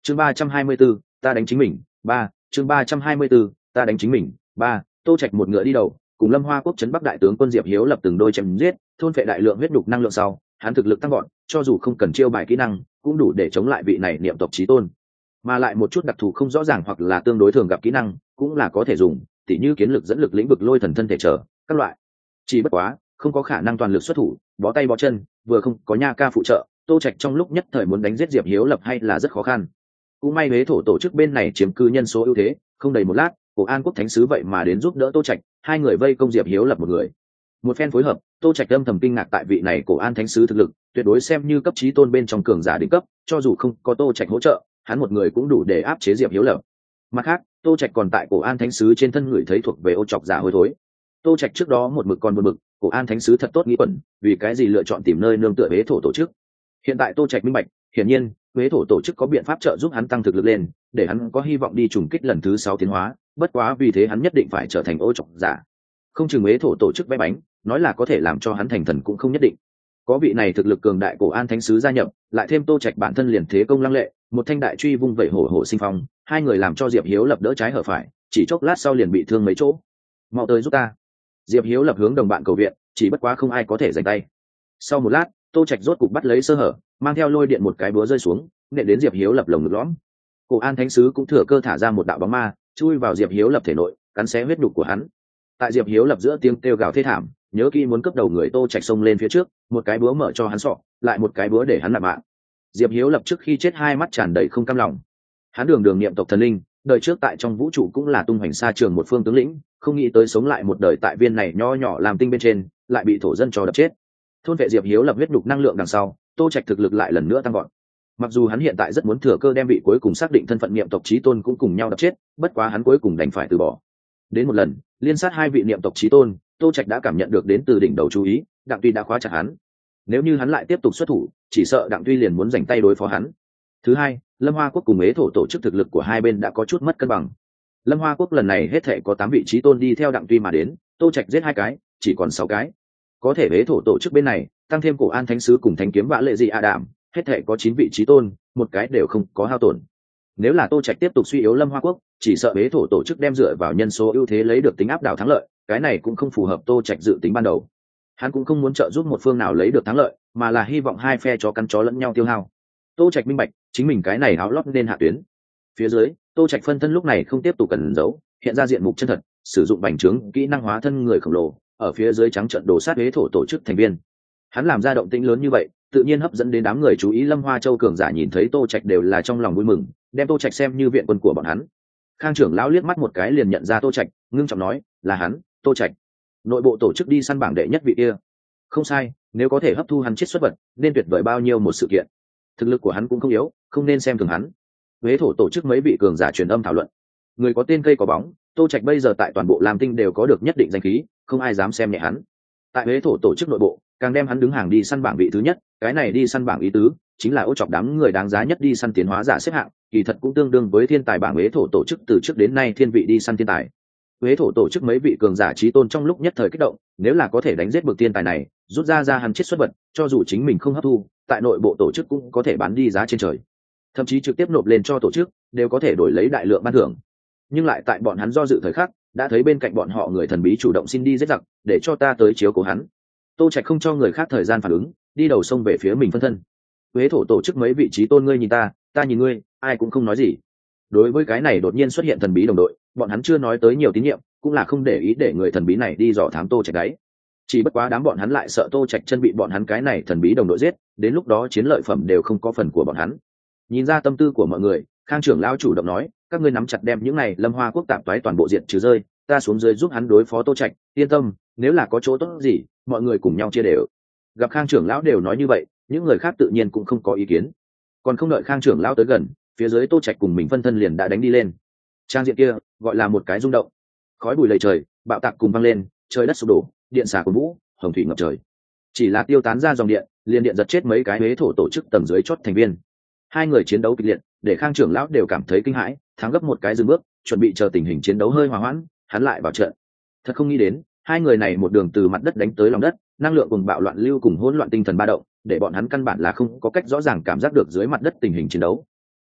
chương 324, ta đánh chính mình. Chương 324, ta đánh chính mình. Tô Trạch một ngựa đi đầu, cùng Lâm Hoa quốc trấn Bắc đại tướng quân Diệp Hiếu lập từng đôi chém giết, thôn phệ đại lượng huyết nhục năng lượng sau, hắn thực lực tăng vọt, cho dù không cần chiêu bài kỹ năng, cũng đủ để chống lại vị này niệm tộc chí tôn. Mà lại một chút đặc thù không rõ ràng hoặc là tương đối thường gặp kỹ năng, cũng là có thể dùng, tỉ như kiến lực dẫn lực lĩnh vực lôi thần thân thể trở, các loại. Chỉ bất quá, không có khả năng toàn lực xuất thủ, bó tay bó chân, vừa không có nha ca phụ trợ, Tô Trạch trong lúc nhất thời muốn đánh giết Diệp Hiếu lập hay là rất khó khăn. Cũng may Huế thổ tổ chức bên này chiếm cư nhân số ưu thế, không đầy một lát, Cổ An quốc thánh sứ vậy mà đến giúp đỡ Tô Trạch, hai người vây công Diệp Hiếu lập một người. Một phen phối hợp, Tô Trạch âm thầm kinh ngạc tại vị này Cổ An thánh sứ thực lực, tuyệt đối xem như cấp chí tôn bên trong cường giả đỉnh cấp, cho dù không có Tô Trạch hỗ trợ, hắn một người cũng đủ để áp chế Diệp Hiếu lập. Mặt khác, Tô Trạch còn tại Cổ An thánh sứ trên thân người thấy thuộc về ô trọc giả hôi thối. Tô Trạch trước đó một mực còn buồn bực, Cổ An thánh sứ thật tốt nghĩ quẩn, vì cái gì lựa chọn tìm nơi nương tựa Huế thổ tổ chức. Hiện tại Tô Trạch minh bạch, hiển nhiên, Huế thổ tổ chức có biện pháp trợ giúp hắn tăng thực lực lên, để hắn có hy vọng đi trùng kích lần thứ 6 tiến hóa, bất quá vì thế hắn nhất định phải trở thành ô trọc giả. Không chừng Huế thổ tổ chức vẽ bánh, nói là có thể làm cho hắn thành thần cũng không nhất định. Có vị này thực lực cường đại Cổ An thánh sứ gia nhập, lại thêm Tô Trạch bản thân liền thế công lăng lệ, một thanh đại truy vung vẩy hổ hổ sinh phong, hai người làm cho Diệp Hiếu lập đỡ trái hở phải, chỉ chốc lát sau liền bị thương mấy chỗ. Mau tới giúp ta. Diệp Hiếu lập hướng đồng bạn cầu viện, chỉ bất quá không ai có thể giành tay. Sau một lát, Tô Trạch rốt cục bắt lấy sơ hở, mang theo lôi điện một cái búa rơi xuống, nện đến Diệp Hiếu lập lồng ngực lõm. Cổ An thánh sứ cũng thừa cơ thả ra một đạo bóng ma, chui vào Diệp Hiếu lập thể nội, cắn xé huyết nhục của hắn. Tại Diệp Hiếu lập giữa tiếng kêu gào thê thảm, nhớ kỹ muốn cướp đầu người, Tô Trạch xông lên phía trước, một cái búa mở cho hắn sọ, lại một cái búa để hắn nạp mạng. Diệp Hiếu lập trước khi chết hai mắt tràn đầy không cam lòng. Hắn đường niệm tộc thần linh, đời trước tại trong vũ trụ cũng là tung hoành xa trường một phương tướng lĩnh, không nghĩ tới sống lại một đời tại viên này nho nhỏ làm tinh bên trên, lại bị thổ dân cho đập chết. Thôn vệ Diệp Hiếu lập huyết nhục năng lượng đằng sau, Tô Trạch thực lực lại lần nữa tăng vọt. Mặc dù hắn hiện tại rất muốn thừa cơ đem vị cuối cùng xác định thân phận niệm tộc chí tôn cũng cùng nhau đập chết, bất quá hắn cuối cùng đành phải từ bỏ. Đến một lần, liên sát hai vị niệm tộc chí tôn, Tô Trạch đã cảm nhận được đến từ đỉnh đầu chú ý, Đặng Tuy đã khóa chặt hắn. Nếu như hắn lại tiếp tục xuất thủ, chỉ sợ Đặng Tuy liền muốn giành tay đối phó hắn. Thứ hai, Lâm Hoa quốc cùng Huế thổ tổ chức thực lực của hai bên đã có chút mất cân bằng. Lâm Hoa quốc lần này hết thảy có 8 vị chí tôn đi theo Đặng Tuy mà đến, Tô Trạch giết 2 cái, chỉ còn 6 cái. Có thể Huế thổ tổ chức bên này, tăng thêm Cổ An thánh sứ cùng Thánh kiếm vã lệ dị Adam, hết thảy có 9 vị chí tôn, một cái đều không có hao tổn. Nếu là Tô Trạch tiếp tục suy yếu Lâm Hoa quốc, chỉ sợ Huế thổ tổ chức đem dựa vào nhân số ưu thế lấy được tính áp đảo thắng lợi, cái này cũng không phù hợp Tô Trạch dự tính ban đầu. Hắn cũng không muốn trợ giúp một phương nào lấy được thắng lợi, mà là hy vọng hai phe chó cắn chó lẫn nhau tiêu hao. Tô Trạch minh bạch, chính mình cái này áo lót nên hạ tuyến. Phía dưới, Tô Trạch phân thân lúc này không tiếp tục cần giấu, hiện ra diện mục chân thật, sử dụng bành trướng kỹ năng hóa thân người khổng lồ, ở phía dưới trắng trận đổ sát Huế thổ tổ chức thành viên. Hắn làm ra động tĩnh lớn như vậy, tự nhiên hấp dẫn đến đám người chú ý. Lâm Hoa Châu cường giả nhìn thấy Tô Trạch đều là trong lòng vui mừng, đem Tô Trạch xem như viện quân của bọn hắn. Khang trưởng lão liếc mắt một cái liền nhận ra Tô Trạch, ngưng trọng nói, là hắn, Tô Trạch, nội bộ tổ chức đi săn bảng đệ nhất vị kia. Không sai, nếu có thể hấp thu hắn chết xuất vật, nên tuyệt vời bao nhiêu một sự kiện. Thực lực của hắn cũng không yếu, không nên xem thường hắn. Huế thổ tổ chức mấy vị cường giả truyền âm thảo luận. Người có tên cây có bóng, Tô Trạch bây giờ tại toàn bộ Lam Tinh đều có được nhất định danh khí, không ai dám xem nhẹ hắn. Tại Huế thổ tổ chức nội bộ, càng đem hắn đứng hàng đi săn bảng vị thứ nhất, cái này đi săn bảng ý tứ chính là ô chọc đám người đáng giá nhất đi săn tiến hóa giả xếp hạng, kỳ thật cũng tương đương với thiên tài bảng Huế thổ tổ chức từ trước đến nay thiên vị đi săn thiên tài. Huế thổ tổ chức mấy vị cường giả chí tôn trong lúc nhất thời kích động, nếu là có thể đánh giết bậc thiên tài này, rút ra hắn chết xuất vật, cho dù chính mình không hấp thu, tại nội bộ tổ chức cũng có thể bán đi giá trên trời, thậm chí trực tiếp nộp lên cho tổ chức, đều có thể đổi lấy đại lượng ban thưởng. Nhưng lại tại bọn hắn do dự thời khắc, đã thấy bên cạnh bọn họ người thần bí chủ động xin đi giết giặc, để cho ta tới chiếu cố hắn. Tô Trạch không cho người khác thời gian phản ứng, đi đầu sông về phía mình phân thân. Huế thổ tổ chức mấy vị trí tôn, ngươi nhìn ta nhìn ngươi, ai cũng không nói gì. Đối với cái này đột nhiên xuất hiện thần bí đồng đội, bọn hắn chưa nói tới nhiều tín nhiệm, cũng là không để ý để người thần bí này đi dò thám Tô Trạch đấy. Chỉ bất quá đám bọn hắn lại sợ Tô Trạch chân bị bọn hắn cái này thần bí đồng đội giết, đến lúc đó chiến lợi phẩm đều không có phần của bọn hắn. Nhìn ra tâm tư của mọi người, Khang trưởng lão chủ động nói, các ngươi nắm chặt đem những này Lâm Hoa quốc tạp toái toàn bộ diện trừ rơi, ta xuống dưới giúp hắn đối phó Tô Trạch, yên tâm, nếu là có chỗ tốt gì, mọi người cùng nhau chia đều. Gặp Khang trưởng lão đều nói như vậy, những người khác tự nhiên cũng không có ý kiến. Còn không đợi Khang trưởng lão tới gần, phía dưới Tô Trạch cùng mình phân thân liền đã đánh đi lên. Trang diện kia gọi là một cái rung động, khói bụi lầy trời, bạo tạc cùng vang lên, trời đất sụp đổ, điện xả cuồn vũ, hồng thủy ngập trời. Chỉ là tiêu tán ra dòng điện, liền điện giật chết mấy cái Huế thổ tổ chức tầng dưới chót thành viên. Hai người chiến đấu kịch liệt, để Khang trưởng lão đều cảm thấy kinh hãi, thắng gấp một cái dừng bước, chuẩn bị chờ tình hình chiến đấu hơi hòa hoãn, hắn lại vào trận. Thật không nghĩ đến, hai người này một đường từ mặt đất đánh tới lòng đất, năng lượng cùng bạo loạn lưu cùng hỗn loạn tinh thần ba động, để bọn hắn căn bản là không có cách rõ ràng cảm giác được dưới mặt đất tình hình chiến đấu.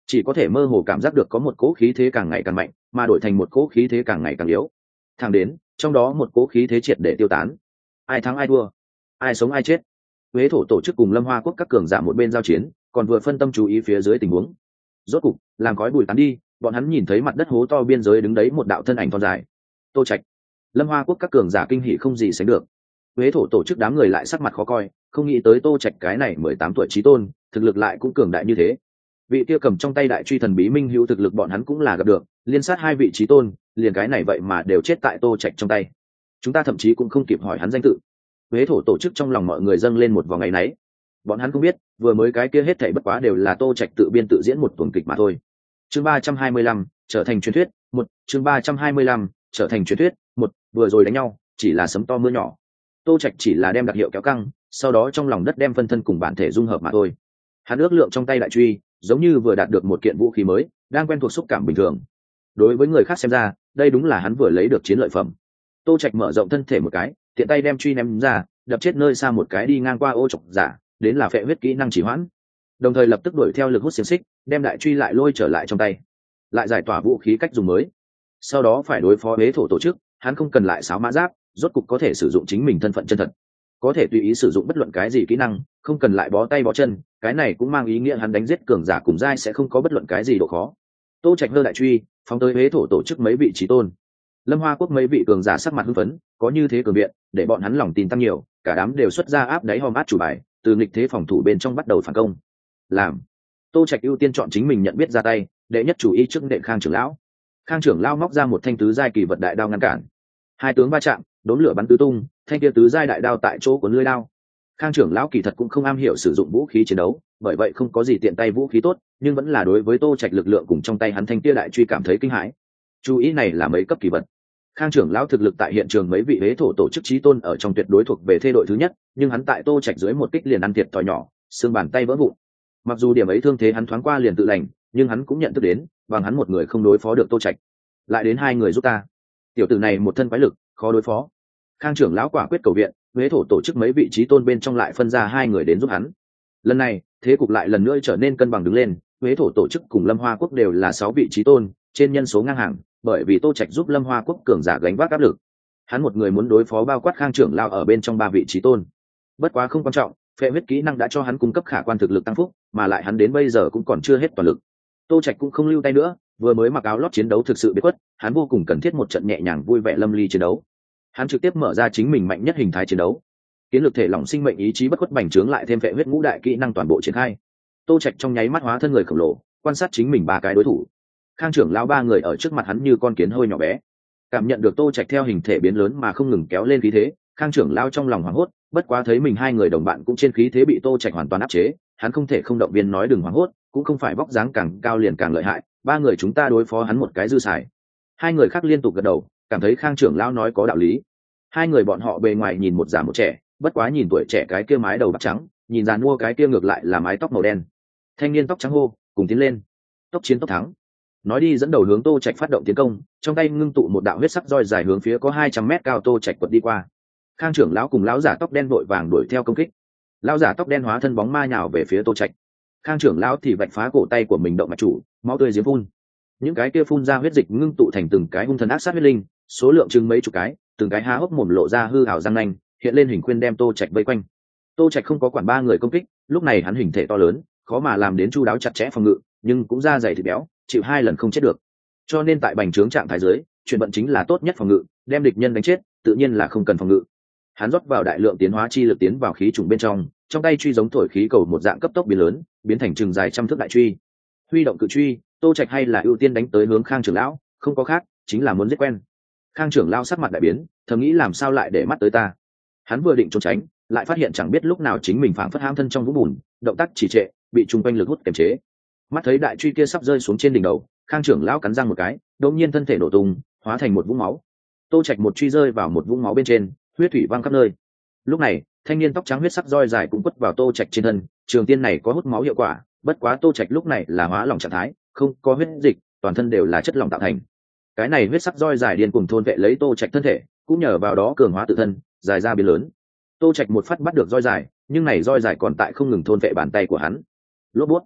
chỉ có thể mơ hồ cảm giác được có một cỗ khí thế càng ngày càng mạnh, mà đổi thành một cỗ khí thế càng ngày càng yếu. Thẳng đến trong đó một cỗ khí thế triệt để tiêu tán. Ai thắng ai thua, ai sống ai chết. Huế thổ tổ chức cùng Lâm Hoa quốc các cường giả một bên giao chiến, còn vừa phân tâm chú ý phía dưới tình huống. Rốt cục làm khói bụi tán đi, bọn hắn nhìn thấy mặt đất hố to biên giới đứng đấy một đạo thân ảnh thon dài. Tô Trạch. Lâm Hoa quốc các cường giả kinh hỉ không gì sánh được. Huế thổ tổ chức đám người lại sắc mặt khó coi, không nghĩ tới Tô Trạch cái này 18 tuổi chí tôn, thực lực lại cũng cường đại như thế. Vị kia cầm trong tay đại truy thần bí minh hữu thực lực bọn hắn cũng là gặp được, liên sát hai vị chí tôn, liền cái này vậy mà đều chết tại Tô Trạch trong tay. Chúng ta thậm chí cũng không kịp hỏi hắn danh tự. Huế thổ tổ chức trong lòng mọi người dâng lên một vòng ngày nấy. Bọn hắn không biết, vừa mới cái kia hết thảy bất quá đều là Tô Trạch tự biên tự diễn một tuần kịch mà thôi. Chương 325, trở thành truyền thuyết, một chương 325, trở thành truyền thuyết, một vừa rồi đánh nhau, chỉ là sấm to mưa nhỏ. Tô Trạch chỉ là đem đặc hiệu kéo căng, sau đó trong lòng đất đem phân thân cùng bản thể dung hợp mà thôi. Hắn ước lượng trong tay đại truy, giống như vừa đạt được một kiện vũ khí mới, đang quen thuộc xúc cảm bình thường. Đối với người khác xem ra, đây đúng là hắn vừa lấy được chiến lợi phẩm. Tô Trạch mở rộng thân thể một cái, tiện tay đem truy ném ra, đập chết nơi xa một cái đi ngang qua ô trọc giả, đến là phệ huyết kỹ năng chỉ hoãn. Đồng thời lập tức đuổi theo lực hút xiềng xích, đem đại truy lại lôi trở lại trong tay, lại giải tỏa vũ khí cách dùng mới. Sau đó phải đối phó Huế thổ tổ chức, hắn không cần lại sáo mã giáp, rốt cục có thể sử dụng chính mình thân phận chân thật, có thể tùy ý sử dụng bất luận cái gì kỹ năng, không cần lại bó tay bó chân. Cái này cũng mang ý nghĩa hắn đánh giết cường giả cùng giai sẽ không có bất luận cái gì độ khó. Tô Trạch hơ đại truy phóng tới Huế thổ tổ chức mấy vị chí tôn. Lâm Hoa quốc mấy vị cường giả sắc mặt hưng phấn, có như thế cường viện để bọn hắn lòng tin tăng nhiều, cả đám đều xuất ra áp đáy hòm át chủ bài, từ nghịch thế phòng thủ bên trong bắt đầu phản công. Làm Tô Trạch ưu tiên chọn chính mình nhận biết ra tay, đệ nhất chủ ý trước đệ Khang trưởng lão. Khang trưởng lão móc ra một thanh tứ giai kỳ vật đại đao ngăn cản. Hai tướng va chạm, đốn lửa bắn tứ tung, thanh kia tứ giai đại đao tại chỗ của lưỡi đao. Khang trưởng lão kỳ thật cũng không am hiểu sử dụng vũ khí chiến đấu, bởi vậy không có gì tiện tay vũ khí tốt, nhưng vẫn là đối với Tô Trạch lực lượng cùng trong tay hắn thanh kia đại truy cảm thấy kinh hãi. Chú ý này là mấy cấp kỳ vật. Khang trưởng lão thực lực tại hiện trường mấy vị Huế thổ tổ chức chí tôn ở trong tuyệt đối thuộc về thê đội thứ nhất, nhưng hắn tại Tô Trạch dưới một kích liền ăn thiệt thòi nhỏ, xương bàn tay vỡ vụn. Mặc dù điểm ấy thương thế hắn thoáng qua liền tự lành, nhưng hắn cũng nhận thức đến, bằng hắn một người không đối phó được Tô Trạch, lại đến hai người giúp ta. Tiểu tử này một thân quái lực, khó đối phó. Khang trưởng lão quả quyết cầu viện, Huế thổ tổ chức mấy vị chí tôn bên trong lại phân ra hai người đến giúp hắn. Lần này, thế cục lại lần nữa trở nên cân bằng đứng lên, Huế thổ tổ chức cùng Lâm Hoa quốc đều là 6 vị chí tôn, trên nhân số ngang hàng, bởi vì Tô Trạch giúp Lâm Hoa quốc cường giả gánh vác áp lực. Hắn một người muốn đối phó bao quát Khang trưởng lão ở bên trong 3 vị chí tôn. Bất quá không quan trọng, phệ huyết kỹ năng đã cho hắn cung cấp khả quan thực lực tăng phúc, mà lại hắn đến bây giờ cũng còn chưa hết toàn lực. Tô Trạch cũng không lưu tay nữa, vừa mới mặc áo lót chiến đấu thực sự biệt khuất, hắn vô cùng cần thiết một trận nhẹ nhàng vui vẻ lâm ly chiến đấu. Hắn trực tiếp mở ra chính mình mạnh nhất hình thái chiến đấu. Kiến lực thể lỏng sinh mệnh ý chí bất khuất bành trướng lại thêm phệ huyết ngũ đại kỹ năng toàn bộ triển khai. Tô Trạch trong nháy mắt hóa thân người khổng lồ, quan sát chính mình 3 cái đối thủ. Khang trưởng lão 3 người ở trước mặt hắn như con kiến hơi nhỏ bé. Cảm nhận được Tô Trạch theo hình thể biến lớn mà không ngừng kéo lên khí thế, Khang trưởng lão trong lòng hoảng hốt, bất quá thấy mình 2 người đồng bạn cũng trên khí thế bị Tô Trạch hoàn toàn áp chế, hắn không thể không động viên nói đừng hoảng hốt, cũng không phải vóc dáng càng cao liền càng lợi hại, 3 người chúng ta đối phó hắn một cái dư xài. 2 người khác liên tục gật đầu, cảm thấy Khang trưởng lão nói có đạo lý. 2 người bọn họ bề ngoài nhìn một già một trẻ, bất quá nhìn tuổi trẻ cái kia mái đầu bạc trắng, nhìn già nua cái kia ngược lại là mái tóc màu đen. Thanh niên tóc trắng hô, cùng tiến lên. Tốc chiến tốc thắng. Nói đi dẫn đầu hướng Tô Trạch phát động tiến công, trong tay ngưng tụ một đạo huyết sắc roi dài hướng phía có 200 mét cao Tô Trạch quật đi qua. Khang trưởng lão cùng lão giả tóc đen vội vàng đuổi theo công kích. Lão giả tóc đen hóa thân bóng ma nhào về phía Tô Trạch. Khang trưởng lão thì vạch phá cổ tay của mình động mạch chủ, máu tươi giếng phun. Những cái kia phun ra huyết dịch ngưng tụ thành từng cái hung thần ác sát huyết linh, số lượng chừng mấy chục cái, từng cái há hốc mồm lộ ra hư ảo răng nanh, hiện lên hình khuyên đem Tô Trạch vây quanh. Tô Trạch không có quản 3 người công kích, lúc này hắn hình thể to lớn, khó mà làm đến chu đáo chặt chẽ phòng ngự, nhưng cũng da dày thịt béo, chịu 2 lần không chết được. Cho nên tại bành trướng trạng thái dưới, chuyển vận chính là tốt nhất phòng ngự, đem địch nhân đánh chết, tự nhiên là không cần phòng ngự. Hắn rót vào đại lượng tiến hóa chi lực tiến vào khí trùng bên trong tay truy giống thổi khí cầu một dạng cấp tốc biến lớn, biến thành chừng dài trăm thước đại truy. Huy động cự truy, Tô Trạch hay là ưu tiên đánh tới hướng Khang trưởng lão, không có khác, chính là muốn giết quen. Khang trưởng lão sắc mặt đại biến, thầm nghĩ làm sao lại để mắt tới ta. Hắn vừa định trốn tránh, lại phát hiện chẳng biết lúc nào chính mình phảng phất hãm thân trong vũng bùn, động tác trì trệ, bị trung quanh lực hút kiềm chế. Mắt thấy đại truy kia sắp rơi xuống trên đỉnh đầu, Khang trưởng lão cắn răng một cái, đột nhiên thân thể nổ tung, hóa thành một vũng máu. Tô Trạch một truy rơi vào một vũng máu bên trên, huyết thủy văng khắp nơi. Lúc này, thanh niên tóc trắng huyết sắc roi dài cũng quất vào Tô Trạch trên thân, trường tiên này có hút máu hiệu quả, bất quá Tô Trạch lúc này là hóa lỏng trạng thái, không có huyết dịch, toàn thân đều là chất lỏng tạo thành. Cái này huyết sắc roi dài điên cuồng thôn vệ lấy Tô Trạch thân thể, cũng nhờ vào đó cường hóa tự thân, dài ra biến lớn. Tô Trạch một phát bắt được roi dài, nhưng này roi dài còn tại không ngừng thôn vệ bàn tay của hắn. Lốp bút.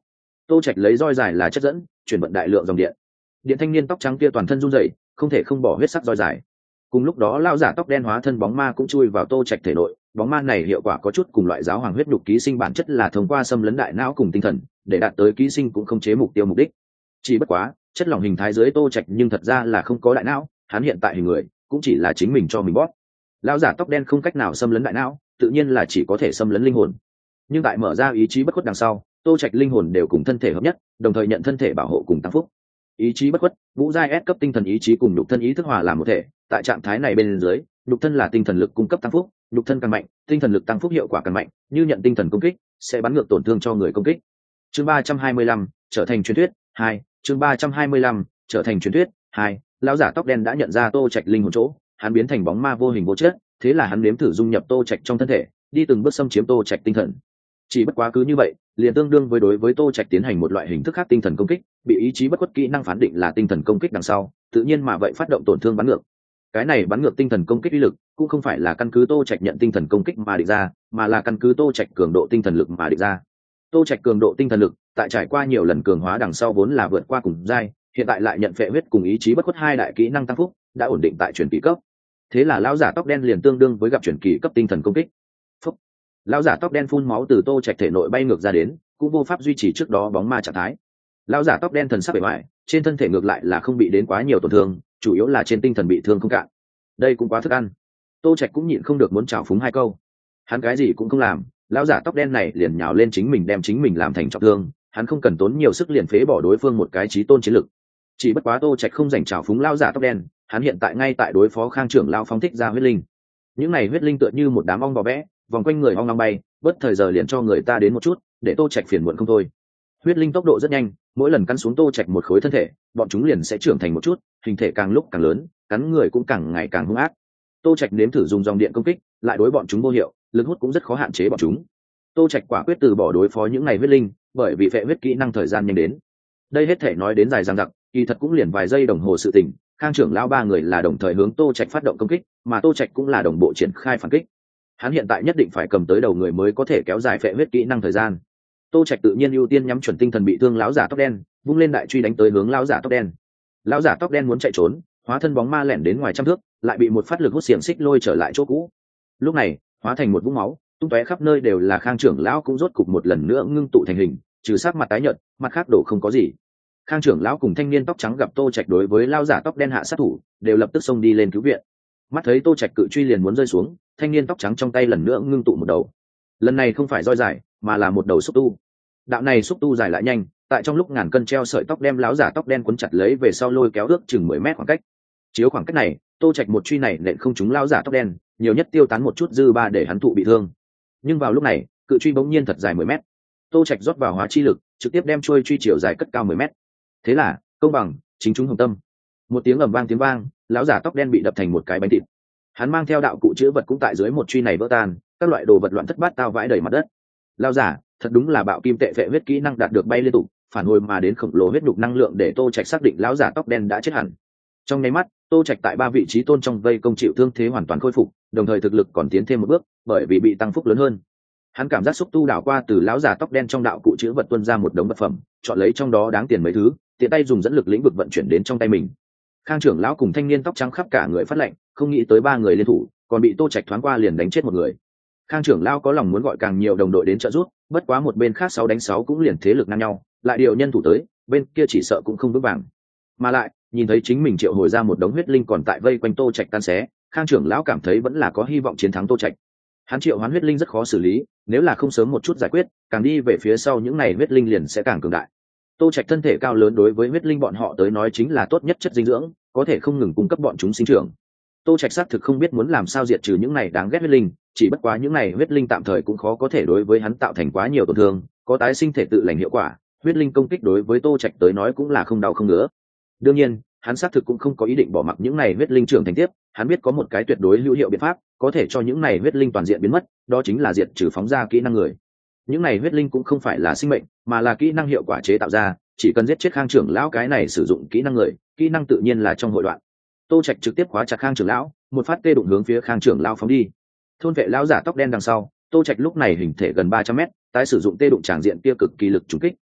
Tô Trạch lấy roi dài là chất dẫn, chuyển vận đại lượng dòng điện. Điện thanh niên tóc trắng kia toàn thân run rẩy, không thể không bỏ huyết sắc roi dài. Cùng lúc đó lão giả tóc đen hóa thân bóng ma cũng chui vào Tô Trạch thể nội, bóng ma này hiệu quả có chút cùng loại giáo hoàng huyết nhục ký sinh bản chất là thông qua xâm lấn đại não cùng tinh thần, để đạt tới ký sinh cũng không chế mục đích. Chỉ bất quá, chất lỏng hình thái dưới Tô Trạch nhưng thật ra là không có đại não, hắn hiện tại hình người cũng chỉ là chính mình cho mình bóp. Lão giả tóc đen không cách nào xâm lấn đại não, tự nhiên là chỉ có thể xâm lấn linh hồn. Nhưng tại mở ra ý chí bất khuất đằng sau, Tô Trạch linh hồn đều cùng thân thể hợp nhất, đồng thời nhận thân thể bảo hộ cùng tăng phúc. Ý chí bất khuất, ngũ giai S cấp tinh thần ý chí cùng nhục thân ý thức hòa làm một thể, tại trạng thái này bên dưới, nhục thân là tinh thần lực cung cấp tăng phúc, nhục thân càng mạnh, tinh thần lực tăng phúc hiệu quả càng mạnh, như nhận tinh thần công kích, sẽ bắn ngược tổn thương cho người công kích. Chương 325, trở thành truyền thuyết 2, chương 325, trở thành truyền thuyết 2. Lão giả tóc đen đã nhận ra Tô Trạch linh hồn chỗ, hắn biến thành bóng ma vô hình vô chất, thế là hắn nếm thử dung nhập Tô Trạch trong thân thể, đi từng bước xâm chiếm Tô Trạch tinh thần. Chỉ bất quá cứ như vậy, liền tương đương với đối với Tô Trạch tiến hành một loại hình thức khác tinh thần công kích, bị ý chí bất khuất kỹ năng phán định là tinh thần công kích đằng sau, tự nhiên mà vậy phát động tổn thương bắn ngược. Cái này bắn ngược tinh thần công kích uy lực cũng không phải là căn cứ Tô Trạch nhận tinh thần công kích mà định ra, mà là căn cứ Tô Trạch cường độ tinh thần lực mà định ra. Tô Trạch cường độ tinh thần lực, tại trải qua nhiều lần cường hóa đằng sau vốn là vượt qua cùng giai, hiện tại lại nhận phệ huyết cùng ý chí bất khuất hai đại kỹ năng tăng phúc, đã ổn định tại truyền kỳ cấp. Thế là lão giả tóc đen liền tương đương với gặp truyền kỳ cấp tinh thần công kích. Phúc. Lão giả tóc đen phun máu từ Tô Trạch thể nội bay ngược ra đến, cũng vô pháp duy trì trước đó bóng ma trạng thái. Lão giả tóc đen thần sắc bề ngoài, trên thân thể ngược lại là không bị đến quá nhiều tổn thương, chủ yếu là trên tinh thần bị thương không cạn. Đây cũng quá thức ăn. Tô Trạch cũng nhịn không được muốn chào phúng hai câu. Hắn cái gì cũng không làm, lão giả tóc đen này liền nhào lên chính mình đem chính mình làm thành trọng thương, hắn không cần tốn nhiều sức liền phế bỏ đối phương một cái chí tôn chiến lực. Chỉ bất quá Tô Trạch không dành chào phúng lão giả tóc đen, hắn hiện tại ngay tại đối phó Khang trưởng lão phóng thích ra huyết linh. Những này huyết linh tựa như một đám ong bò vẽ, vòng quanh người ong long bay, bất thời giờ liền cho người ta đến một chút, để Tô Trạch phiền muộn không thôi. Huyết linh tốc độ rất nhanh, mỗi lần cắn xuống Tô Trạch một khối thân thể, bọn chúng liền sẽ trưởng thành một chút, hình thể càng lúc càng lớn, cắn người cũng càng ngày càng hung ác. Tô Trạch nếm thử dùng dòng điện công kích, lại đối bọn chúng vô hiệu, lực hút cũng rất khó hạn chế bọn chúng. Tô Trạch quả quyết từ bỏ đối phó những này huyết linh, bởi vì phệ huyết kỹ năng thời gian nhanh đến. Đây hết thể nói đến dài dằng dặc, kỳ thật cũng liền vài giây đồng hồ sự tình. Khang trưởng lão ba người là đồng thời hướng Tô Trạch phát động công kích, mà Tô Trạch cũng là đồng bộ triển khai phản kích. Hắn hiện tại nhất định phải cầm tới đầu người mới có thể kéo dài phệ huyết kỹ năng thời gian. Tô Trạch tự nhiên ưu tiên nhắm chuẩn tinh thần bị thương lão giả tóc đen, vung lên đại truy đánh tới hướng lão giả tóc đen. Lão giả tóc đen muốn chạy trốn, hóa thân bóng ma lẻn đến ngoài trăm thước, lại bị một phát lực hút xiềng xích lôi trở lại chỗ cũ. Lúc này, hóa thành một vũng máu, tung tóe khắp nơi đều là Khang trưởng lão cũng rốt cục một lần nữa ngưng tụ thành hình, trừ sắc mặt tái nhợt, mặt khác đổ không có gì. Khang trưởng lão cùng thanh niên tóc trắng gặp Tô Trạch đối với lão giả tóc đen hạ sát thủ, đều lập tức xông đi lên cứu viện. Mắt thấy Tô Trạch cự truy liền muốn rơi xuống, thanh niên tóc trắng trong tay lần nữa ngưng tụ một đầu. Lần này không phải roi dài, mà là một đầu xúc tu. Đạo này xúc tu dài lại nhanh, tại trong lúc ngàn cân treo sợi tóc đem lão giả tóc đen cuốn chặt lấy về sau lôi kéo ước chừng 10 mét khoảng cách. Chiếu khoảng cách này, Tô Trạch một truy này nện không trúng lão giả tóc đen, nhiều nhất tiêu tán một chút dư ba để hắn thụ bị thương. Nhưng vào lúc này, cự truy bỗng nhiên thật dài 10 mét. Tô Trạch rót vào hóa chi lực, trực tiếp đem chuôi truy chiều dài cất cao 10 mét. Thế là, công bằng, chính chúng hồng tâm. Một tiếng ầm vang tiếng vang, lão giả tóc đen bị đập thành một cái bánh thịt. Hắn mang theo đạo cụ chữ vật cũng tại dưới một truy này vỡ tan, các loại đồ vật loạn thất bát tao vãi đầy mặt đất. Lão giả, thật đúng là bạo kim tệ phệ huyết kỹ năng đạt được bay liên tục, phản hồi mà đến khổng lồ huyết đục năng lượng để Tô Trạch xác định lão giả tóc đen đã chết hẳn. Trong nháy mắt, Tô Trạch tại ba vị trí tôn trong vây công chịu thương thế hoàn toàn khôi phục, đồng thời thực lực còn tiến thêm một bước, bởi vì bị tăng phúc lớn hơn. Hắn cảm giác xúc tu đảo qua từ lão giả tóc đen trong đạo cụ chữ vật tuôn ra một đống vật phẩm, chọn lấy trong đó đáng tiền mấy thứ, tiện tay dùng dẫn lực lĩnh vực vận chuyển đến trong tay mình. Khang trưởng lão cùng thanh niên tóc trắng khắp cả người phát lệnh, không nghĩ tới ba người liên thủ, còn bị Tô Trạch thoáng qua liền đánh chết một người. Khang trưởng lão có lòng muốn gọi càng nhiều đồng đội đến trợ giúp, bất quá một bên khác 6 đánh 6 cũng liền thế lực ngang nhau, lại điều nhân thủ tới, bên kia chỉ sợ cũng không vững vàng. Mà lại, nhìn thấy chính mình triệu hồi ra một đống huyết linh còn tại vây quanh Tô Trạch tan xé, Khang trưởng lão cảm thấy vẫn là có hy vọng chiến thắng Tô Trạch. Hắn triệu hoán huyết linh rất khó xử lý, nếu là không sớm một chút giải quyết, càng đi về phía sau những này huyết linh liền sẽ càng cường đại. Tô Trạch thân thể cao lớn đối với huyết linh bọn họ tới nói chính là tốt nhất chất dinh dưỡng, có thể không ngừng cung cấp bọn chúng sinh trưởng. Tô Trạch xác thực không biết muốn làm sao diệt trừ những này đáng ghét huyết linh, chỉ bất quá những này huyết linh tạm thời cũng khó có thể đối với hắn tạo thành quá nhiều tổn thương, có tái sinh thể tự lành hiệu quả, huyết linh công kích đối với Tô Trạch tới nói cũng là không đau không ngứa. Đương nhiên, hắn xác thực cũng không có ý định bỏ mặc những này huyết linh trưởng thành tiếp, hắn biết có một cái tuyệt đối hữu hiệu biện pháp, có thể cho những này huyết linh toàn diện biến mất, đó chính là diệt trừ phóng ra kỹ năng người. Những này huyết linh cũng không phải là sinh mệnh, mà là kỹ năng hiệu quả chế tạo ra, chỉ cần giết chết Khang trưởng lão cái này sử dụng kỹ năng người, kỹ năng tự nhiên là trong hội đoạn. Tô Trạch trực tiếp khóa chặt Khang trưởng lão, một phát tê đụng hướng phía Khang trưởng lão phóng đi. Thôn vệ lão giả tóc đen đằng sau, Tô Trạch lúc này hình thể gần 300 mét, tái sử dụng tê đụng tràng diện kia cực kỳ lực trùng kích,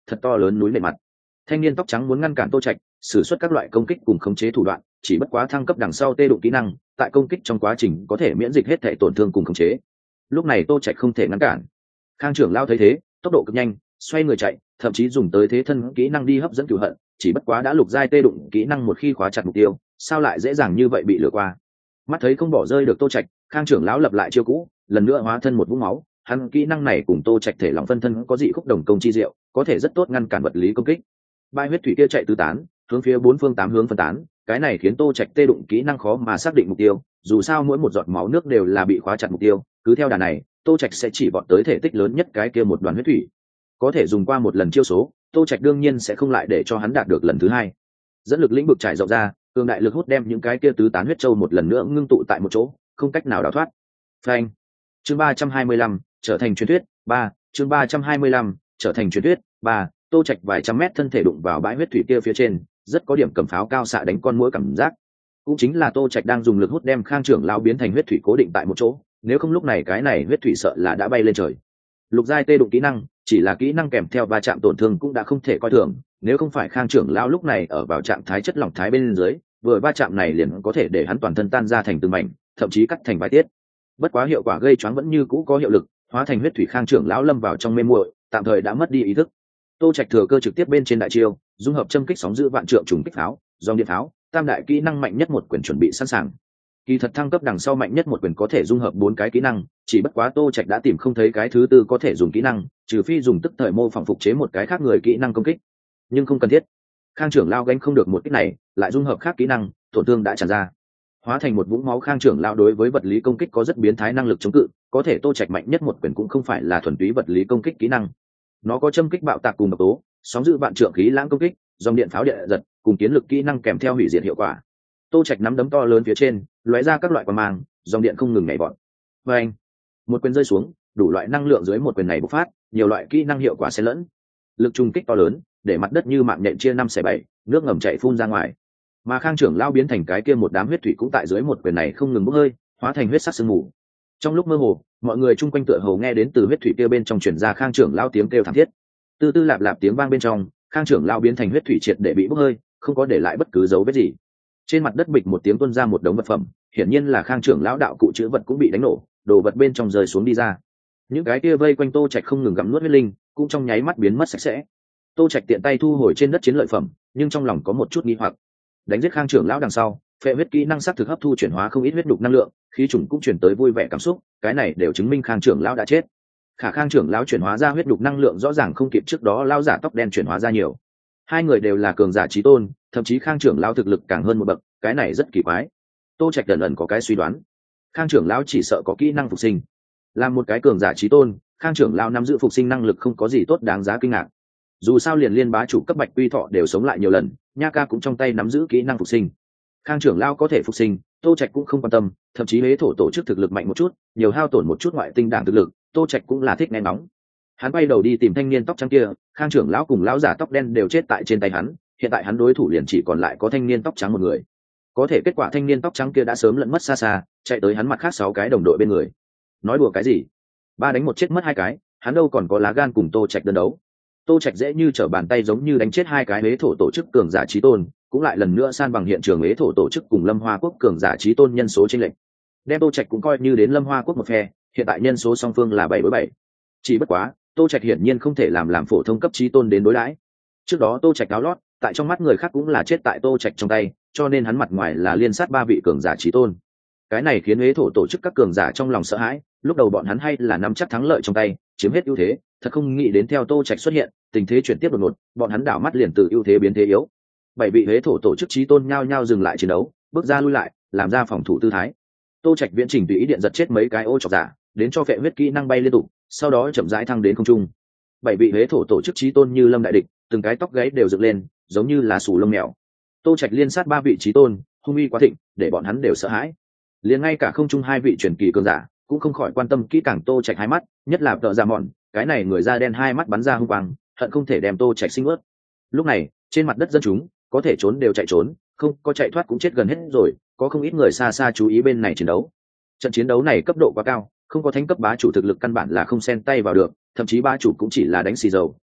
thật to lớn núi nền mặt. Thanh niên tóc trắng muốn ngăn cản Tô Trạch sử xuất các loại công kích cùng khống chế thủ đoạn, chỉ bất quá thăng cấp đằng sau tê đụng kỹ năng, tại công kích trong quá trình có thể miễn dịch hết thể tổn thương cùng khống chế. Lúc này Tô Trạch không thể ngăn cản. Khang trưởng lao thấy thế, tốc độ cực nhanh, xoay người chạy, thậm chí dùng tới thế thân kỹ năng đi hấp dẫn cửu hận, chỉ bất quá đã lục giai tê đụng kỹ năng một khi khóa chặt mục tiêu, sao lại dễ dàng như vậy bị lừa qua. Mắt thấy không bỏ rơi được Tô Trạch, Khang trưởng lão lập lại chiêu cũ, lần nữa hóa thân một vũng máu. Hắn kỹ năng này cùng Tô Trạch thể lòng phân thân có dị khúc đồng công chi diệu, có thể rất tốt ngăn cản vật lý công kích. Bãi huyết thủy kia chạy tứ tán, hướng phía bốn phương tám hướng phân tán, cái này khiến Tô Trạch tê đụng kỹ năng khó mà xác định mục tiêu, dù sao mỗi một giọt máu nước đều là bị khóa chặt mục tiêu, cứ theo đà này, Tô Trạch sẽ chỉ vọt tới thể tích lớn nhất cái kia một đoàn huyết thủy. Có thể dùng qua một lần chiêu số, Tô Trạch đương nhiên sẽ không lại để cho hắn đạt được lần thứ hai. Dẫn lực lĩnh vực trải rộng ra, cường đại lực hút đem những cái kia tứ tán huyết châu một lần nữa ngưng tụ tại một chỗ, không cách nào đào thoát. Phanh. Chương 325, trở thành truyền thuyết, 3, chương 325, trở thành truyền thuyết, 3, Tô Trạch vài trăm mét thân thể đụng vào bãi huyết thủy kia phía trên, rất có điểm cầm pháo cao xạ đánh con muỗi cảm giác. Cũng chính là Tô Trạch đang dùng lực hút đem Khang trưởng lão biến thành huyết thủy cố định tại một chỗ, nếu không lúc này cái này huyết thủy sợ là đã bay lên trời. Lục giai tê đụng kỹ năng, chỉ là kỹ năng kèm theo va chạm tổn thương cũng đã không thể coi thường, nếu không phải Khang trưởng lão lúc này ở vào trạng thái chất lỏng thái bên dưới, vừa va chạm này liền có thể để hắn toàn thân tan ra thành từng mảnh, thậm chí cắt thành vài tiết. Bất quá hiệu quả gây choáng vẫn như cũ có hiệu lực, hóa thành huyết thủy Khang trưởng lão lâm vào trong mê muội, tạm thời đã mất đi ý thức. Tô Trạch thừa cơ trực tiếp bên trên đại chiêu, dung hợp châm kích sóng dữ vạn trượng trùng kích pháo, dòng điện pháo, tam đại kỹ năng mạnh nhất một quyền chuẩn bị sẵn sàng. Kỳ thật thăng cấp đằng sau mạnh nhất một quyền có thể dung hợp 4 cái kỹ năng, chỉ bất quá Tô Trạch đã tìm không thấy cái thứ tư có thể dùng kỹ năng, trừ phi dùng tức thời mô phỏng phục chế một cái khác người kỹ năng công kích. Nhưng không cần thiết. Khang trưởng lão gánh không được một kích này, lại dung hợp khác kỹ năng, tổn thương đã tràn ra. Hóa thành một vũng máu Khang trưởng lão đối với vật lý công kích có rất biến thái năng lực chống cự, có thể Tô Trạch mạnh nhất một quyền cũng không phải là thuần túy vật lý công kích kỹ năng. Nó có châm kích bạo tạc cùng độc tố, sóng dữ vạn trượng khí lãng công kích, dòng điện pháo địa giật, cùng kiến lực kỹ năng kèm theo hủy diệt hiệu quả. Tô Trạch nắm đấm to lớn phía trên, lóe ra các loại quang mang, dòng điện không ngừng nhảy vọt. Và anh, một quyền rơi xuống, đủ loại năng lượng dưới một quyền này bộc phát, nhiều loại kỹ năng hiệu quả xen lẫn. Lực trùng kích to lớn, để mặt đất như mạng nhện chia 5/7, nước ngầm chảy phun ra ngoài. Mà Khang trưởng lão biến thành cái kia một đám huyết thủy cũng tại dưới một quyền này không ngừng bốc hơi, hóa thành huyết sắc sương mù. Trong lúc mơ hồ, mọi người chung quanh tựa hồ nghe đến từ huyết thủy kia bên trong truyền ra Khang trưởng lão tiếng kêu thảm thiết. Từ từ lạp lạp tiếng vang bên trong, Khang trưởng lão biến thành huyết thủy triệt để bị bốc hơi, không có để lại bất cứ dấu vết gì. Trên mặt đất bịch một tiếng tuôn ra một đống vật phẩm, hiển nhiên là Khang trưởng lão đạo cụ chứa vật cũng bị đánh nổ, đồ vật bên trong rơi xuống đi ra. Những cái kia vây quanh Tô Trạch không ngừng gặm nuốt huyết linh, cũng trong nháy mắt biến mất sạch sẽ. Tô Trạch tiện tay thu hồi trên đất chiến lợi phẩm, nhưng trong lòng có một chút nghi hoặc. Đánh giết Khang trưởng lão đằng sau, phệ huyết kỹ năng sắc thực hấp thu chuyển hóa không ít huyết đục năng lượng, khí trùng cũng chuyển tới vui vẻ cảm xúc, cái này đều chứng minh Khang trưởng lão đã chết. Khang trưởng lão chuyển hóa ra huyết đục năng lượng rõ ràng không kịp trước đó lão giả tóc đen chuyển hóa ra nhiều. Hai người đều là cường giả chí tôn, thậm chí Khang trưởng lão thực lực càng hơn một bậc, cái này rất kỳ quái. Tô Trạch ẩn ẩn có cái suy đoán, Khang trưởng lão chỉ sợ có kỹ năng phục sinh. Làm một cái cường giả chí tôn, Khang trưởng lão nắm giữ phục sinh năng lực không có gì tốt đáng giá kinh ngạc. Dù sao liền liên bá chủ cấp bạch quy thọ đều sống lại nhiều lần, Nha Ca cũng trong tay nắm giữ kỹ năng phục sinh. Khang trưởng lão có thể phục sinh, Tô Trạch cũng không quan tâm, thậm chí hế thổ tổ chức thực lực mạnh một chút, nhiều hao tổn một chút ngoại tinh đảng thực lực, Tô Trạch cũng là thích nghe nóng. Hắn bay đầu đi tìm thanh niên tóc trắng kia, Khang trưởng lão cùng lão giả tóc đen đều chết tại trên tay hắn, hiện tại hắn đối thủ liền chỉ còn lại có thanh niên tóc trắng một người. Có thể kết quả thanh niên tóc trắng kia đã sớm lẫn mất xa xa, chạy tới hắn mặt khác 6 cái đồng đội bên người. Nói đùa cái gì? 3 đánh 1 chết mất 2 cái, hắn đâu còn có lá gan cùng Tô Trạch đơn đấu. Tô Trạch dễ như trở bàn tay giống như đánh chết 2 cái hế thổ tổ chức cường giả chí tôn, cũng lại lần nữa san bằng hiện trường hế thổ tổ chức cùng Lâm Hoa quốc cường giả chí tôn nhân số chênh lệch. Đem Tô Trạch cũng coi như đến Lâm Hoa quốc một phe, hiện tại nhân số song phương là 7-7. Chỉ bất quá, Tô Trạch hiển nhiên không thể làm phổ thông cấp chí tôn đến đối đãi. Trước đó Tô Trạch áo lót, tại trong mắt người khác cũng là chết tại Tô Trạch trong tay, cho nên hắn mặt ngoài là liên sát 3 vị cường giả chí tôn. Cái này khiến hế thổ tổ chức các cường giả trong lòng sợ hãi, lúc đầu bọn hắn hay là nắm chắc thắng lợi trong tay, chiếm hết ưu thế, thật không nghĩ đến theo Tô Trạch xuất hiện, tình thế chuyển tiếp đột ngột, bọn hắn đảo mắt liền từ ưu thế biến thế yếu. 7 vị hế thổ tổ chức chí tôn nhao nhao dừng lại chiến đấu, bước ra lui lại, làm ra phòng thủ tư thái. Tô Trạch viễn trình tùy ý điện giật chết mấy cái ô chọc giả, đến cho phệ huyết kỹ năng bay liên tục, sau đó chậm rãi thăng đến không trung. 7 vị hế thổ tổ chức chí tôn như lâm đại địch, từng cái tóc gáy đều dựng lên, giống như là sù lông mèo. Tô Trạch liên sát 3 vị chí tôn, hung uy quá thịnh, để bọn hắn đều sợ hãi. Liền ngay cả không trung 2 vị truyền kỳ cường giả cũng không khỏi quan tâm kỹ càng Tô Trạch hai mắt, nhất là Tợ Dạ Mọn, cái này người da đen hai mắt bắn ra hung quang, hận không thể đem Tô Trạch sinh ướt. Lúc này, trên mặt đất dân chúng, có thể trốn đều chạy trốn, không có chạy thoát cũng chết gần hết rồi, có không ít người xa xa chú ý bên này chiến đấu. Trận chiến đấu này cấp độ quá cao, không có thánh cấp bá chủ thực lực căn bản là không xen tay vào được, thậm chí bá chủ cũng chỉ là đánh xì dầu,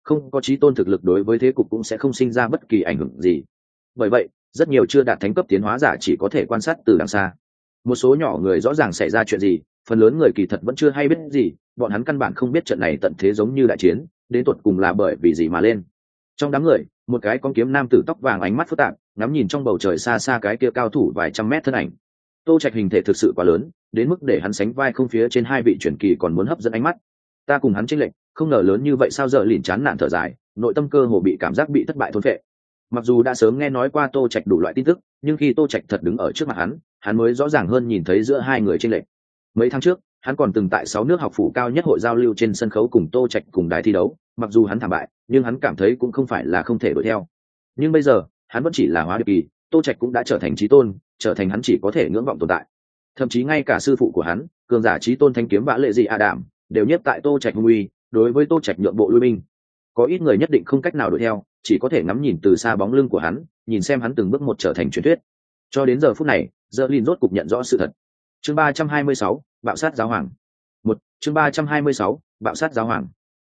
không có chí tôn thực lực đối với thế cục cũng sẽ không sinh ra bất kỳ ảnh hưởng gì. Bởi vậy rất nhiều chưa đạt thánh cấp tiến hóa giả chỉ có thể quan sát từ đằng xa. Một số nhỏ người rõ ràng xảy ra chuyện gì, phần lớn người kỳ thật vẫn chưa hay biết gì, bọn hắn căn bản không biết trận này tận thế giống như đại chiến đến tột cùng là bởi vì gì mà lên. Trong đám người, một cái con kiếm nam tử tóc vàng ánh mắt phức tạp ngắm nhìn trong bầu trời xa xa cái kia cao thủ vài trăm mét thân ảnh. Tô Trạch hình thể thực sự quá lớn, đến mức để hắn sánh vai không phía trên hai vị truyền kỳ còn muốn hấp dẫn ánh mắt. Ta cùng hắn chênh lệch, không ngờ lớn như vậy sao? Giờ lìn chán nản thở dài, nội tâm cơ hồ bị cảm giác bị thất bại thôn phệ. Mặc dù đã sớm nghe nói qua Tô Trạch đủ loại tin tức, nhưng khi Tô Trạch thật đứng ở trước mặt hắn mới rõ ràng hơn nhìn thấy giữa hai người chênh lệch. Mấy tháng trước, hắn còn từng tại 6 nước học phủ cao nhất hội giao lưu trên sân khấu cùng Tô Trạch cùng đài thi đấu, mặc dù hắn thảm bại, nhưng hắn cảm thấy cũng không phải là không thể đuổi theo. Nhưng bây giờ, hắn vẫn chỉ là hóa điệp kỳ, Tô Trạch cũng đã trở thành chí tôn, trở thành hắn chỉ có thể ngưỡng vọng tồn tại. Thậm chí ngay cả sư phụ của hắn, cường giả chí tôn thanh kiếm vã lệ dị a đảm, đều nhiếp tại Tô Trạch hung uy, đối với Tô Trạch nhượng bộ lui binh. Có ít người nhất định không cách nào đuổi theo, chỉ có thể ngắm nhìn từ xa bóng lưng của hắn, nhìn xem hắn từng bước một trở thành truyền thuyết. Cho đến giờ phút này, Zerlin rốt cục nhận rõ sự thật. Chương 326, bạo sát giáo hoàng. Chương 326, bạo sát giáo hoàng.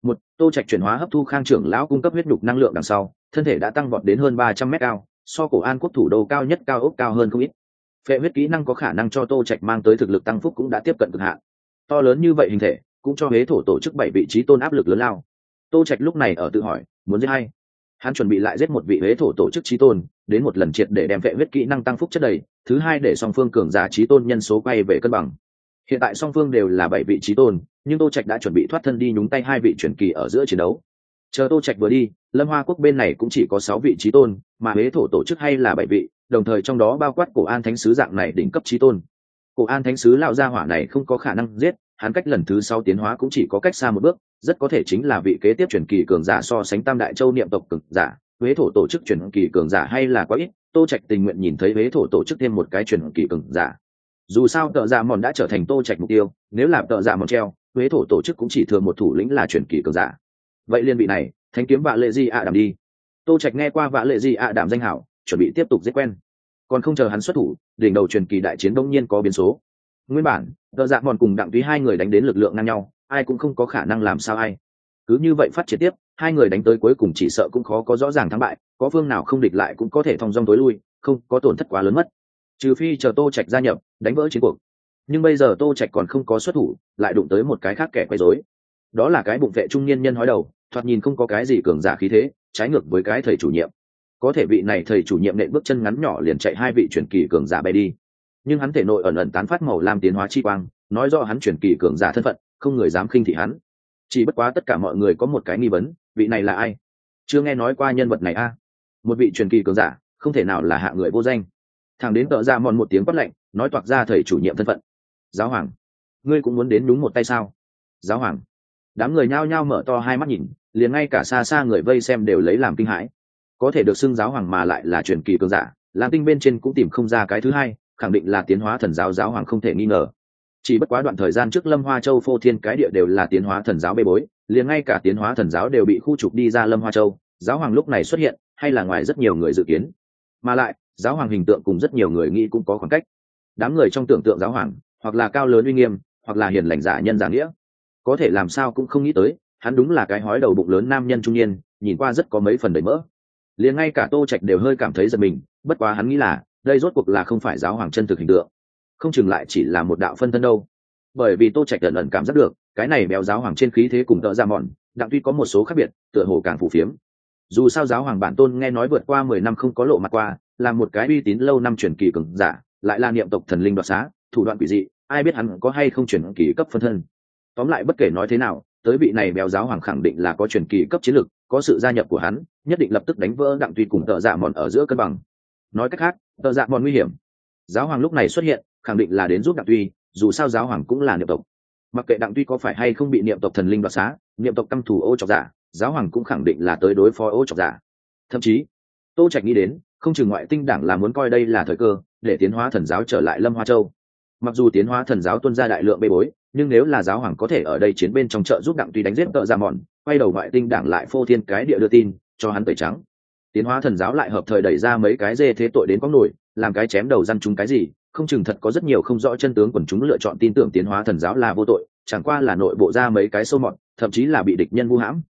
Tô Trạch chuyển hóa hấp thu Khang trưởng lão cung cấp huyết nhục năng lượng đằng sau, thân thể đã tăng vọt đến hơn 300 mét cao, so cổ An quốc thủ đô cao nhất cao ốc cao hơn không ít. Phệ huyết kỹ năng có khả năng cho Tô Trạch mang tới thực lực tăng phúc cũng đã tiếp cận cực hạn. To lớn như vậy hình thể, cũng cho hế thổ tổ chức 7 vị trí tôn áp lực lớn lao. Tô Trạch lúc này ở tự hỏi, muốn giết hay? Hắn chuẩn bị lại giết một vị hế thổ tổ chức chí tôn, đến một lần triệt để đem phệ huyết kỹ năng tăng phúc chất đầy, thứ hai để song phương cường giả chí tôn nhân số quay về cân bằng. Hiện tại song phương đều là 7 vị chí tôn, nhưng Tô Trạch đã chuẩn bị thoát thân đi nhúng tay hai vị truyền kỳ ở giữa chiến đấu. Chờ Tô Trạch vừa đi, Lâm Hoa quốc bên này cũng chỉ có 6 vị chí tôn, mà hế thổ tổ chức hay là 7 vị, đồng thời trong đó bao quát cổ An thánh sứ dạng này đỉnh cấp chí tôn. Cổ An thánh sứ lão gia hỏa này không có khả năng giết, hắn cách lần thứ 6 tiến hóa cũng chỉ có cách xa một bước, rất có thể chính là vị kế tiếp truyền kỳ cường giả so sánh Tam Đại Châu niệm tộc cường giả, hế thổ tổ chức truyền kỳ cường giả hay là quá ít. Tô Trạch tình nguyện nhìn thấy hế thổ tổ chức thêm một cái truyền kỳ cường giả. Dù sao tợ dạ mòn đã trở thành Tô Trạch mục tiêu, nếu là tợ dạ mòn treo, huế thổ tổ chức cũng chỉ thừa một thủ lĩnh là truyền kỳ cường giả. Vậy liên vị này, thánh kiếm vạ lệ di ạ đảm đi. Tô Trạch nghe qua vạ lệ di ạ đảm danh hảo, chuẩn bị tiếp tục giết quen. Còn không chờ hắn xuất thủ, đỉnh đầu truyền kỳ đại chiến đông nhiên có biến số. Nguyên bản, tợ dạ mòn cùng đặng túy hai người đánh đến lực lượng ngang nhau, ai cũng không có khả năng làm sao ai. Cứ như vậy phát triển tiếp, hai người đánh tới cuối cùng chỉ sợ cũng khó có rõ ràng thắng bại, có phương nào không địch lại cũng có thể thong dong tối lui, không có tổn thất quá lớn mất. Trừ phi chờ Tô Trạch gia nhập, đánh vỡ chiến cuộc. Nhưng bây giờ Tô Trạch còn không có xuất thủ, lại đụng tới một cái khác kẻ quấy rối. Đó là cái bụng vệ trung niên nhân hói đầu, thoạt nhìn không có cái gì cường giả khí thế, trái ngược với cái thầy chủ nhiệm. Có thể vị này thầy chủ nhiệm nện bước chân ngắn nhỏ liền chạy hai vị truyền kỳ cường giả bay đi. Nhưng hắn thể nội ẩn ẩn tán phát màu lam tiến hóa chi quang, nói rõ hắn truyền kỳ cường giả thân phận, không người dám khinh thị hắn. Chỉ bất quá tất cả mọi người có một cái nghi vấn, vị này là ai? Chưa nghe nói qua nhân vật này a? Một vị truyền kỳ cường giả, không thể nào là hạ người vô danh. Thằng đến tợ ra mòn một tiếng quát lạnh, nói toạc ra thầy chủ nhiệm thân phận. Giáo hoàng, ngươi cũng muốn đến đúng một tay sao? Giáo hoàng. Đám người nhao nhao mở to hai mắt nhìn, liền ngay cả xa xa người vây xem đều lấy làm kinh hãi. Có thể được xưng giáo hoàng mà lại là truyền kỳ cường giả, Lam Tinh bên trên cũng tìm không ra cái thứ hai, khẳng định là tiến hóa thần giáo giáo hoàng không thể nghi ngờ. Chỉ bất quá đoạn thời gian trước Lâm Hoa Châu phô thiên cái địa đều là tiến hóa thần giáo bê bối, liền ngay cả tiến hóa thần giáo đều bị khu trục đi ra Lâm Hoa Châu, giáo hoàng lúc này xuất hiện, hay là ngoài rất nhiều người dự kiến. Mà lại, giáo hoàng hình tượng cùng rất nhiều người nghĩ cũng có khoảng cách. Đám người trong tưởng tượng giáo hoàng, hoặc là cao lớn uy nghiêm, hoặc là hiền lành giả nhân giả nghĩa. Có thể làm sao cũng không nghĩ tới, hắn đúng là cái hói đầu bụng lớn nam nhân trung niên, nhìn qua rất có mấy phần đầy mỡ. Liền ngay cả Tô Trạch đều hơi cảm thấy giật mình, bất quá hắn nghĩ là, đây rốt cuộc là không phải giáo hoàng chân thực hình tượng, không chừng lại chỉ là một đạo phân thân đâu. Bởi vì Tô Trạch ẩn ẩn cảm giác được, cái này béo giáo hoàng trên khí thế cùng tợ ra mòn, đặng tuy có một số khác biệt, tựa hồ càng phù phiếm. Dù sao giáo hoàng bản tôn nghe nói vượt qua 10 năm không có lộ mặt qua, là một cái uy tín lâu năm truyền kỳ cường giả, lại là niệm tộc thần linh đoạt xá, thủ đoạn quỷ dị, ai biết hắn có hay không truyền kỳ cấp phân thân. Tóm lại bất kể nói thế nào, tới vị này béo giáo hoàng khẳng định là có truyền kỳ cấp chiến lực, có sự gia nhập của hắn, nhất định lập tức đánh vỡ đặng tuy cùng tợ dạ mòn ở giữa cân bằng. Nói cách khác, tợ dạ mòn nguy hiểm. Giáo hoàng lúc này xuất hiện, khẳng định là đến giúp đặng tuy, dù sao giáo hoàng cũng là niệm tộc. Mặc kệ đặng tuy có phải hay không bị niệm tộc thần linh đoạt xá, niệm tộc căm thù ô trọc giả, giáo hoàng cũng khẳng định là tới đối phó ô trọc giả. Thậm chí, Tô Trạch nghĩ đến, không chừng ngoại tinh đảng là muốn coi đây là thời cơ để tiến hóa thần giáo trở lại Lâm Hoa Châu. Mặc dù tiến hóa thần giáo tuân ra đại lượng bê bối, nhưng nếu là giáo hoàng có thể ở đây chiến bên trong trợ giúp đặng tuy đánh giết tợ ra mòn, quay đầu ngoại tinh đảng lại phô thiên cái địa đưa tin cho hắn tẩy trắng. Tiến hóa thần giáo lại hợp thời đẩy ra mấy cái dê thế tội đến có nổi, làm cái chém đầu răn chúng cái gì, không chừng thật có rất nhiều không rõ chân tướng quần chúng lựa chọn tin tưởng tiến hóa thần giáo là vô tội, chẳng qua là nội bộ ra mấy cái sâu mọt, thậm chí là bị địch nhân vu hãm.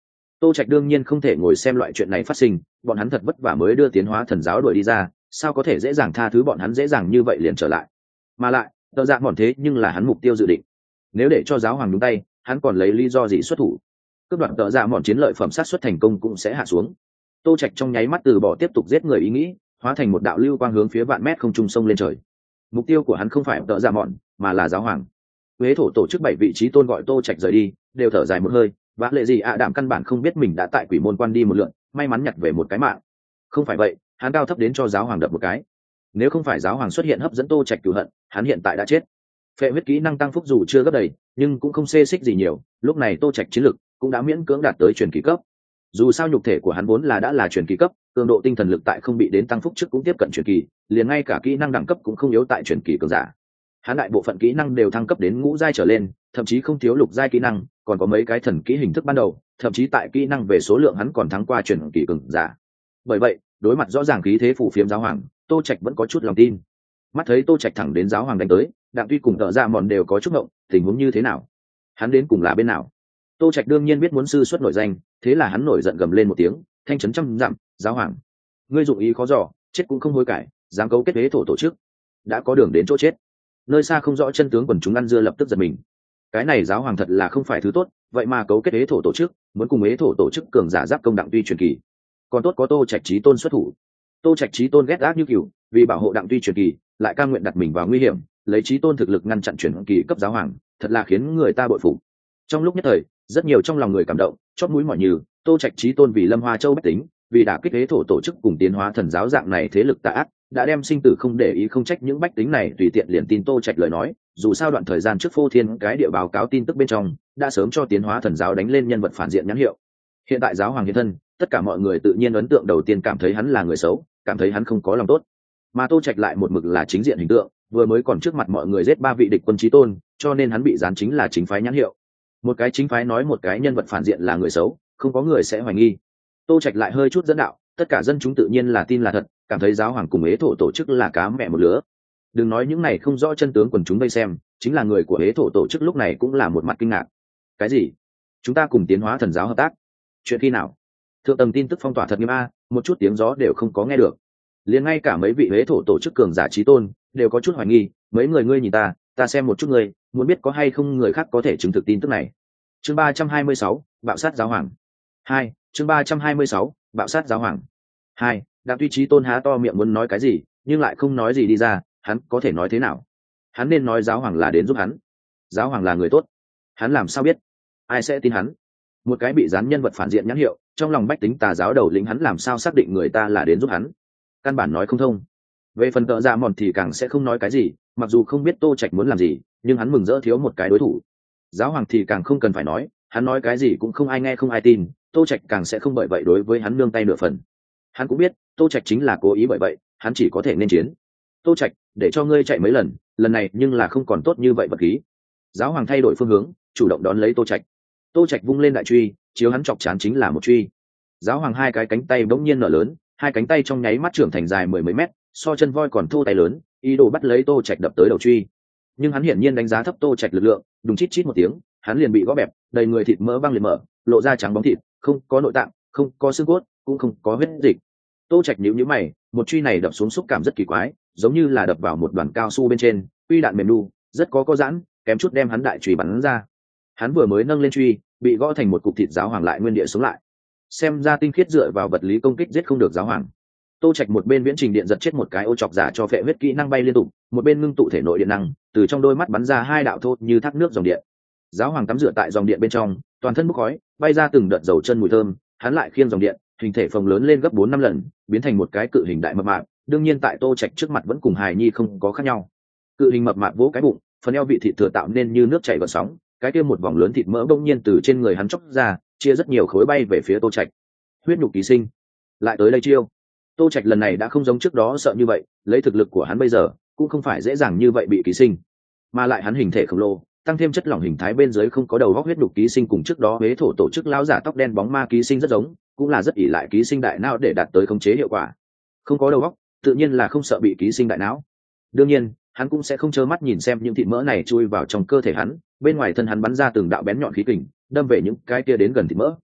Tô Trạch đương nhiên không thể ngồi xem loại chuyện này phát sinh, bọn hắn thật vất vả mới đưa tiến hóa thần giáo đuổi đi ra, sao có thể dễ dàng tha thứ bọn hắn dễ dàng như vậy liền trở lại. Mà lại tợ dạ mòn thế nhưng là hắn mục tiêu dự định, nếu để cho giáo hoàng đúng tay hắn còn lấy lý do gì xuất thủ? Cướp đoạt tợ dạ mòn chiến lợi phẩm sát xuất thành công cũng sẽ hạ xuống. Tô Trạch trong nháy mắt từ bỏ tiếp tục giết người ý nghĩ, hóa thành một đạo lưu quang hướng phía vạn mét không trung sông lên trời. Mục tiêu của hắn không phải tợ dạ mòn mà là giáo hoàng. Huế thổ tổ chức 7 vị trí tôn gọi Tô Trạch rời đi, đều thở dài một hơi, vã lệ gì ạ đảm căn bản không biết mình đã tại quỷ môn quan đi một lượt, may mắn nhặt về một cái mạng. Không phải vậy hắn cao thấp đến cho giáo hoàng đập một cái. Nếu không phải giáo hoàng xuất hiện hấp dẫn Tô Trạch cửu hận, hắn hiện tại đã chết. Phệ huyết kỹ năng tăng phúc dù chưa gấp đầy nhưng cũng không xê xích gì nhiều, lúc này Tô Trạch chiến lực cũng đã miễn cưỡng đạt tới truyền kỳ cấp. Dù sao nhục thể của hắn vốn là đã là truyền kỳ cấp, cường độ tinh thần lực tại không bị đến tăng phúc trước cũng tiếp cận truyền kỳ, liền ngay cả kỹ năng đẳng cấp cũng không yếu tại truyền kỳ cường giả. Hắn đại bộ phận kỹ năng đều thăng cấp đến ngũ giai trở lên, thậm chí không thiếu lục giai kỹ năng, còn có mấy cái thần kỹ hình thức ban đầu, thậm chí tại kỹ năng về số lượng hắn còn thắng qua truyền kỳ cường giả. Bởi vậy, đối mặt rõ ràng khí thế phủ phiếm giáo hoàng, Tô Trạch vẫn có chút lòng tin. Mắt thấy Tô Trạch thẳng đến giáo hoàng đánh tới, Đặng Tuy cùng Tợ Dạ Mòn đều có chút ngộng, tình huống như thế nào? Hắn đến cùng là bên nào? Tô Trạch đương nhiên biết muốn sư xuất nổi danh, thế là hắn nổi giận gầm lên một tiếng, thanh chấn trăm dặm, giáo hoàng, ngươi dụng ý khó dò, chết cũng không hối cải, dám cấu kết hế thổ tổ chức, đã có đường đến chỗ chết. Nơi xa không rõ chân tướng quần chúng ăn dưa lập tức giật mình. Cái này giáo hoàng thật là không phải thứ tốt, vậy mà cấu kết hế thổ tổ chức, muốn cùng hế thổ tổ chức cường giả giáp công Đặng Tuy truyền kỳ. Còn tốt có Tô Trạch chí tôn xuất thủ. Tô Trạch chí tôn ghét ác như cừu, vì bảo hộ Đặng Tuy truyền kỳ, lại cam nguyện đặt mình vào nguy hiểm, lấy chí tôn thực lực ngăn chặn truyền kỳ cấp giáo hoàng, thật là khiến người ta bội phục. Trong lúc nhất thời, rất nhiều trong lòng người cảm động, chót mũi mỏi nhừ, Tô Trạch chí tôn vì Lâm Hoa Châu bách tính, vì đả kích hế thổ tổ chức cùng tiến hóa thần giáo dạng này thế lực tà ác, đã đem sinh tử không để ý không trách những bách tính này tùy tiện liền tin Tô Trạch lời nói, dù sao đoạn thời gian trước Phô Thiên cái địa báo cáo tin tức bên trong, đã sớm cho tiến hóa thần giáo đánh lên nhân vật phản diện nhãn hiệu. Hiện tại giáo hoàng hiện thân, tất cả mọi người tự nhiên ấn tượng đầu tiên cảm thấy hắn là người xấu, cảm thấy hắn không có lòng tốt. Mà Tô Trạch lại một mực là chính diện hình tượng, vừa mới còn trước mặt mọi người giết 3 vị địch quân chí tôn, cho nên hắn bị dán chính là chính phái nhãn hiệu. Một cái chính phái nói một cái nhân vật phản diện là người xấu, không có người sẽ hoài nghi. Tô Trạch lại hơi chút dẫn đạo, tất cả dân chúng tự nhiên là tin là thật, cảm thấy giáo hoàng cùng hế thổ tổ chức là cá mẹ một lứa. Đừng nói những này không rõ chân tướng quần chúng vây xem, chính là người của hế thổ tổ chức lúc này cũng là một mặt kinh ngạc. Cái gì? Chúng ta cùng tiến hóa thần giáo hợp tác? Chuyện khi nào? Thượng tầng tin tức phong tỏa thật nghiêm a, một chút tiếng gió đều không có nghe được. Liền ngay cả mấy vị hế thổ tổ chức cường giả chí tôn đều có chút hoài nghi, mấy người ngươi nhìn ta xem một chút ngươi, muốn biết có hay không người khác có thể chứng thực tin tức này. Chương 326, bạo sát giáo hoàng. 2, chương 326, bạo sát giáo hoàng. 2, Đặng Tuy chí tôn há to miệng muốn nói cái gì, nhưng lại không nói gì đi ra, hắn có thể nói thế nào? Hắn nên nói giáo hoàng là đến giúp hắn. Giáo hoàng là người tốt. Hắn làm sao biết? Ai sẽ tin hắn? Một cái bị dán nhân vật phản diện nhãn hiệu, trong lòng bách tính tà giáo đầu lĩnh hắn làm sao xác định người ta là đến giúp hắn? Căn bản nói không thông. Về phần Tợ Dạ Mòn thì càng sẽ không nói cái gì, mặc dù không biết Tô Trạch muốn làm gì, nhưng hắn mừng rỡ thiếu một cái đối thủ. Giáo hoàng thì càng không cần phải nói, hắn nói cái gì cũng không ai nghe không ai tin, Tô Trạch càng sẽ không bởi vậy đối với hắn nương tay nửa phần. Hắn cũng biết Tô Trạch chính là cố ý bởi vậy, hắn chỉ có thể nên chiến. Tô Trạch, để cho ngươi chạy mấy lần, lần này nhưng là không còn tốt như vậy vật khí. Giáo hoàng thay đổi phương hướng, chủ động đón lấy Tô Trạch. Tô Trạch vung lên đại truy, chiếu hắn chọc chán chính là một truy. Giáo hoàng hai cái cánh tay bỗng nhiên nở lớn, hai cánh tay trong nháy mắt trưởng thành dài mười mấy mét, so chân voi còn thô tay lớn, ý đồ bắt lấy Tô Trạch đập tới đầu truy. Nhưng hắn hiển nhiên đánh giá thấp Tô Trạch lực lượng, đùng chít chít một tiếng, hắn liền bị gõ bẹp, đầy người thịt mỡ văng liền mở, lộ ra trắng bóng thịt, không có nội tạng, không có xương cốt, cũng không có huyết dịch. Tô Trạch nhíu nhíu mày, một truy này đập xuống xúc cảm rất kỳ quái, giống như là đập vào một đoàn cao su bên trên, truy đạn mềm nu, rất có giãn, kém chút đem hắn đại truy bắn ra. Hắn vừa mới nâng lên truy, bị gõ thành một cục thịt, giáo hoàng lại nguyên địa sống lại. Xem ra tinh khiết dựa vào vật lý công kích giết không được giáo hoàng. Tô Trạch một bên viễn trình điện giật chết một cái ô chọc giả cho phệ huyết kỹ năng bay liên tục, một bên ngưng tụ thể nội điện năng, từ trong đôi mắt bắn ra hai đạo thô như thác nước dòng điện. Giáo hoàng tắm rửa tại dòng điện bên trong, toàn thân bốc khói, bay ra từng đợt dầu chân mùi thơm, hắn lại khiêng dòng điện, hình thể phồng lớn lên gấp 4-5 lần, biến thành một cái cự hình đại mập mạp, đương nhiên tại Tô Trạch trước mặt vẫn cùng hài nhi không có khác nhau. Cự hình mập mạp vỗ cái bụng, phần eo bị thịt thừa tạo nên như nước chảy gợn sóng, cái kia một vòng lớn thịt mỡ bỗng nhiên từ trên người hắn chóc ra, chia rất nhiều khối bay về phía Tô Trạch. Huyết nhục ký sinh, lại tới đây chiêu. Tô Trạch lần này đã không giống trước đó sợ như vậy, lấy thực lực của hắn bây giờ, cũng không phải dễ dàng như vậy bị ký sinh, mà lại hắn hình thể khổng lồ, tăng thêm chất lỏng hình thái bên dưới không có đầu góc huyết nhục ký sinh cùng trước đó huế thổ tổ chức lão giả tóc đen bóng ma ký sinh rất giống, cũng là rất ỷ lại ký sinh đại não để đạt tới khống chế hiệu quả. Không có đầu góc, tự nhiên là không sợ bị ký sinh đại não. Đương nhiên, hắn cũng sẽ không trơ mắt nhìn xem những thịt mỡ này chui vào trong cơ thể hắn, bên ngoài thân hắn bắn ra từng đạo bén nhọn khí kình, đâm về những cái kia đến gần thịt mỡ.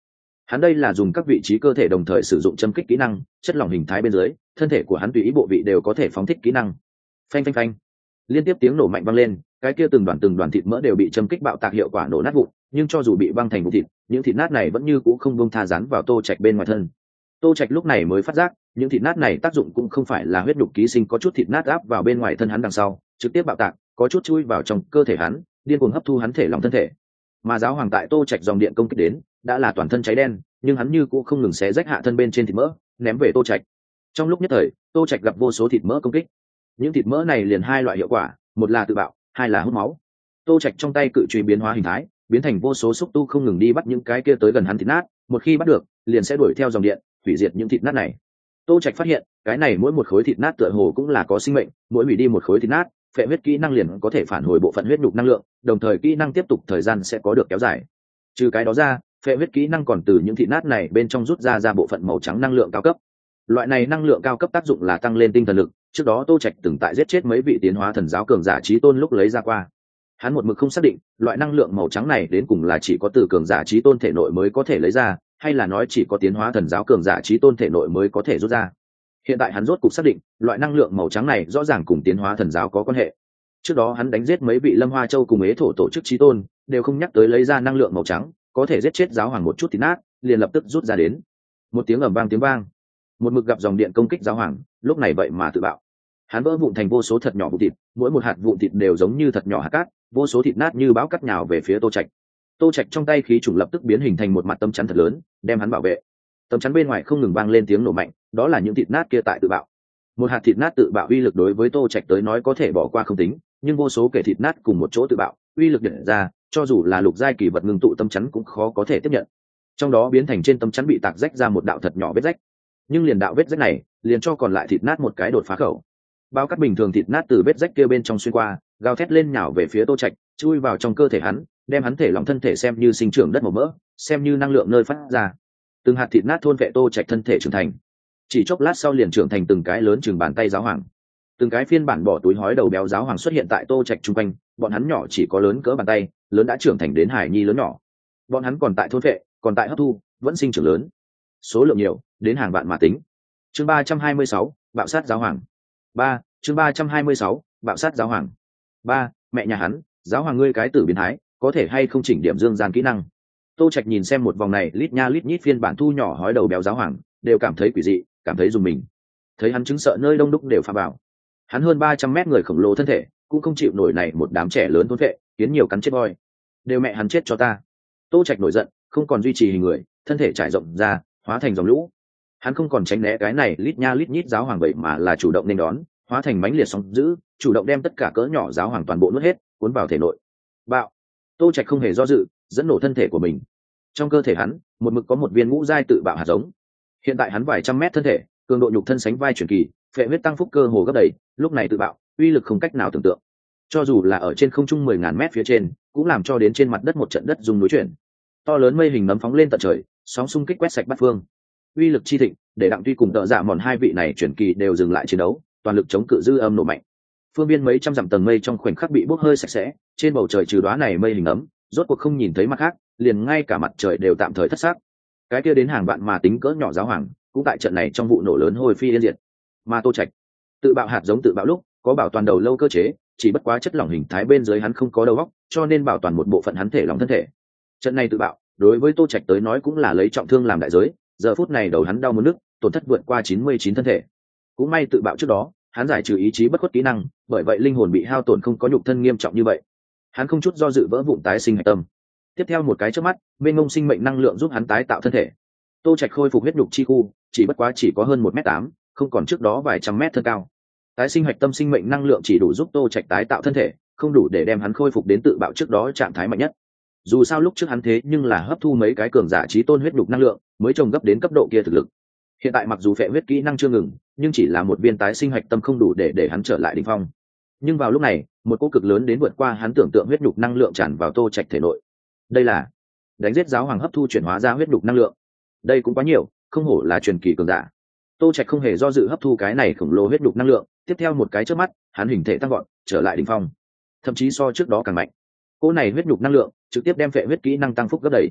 Hắn đây là dùng các vị trí cơ thể đồng thời sử dụng châm kích kỹ năng, chất lỏng hình thái bên dưới thân thể của hắn tùy ý bộ vị đều có thể phóng thích kỹ năng. Phanh phanh phanh, liên tiếp tiếng nổ mạnh vang lên, cái kia từng đoàn thịt mỡ đều bị châm kích bạo tạc hiệu quả nổ nát vụn, nhưng cho dù bị băng thành vụn thịt, những thịt nát này vẫn như cũ không buông tha dán vào Tô Trạch bên ngoài thân. Tô Trạch lúc này mới phát giác, những thịt nát này tác dụng cũng không phải là huyết nhục ký sinh, có chút thịt nát áp vào bên ngoài thân hắn đằng sau, trực tiếp bạo tạc, có chút chui vào trong cơ thể hắn, điên cuồng hấp thu hắn thể lòng thân thể. Mà giáo hoàng tại Tô Trạch dòng điện công kích đến, đã là toàn thân cháy đen, nhưng hắn như cũ không ngừng xé rách hạ thân bên trên thịt mỡ, ném về Tô Trạch. Trong lúc nhất thời, Tô Trạch gặp vô số thịt mỡ công kích. Những thịt mỡ này liền hai loại hiệu quả, một là tự bạo, hai là hút máu. Tô Trạch trong tay cự chùy biến hóa hình thái, biến thành vô số xúc tu không ngừng đi bắt những cái kia tới gần hắn thịt nát, một khi bắt được, liền sẽ đuổi theo dòng điện, hủy diệt những thịt nát này. Tô Trạch phát hiện, cái này mỗi một khối thịt nát tựa hồ cũng là có sinh mệnh, mỗi hủy đi một khối thịt nát, phệ huyết kỹ năng liền có thể phản hồi bộ phận huyết nhục năng lượng, đồng thời kỹ năng tiếp tục thời gian sẽ có được kéo dài. Trừ cái đó ra, phệ huyết kỹ năng còn từ những thịt nát này bên trong rút ra bộ phận màu trắng năng lượng cao cấp. Loại này năng lượng cao cấp tác dụng là tăng lên tinh thần lực, trước đó Tô Trạch từng tại giết chết mấy vị tiến hóa thần giáo cường giả chí tôn lúc lấy ra qua. Hắn một mực không xác định, loại năng lượng màu trắng này đến cùng là chỉ có từ cường giả chí tôn thể nội mới có thể lấy ra, hay là nói chỉ có tiến hóa thần giáo cường giả chí tôn thể nội mới có thể rút ra. Hiện tại hắn rốt cục xác định, loại năng lượng màu trắng này rõ ràng cùng tiến hóa thần giáo có quan hệ. Trước đó hắn đánh giết mấy vị Lâm Hoa Châu cùng Ế Thổ tổ chức chí tôn, đều không nhắc tới lấy ra năng lượng màu trắng, có thể giết chết giáo hoàng một chút thì nát, liền lập tức rút ra đến. Một tiếng ầm vang tiếng vang, một mực gặp dòng điện công kích giáo hoàng, lúc này vậy mà tự bạo. Hắn vỡ vụn thành vô số thật nhỏ vụn thịt, mỗi một hạt vụn thịt đều giống như thật nhỏ hạt cát, vô số thịt nát như bão cắt nhào về phía Tô Trạch. Tô Trạch trong tay khí trùng lập tức biến hình thành một mặt tấm chắn thật lớn, đem hắn bảo vệ. Tấm chắn bên ngoài không ngừng vang lên tiếng nổ mạnh, đó là những thịt nát kia tại tự bạo. Một hạt thịt nát tự bạo uy lực đối với Tô Trạch tới nói có thể bỏ qua không tính, nhưng vô số kẻ thịt nát cùng một chỗ tự bạo, uy lực hiện ra, cho dù là lục giai kỳ vật ngưng tụ tấm chắn cũng khó có thể tiếp nhận. Trong đó biến thành trên tấm chắn bị tạc rách ra một đạo thật nhỏ vết rách, nhưng liền đạo vết rách này, liền cho còn lại thịt nát một cái đột phá khẩu. Bao cắt bình thường thịt nát từ vết rách kia bên trong xuyên qua, gào thét lên nhào về phía Tô Trạch, chui vào trong cơ thể hắn, đem hắn thể lòng thân thể xem như sinh trưởng đất màu mỡ, xem như năng lượng nơi phát ra. Từng hạt thịt nát thôn vệ Tô Trạch thân thể trưởng thành. Chỉ chốc lát sau liền trưởng thành từng cái lớn chừng bàn tay giáo hoàng. Từng cái phiên bản bỏ túi hói đầu béo giáo hoàng xuất hiện tại Tô Trạch chung quanh, bọn hắn nhỏ chỉ có lớn cỡ bàn tay, lớn đã trưởng thành đến hải nhi lớn nhỏ. Bọn hắn còn tại thôn vệ, còn tại hấp thu, vẫn sinh trưởng lớn. Số lượng nhiều, đến hàng vạn mà tính. Chương 326, bạo sát giáo hoàng. 3, chương 326, bạo sát giáo hoàng. 3, mẹ nhà hắn, giáo hoàng ngươi cái tử biến thái, có thể hay không chỉnh điểm dương gian kỹ năng. Tô Trạch nhìn xem một vòng này lít nha lít nhít phiên bản thu nhỏ hói đầu béo giáo hoàng, đều cảm thấy quỷ dị, cảm thấy dùng mình. Thấy hắn chứng sợ nơi đông đúc đều phá vào. Hắn hơn 300 mét người khổng lồ thân thể, cũng không chịu nổi này một đám trẻ lớn thôn vệ, khiến nhiều cắn chết voi. Đều mẹ hắn chết cho ta. Tô Trạch nổi giận, không còn duy trì hình người, thân thể trải rộng ra, hóa thành dòng lũ. Hắn không còn tránh né cái này lít nha lít nhít giáo hoàng vậy mà là chủ động nên đón, hóa thành mãnh liệt sóng dữ, chủ động đem tất cả cỡ nhỏ giáo hoàng toàn bộ nuốt hết, cuốn vào thể nội. Bạo. Tô Trạch không hề do dự, dẫn nổ thân thể của mình. Trong cơ thể hắn, một mực có một viên ngũ giai tự bạo hạt giống. Hiện tại hắn vài trăm mét thân thể, cường độ nhục thân sánh vai chuyển kỳ, phệ huyết tăng phúc cơ hồ gấp đầy, lúc này tự bạo, uy lực không cách nào tưởng tượng. Cho dù là ở trên không trung 10.000 mét phía trên, cũng làm cho đến trên mặt đất một trận đất rung núi chuyển. To lớn mây hình nấm phóng lên tận trời, sóng xung kích quét sạch bát phương. Uy lực chi thịnh, để Đặng Tuy cùng Tợ Dạ Mòn hai vị này chuyển kỳ đều dừng lại chiến đấu, toàn lực chống cự dư âm nổ mạnh. Phương biên mấy trăm dặm tầng mây trong khoảnh khắc bị bốc hơi sạch sẽ, trên bầu trời trừ đóa này mây hình nấm, rốt cuộc không nhìn thấy mặt khác, liền ngay cả mặt trời đều tạm thời thất sắc. Cái kia đến hàng vạn mà tính cỡ nhỏ giáo hoàng, cũng tại trận này trong vụ nổ lớn hồi phi yên diệt. Mà Tô Trạch tự bạo hạt giống tự bạo lúc, có bảo toàn đầu lâu cơ chế, chỉ bất quá chất lỏng hình thái bên dưới hắn không có đầu óc, cho nên bảo toàn một bộ phận hắn thể lòng thân thể. Trận này tự bạo, đối với Tô Trạch tới nói cũng là lấy trọng thương làm đại giới, giờ phút này đầu hắn đau muốn nức, tổn thất vượt qua 99 thân thể. Cũng may tự bạo trước đó, hắn giải trừ ý chí bất khuất kỹ năng, bởi vậy linh hồn bị hao tổn không có nhục thân nghiêm trọng như vậy. Hắn không chút do dự vỡ vụn tái sinh hạch tâm. Tiếp theo một cái chớp mắt, bên ngông sinh mệnh năng lượng giúp hắn tái tạo thân thể. Tô Trạch khôi phục huyết nhục chi khu, chỉ bất quá chỉ có hơn 1m8, không còn trước đó vài trăm mét thân cao. Tái sinh hạch tâm sinh mệnh năng lượng chỉ đủ giúp Tô Trạch tái tạo thân thể, không đủ để đem hắn khôi phục đến tự bạo trước đó trạng thái mạnh nhất. Dù sao lúc trước hắn thế nhưng là hấp thu mấy cái cường giả chí tôn huyết nhục năng lượng, mới trồng gấp đến cấp độ kia thực lực. Hiện tại mặc dù phệ huyết kỹ năng chưa ngừng, nhưng chỉ là một viên tái sinh hạch tâm không đủ để hắn trở lại đỉnh phong. Nhưng vào lúc này, một cỗ cực lớn đến vượt qua hắn tưởng tượng huyết nhục năng lượng tràn vào Tô Trạch thể nội. Đây là đánh giết giáo hoàng hấp thu chuyển hóa ra huyết nhục năng lượng. Đây cũng quá nhiều, không hổ là truyền kỳ cường giả. Tô Trạch không hề do dự hấp thu cái này khổng lồ huyết nhục năng lượng, tiếp theo một cái chớp mắt, hắn hình thể tăng vọt, trở lại đỉnh phong. Thậm chí so trước đó càng mạnh. Cỗ này huyết nhục năng lượng trực tiếp đem phệ huyết kỹ năng tăng phúc gấp đôi.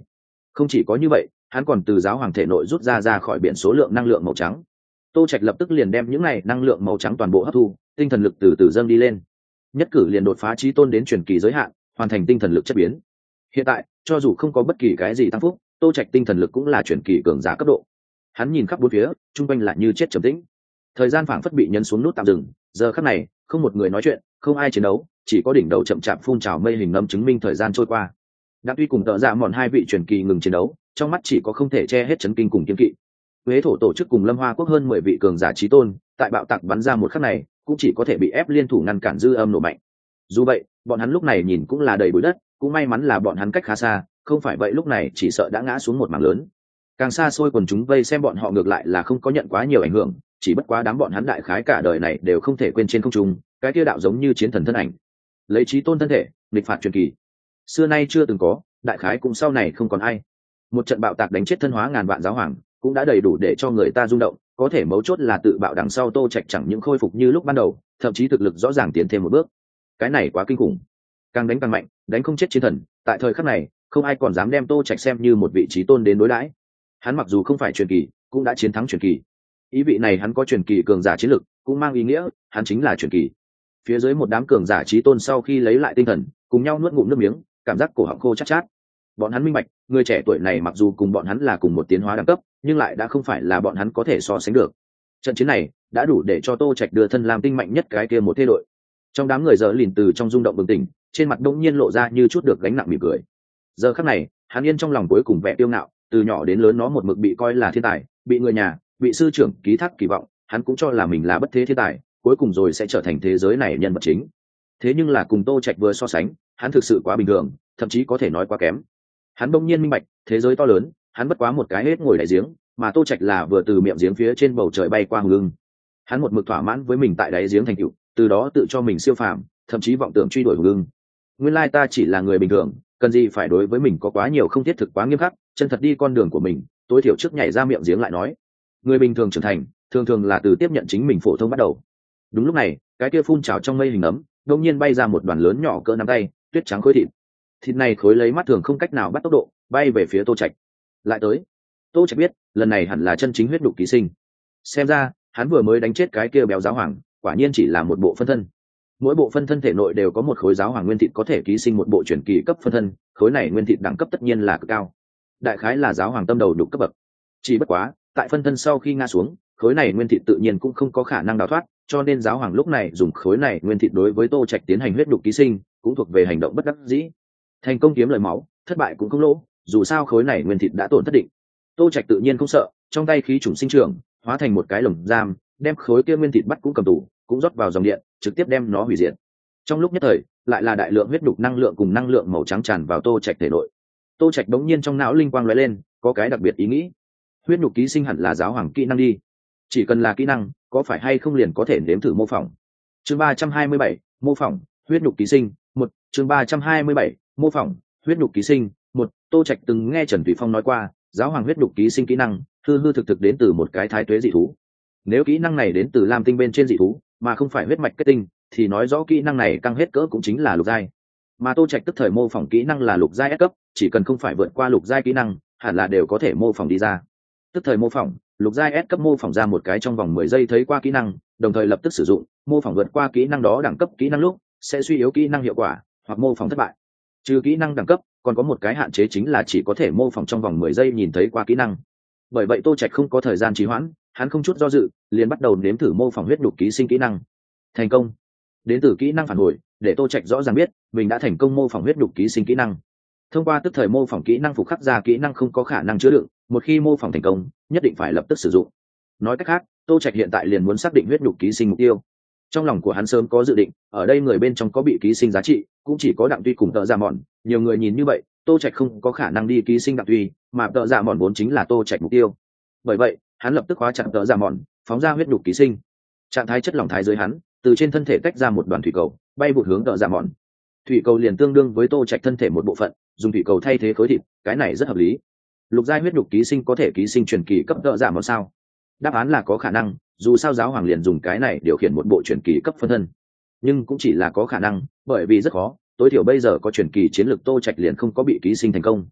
Không chỉ có như vậy, hắn còn từ giáo hoàng thể nội rút ra khỏi biển số lượng năng lượng màu trắng. Tô Trạch lập tức liền đem những này năng lượng màu trắng toàn bộ hấp thu, tinh thần lực từ từ dâng đi lên, nhất cử liền đột phá chí tôn đến truyền kỳ giới hạn, hoàn thành tinh thần lực chất biến. Hiện tại, cho dù không có bất kỳ cái gì tăng phúc, Tô Trạch tinh thần lực cũng là truyền kỳ cường giả cấp độ. Hắn nhìn khắp bốn phía, trung quanh lại như chết trầm tĩnh. Thời gian phảng phất bị nhấn xuống nút tạm dừng, giờ khắc này, không một người nói chuyện, không ai chiến đấu, chỉ có đỉnh đầu chậm chạp phun trào mây hình nấm chứng minh thời gian trôi qua. Đặng Tuy cùng Tợ Dạ Mòn hai vị truyền kỳ ngừng chiến đấu, trong mắt chỉ có không thể che hết chấn kinh cùng kiên kỵ. Huế thổ tổ chức cùng Lâm Hoa quốc hơn 10 vị cường giả chí tôn, tại bạo tạc bắn ra một khắc này, cũng chỉ có thể bị ép liên thủ ngăn cản dư âm nổ mạnh. Dù vậy, bọn hắn lúc này nhìn cũng là đầy bụi đất, cũng may mắn là bọn hắn cách khá xa, không phải vậy lúc này chỉ sợ đã ngã xuống một mảng lớn. Càng xa xôi quần chúng vây xem bọn họ ngược lại là không có nhận quá nhiều ảnh hưởng, chỉ bất quá đám bọn hắn đại khái cả đời này đều không thể quên trên không trung cái kia đạo giống như chiến thần thân ảnh, lấy chí tôn thân thể nghịch phạt truyền kỳ, xưa nay chưa từng có, đại khái cũng sau này không còn ai. Một trận bạo tạc đánh chết thân hóa ngàn vạn giáo hoàng cũng đã đầy đủ để cho người ta rung động, có thể mấu chốt là tự bạo đằng sau Tô Trạch chẳng những khôi phục như lúc ban đầu, thậm chí thực lực rõ ràng tiến thêm một bước. Cái này quá kinh khủng, càng đánh càng mạnh, đánh không chết chiến thần. Tại thời khắc này, không ai còn dám đem Tô Trạch xem như một vị chí tôn đến đối đãi. Hắn mặc dù không phải truyền kỳ, cũng đã chiến thắng truyền kỳ. Ý vị này hắn có truyền kỳ cường giả chiến lực, cũng mang ý nghĩa hắn chính là truyền kỳ. Phía dưới một đám cường giả chí tôn sau khi lấy lại tinh thần, cùng nhau nuốt ngụm nước miếng, cảm giác cổ họng khô chát chát. Bọn hắn minh bạch, người trẻ tuổi này mặc dù cùng bọn hắn là cùng một tiến hóa đẳng cấp, nhưng lại đã không phải là bọn hắn có thể so sánh được. Trận chiến này đã đủ để cho Tô Trạch đưa thân làm tinh mạnh nhất cái kia một thế đội. Trong đám người giờ lìn từ trong rung động bừng tỉnh, trên mặt đông nhiên lộ ra như chút được gánh nặng mỉm cười. Giờ khắc này, hắn yên trong lòng cuối cùng vẻ tiêu ngạo, từ nhỏ đến lớn nó một mực bị coi là thiên tài, bị người nhà, bị sư trưởng ký thác kỳ vọng, hắn cũng cho là mình là bất thế thiên tài, cuối cùng rồi sẽ trở thành thế giới này nhân vật chính. Thế nhưng là cùng Tô Trạch vừa so sánh, hắn thực sự quá bình thường, thậm chí có thể nói quá kém. Hắn bỗng nhiên minh bạch, thế giới to lớn, hắn bất quá một cái hết ngồi đại giếng, mà Tô Trạch là vừa từ miệng giếng phía trên bầu trời bay qua hùng lưng. Hắn một mực thỏa mãn với mình tại đáy giếng thành tựu, từ đó tự cho mình siêu phàm, thậm chí vọng tưởng truy đuổi hùng lưng. Nguyên lai ta chỉ là người bình thường, cần gì phải đối với mình có quá nhiều không thiết thực quá nghiêm khắc, chân thật đi con đường của mình, tối thiểu trước nhảy ra miệng giếng lại nói. Người bình thường trưởng thành, thường thường là từ tiếp nhận chính mình phổ thông bắt đầu. Đúng lúc này, cái kia phun trào trong mây hình ấm, đột nhiên bay ra một đoàn lớn nhỏ cỡ nắm tay, tuyết trắng khối thịt. Thịt này khối lấy mắt thường không cách nào bắt tốc độ, bay về phía Tô Trạch. Lại tới. Tô Trạch biết, lần này hẳn là chân chính huyết đục ký sinh. Xem ra, hắn vừa mới đánh chết cái kia béo giáo hoàng, quả nhiên chỉ là một bộ phân thân. Mỗi bộ phân thân thể nội đều có một khối giáo hoàng nguyên thịt có thể ký sinh một bộ truyền kỳ cấp phân thân, khối này nguyên thịt đẳng cấp tất nhiên là cực cao. Đại khái là giáo hoàng tâm đầu đục cấp bậc. Chỉ bất quá, tại phân thân sau khi ngã xuống, khối này nguyên thịt tự nhiên cũng không có khả năng đào thoát, cho nên giáo hoàng lúc này dùng khối này nguyên thịt đối với Tô Trạch tiến hành huyết đục ký sinh, cũng thuộc về hành động bất đắc dĩ. Thành công kiếm lời máu, thất bại cũng không lỗ, dù sao khối này nguyên thịt đã tổn thất định. Tô Trạch tự nhiên không sợ, trong tay khí trùng sinh trưởng, hóa thành một cái lồng giam, đem khối kia nguyên thịt bắt cũng cầm tù, cũng rót vào dòng điện, trực tiếp đem nó hủy diệt. Trong lúc nhất thời, lại là đại lượng huyết đục năng lượng cùng năng lượng màu trắng tràn vào Tô Trạch thể nội. Tô Trạch đống nhiên trong não linh quang lóe lên, có cái đặc biệt ý nghĩ. Huyết nhục ký sinh hẳn là giáo hoàng kỹ năng đi. Chỉ cần là kỹ năng, có phải hay không liền có thể nếm thử mô phỏng. Chương 327, mô phỏng, huyết nhục ký sinh, 1, chương 327, mô phỏng, huyết nhục ký sinh, 1. Tô Trạch từng nghe Trần Thủy Phong nói qua, giáo hoàng huyết nhục ký sinh kỹ năng, hư hư thực thực đến từ một cái thái tuế dị thú. Nếu kỹ năng này đến từ lam tinh bên trên dị thú, mà không phải huyết mạch kết tinh, thì nói rõ kỹ năng này căng hết cỡ cũng chính là lục giai. Mà Tô Trạch tức thời mô phỏng kỹ năng là lục giai S cấp, chỉ cần không phải vượt qua lục giai kỹ năng, hẳn là đều có thể mô phỏng đi ra. Tức thời mô phỏng, lục giai S cấp mô phỏng ra một cái trong vòng 10 giây thấy qua kỹ năng, đồng thời lập tức sử dụng, mô phỏng vượt qua kỹ năng đó đẳng cấp kỹ năng lúc sẽ suy yếu kỹ năng hiệu quả, hoặc mô phỏng thất bại. Trừ kỹ năng đẳng cấp, còn có một cái hạn chế chính là chỉ có thể mô phỏng trong vòng 10 giây nhìn thấy qua kỹ năng. Bởi vậy Tô Trạch không có thời gian trì hoãn, hắn không chút do dự, liền bắt đầu nếm thử mô phỏng huyết nhục ký sinh kỹ năng. Thành công. Đến từ kỹ năng phản hồi, để Tô Trạch rõ ràng biết, mình đã thành công mô phỏng huyết nhục ký sinh kỹ năng. Thông qua tức thời mô phỏng kỹ năng phục khắc ra kỹ năng không có khả năng chứa đựng, một khi mô phỏng thành công, nhất định phải lập tức sử dụng. Nói cách khác, Tô Trạch hiện tại liền muốn xác định huyết nhục ký sinh mục tiêu. Trong lòng của hắn sớm có dự định, ở đây người bên trong có bị ký sinh giá trị, cũng chỉ có Đặng Tuy cùng Tợ Dạ Mòn, nhiều người nhìn như vậy, Tô Trạch không có khả năng đi ký sinh Đặng Tuy, mà Tợ Dạ Mòn vốn chính là Tô Trạch mục tiêu. Bởi vậy, hắn lập tức khóa chặt Tợ Dạ Mòn, phóng ra huyết nhục ký sinh. Trạng thái chất lỏng thái dưới hắn, từ trên thân thể tách ra một đoàn thủy cầu, bay vụt hướng Tợ Dạ Mòn. Thủy cầu liền tương đương với Tô Trạch thân thể một bộ phận, dùng thủy cầu thay thế khối thịt, cái này rất hợp lý. Lục giai huyết nhục ký sinh có thể ký sinh truyền kỳ cấp Tợ Dạ Mòn sao? Đáp án là có khả năng, dù sao giáo hoàng liền dùng cái này điều khiển một bộ truyền kỳ cấp phân thân. Nhưng cũng chỉ là có khả năng, bởi vì rất khó, tối thiểu bây giờ có truyền kỳ chiến lược Tô Trạch liền không có bị ký sinh thành công.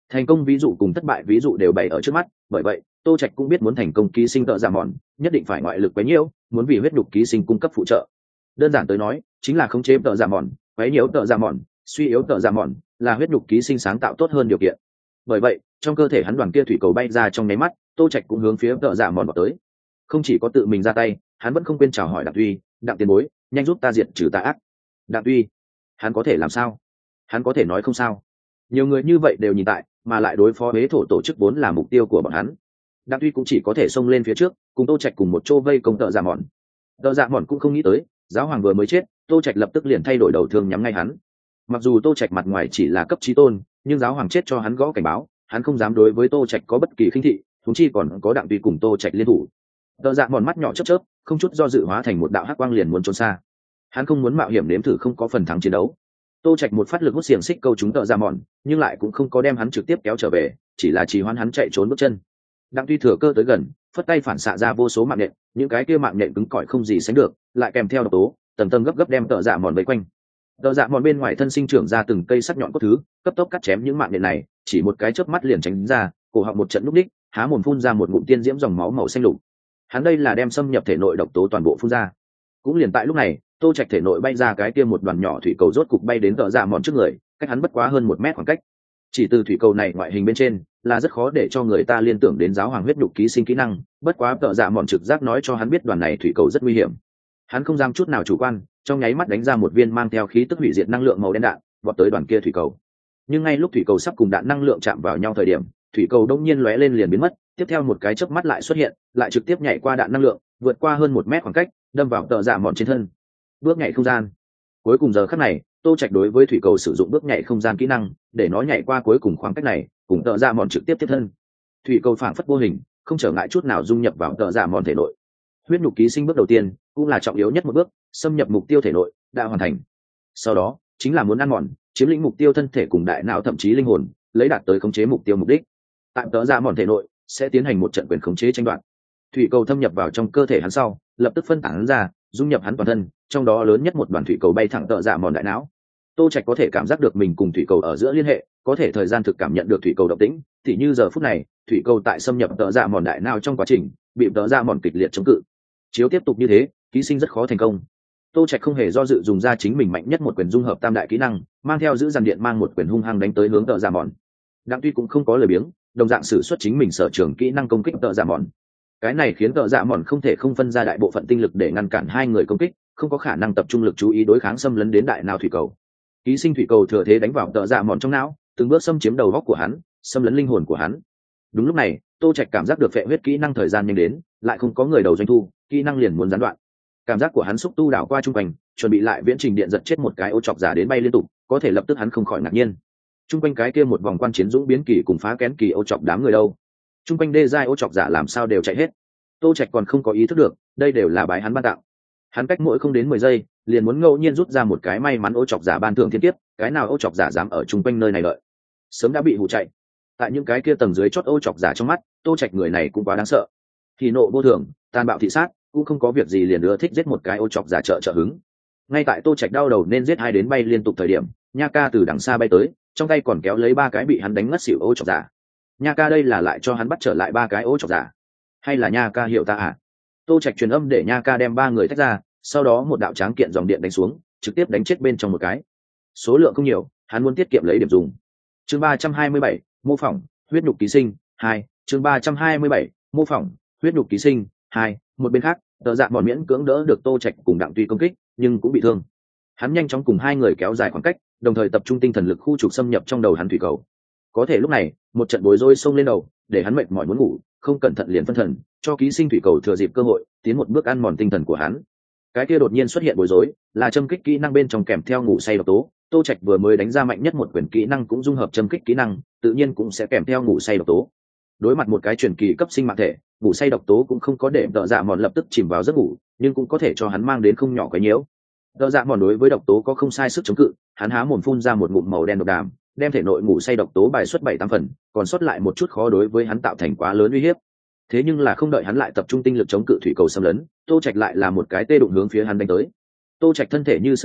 Thành công ví dụ cùng thất bại ví dụ đều bày ở trước mắt, bởi vậy Tô Trạch cũng biết muốn thành công ký sinh tợ dạ mòn nhất định phải ngoại lực quấy nhiễu, muốn vì huyết nhục ký sinh cung cấp phụ trợ. Đơn giản tới nói chính là khống chế tợ dạ mòn, quấy nhiễu tợ dạ mòn, suy yếu tợ dạ mòn, là huyết nhục ký sinh sáng tạo tốt hơn điều kiện. Bởi vậy trong cơ thể hắn đoàn kia thủy cầu bay ra trong nháy mắt, Tô Trạch cũng hướng phía tợ dạ mòn vào tới. Không chỉ có tự mình ra tay, hắn vẫn không quên chào hỏi Đặng Tuy, Đặng tiền bối, nhanh giúp ta diệt trừ tà ác. Đặng Tuy, hắn có thể làm sao? Hắn có thể nói không sao? Nhiều người như vậy đều nhìn tại, mà lại đối phó huế thổ tổ chức vốn là mục tiêu của bọn hắn. Đặng Tuy cũng chỉ có thể xông lên phía trước, cùng Tô Trạch cùng một chỗ vây công tợ dạ mòn. Tợ dạ mòn cũng không nghĩ tới, giáo hoàng vừa mới chết, Tô Trạch lập tức liền thay đổi đầu thương nhắm ngay hắn. Mặc dù Tô Trạch mặt ngoài chỉ là cấp chí tôn, nhưng giáo hoàng chết cho hắn gõ cảnh báo, hắn không dám đối với Tô Trạch có bất kỳ khinh thị, thúng chi còn có Đặng Tuy cùng Tô Trạch liên thủ. Tợ dạ mòn mắt nhỏ chớp chớp, không chút do dự hóa thành một đạo hắc quang liền muốn trốn xa. Hắn không muốn mạo hiểm nếm thử không có phần thắng chiến đấu. Tô Trạch một phát lực hút xiềng xích câu chúng tợ dạ mòn, nhưng lại cũng không có đem hắn trực tiếp kéo trở về, chỉ là trì hoãn hắn chạy trốn bước chân. Đặng Tuy thừa cơ tới gần, phất tay phản xạ ra vô số mạng nhện, những cái kia mạng nhện cứng cỏi không gì sánh được, lại kèm theo độc tố, tầng tầng gấp gấp đem tợ dạ mòn vây quanh. Tợ dạ mòn bên ngoài thân sinh trưởng ra từng cây sắc nhọn cốt thứ, cấp tốc cắt chém những mạng nhện này, chỉ một cái chớp mắt liền tránh ra, cổ họng một trận lúc đích, há mồm phun ra một ngụm tiên diễm dòng máu màu xanh lục. Hắn đây là đem xâm nhập thể nội độc tố toàn bộ phun ra. Cũng liền tại lúc này, Tô Trạch thể nội bay ra cái kia một đoàn nhỏ thủy cầu rốt cục bay đến tợ dạ mòn trước người, cách hắn bất quá hơn 1 mét khoảng cách. Chỉ từ thủy cầu này ngoại hình bên trên là rất khó để cho người ta liên tưởng đến giáo hoàng huyết nhục ký sinh kỹ năng, bất quá tợ dạ mòn trực giác nói cho hắn biết đoàn này thủy cầu rất nguy hiểm. Hắn không dám chút nào chủ quan, trong nháy mắt đánh ra một viên mang theo khí tức hủy diệt năng lượng màu đen đạn, vọt tới đoàn kia thủy cầu. Nhưng ngay lúc thủy cầu sắp cùng đạn năng lượng chạm vào nhau thời điểm, thủy cầu đông nhiên lóe lên liền biến mất, tiếp theo một cái chớp mắt lại xuất hiện, lại trực tiếp nhảy qua đạn năng lượng, vượt qua hơn 1 mét khoảng cách, đâm vào tợ dạ mòn trên thân. Bước nhảy không gian. Cuối cùng giờ khắc này, Tô Trạch đối với thủy cầu sử dụng bước nhảy không gian kỹ năng, để nó nhảy qua cuối cùng khoảng cách này, cùng tợ dạ mòn trực tiếp tiếp thân. Thủy cầu phảng phất vô hình, không trở ngại chút nào dung nhập vào tợ dạ mòn thể nội. Huyết nhục ký sinh bước đầu tiên, cũng là trọng yếu nhất một bước, xâm nhập mục tiêu thể nội đã hoàn thành. Sau đó chính là muốn ăn mòn, chiếm lĩnh mục tiêu thân thể cùng đại não thậm chí linh hồn, lấy đạt tới khống chế mục tiêu mục đích. Tại tợ dạ mòn thể nội sẽ tiến hành một trận quyền khống chế tranh đoạt. Thủy cầu thâm nhập vào trong cơ thể hắn sau, lập tức phân tán ra, dung nhập hắn toàn thân, trong đó lớn nhất một đoàn thủy cầu bay thẳng tợ dạ mòn đại não. Tô Trạch có thể cảm giác được mình cùng thủy cầu ở giữa liên hệ, có thể thời gian thực cảm nhận được thủy cầu động tĩnh, thì như giờ phút này, thủy cầu tại xâm nhập tợ dạ mòn đại não trong quá trình, bị tợ dạ mòn kịch liệt chống cự. Chiếu tiếp tục như thế, ký sinh rất khó thành công. Tô Trạch không hề do dự dùng ra chính mình mạnh nhất một quyền dung hợp tam đại kỹ năng, mang theo giữ dàn điện mang một quyền hung hăng đánh tới hướng tợ dạ mòn. Đặng Tuy cũng không có lời biếng, đồng dạng sử xuất chính mình sở trường kỹ năng công kích tợ dạ mòn. Cái này khiến tợ dạ mòn không thể không phân ra đại bộ phận tinh lực để ngăn cản hai người công kích, không có khả năng tập trung lực chú ý đối kháng xâm lấn đến đại não thủy cầu. Ký sinh thủy cầu thừa thế đánh vào tợ dạ mòn trong não, từng bước xâm chiếm đầu óc của hắn, xâm lấn linh hồn của hắn. Đúng lúc này, Tô Trạch cảm giác được phệ huyết kỹ năng thời gian nhanh đến, lại không có người đầu doanh thu, kỹ năng liền muốn gián đoạn. Cảm giác của hắn xúc tu đảo qua trung quanh, chuẩn bị lại viễn trình điện giật chết một cái ô chọc giả đến bay liên tục, có thể lập tức hắn không khỏi ngạc nhiên. Trung quanh cái kia một vòng quan chiến dũng biến kỳ cùng phá kén kỳ ô chọc đám người đâu? Trung quanh đê giai ô chọc giả làm sao đều chạy hết? Tô Trạch còn không có ý thức được, đây đều là bái hắn ban tặng. Hắn cách mỗi không đến 10 giây, liền muốn ngẫu nhiên rút ra một cái may mắn ô chọc giả ban thưởng thiên kiếp, cái nào ô chọc giả dám ở trung quanh nơi này đợi, sớm đã bị hù chạy. Tại những cái kia tầng dưới chót ô chọc giả trong mắt, Tô Trạch người này cũng quá đáng sợ. Thì nộ vô thường, tàn bạo thị sát, cũng không có việc gì liền ưa thích giết một cái ô chọc giả trợ hứng. Ngay tại Tô Trạch đau đầu nên giết hai đến bay liên tục thời điểm, Nha Ca từ đằng xa bay tới, trong tay còn kéo lấy 3 cái bị hắn đánh ngất xỉu ô chọc giả. Nha Ca đây là lại cho hắn bắt trở lại 3 cái ô chọc giả, hay là Nha Ca hiểu ta à? Tô Trạch truyền âm để Nha Ca đem 3 người tách ra, sau đó một đạo tráng kiện dòng điện đánh xuống, trực tiếp đánh chết bên trong một cái. Số lượng không nhiều, hắn muốn tiết kiệm lấy điểm dùng. Chương 327, mô phỏng huyết nhục ký sinh 2. Chương 327, mô phỏng huyết nhục ký sinh 2. Một bên khác, tợ dạ mòn miễn cưỡng đỡ được Tô Trạch cùng Đặng Tuy công kích, nhưng cũng bị thương. Hắn nhanh chóng cùng hai người kéo dài khoảng cách, đồng thời tập trung tinh thần lực khu trục xâm nhập trong đầu hắn thủy cầu. Có thể lúc này, một trận bối rối xông lên đầu, để hắn mệt mỏi muốn ngủ, không cẩn thận liền phân thần, cho ký sinh thủy cầu thừa dịp cơ hội, tiến một bước ăn mòn tinh thần của hắn. Cái kia đột nhiên xuất hiện bối rối, là châm kích kỹ năng bên trong kèm theo ngủ say độc tố. Tô Trạch vừa mới đánh ra mạnh nhất một quyền kỹ năng cũng dung hợp châm kích kỹ năng, tự nhiên cũng sẽ kèm theo ngủ say độc tố. Đối mặt một cái truyền kỳ cấp sinh mạng thể, ngủ say độc tố cũng không có để tợ dạ mòn lập tức chìm vào giấc ngủ, nhưng cũng có thể cho hắn mang đến không nhỏ cái nhiễu. Tợ dạ mòn đối với độc tố có không sai sức chống cự, hắn há mồm phun ra một ngụm màu đen độc đàm, đem thể nội ngủ say độc tố bài xuất 7-8 phần, còn sót lại một chút khó đối với hắn tạo thành quá lớn uy hiếp. Thế nhưng là không đợi hắn lại tập trung tinh lực chống cự thủy cầu xâm lấn, Tô Trạch lại là một cái tê đụng hướng phía hắn đánh tới. Tô Trạch thân thể như sơn nhạc,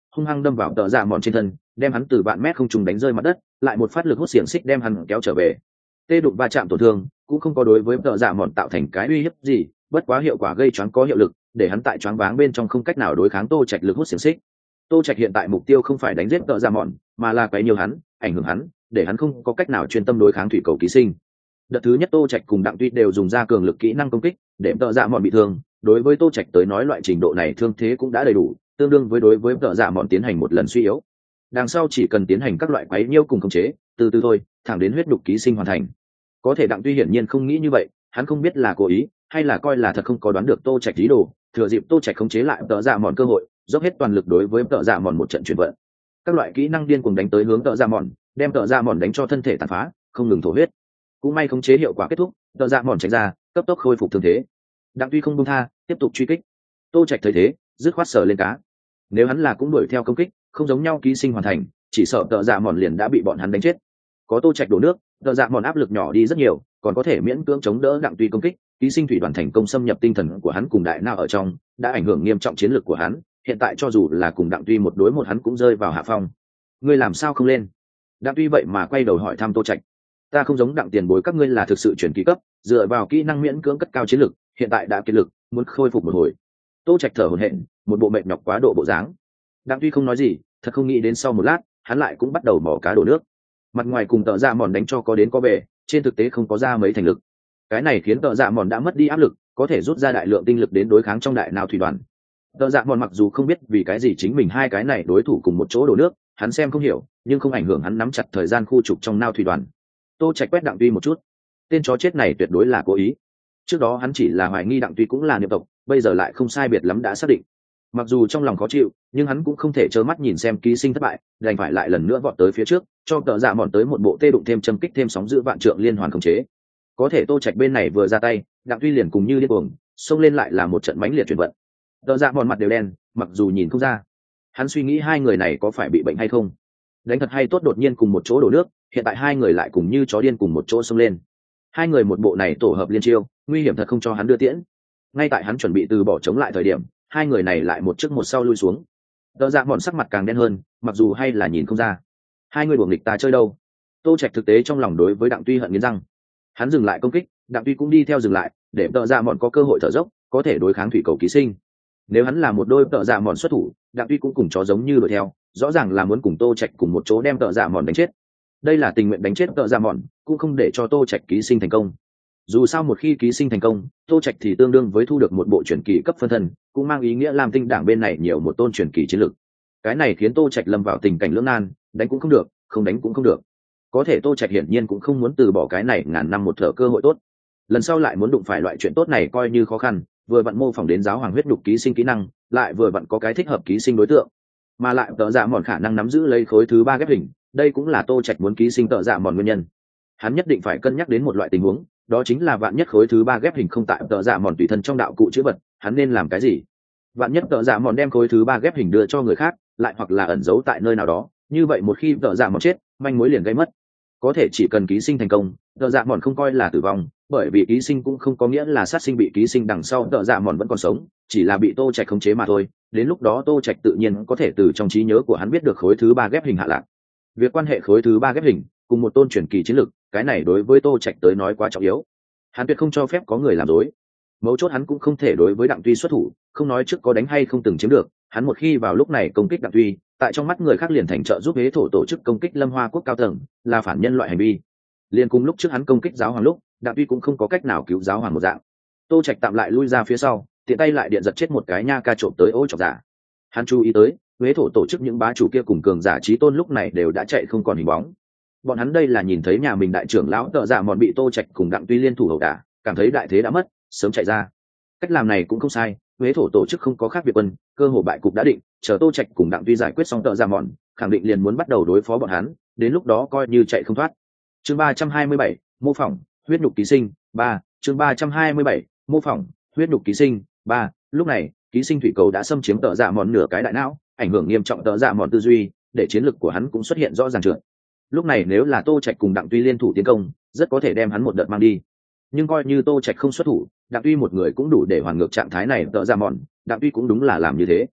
hung hăng đâm vào tợ dạ mòn trên thân, đem hắn từ vạn mét không trùng đánh rơi mặt đất, lại một phát lực hút xiềng xích đem hắn kéo trở về. Tê đụng va chạm tổn thương cũng không có đối với tợ dạ mòn tạo thành cái uy hiếp gì, bất quá hiệu quả gây choáng có hiệu lực, để hắn tại choáng váng bên trong không cách nào đối kháng Tô Trạch lực hút xiềng xích. Tô Trạch hiện tại mục tiêu không phải đánh giết tợ dạ mòn, mà là quấy nhiều hắn, ảnh hưởng hắn, để hắn không có cách nào chuyên tâm đối kháng thủy cầu ký sinh. Đợt thứ nhất Tô Trạch cùng Đặng Tuy đều dùng ra cường lực kỹ năng công kích, để tợ dạ mòn bị thương. Đối với Tô Trạch tới nói loại trình độ này thương thế cũng đã đầy đủ, tương đương với đối với tợ dạ mòn tiến hành một lần suy yếu. Đằng sau chỉ cần tiến hành các loại quấy nhiêu cùng khống chế, từ từ thôi, thẳng đến huyết đục ký sinh hoàn thành. Có thể Đặng Tuy hiển nhiên không nghĩ như vậy, hắn không biết là cố ý hay là coi là thật không có đoán được Tô Trạch ý đồ, thừa dịp Tô Trạch khống chế lại tợ dạ mòn cơ hội, dốc hết toàn lực đối với tợ dạ mòn một trận chuyển vận. Các loại kỹ năng điên cuồng đánh tới hướng tợ dạ mòn, đem tợ dạ mòn đánh cho thân thể tàn phá, không ngừng thổ huyết. Cũng may khống chế hiệu quả kết thúc, tợ dạ mòn tránh ra, cấp tốc khôi phục thương thế. Đặng Tuy không buông tha, tiếp tục truy kích. Tô Trạch thấy thế, dứt khoát sờ lên cá. Nếu hắn là cũng đuổi theo công kích, không giống nhau ký sinh hoàn thành, chỉ sợ tợ dạ mòn liền đã bị bọn hắn đánh chết. Có Tô Trạch đổ nước, tợ dạ mòn áp lực nhỏ đi rất nhiều, còn có thể miễn cưỡng chống đỡ Đặng Tuy công kích. Ký sinh thủy đoàn thành công xâm nhập tinh thần của hắn cùng đại não ở trong, đã ảnh hưởng nghiêm trọng chiến lược của hắn. Hiện tại cho dù là cùng Đặng Tuy một đối một hắn cũng rơi vào hạ phong. Ngươi làm sao không lên? Đặng Tuy vậy mà quay đầu hỏi thăm Tô Trạch. Ta không giống Đặng tiền bối các ngươi là thực sự chuyển kỳ cấp, dựa vào kỹ năng miễn cưỡng cất cao chiến lực, hiện tại đã kiệt lực, muốn khôi phục một hồi. Tô Trạch thở hổn hển, một bộ mệt nhọc quá độ bộ dáng. Đặng Tuy không nói gì, thật không nghĩ đến sau một lát, hắn lại cũng bắt đầu mò cá đổ nước. Mặt ngoài cùng tợ dạ mòn đánh cho có đến có về, trên thực tế không có ra mấy thành lực. Cái này khiến tợ dạ mòn đã mất đi áp lực, có thể rút ra đại lượng tinh lực đến đối kháng trong đại não thủy đoàn. Tợ dạ mòn mặc dù không biết vì cái gì chính mình hai cái này đối thủ cùng một chỗ đổ nước, hắn xem không hiểu, nhưng không ảnh hưởng hắn nắm chặt thời gian khu trục trong nao thủy đoàn. Tô Trạch quét Đặng Tuy một chút, tên chó chết này tuyệt đối là cố ý. Trước đó hắn chỉ là hoài nghi Đặng Tuy cũng là niệm tộc, bây giờ lại không sai biệt lắm đã xác định. Mặc dù trong lòng khó chịu, nhưng hắn cũng không thể trơ mắt nhìn xem ký sinh thất bại, đành phải lại lần nữa vọt tới phía trước, cho tợ dạ mòn tới một bộ tê đụng thêm châm kích thêm sóng giữ vạn trượng liên hoàn khống chế. Có thể Tô Trạch bên này vừa ra tay, Đặng Tuy liền cùng như điên cuồng, xông lên lại là một trận mãnh liệt chuyển vận. Tợ dạ mòn mặt đều đen, mặc dù nhìn không ra, hắn suy nghĩ hai người này có phải bị bệnh hay không. Đánh thật hay tốt đột nhiên cùng một chỗ đổ nước, hiện tại hai người lại cùng như chó điên cùng một chỗ xông lên. Hai người một bộ này tổ hợp liên chiêu, nguy hiểm thật không cho hắn đưa tiễn. Ngay tại hắn chuẩn bị từ bỏ chống lại thời điểm, hai người này lại một trước một sau lui xuống. Tợ dạ mòn sắc mặt càng đen hơn, mặc dù hay là nhìn không ra. Hai người đuổi nghịch ta chơi đâu? Tô Trạch thực tế trong lòng đối với Đặng Tuy hận nghiến răng. Hắn dừng lại công kích, Đặng Tuy cũng đi theo dừng lại, để tợ dạ mòn có cơ hội thở dốc, có thể đối kháng thủy cầu ký sinh. Nếu hắn là một đôi tợ dạ mòn xuất thủ, Đặng Tuy cũng cùng chó giống như đuổi theo, rõ ràng là muốn cùng Tô Trạch cùng một chỗ đem tợ dạ mòn đánh chết. Đây là tình nguyện đánh chết tợ dạ mòn, cũng không để cho Tô Trạch ký sinh thành công. Dù sao một khi ký sinh thành công, Tô Trạch thì tương đương với thu được một bộ truyền kỳ cấp phân thân, cũng mang ý nghĩa làm tinh đảng bên này nhiều một tôn truyền kỳ chiến lực. Cái này khiến Tô Trạch lâm vào tình cảnh lưỡng nan, đánh cũng không được, không đánh cũng không được. Có thể Tô Trạch hiển nhiên cũng không muốn từ bỏ cái này ngàn năm một thở cơ hội tốt. Lần sau lại muốn đụng phải loại chuyện tốt này coi như khó khăn, vừa vặn mô phỏng đến giáo hoàng huyết đục ký sinh kỹ năng, lại vừa vặn có cái thích hợp ký sinh đối tượng, mà lại tợ dạ mòn khả năng nắm giữ lấy khối thứ 3 ghép hình, đây cũng là Tô Trạch muốn ký sinh tợ dạ mòn nguyên nhân. Hắn nhất định phải cân nhắc đến một loại tình huống, đó chính là vạn nhất khối thứ 3 ghép hình không tại tợ dạ mòn tùy thân trong đạo cụ chữ vật, hắn nên làm cái gì? Vạn nhất tợ dạ mòn đem khối thứ 3 ghép hình đưa cho người khác, lại hoặc là ẩn giấu tại nơi nào đó, như vậy một khi tợ dạ mòn chết, manh mối liền gây mất. Có thể chỉ cần ký sinh thành công, tợ dạ mòn không coi là tử vong, bởi vì ký sinh cũng không có nghĩa là sát sinh bị ký sinh đằng sau tợ dạ mòn vẫn còn sống, chỉ là bị Tô Trạch khống chế mà thôi. Đến lúc đó Tô Trạch tự nhiên có thể từ trong trí nhớ của hắn biết được khối thứ 3 ghép hình hạ lạc. Việc quan hệ khối thứ 3 ghép hình cùng một tôn truyền kỳ chiến lực, cái này đối với Tô Trạch tới nói quá trọng yếu. Hắn tuyệt không cho phép có người làm dối. Mấu chốt hắn cũng không thể đối với Đặng Tuy xuất thủ, không nói trước có đánh hay không từng chiếm được, hắn một khi vào lúc này công kích Đặng Tuy, tại trong mắt người khác liền thành trợ giúp hế thổ tổ chức công kích Lâm Hoa quốc cao tầng, là phản nhân loại hành vi. Liên cùng lúc trước hắn công kích giáo hoàng lúc, Đặng Tuy cũng không có cách nào cứu giáo hoàng một dạng. Tô Trạch tạm lại lui ra phía sau, tiện tay lại điện giật chết một cái nha ca trộm tới ô chọc giả. Hắn chú ý tới, huế thổ tổ chức những bá chủ kia cùng cường giả chí tôn lúc này đều đã chạy không còn hình bóng. Bọn hắn đây là nhìn thấy nhà mình đại trưởng lão tợ dạ mòn bị Tô Trạch cùng Đặng Tuy liên thủ hậu đả, cảm thấy đại thế đã mất, sớm chạy ra. Cách làm này cũng không sai, huế thổ tổ chức không có khác biệt quân, cơ hội bại cục đã định, chờ Tô Trạch cùng Đặng Tuy giải quyết xong tợ dạ mòn, khẳng định liền muốn bắt đầu đối phó bọn hắn, đến lúc đó coi như chạy không thoát. Chương 327, mô phỏng huyết nhục ký sinh 3, chương 327, mô phỏng huyết nhục ký sinh 3. Lúc này ký sinh thủy cầu đã xâm chiếm tợ dạ mòn nửa cái đại não, ảnh hưởng nghiêm trọng tợ dạ mòn tư duy, để chiến lực của hắn cũng xuất hiện rõ ràng trượt. Lúc này nếu là Tô Trạch cùng Đặng Tuy liên thủ tiến công, rất có thể đem hắn một đợt mang đi. Nhưng coi như Tô Trạch không xuất thủ, Đặng Tuy một người cũng đủ để hoàn ngược trạng thái này tợ dạ mòn, Đặng Tuy cũng đúng là làm như thế.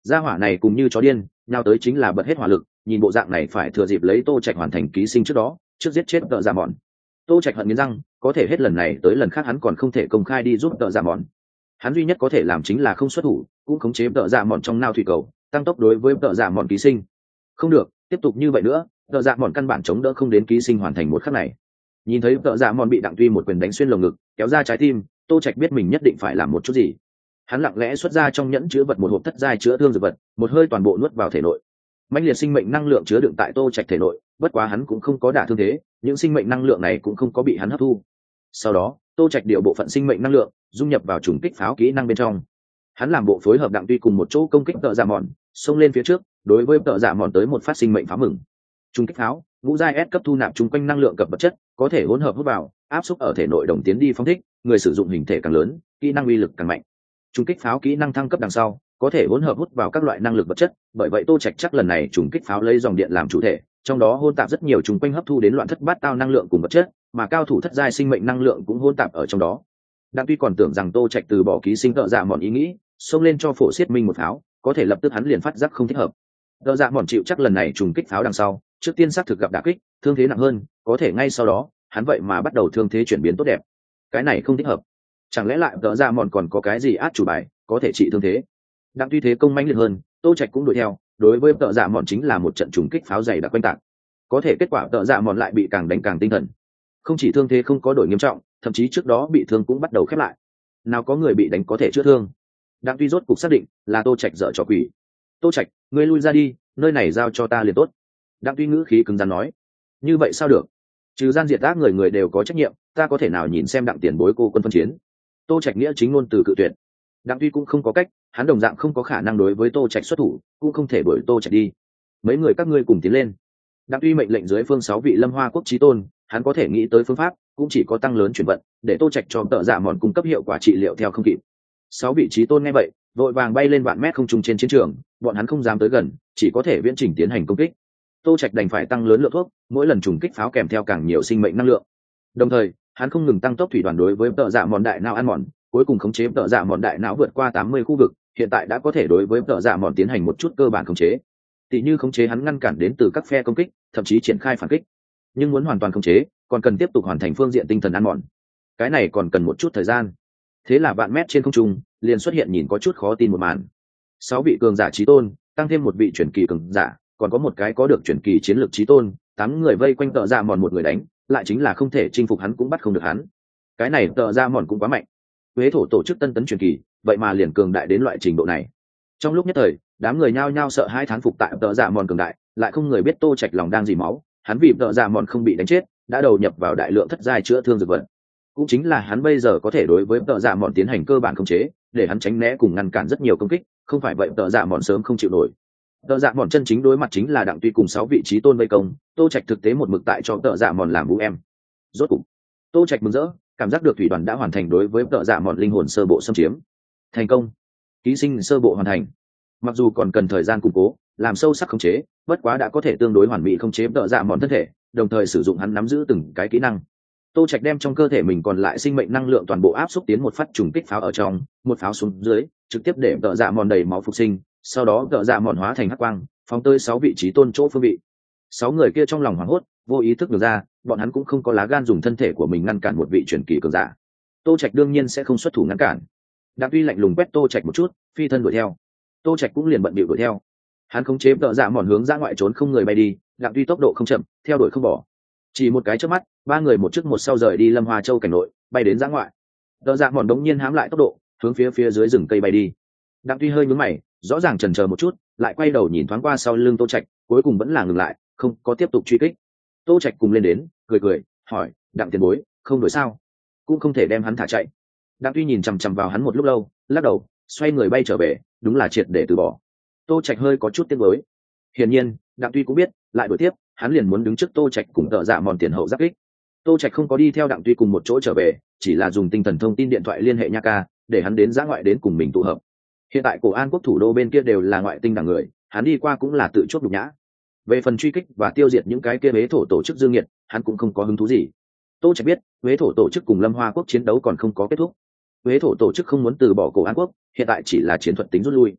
gia hỏa này cùng như chó điên nhau tới chính là bật hết hỏa lực, nhìn bộ dạng này phải thừa dịp lấy Tô Trạch hoàn thành ký sinh trước đó trước giết chết tợ dạ mòn. Tô Trạch hận nghiến răng, có thể hết lần này tới lần khác hắn còn không thể công khai đi giúp tợ dạ mòn. Hắn duy nhất có thể làm chính là không xuất thủ, cũng khống chế tợ dạ mòn trong nao thủy cầu, tăng tốc đối với tợ dạ mòn ký sinh. Không được, tiếp tục như vậy nữa, tợ dạ mòn căn bản chống đỡ không đến ký sinh hoàn thành một khắc này. Nhìn thấy tợ dạ mòn bị Đặng Tuy một quyền đánh xuyên lồng ngực, kéo ra trái tim, Tô Trạch biết mình nhất định phải làm một chút gì. Hắn lặng lẽ xuất ra trong nhẫn chứa vật một hộp thất giai chữa thương dược vật, một hơi toàn bộ nuốt vào thể nội. Mãnh liệt sinh mệnh năng lượng chứa đựng tại Tô Trạch thể nội, bất quá hắn cũng không có đả thương thế, những sinh mệnh năng lượng này cũng không có bị hắn hấp thu. Sau đó, Tô Trạch điều bộ phận sinh mệnh năng lượng dung nhập vào trùng kích pháo kỹ năng bên trong. Hắn làm bộ phối hợp Đặng Tuy cùng một chỗ công kích tợ dạ mòn, xông lên phía trước, đối với tợ dạ mòn tới một phát sinh mệnh pháo mừng. Trùng kích pháo, ngũ giai S cấp thu nạp chung quanh năng lượng cập vật chất, có thể hỗn hợp hút vào, áp xúc ở thể nội đồng tiến đi phóng thích, người sử dụng hình thể càng lớn, kỹ năng uy lực càng mạnh. Trùng kích pháo kỹ năng thăng cấp đằng sau, có thể hỗn hợp hút vào các loại năng lực vật chất, bởi vậy Tô Trạch chắc lần này trùng kích pháo lấy dòng điện làm chủ thể, trong đó hỗn tạp rất nhiều trùng quanh hấp thu đến loạn thất bát tao năng lượng cùng vật chất, mà cao thủ thất giai sinh mệnh năng lượng cũng hỗn tạp ở trong đó. Đặng Tuy còn tưởng rằng Tô Trạch từ bỏ ký sinh tợ dạ mòn ý nghĩ, xông lên cho phổ xiết minh một pháo, có thể lập tức hắn liền phát giác không thích hợp. Tợ dạ mòn chịu chắc lần này trùng kích pháo đằng sau, trước tiên xác thực gặp đả kích, thương thế nặng hơn, có thể ngay sau đó, hắn vậy mà bắt đầu thương thế chuyển biến tốt đẹp. Cái này không thích hợp. Chẳng lẽ lại tợ dạ mòn còn có cái gì át chủ bài, có thể trị thương thế? Đặng Tuy thế công mãnh liệt hơn, Tô Trạch cũng đuổi theo, đối với tợ dạ mòn chính là một trận trùng kích pháo dày đặc quanh tạc. Có thể kết quả tợ dạ mòn lại bị càng đánh càng tinh thần. Không chỉ thương thế không có đổi nghiêm trọng, thậm chí trước đó bị thương cũng bắt đầu khép lại. Nào có người bị đánh có thể chữa thương. Đặng Tuy rốt cục xác định là Tô Trạch dở trò quỷ. Tô Trạch, ngươi lui ra đi, nơi này giao cho ta liền tốt. Đặng Tuy ngữ khí cứng rắn nói. Như vậy sao được? Trừ gian diệt ác người người đều có trách nhiệm, ta có thể nào nhìn xem Đặng tiền bối cô quân phân chiến? Tô Trạch nghĩa chính ngôn từ cự tuyệt. Đặng Tuy cũng không có cách, hắn đồng dạng không có khả năng đối với Tô Trạch xuất thủ, cũng không thể đuổi Tô Trạch đi. Mấy người các ngươi cùng tiến lên. Đặng Tuy mệnh lệnh dưới phương 6 vị Lâm Hoa quốc chí tôn, hắn có thể nghĩ tới phương pháp, cũng chỉ có tăng lớn chuyển vận, để Tô Trạch cho tợ dạ mòn cung cấp hiệu quả trị liệu theo không kịp. 6 vị chí tôn nghe vậy, vội vàng bay lên vạn mét không trung trên chiến trường, bọn hắn không dám tới gần, chỉ có thể viễn trình tiến hành công kích. Tô Trạch đành phải tăng lớn lượng thuốc, mỗi lần trùng kích pháo kèm theo càng nhiều sinh mệnh năng lượng. Đồng thời, hắn không ngừng tăng tốc thủy đoàn đối với tợ dạ mòn đại não ăn mòn, cuối cùng khống chế tợ dạ mòn đại não vượt qua 80 khu vực, hiện tại đã có thể đối với tợ dạ mòn tiến hành một chút cơ bản khống chế. Tỷ như khống chế hắn ngăn cản đến từ các phe công kích, thậm chí triển khai phản kích. Nhưng muốn hoàn toàn khống chế, còn cần tiếp tục hoàn thành phương diện tinh thần ăn mòn. Cái này còn cần một chút thời gian. Thế là vạn mét trên không trung, liền xuất hiện nhìn có chút khó tin một màn. 6 vị cường giả chí tôn, tăng thêm một vị truyền kỳ cường giả, còn có một cái có được truyền kỳ chiến lược chí tôn, 8 người vây quanh tợ dạ mòn một người đánh, lại chính là không thể chinh phục hắn cũng bắt không được hắn. Cái này tợ dạ mòn cũng quá mạnh. Huế thổ tổ chức tân tấn truyền kỳ, vậy mà liền cường đại đến loại trình độ này. Trong lúc nhất thời, đám người nhao nhao sợ hai thán phục tại tợ dạ mòn cường đại, lại không người biết Tô Trạch lòng đang dì máu, hắn vì tợ dạ mòn không bị đánh chết, đã đầu nhập vào đại lượng thất giai chữa thương dược vật. Cũng chính là hắn bây giờ có thể đối với tợ dạ mòn tiến hành cơ bản khống chế, để hắn tránh né cùng ngăn cản rất nhiều công kích, không phải vậy tợ dạ mòn sớm không chịu nổi. Tợ dạ mòn chân chính đối mặt chính là Đặng Tuy cùng 6 vị trí tôn vây công, Tô Trạch thực tế một mực tại cho tợ dạ mòn làm vũ em. Rốt cục, Tô Trạch mừng rỡ, cảm giác được thủy đoàn đã hoàn thành đối với tợ dạ mòn linh hồn sơ bộ xâm chiếm. Thành công, ký sinh sơ bộ hoàn thành. Mặc dù còn cần thời gian củng cố, làm sâu sắc khống chế, bất quá đã có thể tương đối hoàn mỹ khống chế tợ dạ mòn thân thể, đồng thời sử dụng hắn nắm giữ từng cái kỹ năng. Tô Trạch đem trong cơ thể mình còn lại sinh mệnh năng lượng toàn bộ áp xúc tiến một phát trùng kích pháo ở trong, một pháo xuống dưới, trực tiếp để tợ dạ mòn đầy máu phục sinh, sau đó tợ dạ mòn hóa thành hắc quang, phóng tới 6 vị trí tôn chỗ phương vị. 6 người kia trong lòng hoảng hốt, vô ý thức được ra, bọn hắn cũng không có lá gan dùng thân thể của mình ngăn cản một vị truyền kỳ cường giả. Tô Trạch đương nhiên sẽ không xuất thủ ngăn cản. Đặng Tuy lạnh lùng quét Tô Trạch một chút, phi thân đuổi theo. Tô Trạch cũng liền bận bịu đuổi theo. Hắn khống chế tợ dạ mòn hướng ra ngoại trốn không người bay đi, Đặng Tuy tốc độ không chậm, theo đuổi không bỏ. Chỉ một cái chớp mắt, 3 người một trước một sau rời đi Lâm Hoa Châu cảnh nội, bay đến ra ngoại. Tợ dạ mòn đống nhiên hám lại tốc độ, hướng phía dưới rừng cây bay đi. Đặng Tuy hơi nhướng mày, rõ ràng chần chờ một chút, lại quay đầu nhìn thoáng qua sau lưng Tô Trạch, cuối cùng vẫn là ngừng lại, không có tiếp tục truy kích. Tô Trạch cùng lên đến, cười, hỏi, Đặng tiền bối, không đổi sao? Cũng không thể đem hắn thả chạy. Đặng Tuy nhìn chằm chằm vào hắn một lúc lâu, lắc đầu, xoay người bay trở về, đúng là triệt để từ bỏ. Tô Trạch hơi có chút tiếc nuối. Hiển nhiên, Đặng Tuy cũng biết, lại đuổi tiếp, hắn liền muốn đứng trước Tô Trạch cùng tợ dạ mòn tiền hậu giáp kích. Tô Trạch không có đi theo Đặng Tuy cùng một chỗ trở về, chỉ là dùng tinh thần thông tin điện thoại liên hệ Nha Ca, để hắn đến giã ngoại đến cùng mình tụ hợp. Hiện tại cổ An quốc thủ đô bên kia đều là ngoại tinh đẳng người, hắn đi qua cũng là tự chốt nhục nhã. Về phần truy kích và tiêu diệt những cái kia Huế thổ tổ chức dương nghiệt, hắn cũng không có hứng thú gì. Tô Trạch biết, Huế thổ tổ chức cùng Lâm Hoa quốc chiến đấu còn không có kết thúc. Huế thổ tổ chức không muốn từ bỏ cổ An quốc, hiện tại chỉ là chiến thuật tính rút lui.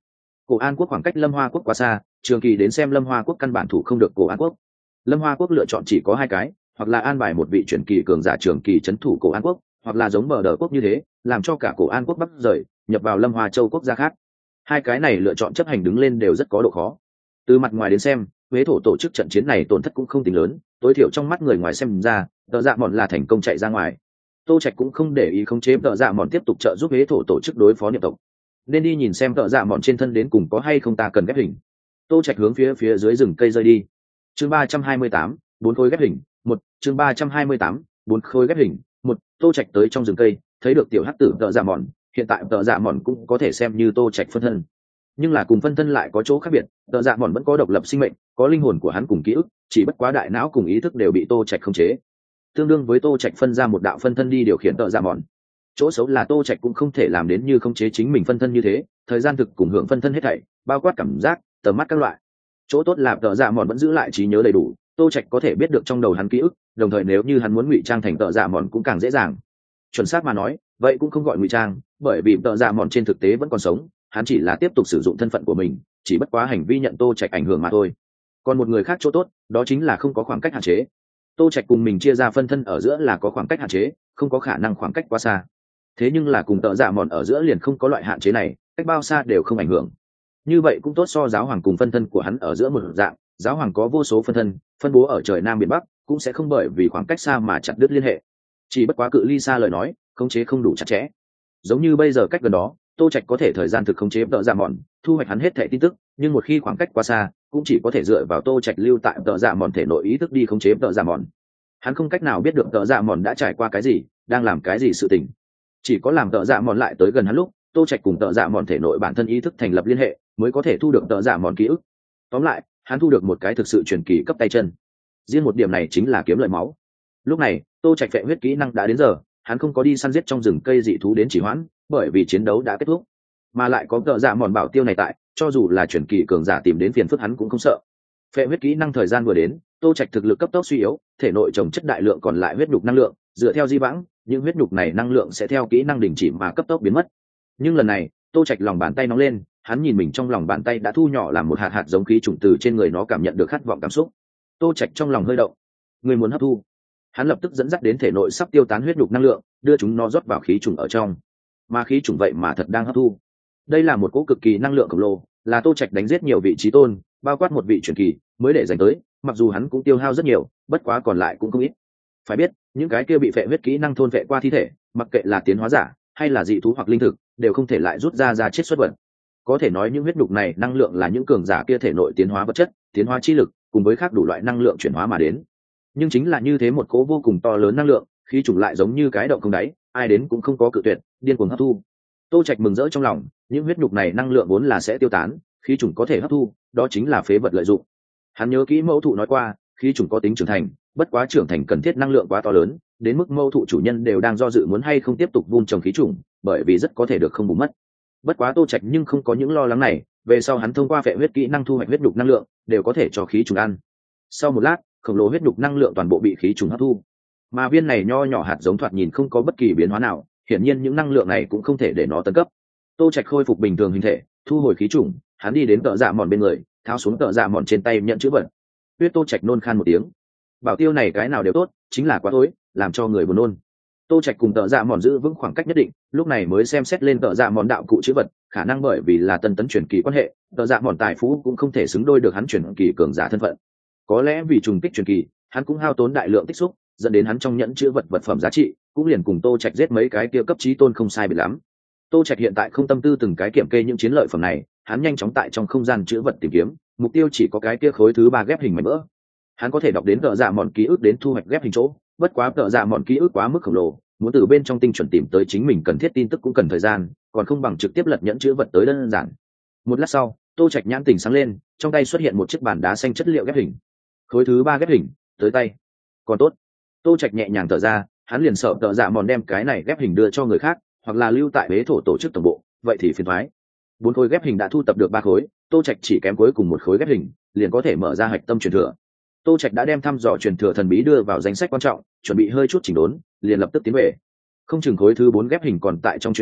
Cổ An Quốc khoảng cách Lâm Hoa Quốc quá xa, Trường Kỳ đến xem Lâm Hoa Quốc căn bản thủ không được Cổ An Quốc. Lâm Hoa Quốc lựa chọn chỉ có hai cái, hoặc là an bài một vị truyền kỳ cường giả Trường Kỳ trấn thủ Cổ An Quốc, hoặc là giống Bờ Đờ Quốc như thế, làm cho cả Cổ An Quốc bắc rời, nhập vào Lâm Hoa Châu quốc gia khác. Hai cái này lựa chọn chấp hành đứng lên đều rất có độ khó. Từ mặt ngoài đến xem, Huế thổ tổ chức trận chiến này tổn thất cũng không tính lớn, tối thiểu trong mắt người ngoài xem ra, Tợ Dạ Mọn là thành công chạy ra ngoài. Tô Trạch cũng không để ý khống chế Tợ Dạ Mọn tiếp tục trợ giúp Huế thổ tổ chức đối phó niệm tộc, nên đi nhìn xem Tợ Dạ Mọn trên thân đến cùng có hay không ta cần ghép hình. Tô Trạch hướng phía dưới rừng cây rơi đi. Chương 328, 4 khối ghép hình, 1, chương 328, 4 khối ghép hình, 1. Tô Trạch tới trong rừng cây, thấy được tiểu hắc tử Tợ Dạ Mọn, hiện tại Tợ Dạ Mọn cũng có thể xem như Tô Trạch phân thân. Nhưng là cùng phân thân lại có chỗ khác biệt, Tợ Dạ Mọn vẫn có độc lập sinh mệnh, có linh hồn của hắn cùng ký ức, chỉ bất quá đại não cùng ý thức đều bị Tô Trạch khống chế. Tương đương với Tô Trạch phân ra một đạo phân thân đi điều khiển Tợ Dạ Mọn. Chỗ xấu là Tô Trạch cũng không thể làm đến như khống chế chính mình phân thân như thế, thời gian thực cùng hưởng phân thân hết thảy, bao quát cảm giác, tầm mắt các loại. Chỗ tốt là Tợ Dạ Mọn vẫn giữ lại trí nhớ đầy đủ, Tô Trạch có thể biết được trong đầu hắn ký ức, đồng thời nếu như hắn muốn ngụy trang thành Tợ Dạ Mọn cũng càng dễ dàng. Chuẩn xác mà nói, vậy cũng không gọi ngụy trang, bởi vì Tợ Dạ Mọn trên thực tế vẫn còn sống, hắn chỉ là tiếp tục sử dụng thân phận của mình, chỉ bất quá hành vi nhận Tô Trạch ảnh hưởng mà thôi. Còn một người khác chỗ tốt, đó chính là không có khoảng cách hạn chế. Tô Trạch cùng mình chia ra phân thân ở giữa là có khoảng cách hạn chế, không có khả năng khoảng cách quá xa. Thế nhưng là cùng Tợ Dạ Mọn ở giữa liền không có loại hạn chế này, cách bao xa đều không ảnh hưởng. Như vậy cũng tốt so giáo hoàng cùng phân thân của hắn ở giữa một dạng, giáo hoàng có vô số phân thân, phân bố ở trời nam biển bắc, cũng sẽ không bởi vì khoảng cách xa mà chặt đứt liên hệ. Chỉ bất quá cự ly xa lời nói, khống chế không đủ chặt chẽ. Giống như bây giờ cách gần đó, Tô Trạch có thể thời gian thực khống chế Tợ Dạ Mọn, thu hoạch hắn hết thảy tin tức, nhưng một khi khoảng cách quá xa, cũng chỉ có thể dựa vào Tô Trạch lưu tại Tợ Dạ Mọn thể nội ý thức đi khống chế Tợ Dạ Mọn. Hắn không cách nào biết được Tợ Dạ Mọn đã trải qua cái gì, đang làm cái gì sự tình. Chỉ có làm Tợ Dạ Mọn lại tới gần hắn lúc, Tô Trạch cùng Tợ Dạ Mọn thể nội bản thân ý thức thành lập liên hệ, mới có thể thu được Tợ Dạ Mọn ký ức. Tóm lại, hắn thu được một cái thực sự truyền kỳ cấp tay chân. Riêng một điểm này chính là kiếm lợi máu. Lúc này, Tô Trạch phệ huyết kỹ năng đã đến giờ, hắn không có đi săn giết trong rừng cây dị thú đến chỉ hoãn, bởi vì chiến đấu đã kết thúc, mà lại có Tợ Dạ Mọn bảo tiêu này tại, cho dù là truyền kỳ cường giả tìm đến phiền phức hắn cũng không sợ. Phệ huyết kỹ năng thời gian vừa đến, Tô Trạch thực lực cấp tốc suy yếu, thể nội trồng chất đại lượng còn lại huyết nhục năng lượng, dựa theo di vãng, những huyết nhục này năng lượng sẽ theo kỹ năng đình chỉ mà cấp tốc biến mất. Nhưng lần này, Tô Trạch lòng bàn tay nóng lên, hắn nhìn mình trong lòng bàn tay đã thu nhỏ làm một hạt hạt giống khí trùng từ trên người nó cảm nhận được khát vọng cảm xúc. Tô Trạch trong lòng hơi động, người muốn hấp thu. Hắn lập tức dẫn dắt đến thể nội sắp tiêu tán huyết nhục năng lượng, đưa chúng nó rót vào khí trùng ở trong. Mà khí trùng vậy mà thật đang hấp thu. Đây là một cỗ cực kỳ năng lượng khổng lồ, là Tô Trạch đánh giết nhiều vị chí tôn, bao quát một vị truyền kỳ, mới để giành tới, mặc dù hắn cũng tiêu hao rất nhiều, bất quá còn lại cũng không ít. Phải biết, những cái kia bị phệ huyết kỹ năng thôn phệ qua thi thể, mặc kệ là tiến hóa giả hay là dị thú hoặc linh thực, đều không thể lại rút ra chết xuất vật. Có thể nói những huyết nhục này năng lượng là những cường giả kia thể nội tiến hóa vật chất, tiến hóa chi lực, cùng với khác đủ loại năng lượng chuyển hóa mà đến. Nhưng chính là như thế một cỗ vô cùng to lớn năng lượng, khí trùng lại giống như cái động không đáy, ai đến cũng không có cự tuyệt, điên cuồng hấp thu. Tô Trạch mừng rỡ trong lòng, những huyết nhục này năng lượng vốn là sẽ tiêu tán, khí trùng có thể hấp thu, đó chính là phế vật lợi dụng. Hắn nhớ kỹ mẫu thụ nói qua, khí trùng có tính trưởng thành, bất quá trưởng thành cần thiết năng lượng quá to lớn, đến mức mẫu thụ chủ nhân đều đang do dự muốn hay không tiếp tục vun trồng khí trùng, bởi vì rất có thể được không bù mất. Bất quá Tô Trạch nhưng không có những lo lắng này, về sau hắn thông qua phệ huyết kỹ năng thu hoạch huyết nhục năng lượng, đều có thể cho khí trùng ăn. Sau một lát, khổng lồ huyết nhục năng lượng toàn bộ bị khí trùng hấp thu. Mà viên này nho nhỏ hạt giống thoạt nhìn không có bất kỳ biến hóa nào, hiển nhiên những năng lượng này cũng không thể để nó tấn cấp. Tô Trạch khôi phục bình thường hình thể, thu hồi khí trùng, hắn đi đến Tợ Dạ Mọn bên người, tháo xuống Tợ Dạ Mọn trên tay nhận chữ vật. Tuyết Tô Trạch nôn khan một tiếng. Bảo tiêu này cái nào đều tốt, chính là quá tối, làm cho người buồn nôn. Tô Trạch cùng Tợ Dạ Mọn giữ vững khoảng cách nhất định, lúc này mới xem xét lên Tợ Dạ Mọn đạo cụ chữ vật, khả năng bởi vì là tân tấn truyền kỳ quan hệ, Tợ Dạ Mọn tài phú cũng không thể xứng đôi được hắn truyền kỳ cường giả thân phận. Có lẽ vì trùng kích truyền kỳ, hắn cũng hao tốn đại lượng tích xúc, dẫn đến hắn trong nhẫn chữ vật vật phẩm giá trị cũng liền cùng Tô Trạch giết mấy cái kia cấp chí tôn không sai biệt lắm. Tô Trạch hiện tại không tâm tư từng cái kiểm kê những chiến lợi phẩm này, hắn nhanh chóng tại trong không gian chữ vật tìm kiếm, mục tiêu chỉ có cái kia khối thứ 3 ghép hình mảnh vỡ. Hắn có thể đọc đến Tợ Dạ Mọn ký ức đến thu hoạch ghép hình chỗ, bất quá Tợ Dạ Mọn ký ức quá mức khổng lồ, muốn từ bên trong tinh chuẩn tìm tới chính mình cần thiết tin tức cũng cần thời gian, còn không bằng trực tiếp lật nhẫn chữ vật tới đơn giản. Một lát sau, Tô Trạch nhãn tỉnh sáng lên, trong tay xuất hiện một chiếc bàn đá xanh chất liệu ghép hình. Khối thứ 3 ghép hình, tới tay. Còn tốt. Tô Trạch nhẹ nhàng thở ra, hắn liền sợ Tợ Dạ Mọn đem cái này ghép hình đưa cho người khác, hoặc là lưu tại Huế thổ tổ chức tổng bộ, vậy thì phiền toái. 4 khối ghép hình đã thu tập được 3 khối, Tô Trạch chỉ kém cuối cùng một khối ghép hình, liền có thể mở ra hạch tâm truyền thừa. Tô Trạch đã đem thăm dò truyền thừa thần bí đưa vào danh sách quan trọng, chuẩn bị hơi chút chỉnh đốn, liền lập tức tiến về. Không chừng khối thứ 4 ghép hình còn tại trong truyền thừa,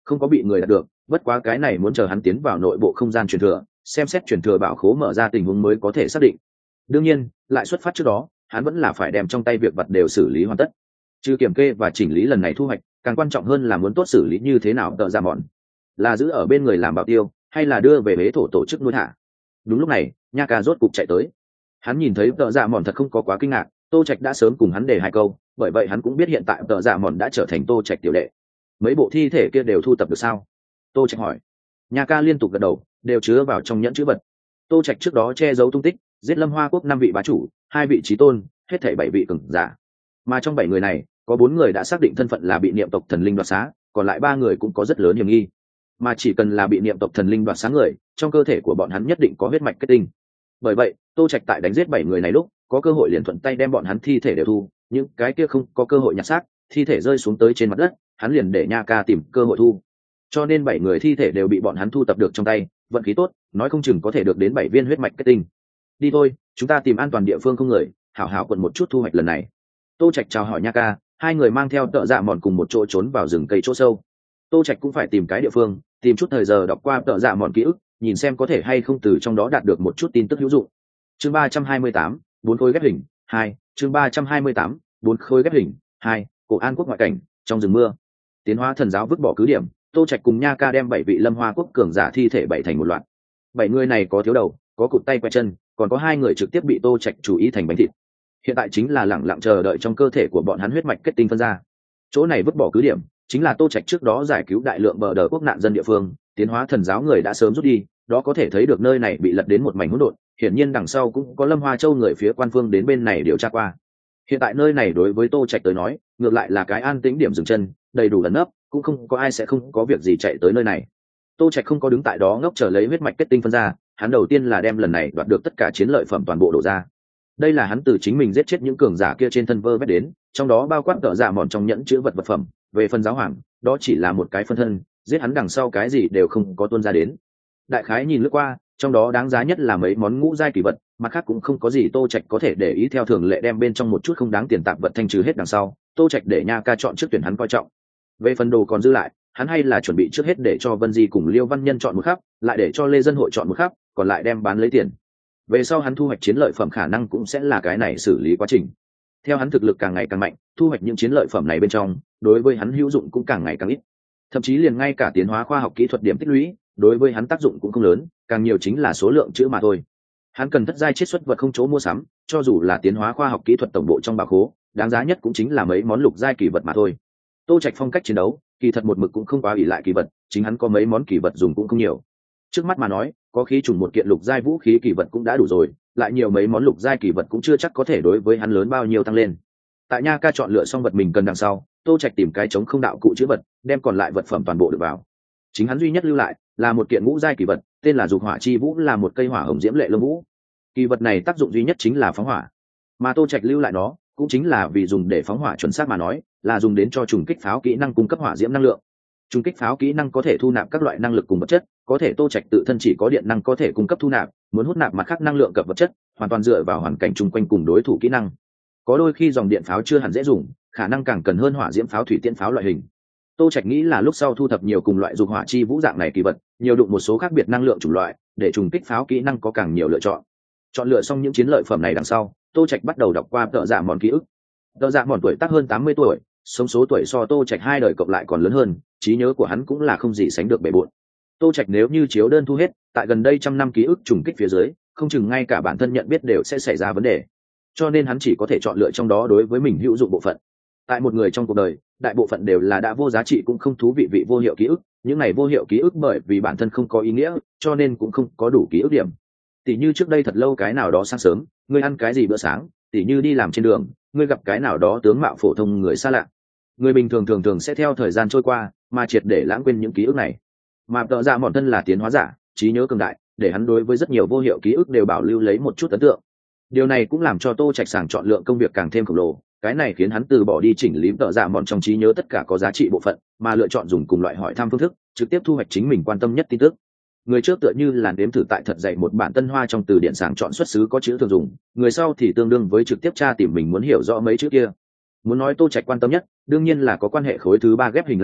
không có bị người đạt được, bất quá cái này muốn chờ hắn tiến vào nội bộ không gian truyền thừa, xem xét truyền thừa bảo khố mở ra tình huống mới có thể xác định. Đương nhiên, lại xuất phát trước đó, hắn vẫn là phải đem trong tay việc vật đều xử lý hoàn tất. Trừ kiểm kê và chỉnh lý lần này thu hoạch, càng quan trọng hơn là muốn tốt xử lý như thế nào tợ dạ mòn, là giữ ở bên người làm bảo tiêu, hay là đưa về huế thổ tổ chức nuôi thả. Đúng lúc này, Nha Ca rốt cục chạy tới. Hắn nhìn thấy tợ dạ mòn thật không có quá kinh ngạc, Tô Trạch đã sớm cùng hắn đề hai câu, bởi vậy hắn cũng biết hiện tại tợ dạ mòn đã trở thành Tô Trạch tiểu đệ. Mấy bộ thi thể kia đều thu tập được sao? Tô Trạch hỏi. Nha Ca liên tục gật đầu, đều chứa vào trong nhẫn chữ vật. Tô Trạch trước đó che giấu tung tích, giết Lâm Hoa quốc 5 vị bá chủ, 2 vị chí tôn, hết thảy 7 vị cường giả. Mà trong 7 người này, có 4 người đã xác định thân phận là bị niệm tộc thần linh đoạt xá, còn lại 3 người cũng có rất lớn hiểm nghi. Mà chỉ cần là bị niệm tộc thần linh đoạt xá người, trong cơ thể của bọn hắn nhất định có huyết mạch kết tinh. Bởi vậy, Tô Trạch tại đánh giết 7 người này lúc, có cơ hội liền thuận tay đem bọn hắn thi thể đều thu, những cái kia không có cơ hội nhặt xác, thi thể rơi xuống tới trên mặt đất, hắn liền để Nha Ca tìm cơ hội thu. Cho nên 7 người thi thể đều bị bọn hắn thu tập được trong tay, vận khí tốt, nói không chừng có thể được đến 7 viên huyết mạch kết tinh. Đi thôi, chúng ta tìm an toàn địa phương không người, hảo hảo quận một chút thu hoạch lần này. Tô Trạch chào hỏi Nha Ca, hai người mang theo tợ dạ mòn cùng một chỗ trốn vào rừng cây chỗ sâu. Tô Trạch cũng phải tìm cái địa phương, tìm chút thời giờ đọc qua tợ dạ mòn ký ức, nhìn xem có thể hay không từ trong đó đạt được một chút tin tức hữu dụng. Chương 328, 4 khối ghép hình 2, chương 328, 4 khối ghép hình 2, Cổ An quốc ngoại cảnh, trong rừng mưa. Tiến hóa thần giáo vứt bỏ cứ điểm, Tô Trạch cùng Nha Ca đem 7 vị Lâm Hoa quốc cường giả thi thể bảy thành một loạt. 7 người này có thiếu đầu, có cụt tay quẹt chân, còn có 2 người trực tiếp bị Tô Trạch chú ý thành bánh thịt. Hiện tại chính là lẳng lặng chờ đợi trong cơ thể của bọn hắn huyết mạch kết tinh phân ra. Chỗ này vứt bỏ cứ điểm, chính là Tô Trạch trước đó giải cứu đại lượng bờ đờ quốc nạn dân địa phương, tiến hóa thần giáo người đã sớm rút đi, đó có thể thấy được nơi này bị lật đến một mảnh hỗn độn, hiển nhiên đằng sau cũng có Lâm Hoa Châu người phía quan phương đến bên này điều tra qua. Hiện tại nơi này đối với Tô Trạch tới nói, ngược lại là cái an tĩnh điểm dừng chân, đầy đủ ẩn nấp, cũng không có ai sẽ không có việc gì chạy tới nơi này. Tô Trạch không có đứng tại đó ngốc chờ lấy huyết mạch kết tinh phân ra, hắn đầu tiên là đem lần này đoạt được tất cả chiến lợi phẩm toàn bộ đổ ra. Đây là hắn từ chính mình giết chết những cường giả kia trên thân vơ vét đến, trong đó bao quát tợ dạ mòn trong nhẫn chứa vật phẩm. Về phần giáo hoàng, đó chỉ là một cái phân thân, giết hắn đằng sau cái gì đều không có tuôn ra đến. Đại khái nhìn lướt qua, trong đó đáng giá nhất là mấy món ngũ giai kỳ vật, mặt khác cũng không có gì Tô Trạch có thể để ý, theo thường lệ đem bên trong một chút không đáng tiền tạp vật thanh trừ hết đằng sau, Tô Trạch để Nha Ca chọn trước tuyển hắn coi trọng. Về phần đồ còn dư lại, hắn hay là chuẩn bị trước hết để cho Vân Di cùng Liêu Văn Nhân chọn một khắp, lại để cho Lê Dân hội chọn một khắp, còn lại đem bán lấy tiền. Về sau hắn thu hoạch chiến lợi phẩm khả năng cũng sẽ là cái này xử lý quá trình. Theo hắn thực lực càng ngày càng mạnh, thu hoạch những chiến lợi phẩm này bên trong, đối với hắn hữu dụng cũng càng ngày càng ít. Thậm chí liền ngay cả tiến hóa khoa học kỹ thuật điểm tích lũy, đối với hắn tác dụng cũng không lớn, càng nhiều chính là số lượng chữ mà thôi. Hắn cần thất giai chiết xuất vật không chỗ mua sắm, cho dù là tiến hóa khoa học kỹ thuật tổng bộ trong bảo khố, đáng giá nhất cũng chính là mấy món lục giai kỳ vật mà thôi. Tô Trạch phong cách chiến đấu, kỳ thật một mực cũng không quá ỷ lại kỳ vật, chính hắn có mấy món kỳ vật dùng cũng không nhiều. Trước mắt mà nói, có khí trùng một kiện lục giai vũ khí kỳ vật cũng đã đủ rồi, lại nhiều mấy món lục giai kỳ vật cũng chưa chắc có thể đối với hắn lớn bao nhiêu tăng lên. Tại Nha Ca chọn lựa xong vật mình cần đằng sau, Tô Trạch tìm cái trống không đạo cụ chữ vật, đem còn lại vật phẩm toàn bộ được vào. Chính hắn duy nhất lưu lại là một kiện ngũ giai kỳ vật, tên là Dục Hỏa Chi Vũ, là một cây hỏa hồng diễm lệ lông vũ. Kỳ vật này tác dụng duy nhất chính là phóng hỏa, mà Tô Trạch lưu lại nó cũng chính là vì dùng để phóng hỏa, chuẩn xác mà nói là dùng đến cho trùng kích pháo kỹ năng cung cấp hỏa diễm năng lượng. Trùng kích pháo kỹ năng có thể thu nạp các loại năng lực cùng vật chất, có thể Tô Trạch tự thân chỉ có điện năng có thể cung cấp thu nạp, muốn hút nạp mặt khác năng lượng cập vật chất, hoàn toàn dựa vào hoàn cảnh chung quanh cùng đối thủ kỹ năng. Có đôi khi dòng điện pháo chưa hẳn dễ dùng, khả năng càng cần hơn hỏa diễm pháo, thủy tiễn pháo loại hình. Tô Trạch nghĩ là lúc sau thu thập nhiều cùng loại Dục Hỏa Chi Vũ dạng này kỳ vật, nhiều đụng một số khác biệt năng lượng chủng loại, để trùng kích pháo kỹ năng có càng nhiều lựa chọn. Chọn lựa xong những chiến lợi phẩm này đằng sau, Tô Trạch bắt đầu đọc qua tợ dạ mòn ký ức. Tợ dạ mòn tuổi tác hơn 80 tuổi, sống số tuổi so Tô Trạch 2 đời cộng lại còn lớn hơn, trí nhớ của hắn cũng là không gì sánh được bề bộn. Tô Trạch nếu như chiếu đơn thu hết, tại gần đây trăm năm ký ức trùng kích phía dưới, không chừng ngay cả bản thân nhận biết đều sẽ xảy ra vấn đề. Cho nên hắn chỉ có thể chọn lựa trong đó đối với mình hữu dụng bộ phận. Tại một người trong cuộc đời, đại bộ phận đều là đã vô giá trị cũng không thú vị vị vô hiệu ký ức, những này vô hiệu ký ức bởi vì bản thân không có ý nghĩa, cho nên cũng không có đủ ký ức điểm. Tỷ như trước đây thật lâu cái nào đó sáng sớm, ngươi ăn cái gì bữa sáng, tỷ như đi làm trên đường, ngươi gặp cái nào đó tướng mạo phổ thông người xa lạ. Người bình thường thường sẽ theo thời gian trôi qua mà triệt để lãng quên những ký ức này. Mà tợ dạ mòn thân là tiến hóa giả, trí nhớ cường đại, để hắn đối với rất nhiều vô hiệu ký ức đều bảo lưu lấy một chút ấn tượng. Điều này cũng làm cho Tô Trạch sàng chọn lượng công việc càng thêm khổng lồ, cái này khiến hắn từ bỏ đi chỉnh lý tợ dạ mòn trong trí nhớ tất cả có giá trị bộ phận, mà lựa chọn dùng cùng loại hỏi thăm phương thức, trực tiếp thu hoạch chính mình quan tâm nhất tin tức. Người trước tựa như là nếm thử tại thật dạy một bản tân hoa trong từ điển sàng chọn xuất xứ có chữ thường dùng, người sau thì tương đương với trực tiếp tra tìm mình muốn hiểu rõ mấy chữ kia. Muốn nói Tô Trạch quan tâm nhất, đương nhiên là có quan hệ khối thứ 3 ghép hình lai lịch,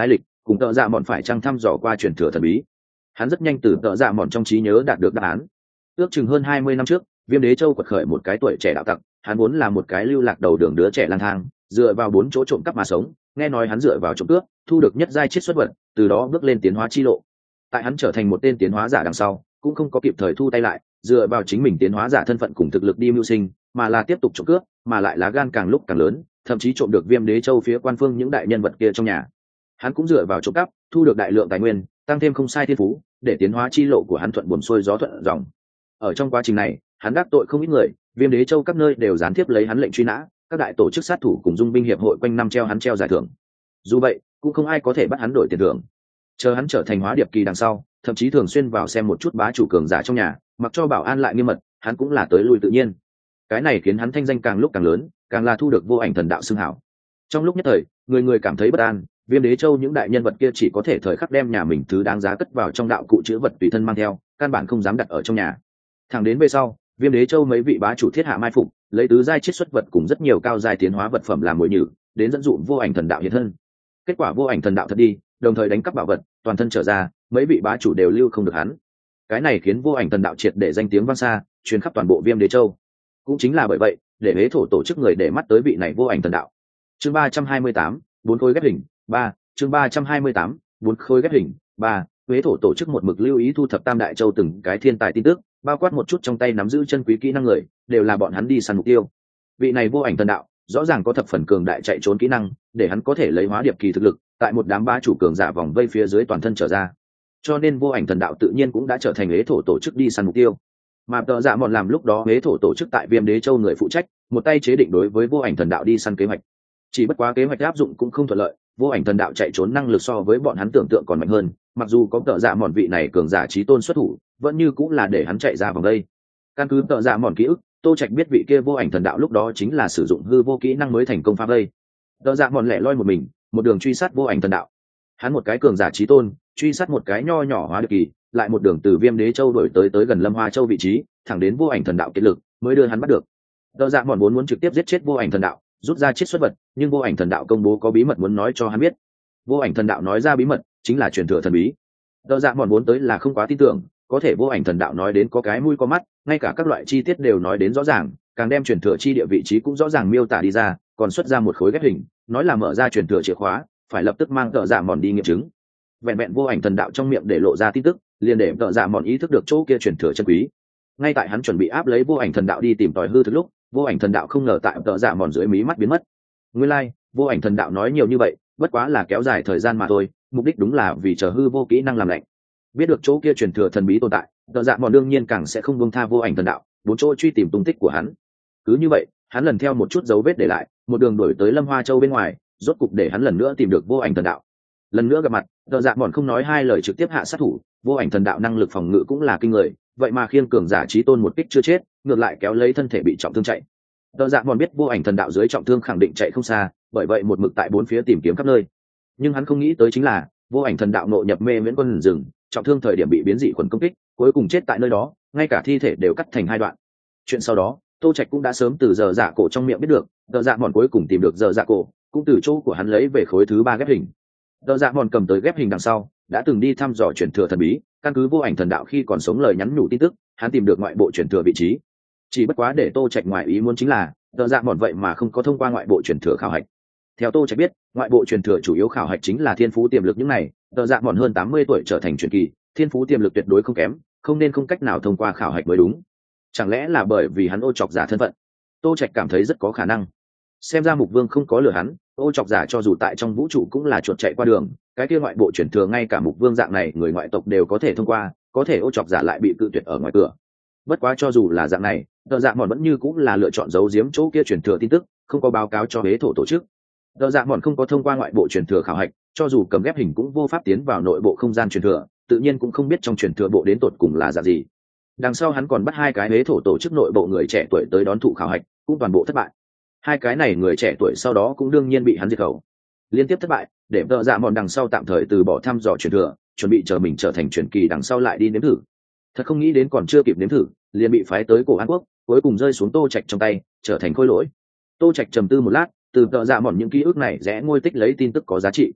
cùng tợ dạ mòn phải chăng thăm dò qua truyền thừa thần bí. Hắn rất nhanh từ tợ dạ mòn trong trí nhớ đạt được đáp án. Ước chừng hơn 20 năm trước, Viêm Đế Châu quật khởi một cái tuổi trẻ đạo tặc, hắn vốn là một cái lưu lạc đầu đường đứa trẻ lang thang, dựa vào 4 chỗ trộm cắp mà sống, nghe nói hắn dựa vào trộm cướp, thu được nhất giai chiết xuất vật, từ đó bước lên tiến hóa chi lộ. Tại hắn trở thành một tên tiến hóa giả đằng sau, cũng không có kịp thời thu tay lại, dựa vào chính mình tiến hóa giả thân phận cùng thực lực đi mưu sinh, mà là tiếp tục trộm cướp, mà lại lá gan càng lúc càng lớn, thậm chí trộm được Viêm Đế Châu phía quan phương những đại nhân vật kia trong nhà. Hắn cũng dựa vào trộm cắp, thu được đại lượng tài nguyên, tăng thêm không sai thiên phú, để tiến hóa chi lộ của hắn thuận buồm xuôi gió thuận dòng. Ở trong quá trình này, hắn đắc tội không ít người, Viêm Đế Châu các nơi đều gián tiếp lấy hắn lệnh truy nã, các đại tổ chức sát thủ cùng dung binh hiệp hội quanh năm treo hắn treo giải thưởng. Dù vậy, cũng không ai có thể bắt hắn đổi tiền thưởng. Chờ hắn trở thành hóa điệp kỳ đằng sau, thậm chí thường xuyên vào xem một chút bá chủ cường giả trong nhà, mặc cho bảo an lại nghiêm mật, hắn cũng là tới lui tự nhiên. Cái này khiến hắn thanh danh càng lúc càng lớn, càng là thu được vô ảnh thần đạo xưng hảo. Trong lúc nhất thời, người người cảm thấy bất an, Viêm Đế Châu những đại nhân vật kia chỉ có thể thời khắc đem nhà mình thứ đáng giá cất vào trong đạo cụ chứa vật tùy thân mang theo, căn bản không dám đặt ở trong nhà. Thẳng đến về sau, Viêm Đế Châu mấy vị bá chủ thiết hạ mai phục, lấy tứ giai chiết xuất vật cùng rất nhiều cao giai tiến hóa vật phẩm làm mồi nhử, đến dẫn dụ vô ảnh thần đạo hiện thân. Kết quả vô ảnh thần đạo thật đi, đồng thời đánh cắp bảo vật, toàn thân trở ra, mấy vị bá chủ đều lưu không được hắn. Cái này khiến vô ảnh thần đạo triệt để danh tiếng vang xa, truyền khắp toàn bộ Viêm Đế Châu. Cũng chính là bởi vậy, để hế thổ tổ chức người để mắt tới vị này vô ảnh thần đạo. Chương 328, 4 khối ghép hình, 3, chương 328, 4 khối ghép hình, 3, hế thổ tổ chức một mực lưu ý thu thập Tam Đại Châu từng cái thiên tài tin tức, bao quát một chút trong tay nắm giữ chân quý kỹ năng người, đều là bọn hắn đi săn mục tiêu. Vị này vô ảnh thần đạo, rõ ràng có thập phần cường đại chạy trốn kỹ năng, để hắn có thể lấy hóa điệp kỳ thực lực, tại một đám bá chủ cường giả vòng vây phía dưới toàn thân trở ra. Cho nên vô ảnh thần đạo tự nhiên cũng đã trở thành hế thổ tổ chức đi săn mục tiêu. Mà tợ dạ mọn làm lúc đó hế thổ tổ chức tại Viêm Đế Châu người phụ trách, một tay chế định đối với vô ảnh thần đạo đi săn kế hoạch. Chỉ bất quá kế hoạch áp dụng cũng không thuận lợi, vô ảnh thần đạo chạy trốn năng lực so với bọn hắn tưởng tượng còn mạnh hơn, mặc dù có tợ dạ mọn vị này cường giả chí tôn xuất thủ, vẫn như cũng là để hắn chạy ra vòng đây. Căn cứ tợ dạ mọn ký ức, Tô Trạch biết vị kia vô ảnh thần đạo lúc đó chính là sử dụng hư vô kỹ năng mới thành công phá vây. Tợ dạ mọn lẻ loi một mình, một đường truy sát vô ảnh thần đạo. Hắn một cái cường giả chí tôn, truy sát một cái nho nhỏ hóa điệp kỳ, lại một đường từ Viêm Đế Châu đổi tới gần Lâm Hoa Châu vị trí, thẳng đến vô ảnh thần đạo kiệt lực, mới đưa hắn bắt được. Tợ dạ mọn muốn trực tiếp giết chết vô ảnh thần đạo, rút ra chiết xuất vật, nhưng vô ảnh thần đạo công bố có bí mật muốn nói cho hắn biết. Vô ảnh thần đạo nói ra bí mật chính là truyền thừa thần bí. Tợ dạ mọn muốn tới là không quá tin tưởng, có thể vô ảnh thần đạo nói đến có cái mũi có mắt, ngay cả các loại chi tiết đều nói đến rõ ràng, càng đem truyền thừa chi địa vị trí cũng rõ ràng miêu tả đi ra, còn xuất ra một khối ghép hình, nói là mở ra truyền thừa chìa khóa, phải lập tức mang tợ dạ mọn đi nghiệm chứng. Vẹn vẹn vô ảnh thần đạo trong miệng để lộ ra tin tức, liền để tợ dạ mọn ý thức được chỗ kia truyền thừa chân quý. Ngay tại hắn chuẩn bị áp lấy vô ảnh thần đạo đi tìm tòi hư thực lúc, vô ảnh thần đạo không ngờ tại tợ dạ mọn dưới mí mắt biến mất. Nguyên lai, vô ảnh thần đạo nói nhiều như vậy, bất quá là kéo dài thời gian mà thôi, mục đích đúng là vì chờ hư vô kỹ năng làm lạnh. Biết được chỗ kia truyền thừa thần bí tồn tại, tợ dạ mọn đương nhiên càng sẽ không buông tha vô ảnh thần đạo, bốn chỗ truy tìm tung tích của hắn. Cứ như vậy, hắn lần theo một chút dấu vết để lại, một đường đuổi tới Lâm Hoa Châu bên ngoài, rốt cục để hắn lần nữa tìm được vô ảnh thần đạo. Lần nữa gặp mặt, tợ dạ mọn không nói hai lời trực tiếp hạ sát thủ, vô ảnh thần đạo năng lực phòng ngự cũng là kinh người, vậy mà khiêng cường giả chí tôn một kích chưa chết, ngược lại kéo lấy thân thể bị trọng thương chạy. Tợ dạ mọn biết vô ảnh thần đạo dưới trọng thương khẳng định chạy không xa, bởi vậy một mực tại bốn phía tìm kiếm khắp nơi. Nhưng hắn không nghĩ tới chính là vô ảnh thần đạo nội nhập mê miễn quân rừng, trọng thương thời điểm bị biến dị khuẩn công kích, cuối cùng chết tại nơi đó, ngay cả thi thể đều cắt thành hai đoạn. Chuyện sau đó, Tô Trạch cũng đã sớm từ giờ dạ cổ trong miệng biết được, tợ dạ mọn cuối cùng tìm được giờ dạ cổ, cũng từ chỗ của hắn lấy về khối thứ 3 ghép hình. Tợ dạ mọn cầm tới ghép hình đằng sau, đã từng đi thăm dò truyền thừa thần bí, căn cứ vô ảnh thần đạo khi còn sống lời nhắn nhủ tin tức, hắn tìm được ngoại bộ truyền thừa vị trí. Chỉ bất quá để Tô Trạch ngoài ý muốn chính là, tợ dạ mọn vậy mà không có thông qua ngoại bộ truyền thừa khảo hạch. Theo Tô Trạch biết, ngoại bộ truyền thừa chủ yếu khảo hạch chính là thiên phú tiềm lực những này, tợ dạ mọn hơn 80 tuổi trở thành truyền kỳ, thiên phú tiềm lực tuyệt đối không kém, không nên không cách nào thông qua khảo hạch mới đúng. Chẳng lẽ là bởi vì hắn ô chọc giả thân phận? Tô Trạch cảm thấy rất có khả năng. Xem ra Mục Vương không có lừa hắn, ô chọc giả cho dù tại trong vũ trụ cũng là chuột chạy qua đường, cái kia ngoại bộ truyền thừa ngay cả Mục Vương dạng này người ngoại tộc đều có thể thông qua, có thể ô chọc giả lại bị cự tuyệt ở ngoài cửa. Bất quá cho dù là dạng này, tợ dạ mọn vẫn như cũng là lựa chọn giấu giếm chỗ kia truyền thừa tin tức, không có báo cáo cho hế thổ tổ chức. Tợ dạ mọn không có thông qua ngoại bộ truyền thừa khảo hạch, cho dù cầm ghép hình cũng vô pháp tiến vào nội bộ không gian truyền thừa, tự nhiên cũng không biết trong truyền thừa bộ đến tột cùng là dạng gì. Đằng sau hắn còn bắt 2 cái hế thổ tổ chức nội bộ người trẻ tuổi tới đón thụ khảo hạch, cũng toàn bộ thất bại. 2 cái này người trẻ tuổi sau đó cũng đương nhiên bị hắn diệt khẩu. Liên tiếp thất bại, để tợ dạ mọn đằng sau tạm thời từ bỏ thăm dò truyền thừa, chuẩn bị chờ mình trở thành truyền kỳ đằng sau lại đi nếm thử. Thật không nghĩ đến còn chưa kịp nếm thử, liền bị phái tới cổ An Quốc, cuối cùng rơi xuống Tô Trạch trong tay, trở thành khôi lỗi. Tô Trạch trầm tư một lát, từ tợ dạ mọn những ký ức này rẽ ngôi tích lấy tin tức có giá trị.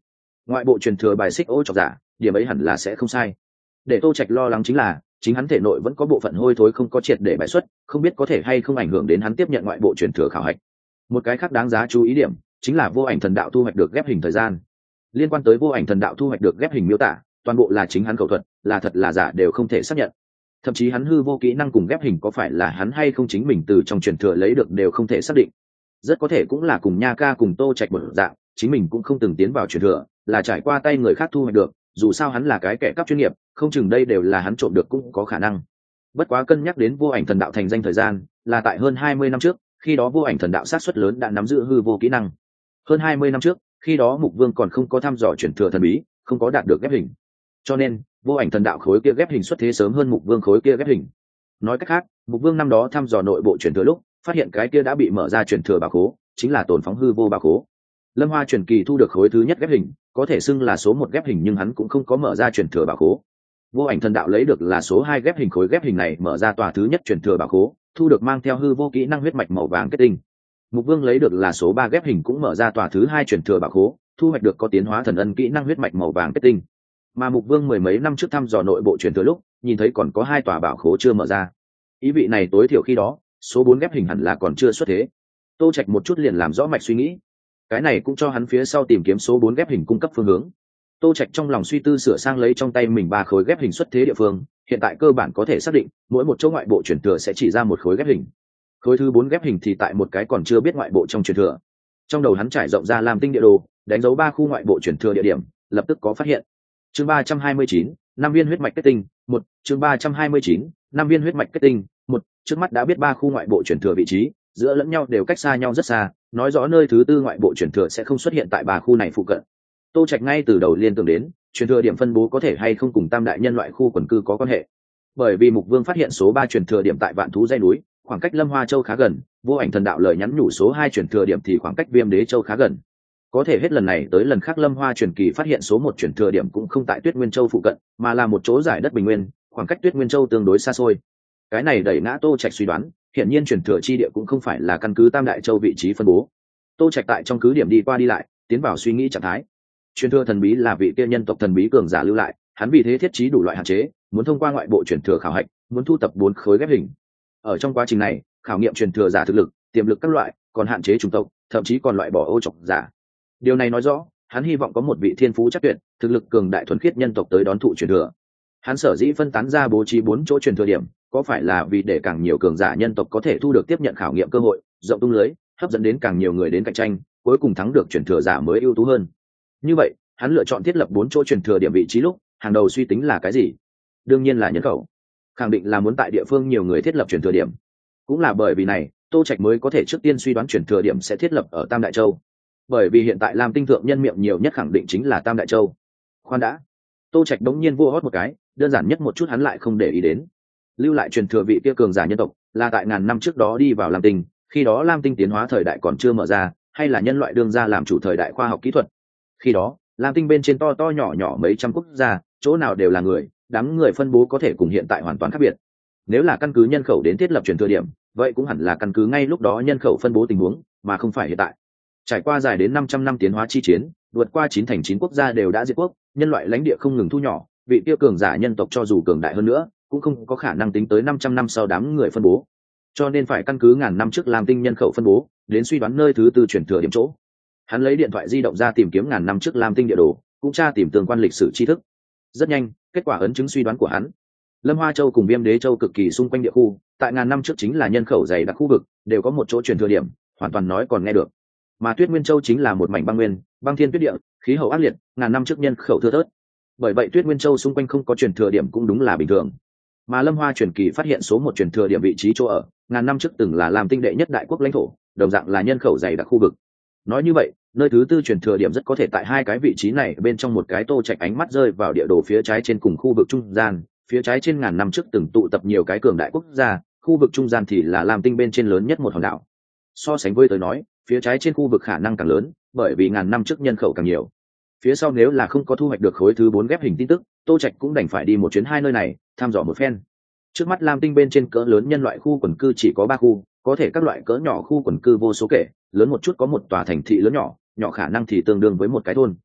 ngoại bộ truyền thừa bài xích ô trọc giả, điểm ấy hẳn là sẽ không sai. Để Tô Trạch lo lắng chính là chính hắn thể nội vẫn có bộ phận hôi thối không có triệt để bài xuất, không biết có thể hay không ảnh hưởng đến hắn tiếp nhận ngoại bộ truyền thừa khảo hạch. Một cái khác đáng giá chú ý điểm chính là vô ảnh thần đạo thu hoạch được ghép hình thời gian. Liên quan tới vô ảnh thần đạo thu hoạch được ghép hình miêu tả, toàn bộ là chính hắn khẩu thuật, là thật là giả đều không thể xác nhận. Thậm chí hắn hư vô kỹ năng cùng ghép hình có phải là hắn hay không chính mình từ trong truyền thừa lấy được đều không thể xác định. Rất có thể cũng là cùng Nha Ca cùng Tô Trạch một dạng, chính mình cũng không từng tiến vào truyền thừa, là trải qua tay người khác thu hoạch được, dù sao hắn là cái kẻ cắp chuyên nghiệp, không chừng đây đều là hắn trộm được cũng có khả năng. Bất quá cân nhắc đến vô ảnh thần đạo thành danh thời gian là tại hơn 20 năm trước, khi đó vô ảnh thần đạo sát suất lớn đã nắm giữ hư vô kỹ năng. Hơn 20 năm trước, khi đó Mục Vương còn không có thăm dò truyền thừa thần bí, không có đạt được ghép hình. Cho nên, vô ảnh thần đạo khối kia ghép hình xuất thế sớm hơn Mục Vương khối kia ghép hình. Nói cách khác, Mục Vương năm đó thăm dò nội bộ truyền thừa lúc, phát hiện cái kia đã bị mở ra truyền thừa bảo khố, chính là tồn phóng hư vô bảo khố. Lâm Hoa truyền kỳ thu được khối thứ nhất ghép hình, có thể xưng là số 1 ghép hình nhưng hắn cũng không có mở ra truyền thừa bảo khố. Vô ảnh thần đạo lấy được là số 2 ghép hình, khối ghép hình này mở ra tòa thứ nhất truyền thừa bảo khố, thu được mang theo hư vô kỹ năng huyết mạch màu vàng kết tinh. Mục Vương lấy được là số 3 ghép hình, cũng mở ra tòa thứ 2 truyền thừa bảo khố, thu hoạch được có tiến hóa thần ân kỹ năng huyết mạch màu vàng kết tinh. Mà Mục Vương mười mấy năm trước thăm dò nội bộ truyền thừa lúc, nhìn thấy còn có 2 tòa bảo khố chưa mở ra. Ý vị này tối thiểu khi đó, số 4 ghép hình hẳn là còn chưa xuất thế. Tô Trạch một chút liền làm rõ mạch suy nghĩ. Cái này cũng cho hắn phía sau tìm kiếm số 4 ghép hình cung cấp phương hướng. Tô Trạch trong lòng suy tư sửa sang lấy trong tay mình 3 khối ghép hình xuất thế địa phương, hiện tại cơ bản có thể xác định, mỗi một chỗ ngoại bộ truyền thừa sẽ chỉ ra một khối ghép hình. Khối thứ 4 ghép hình thì tại một cái còn chưa biết ngoại bộ trong truyền thừa. Trong đầu hắn trải rộng ra làm tinh địa đồ, đánh dấu 3 khu ngoại bộ truyền thừa địa điểm, lập tức có phát hiện. Chương 329, 5 viên huyết mạch kết tinh, 1, chương 329, 5 viên huyết mạch kết tinh, 1, trước mắt đã biết 3 khu ngoại bộ truyền thừa vị trí, giữa lẫn nhau đều cách xa nhau rất xa, nói rõ nơi thứ tư ngoại bộ truyền thừa sẽ không xuất hiện tại 3 khu này phụ cận. Tô Trạch ngay từ đầu liên tưởng đến, truyền thừa điểm phân bố có thể hay không cùng tam đại nhân loại khu quần cư có quan hệ. Bởi vì Mục Vương phát hiện số 3 truyền thừa điểm tại Vạn Thú dãy núi, khoảng cách Lâm Hoa Châu khá gần, vô ảnh thần đạo lời nhắn nhủ số 2 truyền thừa điểm thì khoảng cách Viêm Đế Châu khá gần. Có thể hết lần này tới lần khác Lâm Hoa truyền kỳ phát hiện số 1 truyền thừa điểm cũng không tại Tuyết Nguyên Châu phụ cận, mà là một chỗ giải đất bình nguyên, khoảng cách Tuyết Nguyên Châu tương đối xa xôi. Cái này đẩy ngã Tô Trạch suy đoán, hiển nhiên truyền thừa chi địa cũng không phải là căn cứ tam đại châu vị trí phân bố. Tô Trạch tại trong cứ điểm đi qua đi lại, tiến vào suy nghĩ trạng thái. Truyền thừa thần bí là vị kia nhân tộc thần bí cường giả lưu lại, hắn vì thế thiết trí đủ loại hạn chế, muốn thông qua ngoại bộ truyền thừa khảo hạch, muốn thu tập 4 khối ghép hình. Ở trong quá trình này, khảo nghiệm truyền thừa giả thực lực, tiềm lực các loại, còn hạn chế chủng tộc, thậm chí còn loại bỏ ô trọc giả. Điều này nói rõ, hắn hy vọng có một vị thiên phú chắc tuyệt, thực lực cường đại thuần khiết nhân tộc tới đón thụ truyền thừa. Hắn sở dĩ phân tán ra bố trí 4 chỗ truyền thừa điểm, có phải là vì để càng nhiều cường giả nhân tộc có thể thu được tiếp nhận khảo nghiệm cơ hội, rộng tung lưới, hấp dẫn đến càng nhiều người đến cạnh tranh, cuối cùng thắng được truyền thừa giả mới ưu tú hơn. Như vậy, hắn lựa chọn thiết lập 4 chỗ truyền thừa điểm vị trí lúc, hàng đầu suy tính là cái gì? Đương nhiên là nhân khẩu. Khẳng định là muốn tại địa phương nhiều người thiết lập truyền thừa điểm. Cũng là bởi vì này, Tô Trạch mới có thể trước tiên suy đoán truyền thừa điểm sẽ thiết lập ở Tam Đại Châu. Bởi vì hiện tại Lam Tinh thượng nhân miệng nhiều nhất khẳng định chính là Tam Đại Châu. Khoan đã, Tô Trạch đống nhiên vua hót một cái, đơn giản nhất một chút hắn lại không để ý đến. Lưu lại truyền thừa vị kia cường giả nhân tộc, là tại ngàn năm trước đó đi vào Lam Tinh, khi đó Lam Tinh tiến hóa thời đại còn chưa mở ra, hay là nhân loại đương ra làm chủ thời đại khoa học kỹ thuật. Khi đó, Lam Tinh bên trên to to nhỏ nhỏ mấy trăm quốc gia, chỗ nào đều là người, đám người phân bố có thể cùng hiện tại hoàn toàn khác biệt. Nếu là căn cứ nhân khẩu đến thiết lập truyền thừa điểm, vậy cũng hẳn là căn cứ ngay lúc đó nhân khẩu phân bố tình huống, mà không phải hiện tại. Trải qua dài đến 500 năm tiến hóa chi chiến, vượt qua 9 thành 9 quốc gia đều đã diệt quốc, nhân loại lãnh địa không ngừng thu nhỏ, vị tiêu cường giả nhân tộc cho dù cường đại hơn nữa, cũng không có khả năng tính tới 500 năm sau đám người phân bố. Cho nên phải căn cứ ngàn năm trước Lam Tinh nhân khẩu phân bố, đến suy đoán nơi thứ tư truyền thừa điểm chỗ. Hắn lấy điện thoại di động ra tìm kiếm ngàn năm trước Lam Tinh địa đồ, cũng tra tìm tương quan lịch sử tri thức. Rất nhanh, kết quả ấn chứng suy đoán của hắn. Lâm Hoa Châu cùng Viêm Đế Châu cực kỳ xung quanh địa khu, tại ngàn năm trước chính là nhân khẩu dày đặc khu vực, đều có một chỗ truyền thừa điểm, hoàn toàn nói còn nghe được. Mà Tuyết Nguyên Châu chính là một mảnh băng nguyên, băng thiên tuyết địa, khí hậu ác liệt, ngàn năm trước nhân khẩu thưa thớt. Bởi vậy Tuyết Nguyên Châu xung quanh không có truyền thừa điểm cũng đúng là bình thường. Mà Lâm Hoa truyền kỳ phát hiện số 1 truyền thừa điểm vị trí chỗ ở, ngàn năm trước từng là Lam Tinh đệ nhất đại quốc lãnh thổ, đồng dạng là nhân khẩu dày đặc khu vực. Nói như vậy, nơi thứ tư truyền thừa điểm rất có thể tại hai cái vị trí này bên trong một cái. Tô Trạch ánh mắt rơi vào địa đồ phía trái trên cùng khu vực trung gian, phía trái trên ngàn năm trước từng tụ tập nhiều cái cường đại quốc gia, khu vực trung gian thì là Lam Tinh bên trên lớn nhất một hòn đảo. So sánh với tới nói, phía trái trên khu vực khả năng càng lớn, bởi vì ngàn năm trước nhân khẩu càng nhiều. Phía sau nếu là không có thu hoạch được khối thứ 4 ghép hình tin tức, Tô Trạch cũng đành phải đi một chuyến hai nơi này, thăm dò một phen. Trước mắt Lam Tinh bên trên cỡ lớn nhân loại khu quần cư chỉ có 3 khu, có thể các loại cỡ nhỏ khu quần cư vô số kể, lớn một chút có một tòa thành thị lớn nhỏ, nhỏ khả năng thì tương đương với một cái thôn.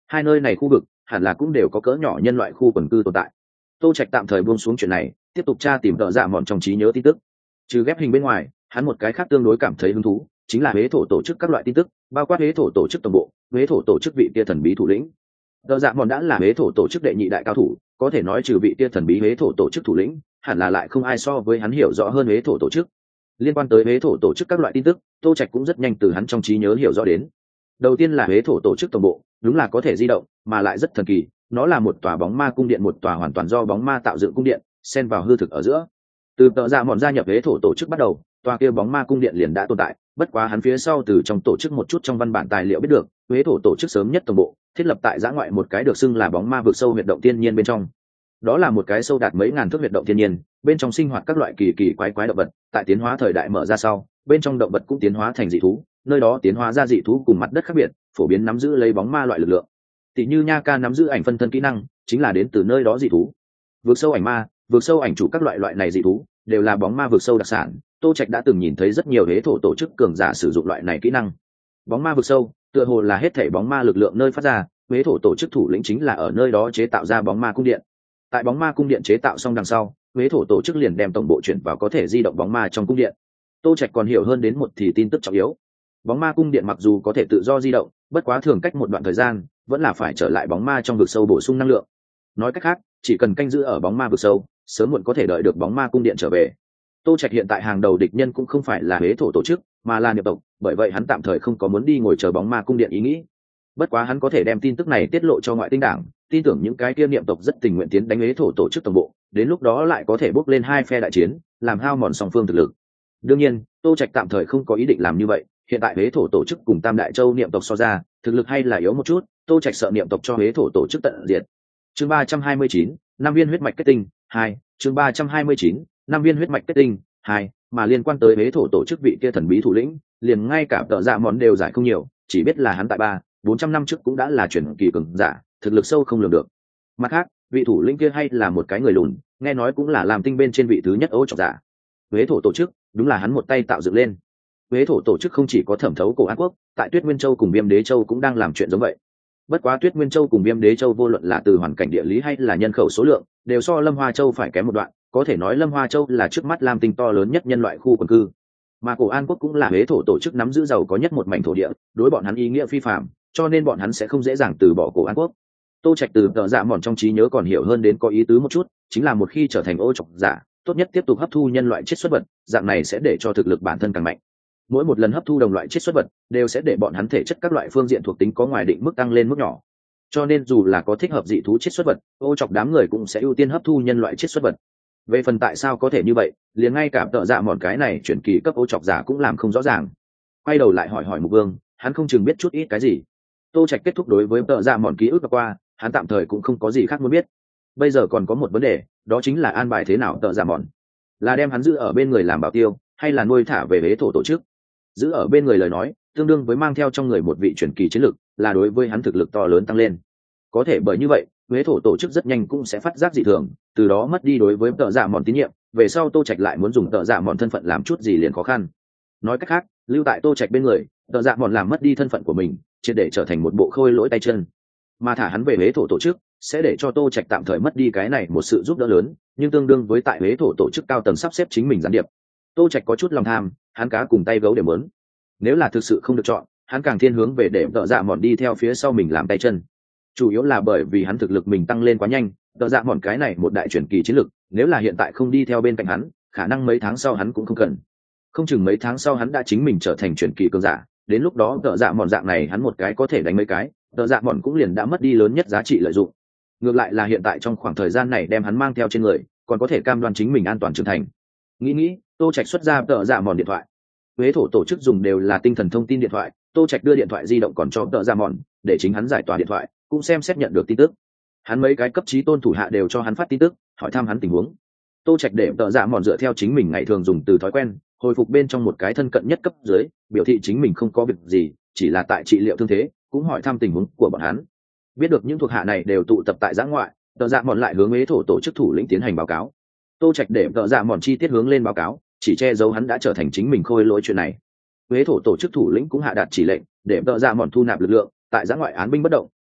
Hai nơi này khu vực hẳn là cũng đều có cỡ nhỏ nhân loại khu quần cư tồn tại. Tô Trạch tạm thời buông xuống chuyện này, tiếp tục tra tìm tợ dạ mòn trong trí nhớ tin tức. Trừ ghép hình bên ngoài, hắn một cái khác tương đối cảm thấy hứng thú chính là huế thổ tổ chức các loại tin tức, bao quát huế thổ tổ chức tổng bộ, huế thổ tổ chức vị kia thần bí thủ lĩnh. Tợ dạ mòn đã là huế thổ tổ chức đệ nhị đại cao thủ, có thể nói trừ vị kia thần bí huế thổ tổ chức thủ lĩnh, hẳn là lại không ai so với hắn hiểu rõ hơn huế thổ tổ chức. Liên quan tới huế thổ tổ chức các loại tin tức, Tô Trạch cũng rất nhanh từ hắn trong trí nhớ hiểu rõ đến. Đầu tiên là huế thổ tổ chức tổng bộ, đúng là có thể di động, mà lại rất thần kỳ, nó là một tòa bóng ma cung điện, một tòa hoàn toàn do bóng ma tạo dựng cung điện, xen vào hư thực ở giữa. Từ tợ dạ mòn gia nhập huế thổ tổ chức bắt đầu, tòa kia bóng ma cung điện liền đã tồn tại, bất quá hắn phía sau từ trong tổ chức một chút trong văn bản tài liệu biết được, huế thổ tổ chức sớm nhất tổng bộ thiết lập tại giã ngoại một cái được xưng là bóng ma vực sâu huyệt động thiên nhiên bên trong. Đó là một cái sâu đạt mấy ngàn thước huyệt động thiên nhiên, bên trong sinh hoạt các loại kỳ kỳ quái quái động vật, tại tiến hóa thời đại mở ra sau, bên trong động vật cũng tiến hóa thành dị thú, nơi đó tiến hóa ra dị thú cùng mặt đất khác biệt, phổ biến nắm giữ lấy bóng ma loại lực lượng. Tỷ như Nha Ca nắm giữ ảnh phân thân kỹ năng, chính là đến từ nơi đó dị thú. Vượt sâu ảnh ma, vượt sâu ảnh chủ các loại này dị thú, đều là bóng ma vượt sâu đặc sản. Tô Trạch đã từng nhìn thấy rất nhiều huế thổ tổ chức cường giả sử dụng loại này kỹ năng. Bóng ma vượt sâu, tựa hồ là hết thảy bóng ma lực lượng nơi phát ra, huế thổ tổ chức thủ lĩnh chính là ở nơi đó chế tạo ra bóng ma cung điện. Tại bóng ma cung điện chế tạo xong đằng sau, huế thổ tổ chức liền đem tổng bộ chuyển vào có thể di động bóng ma trong cung điện. Tô Trạch còn hiểu hơn đến một thì tin tức trọng yếu. Bóng ma cung điện mặc dù có thể tự do di động, bất quá thường cách một đoạn thời gian, vẫn là phải trở lại bóng ma trong vực sâu bổ sung năng lượng. Nói cách khác, chỉ cần canh giữ ở bóng ma vực sâu, sớm muộn có thể đợi được bóng ma cung điện trở về. Tô Trạch hiện tại hàng đầu địch nhân cũng không phải là huế thổ tổ chức, mà là niệm tộc, bởi vậy hắn tạm thời không có muốn đi ngồi chờ bóng ma cung điện ý nghĩ. Bất quá hắn có thể đem tin tức này tiết lộ cho ngoại tinh đảng, tin tưởng những cái kia niệm tộc rất tình nguyện tiến đánh huế thổ tổ chức tổng bộ, đến lúc đó lại có thể bốc lên hai phe đại chiến, làm hao mòn song phương thực lực. Đương nhiên, Tô Trạch tạm thời không có ý định làm như vậy, hiện tại huế thổ tổ chức cùng Tam Đại Châu niệm tộc so ra, thực lực hay là yếu một chút, Tô Trạch sợ niệm tộc cho huế thổ tổ chức tận diệt. Chương 329, năm viên huyết mạch kết tinh 2, chương 329, năm viên huyết mạch kết tinh 2, mà liên quan tới huế thổ tổ chức vị kia thần bí thủ lĩnh, liền ngay cả tợ dạ món đều giải không nhiều, chỉ biết là hắn tại 400 năm trước cũng đã là chuyển kỳ cường giả, thực lực sâu không lường được. Mặt khác, vị thủ lĩnh kia hay là một cái người lùn, nghe nói cũng là làm tinh bên trên vị thứ nhất Ô Trọc giả. Huế thổ tổ chức, đúng là hắn một tay tạo dựng lên. Huế thổ tổ chức không chỉ có thẩm thấu cổ An quốc, tại Tuyết Nguyên Châu cùng Viêm Đế Châu cũng đang làm chuyện giống vậy. Bất quá Tuyết Nguyên Châu cùng Viêm Đế Châu vô luận là từ hoàn cảnh địa lý hay là nhân khẩu số lượng, đều so Lâm Hoa Châu phải kém một đoạn, có thể nói Lâm Hoa Châu là trước mắt Lam Tinh to lớn nhất nhân loại khu quần cư. Mà cổ An quốc cũng là huế thổ tổ chức nắm giữ giàu có nhất một mảnh thổ địa, đối bọn hắn ý nghĩa phi phàm, cho nên bọn hắn sẽ không dễ dàng từ bỏ cổ An quốc. Tô Trạch từ tợ dạ mòn trong trí nhớ còn hiểu hơn đến có ý tứ một chút, chính là một khi trở thành Ô Trọc giả, tốt nhất tiếp tục hấp thu nhân loại chiết xuất vật, dạng này sẽ để cho thực lực bản thân càng mạnh. Mỗi một lần hấp thu đồng loại chiết xuất vật, đều sẽ để bọn hắn thể chất các loại phương diện thuộc tính có ngoài định mức tăng lên mức nhỏ. Cho nên dù là có thích hợp dị thú chiết xuất vật, Ô Trọc đám người cũng sẽ ưu tiên hấp thu nhân loại chiết xuất vật. Về phần tại sao có thể như vậy, liền ngay cả tợ dạ mòn cái này chuyển kỳ cấp Ô Trọc giả cũng làm không rõ ràng. Quay đầu lại hỏi Mục Vương, hắn không chừng biết chút ít cái gì. Tô Trạch kết thúc đối với tợ dạ mòn ký ức qua, hắn tạm thời cũng không có gì khác muốn biết. Bây giờ còn có một vấn đề, đó chính là an bài thế nào tợ dạ mòn, là đem hắn giữ ở bên người làm bảo tiêu, hay là nuôi thả về huế thổ tổ chức. Giữ ở bên người lời nói, tương đương với mang theo trong người một vị truyền kỳ chiến lực, là đối với hắn thực lực to lớn tăng lên. Có thể bởi như vậy, huế thổ tổ chức rất nhanh cũng sẽ phát giác dị thường, từ đó mất đi đối với tợ dạ mòn tín nhiệm, về sau Tô Trạch lại muốn dùng tợ dạ mòn thân phận làm chút gì liền khó khăn. Nói cách khác, lưu tại Tô Trạch bên người, tợ dạ mòn làm mất đi thân phận của mình, triệt để trở thành một bộ khôi lỗi tay chân. Mà thả hắn về huế thổ tổ chức, sẽ để cho Tô Trạch tạm thời mất đi cái này một sự giúp đỡ lớn, nhưng tương đương với tại huế thổ tổ chức cao tầng sắp xếp chính mình gián điệp. Tô Trạch có chút lòng tham, hắn cá cùng tay gấu đều muốn. Nếu là thực sự không được chọn, hắn càng thiên hướng về để tợ dạ mòn đi theo phía sau mình làm tay chân. Chủ yếu là bởi vì hắn thực lực mình tăng lên quá nhanh, tợ dạ mòn cái này một đại chuyển kỳ chiến lực, nếu là hiện tại không đi theo bên cạnh hắn, khả năng mấy tháng sau hắn cũng không cần. Không chừng mấy tháng sau hắn đã chính mình trở thành chuyển kỳ cường giả, đến lúc đó tợ dạ mòn dạng này hắn một cái có thể đánh mấy cái, tợ dạ mòn cũng liền đã mất đi lớn nhất giá trị lợi dụng. Ngược lại là hiện tại trong khoảng thời gian này đem hắn mang theo trên người, còn có thể cam đoan chính mình an toàn trưởng thành. Nghĩ, Tô Trạch xuất ra tợ dạ mòn điện thoại. Huế thổ tổ chức dùng đều là tinh thần thông tin điện thoại, Tô Trạch đưa điện thoại di động còn cho tợ dạ mòn, để chính hắn giải tỏa điện thoại, cũng xem xét nhận được tin tức. Hắn mấy cái cấp chí tôn thủ hạ đều cho hắn phát tin tức, hỏi thăm hắn tình huống. Tô Trạch để tợ dạ mòn dựa theo chính mình ngày thường dùng từ thói quen, hồi phục bên trong một cái thân cận nhất cấp dưới, biểu thị chính mình không có việc gì, chỉ là tại trị liệu thương thế, cũng hỏi thăm tình huống của bọn hắn. Biết được những thuộc hạ này đều tụ tập tại giã ngoại, tợ dạ mòn lại hướng huế thổ tổ chức thủ lĩnh tiến hành báo cáo. Tô Trạch để tợ dạ mòn chi tiết hướng lên báo cáo, chỉ che giấu hắn đã trở thành chính mình khôi lỗi chuyện này. Huế thổ tổ chức thủ lĩnh cũng hạ đạt chỉ lệnh để tợ dạ mòn thu nạp lực lượng, tại giã ngoại án binh bất động,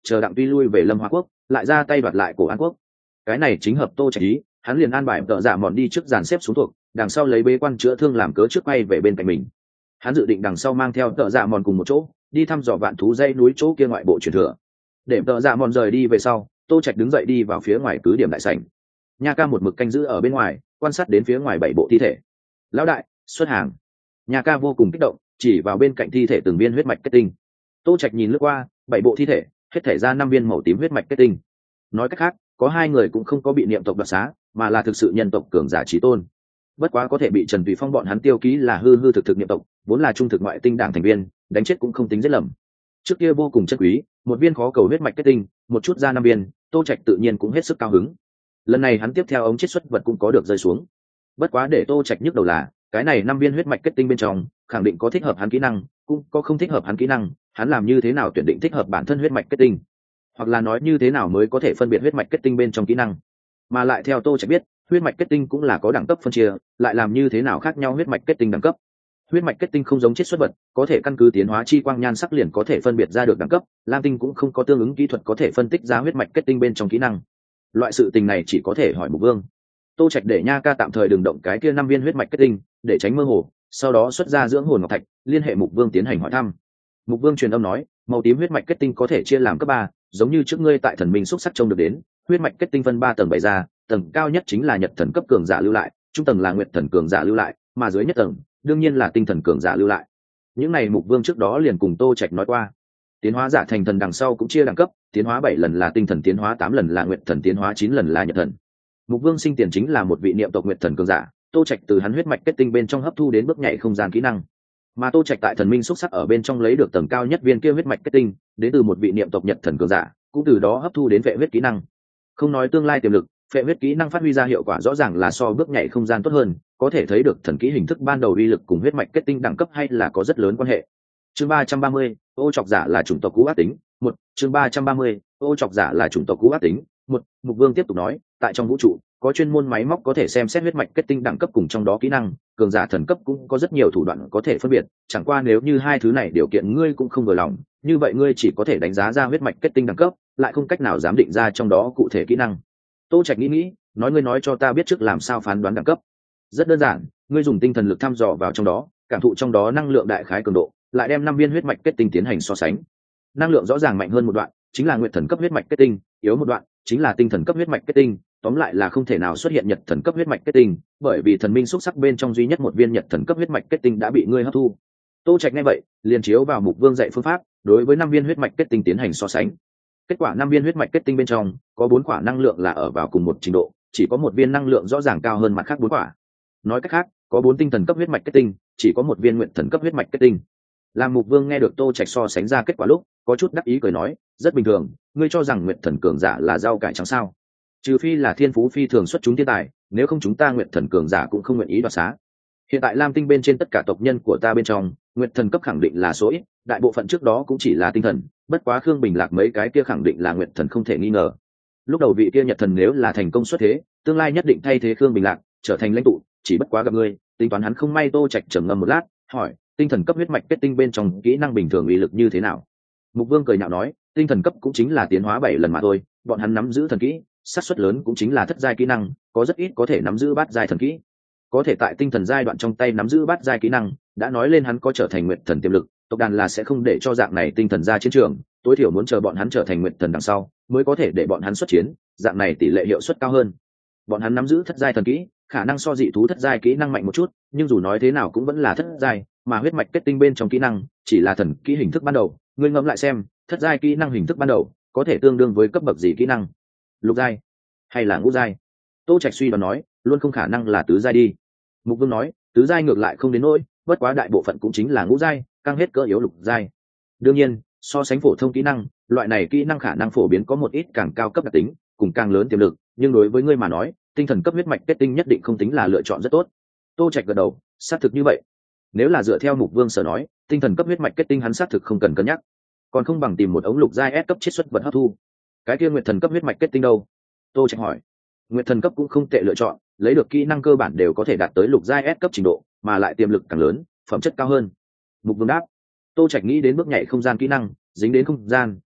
chờ đặng tuy lui về Lâm Hoa Quốc lại ra tay đoạt lại Cổ An Quốc. Cái này chính hợp Tô Trạch ý, hắn liền an bài tợ dạ mòn đi trước dàn xếp xuống thuộc, đằng sau lấy bế quan chữa thương làm cớ trước quay về bên cạnh mình. Hắn dự định đằng sau mang theo tợ dạ mòn cùng một chỗ đi thăm dò vạn thú dãy núi chỗ kia ngoại bộ truyền thừa. Để tợ dạ mòn rời đi về sau, Tô Trạch đứng dậy đi vào phía ngoài cứ điểm đại sảnh. Nha Ca một mực canh giữ ở bên ngoài, quan sát đến phía ngoài 7 bộ thi thể. Lão đại, xuất hàng. Nha Ca vô cùng kích động, chỉ vào bên cạnh thi thể từng viên huyết mạch kết tinh. Tô Trạch nhìn lướt qua 7 bộ thi thể, hết thể ra 5 viên màu tím huyết mạch kết tinh. Nói cách khác, có 2 người cũng không có bị niệm tộc đoạt xá, mà là thực sự nhân tộc cường giả chí tôn. Bất quá có thể bị Trần Tùy Phong bọn hắn tiêu ký là hư hư thực thực niệm tộc, vốn là trung thực ngoại tinh đảng thành viên, đánh chết cũng không tính giết lầm. Trước kia vô cùng chất quý, một viên khó cầu huyết mạch kết tinh, một chút ra 5 viên, Tô Trạch tự nhiên cũng hết sức cao hứng. Lần này hắn tiếp theo ống chiết xuất vật cũng có được rơi xuống. Bất quá để Tô Trạch nhức đầu là, cái này 5 viên huyết mạch kết tinh bên trong, khẳng định có thích hợp hắn kỹ năng, cũng có không thích hợp hắn kỹ năng, hắn làm như thế nào tuyển định thích hợp bản thân huyết mạch kết tinh, hoặc là nói như thế nào mới có thể phân biệt huyết mạch kết tinh bên trong kỹ năng. Mà lại theo Tô Trạch biết, huyết mạch kết tinh cũng là có đẳng cấp phân chia, lại làm như thế nào khác nhau huyết mạch kết tinh đẳng cấp. Huyết mạch kết tinh không giống chiết xuất vật, có thể căn cứ tiến hóa chi quang nhan sắc liền có thể phân biệt ra được đẳng cấp, lam tinh cũng không có tương ứng kỹ thuật có thể phân tích ra huyết mạch kết tinh bên trong kỹ năng. Loại sự tình này chỉ có thể hỏi Mục Vương. Tô Trạch để Nha Ca tạm thời đừng động cái kia 5 viên huyết mạch kết tinh, để tránh mơ hồ, sau đó xuất ra dưỡng hồn ngọc thạch, liên hệ Mục Vương tiến hành hỏi thăm. Mục Vương truyền âm nói, màu tím huyết mạch kết tinh có thể chia làm cấp 3, giống như trước ngươi tại thần minh xúc sắc trông được đến, huyết mạch kết tinh phân 3 tầng bày ra, tầng cao nhất chính là nhật thần cấp cường giả lưu lại, trung tầng là nguyệt thần cường giả lưu lại, mà dưới nhất tầng đương nhiên là tinh thần cường giả lưu lại. Những này Mục Vương trước đó liền cùng Tô Trạch nói qua. Tiến hóa giả thành thần đằng sau cũng chia đẳng cấp, tiến hóa 7 lần là tinh thần, tiến hóa 8 lần là nguyệt thần, tiến hóa 9 lần là nhật thần. Mục Vương sinh tiền chính là một vị niệm tộc nguyệt thần cường giả, Tô Trạch từ hắn huyết mạch kết tinh bên trong hấp thu đến bước nhảy không gian kỹ năng. Mà Tô Trạch tại thần minh xúc sắc ở bên trong lấy được tầng cao nhất viên kia huyết mạch kết tinh, đến từ một vị niệm tộc nhật thần cường giả, cũng từ đó hấp thu đến vệ huyết kỹ năng. Không nói tương lai tiềm lực, vệ huyết kỹ năng phát huy ra hiệu quả rõ ràng là so bước nhảy không gian tốt hơn, có thể thấy được thần kỹ hình thức ban đầu uy lực cùng huyết mạch kết tinh đẳng cấp hay là có rất lớn quan hệ. Chương 330, ô chọc giả là chủng tộc cũ ác tính. Một, chương 330, ô chọc giả là chủng tộc cũ ác tính. Một, Mục Vương tiếp tục nói, tại trong vũ trụ có chuyên môn máy móc có thể xem xét huyết mạch kết tinh đẳng cấp cùng trong đó kỹ năng, cường giả thần cấp cũng có rất nhiều thủ đoạn có thể phân biệt, chẳng qua nếu như hai thứ này điều kiện ngươi cũng không vừa lòng, như vậy ngươi chỉ có thể đánh giá ra huyết mạch kết tinh đẳng cấp, lại không cách nào giám định ra trong đó cụ thể kỹ năng. Tô Trạch nghĩ, nói ngươi nói cho ta biết trước làm sao phán đoán đẳng cấp. Rất đơn giản, ngươi dùng tinh thần lực thăm dò vào trong đó, cảm thụ trong đó năng lượng đại khái cường độ, lại đem 5 viên huyết mạch kết tinh tiến hành so sánh. Năng lượng rõ ràng mạnh hơn một đoạn, chính là nguyệt thần cấp huyết mạch kết tinh, yếu một đoạn, chính là tinh thần cấp huyết mạch kết tinh, tóm lại là không thể nào xuất hiện nhật thần cấp huyết mạch kết tinh, bởi vì thần minh xúc sắc bên trong duy nhất một viên nhật thần cấp huyết mạch kết tinh đã bị ngươi hấp thu. Tô Trạch nghe vậy, liền chiếu vào Mục Vương dạy phương pháp, đối với 5 viên huyết mạch kết tinh tiến hành so sánh. Kết quả 5 viên huyết mạch kết tinh bên trong, có 4 quả năng lượng là ở vào cùng một trình độ, chỉ có một viên năng lượng rõ ràng cao hơn mặt khác 4 quả. Nói cách khác, có 4 tinh thần cấp huyết mạch kết tinh, chỉ có một viên nguyệt thần cấp huyết mạch kết tinh. Làm Mục Vương nghe được Tô Trạch so sánh ra kết quả lúc, có chút đắc ý cười nói, rất bình thường, ngươi cho rằng nguyệt thần cường giả là rau cải trắng sao? Trừ phi là thiên phú phi thường xuất chúng thiên tài, nếu không chúng ta nguyệt thần cường giả cũng không nguyện ý đoạt xá. Hiện tại Lam Tinh bên trên tất cả tộc nhân của ta bên trong, nguyệt thần cấp khẳng định là số ít, đại bộ phận trước đó cũng chỉ là tinh thần, bất quá Khương Bình Lạc mấy cái kia khẳng định là nguyệt thần không thể nghi ngờ. Lúc đầu vị kia nhật thần nếu là thành công xuất thế, tương lai nhất định thay thế Khương Bình Lạc, trở thành lãnh tụ, chỉ bất quá gặp ngươi, tính toán hắn không may. Tô Trạch trầm ngâm một lát, hỏi, tinh thần cấp huyết mạch kết tinh bên trong kỹ năng bình thường uy lực như thế nào? Mục Vương cười nhạo nói, tinh thần cấp cũng chính là tiến hóa 7 lần mà thôi, bọn hắn nắm giữ thần kỹ, xác suất lớn cũng chính là thất giai kỹ năng, có rất ít có thể nắm giữ bát giai thần kỹ. Có thể tại tinh thần giai đoạn trong tay nắm giữ bát giai kỹ năng, đã nói lên hắn có trở thành nguyệt thần tiềm lực, tộc đàn là sẽ không để cho dạng này tinh thần ra chiến trường, tối thiểu muốn chờ bọn hắn trở thành nguyệt thần đằng sau, mới có thể để bọn hắn xuất chiến, dạng này tỷ lệ hiệu suất cao hơn. Bọn hắn nắm giữ thất giai thần kỹ, khả năng so dị thú thất giai kỹ năng mạnh một chút, nhưng dù nói thế nào cũng vẫn là thất giai, mà huyết mạch kết tinh bên trong kỹ năng chỉ là thần kỹ hình thức ban đầu, ngươi ngẫm lại xem, thất giai kỹ năng hình thức ban đầu có thể tương đương với cấp bậc gì kỹ năng? Lục giai hay là ngũ giai? Tô Trạch suy đoán nói, luôn không khả năng là tứ giai đi. Mục Vương nói, tứ giai ngược lại không đến nỗi, bất quá đại bộ phận cũng chính là ngũ giai, căng hết cỡ yếu lục giai. Đương nhiên, so sánh phổ thông kỹ năng, loại này kỹ năng khả năng phổ biến có một ít càng cao cấp đặc tính, cùng càng lớn tiềm lực, nhưng đối với ngươi mà nói, tinh thần cấp huyết mạch kết tinh nhất định không tính là lựa chọn rất tốt. Tô Trạch gật đầu, xác thực như vậy. Nếu là dựa theo Mục Vương sở nói, tinh thần cấp huyết mạch kết tinh hắn xác thực không cần cân nhắc, còn không bằng tìm một ống lục giai S cấp chiết xuất vật hấp thu. Cái kia nguyệt thần cấp huyết mạch kết tinh đâu? Tô Trạch hỏi. Nguyệt thần cấp cũng không tệ lựa chọn, lấy được kỹ năng cơ bản đều có thể đạt tới lục giai S cấp trình độ, mà lại tiềm lực càng lớn, phẩm chất cao hơn. Mục Vương đáp. Tô Trạch nghĩ đến bước nhảy không gian kỹ năng, dính đến không gian,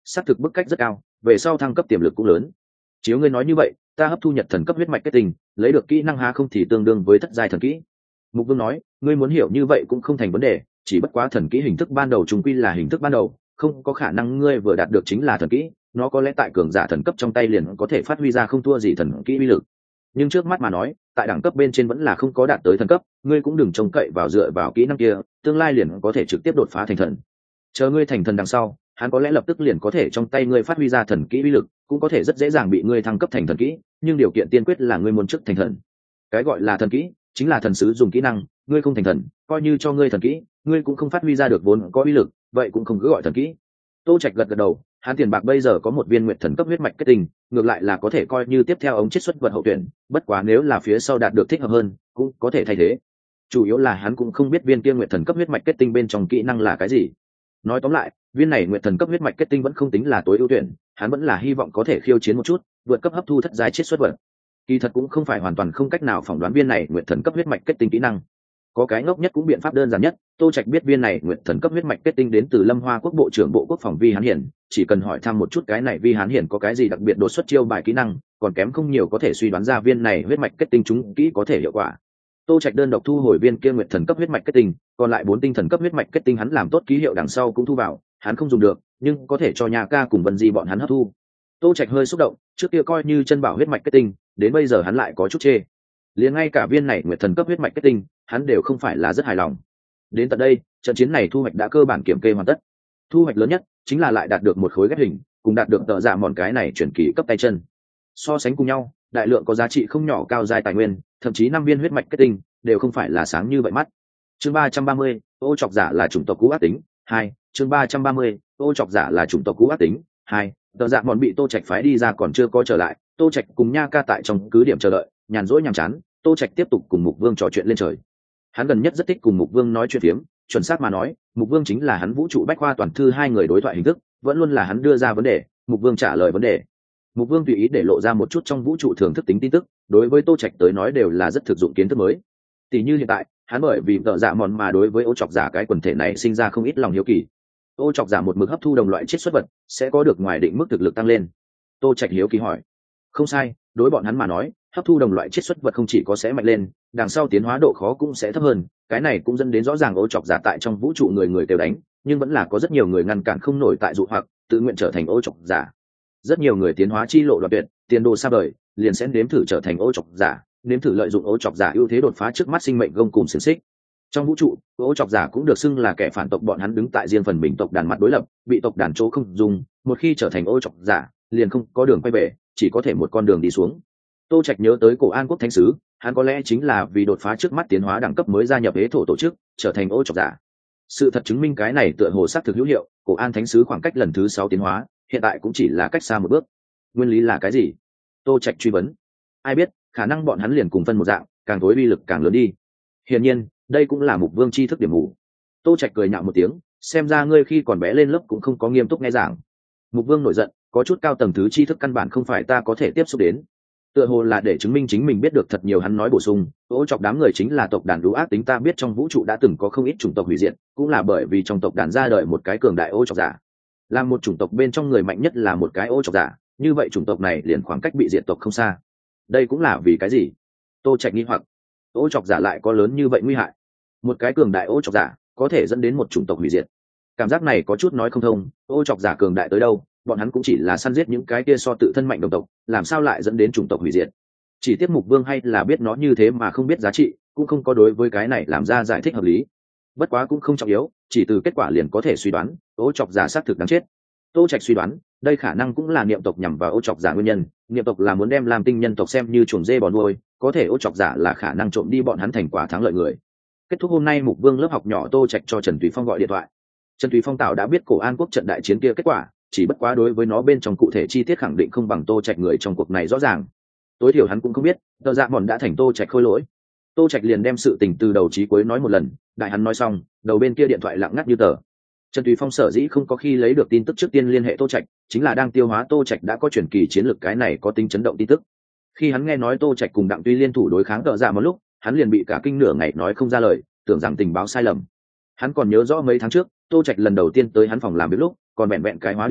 xác thực bức cách rất cao, về sau thăng cấp tiềm lực cũng lớn. Chiếu ngươi nói như vậy, ta hấp thu nhật thần cấp huyết mạch kết tinh, lấy được kỹ năng há không thì tương đương với thất giai thần kỹ. Mục Vương nói, ngươi muốn hiểu như vậy cũng không thành vấn đề, chỉ bất quá thần kỹ hình thức ban đầu trùng quy là hình thức ban đầu, không có khả năng ngươi vừa đạt được chính là thần kỹ, nó có lẽ tại cường giả thần cấp trong tay liền có thể phát huy ra không thua gì thần kỹ uy lực. Nhưng trước mắt mà nói, tại đẳng cấp bên trên vẫn là không có đạt tới thần cấp, ngươi cũng đừng trông cậy vào dựa vào kỹ năng kia, tương lai liền có thể trực tiếp đột phá thành thần. Chờ ngươi thành thần đằng sau, hắn có lẽ lập tức liền có thể trong tay ngươi phát huy ra thần kỹ uy lực, cũng có thể rất dễ dàng bị ngươi thăng cấp thành thần kỹ, nhưng điều kiện tiên quyết là ngươi muốn trước thành thần. Cái gọi là thần kỹ chính là thần sứ dùng kỹ năng, ngươi không thành thần, coi như cho ngươi thần kỹ, ngươi cũng không phát huy ra được vốn có uy lực, vậy cũng không cứ gọi thần kỹ. Tô Trạch gật gật đầu, hắn tiền bạc bây giờ có một viên nguyệt thần cấp huyết mạch kết tinh, ngược lại là có thể coi như tiếp theo ống chiết xuất vật hậu tuyển, bất quá nếu là phía sau đạt được thích hợp hơn, cũng có thể thay thế. Chủ yếu là hắn cũng không biết viên kia nguyệt thần cấp huyết mạch kết tinh bên trong kỹ năng là cái gì. Nói tóm lại, viên này nguyệt thần cấp huyết mạch kết tinh vẫn không tính là tối ưu tuyển, hắn vẫn là hy vọng có thể khiêu chiến một chút, vượt cấp hấp thu thất giai chiết xuất vật. Kỳ thật cũng không phải hoàn toàn không cách nào phỏng đoán viên này nguyệt thần cấp huyết mạch kết tinh kỹ năng. Có cái ngốc nhất cũng biện pháp đơn giản nhất, Tô Trạch biết viên này nguyệt thần cấp huyết mạch kết tinh đến từ Lâm Hoa Quốc bộ trưởng bộ quốc phòng Vi Hán Hiển, chỉ cần hỏi thăm một chút cái này Vi Hán Hiển có cái gì đặc biệt đột xuất chiêu bài kỹ năng, còn kém không nhiều có thể suy đoán ra viên này huyết mạch kết tinh chúng kỹ có thể hiệu quả. Tô Trạch đơn độc thu hồi viên kia nguyệt thần cấp huyết mạch kết tinh, còn lại 4 tinh thần cấp huyết mạch kết tinh hắn làm tốt ký hiệu đằng sau cũng thu vào, hắn không dùng được, nhưng có thể cho nhà ca cùng Vân Di bọn hắn hấp thu. Tô Trạch hơi xúc động, trước kia coi như chân bảo huyết mạch kết tinh, đến bây giờ hắn lại có chút chê. Liền ngay cả viên này nguyệt thần cấp huyết mạch kết tinh, hắn đều không phải là rất hài lòng. Đến tận đây, trận chiến này thu hoạch đã cơ bản kiểm kê hoàn tất. Thu hoạch lớn nhất chính là lại đạt được một khối ghép hình, cùng đạt được tợ dạ mòn cái này chuyển kỳ cấp tay chân. So sánh cùng nhau, đại lượng có giá trị không nhỏ cao dài tài nguyên, thậm chí 5 viên huyết mạch kết tinh đều không phải là sáng như vậy mắt. Chương 330, ô chọc giả là chủng tộc cũ ác tính 2. Chương 330, ô chọc giả là chủng tộc cũ ác tính 2. Tợ dạ mòn bị Tô Trạch phái đi ra còn chưa có trở lại, Tô Trạch cùng Nha Ca tại trong cứ điểm chờ đợi, nhàn rỗi nhàm chán, Tô Trạch tiếp tục cùng Mục Vương trò chuyện lên trời. Hắn gần nhất rất thích cùng Mục Vương nói chuyện phiếm, chuẩn xác mà nói, Mục Vương chính là hắn vũ trụ bách khoa toàn thư hai người đối thoại hình thức, vẫn luôn là hắn đưa ra vấn đề, Mục Vương trả lời vấn đề. Mục Vương tùy ý để lộ ra một chút trong vũ trụ thường thức tính tin tức, đối với Tô Trạch tới nói đều là rất thực dụng kiến thức mới. Tỷ như hiện tại, hắn bởi vì tợ dạ mòn mà đối với ô chọc giả cái quần thể này sinh ra không ít lòng hiếu kỳ. Ô chọc giả một mực hấp thu đồng loại chiết xuất vật, sẽ có được ngoài định mức thực lực tăng lên. Tô Trạch hiếu kỳ hỏi. Không sai, đối bọn hắn mà nói, hấp thu đồng loại chiết xuất vật không chỉ có sẽ mạnh lên, đằng sau tiến hóa độ khó cũng sẽ thấp hơn, cái này cũng dẫn đến rõ ràng ô chọc giả tại trong vũ trụ người người đều đánh, nhưng vẫn là có rất nhiều người ngăn cản không nổi tại dụ hoặc, tự nguyện trở thành ô chọc giả. Rất nhiều người tiến hóa chi lộ đoạn tuyệt, tiền đồ xa vời, liền sẽ nếm thử trở thành ô chọc giả, nếm thử lợi dụng ô chọc giả ưu thế đột phá trước mắt sinh mệnh gông cùng xiềng xích. Trong vũ trụ, ô chọc giả cũng được xưng là kẻ phản tộc, bọn hắn đứng tại riêng phần mình tộc đàn mặt đối lập, bị tộc đàn chỗ không dùng, một khi trở thành ô chọc giả, liền không có đường quay về, chỉ có thể một con đường đi xuống. Tô Trạch nhớ tới cổ An quốc thánh sứ, hắn có lẽ chính là vì đột phá trước mắt tiến hóa đẳng cấp mới gia nhập hế thổ tổ chức, trở thành ô chọc giả. Sự thật chứng minh cái này tựa hồ xác thực hữu hiệu, cổ An thánh sứ khoảng cách lần thứ 6 tiến hóa, hiện tại cũng chỉ là cách xa một bước. Nguyên lý là cái gì? Tô Trạch truy vấn. Ai biết, khả năng bọn hắn liền cùng phân một dạng, càng tối uy lực càng lớn đi. Hiển nhiên, đây cũng là Mục Vương tri thức điểm mù. Tô Trạch cười nhạo một tiếng, xem ra ngươi khi còn bé lên lớp cũng không có nghiêm túc nghe giảng. Mục Vương nổi giận, có chút cao tầng thứ tri thức căn bản không phải ta có thể tiếp xúc đến. Tựa hồ là để chứng minh chính mình biết được thật nhiều, hắn nói bổ sung, ô chọc đám người chính là tộc đàn lũ ác tính, ta biết trong vũ trụ đã từng có không ít chủng tộc hủy diệt, cũng là bởi vì trong tộc đàn ra đời một cái cường đại ô chọc giả. Là một chủng tộc bên trong người mạnh nhất là một cái ô chọc giả, như vậy chủng tộc này liền khoảng cách bị diệt tộc không xa. Đây cũng là vì cái gì? Tô Trạch nghi hoặc. Ô chọc giả lại có lớn như vậy nguy hại? Một cái cường đại ô chọc giả có thể dẫn đến một chủng tộc hủy diệt. Cảm giác này có chút nói không thông, ô chọc giả cường đại tới đâu, bọn hắn cũng chỉ là săn giết những cái kia so tự thân mạnh đồng tộc, làm sao lại dẫn đến chủng tộc hủy diệt? Chỉ tiếc Mục Vương hay là biết nó như thế mà không biết giá trị, cũng không có đối với cái này làm ra giải thích hợp lý. Bất quá cũng không trọng yếu, chỉ từ kết quả liền có thể suy đoán, ô chọc giả xác thực đáng chết. Tô Trạch suy đoán, đây khả năng cũng là niệm tộc nhằm vào ô chọc giả nguyên nhân, niệm tộc là muốn đem Lam Tinh nhân tộc xem như chuồng dê bò nuôi, có thể ô chọc giả là khả năng trộm đi bọn hắn thành quả thắng lợi người. Kết thúc hôm nay, Mục Vương lớp học nhỏ Tô Trạch cho Trần Tùy Phong gọi điện thoại. Trần Tùy Phong tạo đã biết cổ An quốc trận đại chiến kia kết quả, chỉ bất quá đối với nó bên trong cụ thể chi tiết khẳng định không bằng Tô Trạch người trong cuộc này rõ ràng. Tối thiểu hắn cũng không biết, tờ dạ mòn đã thành Tô Trạch khôi lỗi. Tô Trạch liền đem sự tình từ đầu chí cuối nói một lần, đại hắn nói xong, đầu bên kia điện thoại lặng ngắt như tờ. Trần Tùy Phong sở dĩ không có khi lấy được tin tức trước tiên liên hệ Tô Trạch, chính là đang tiêu hóa Tô Trạch đã có truyền kỳ chiến lược cái này có tính chấn động tin tức. Khi hắn nghe nói Tô Trạch cùng Đặng Tuy liên thủ đối kháng tờ dạ một lúc, hắn liền bị cả kinh nửa ngày nói không ra lời, tưởng rằng tình báo sai lầm. Hắn còn nhớ rõ mấy tháng trước, Tô Trạch lần đầu tiên tới hắn phòng làm việc lúc, còn vẹn vẹn cái hóa được kỳ,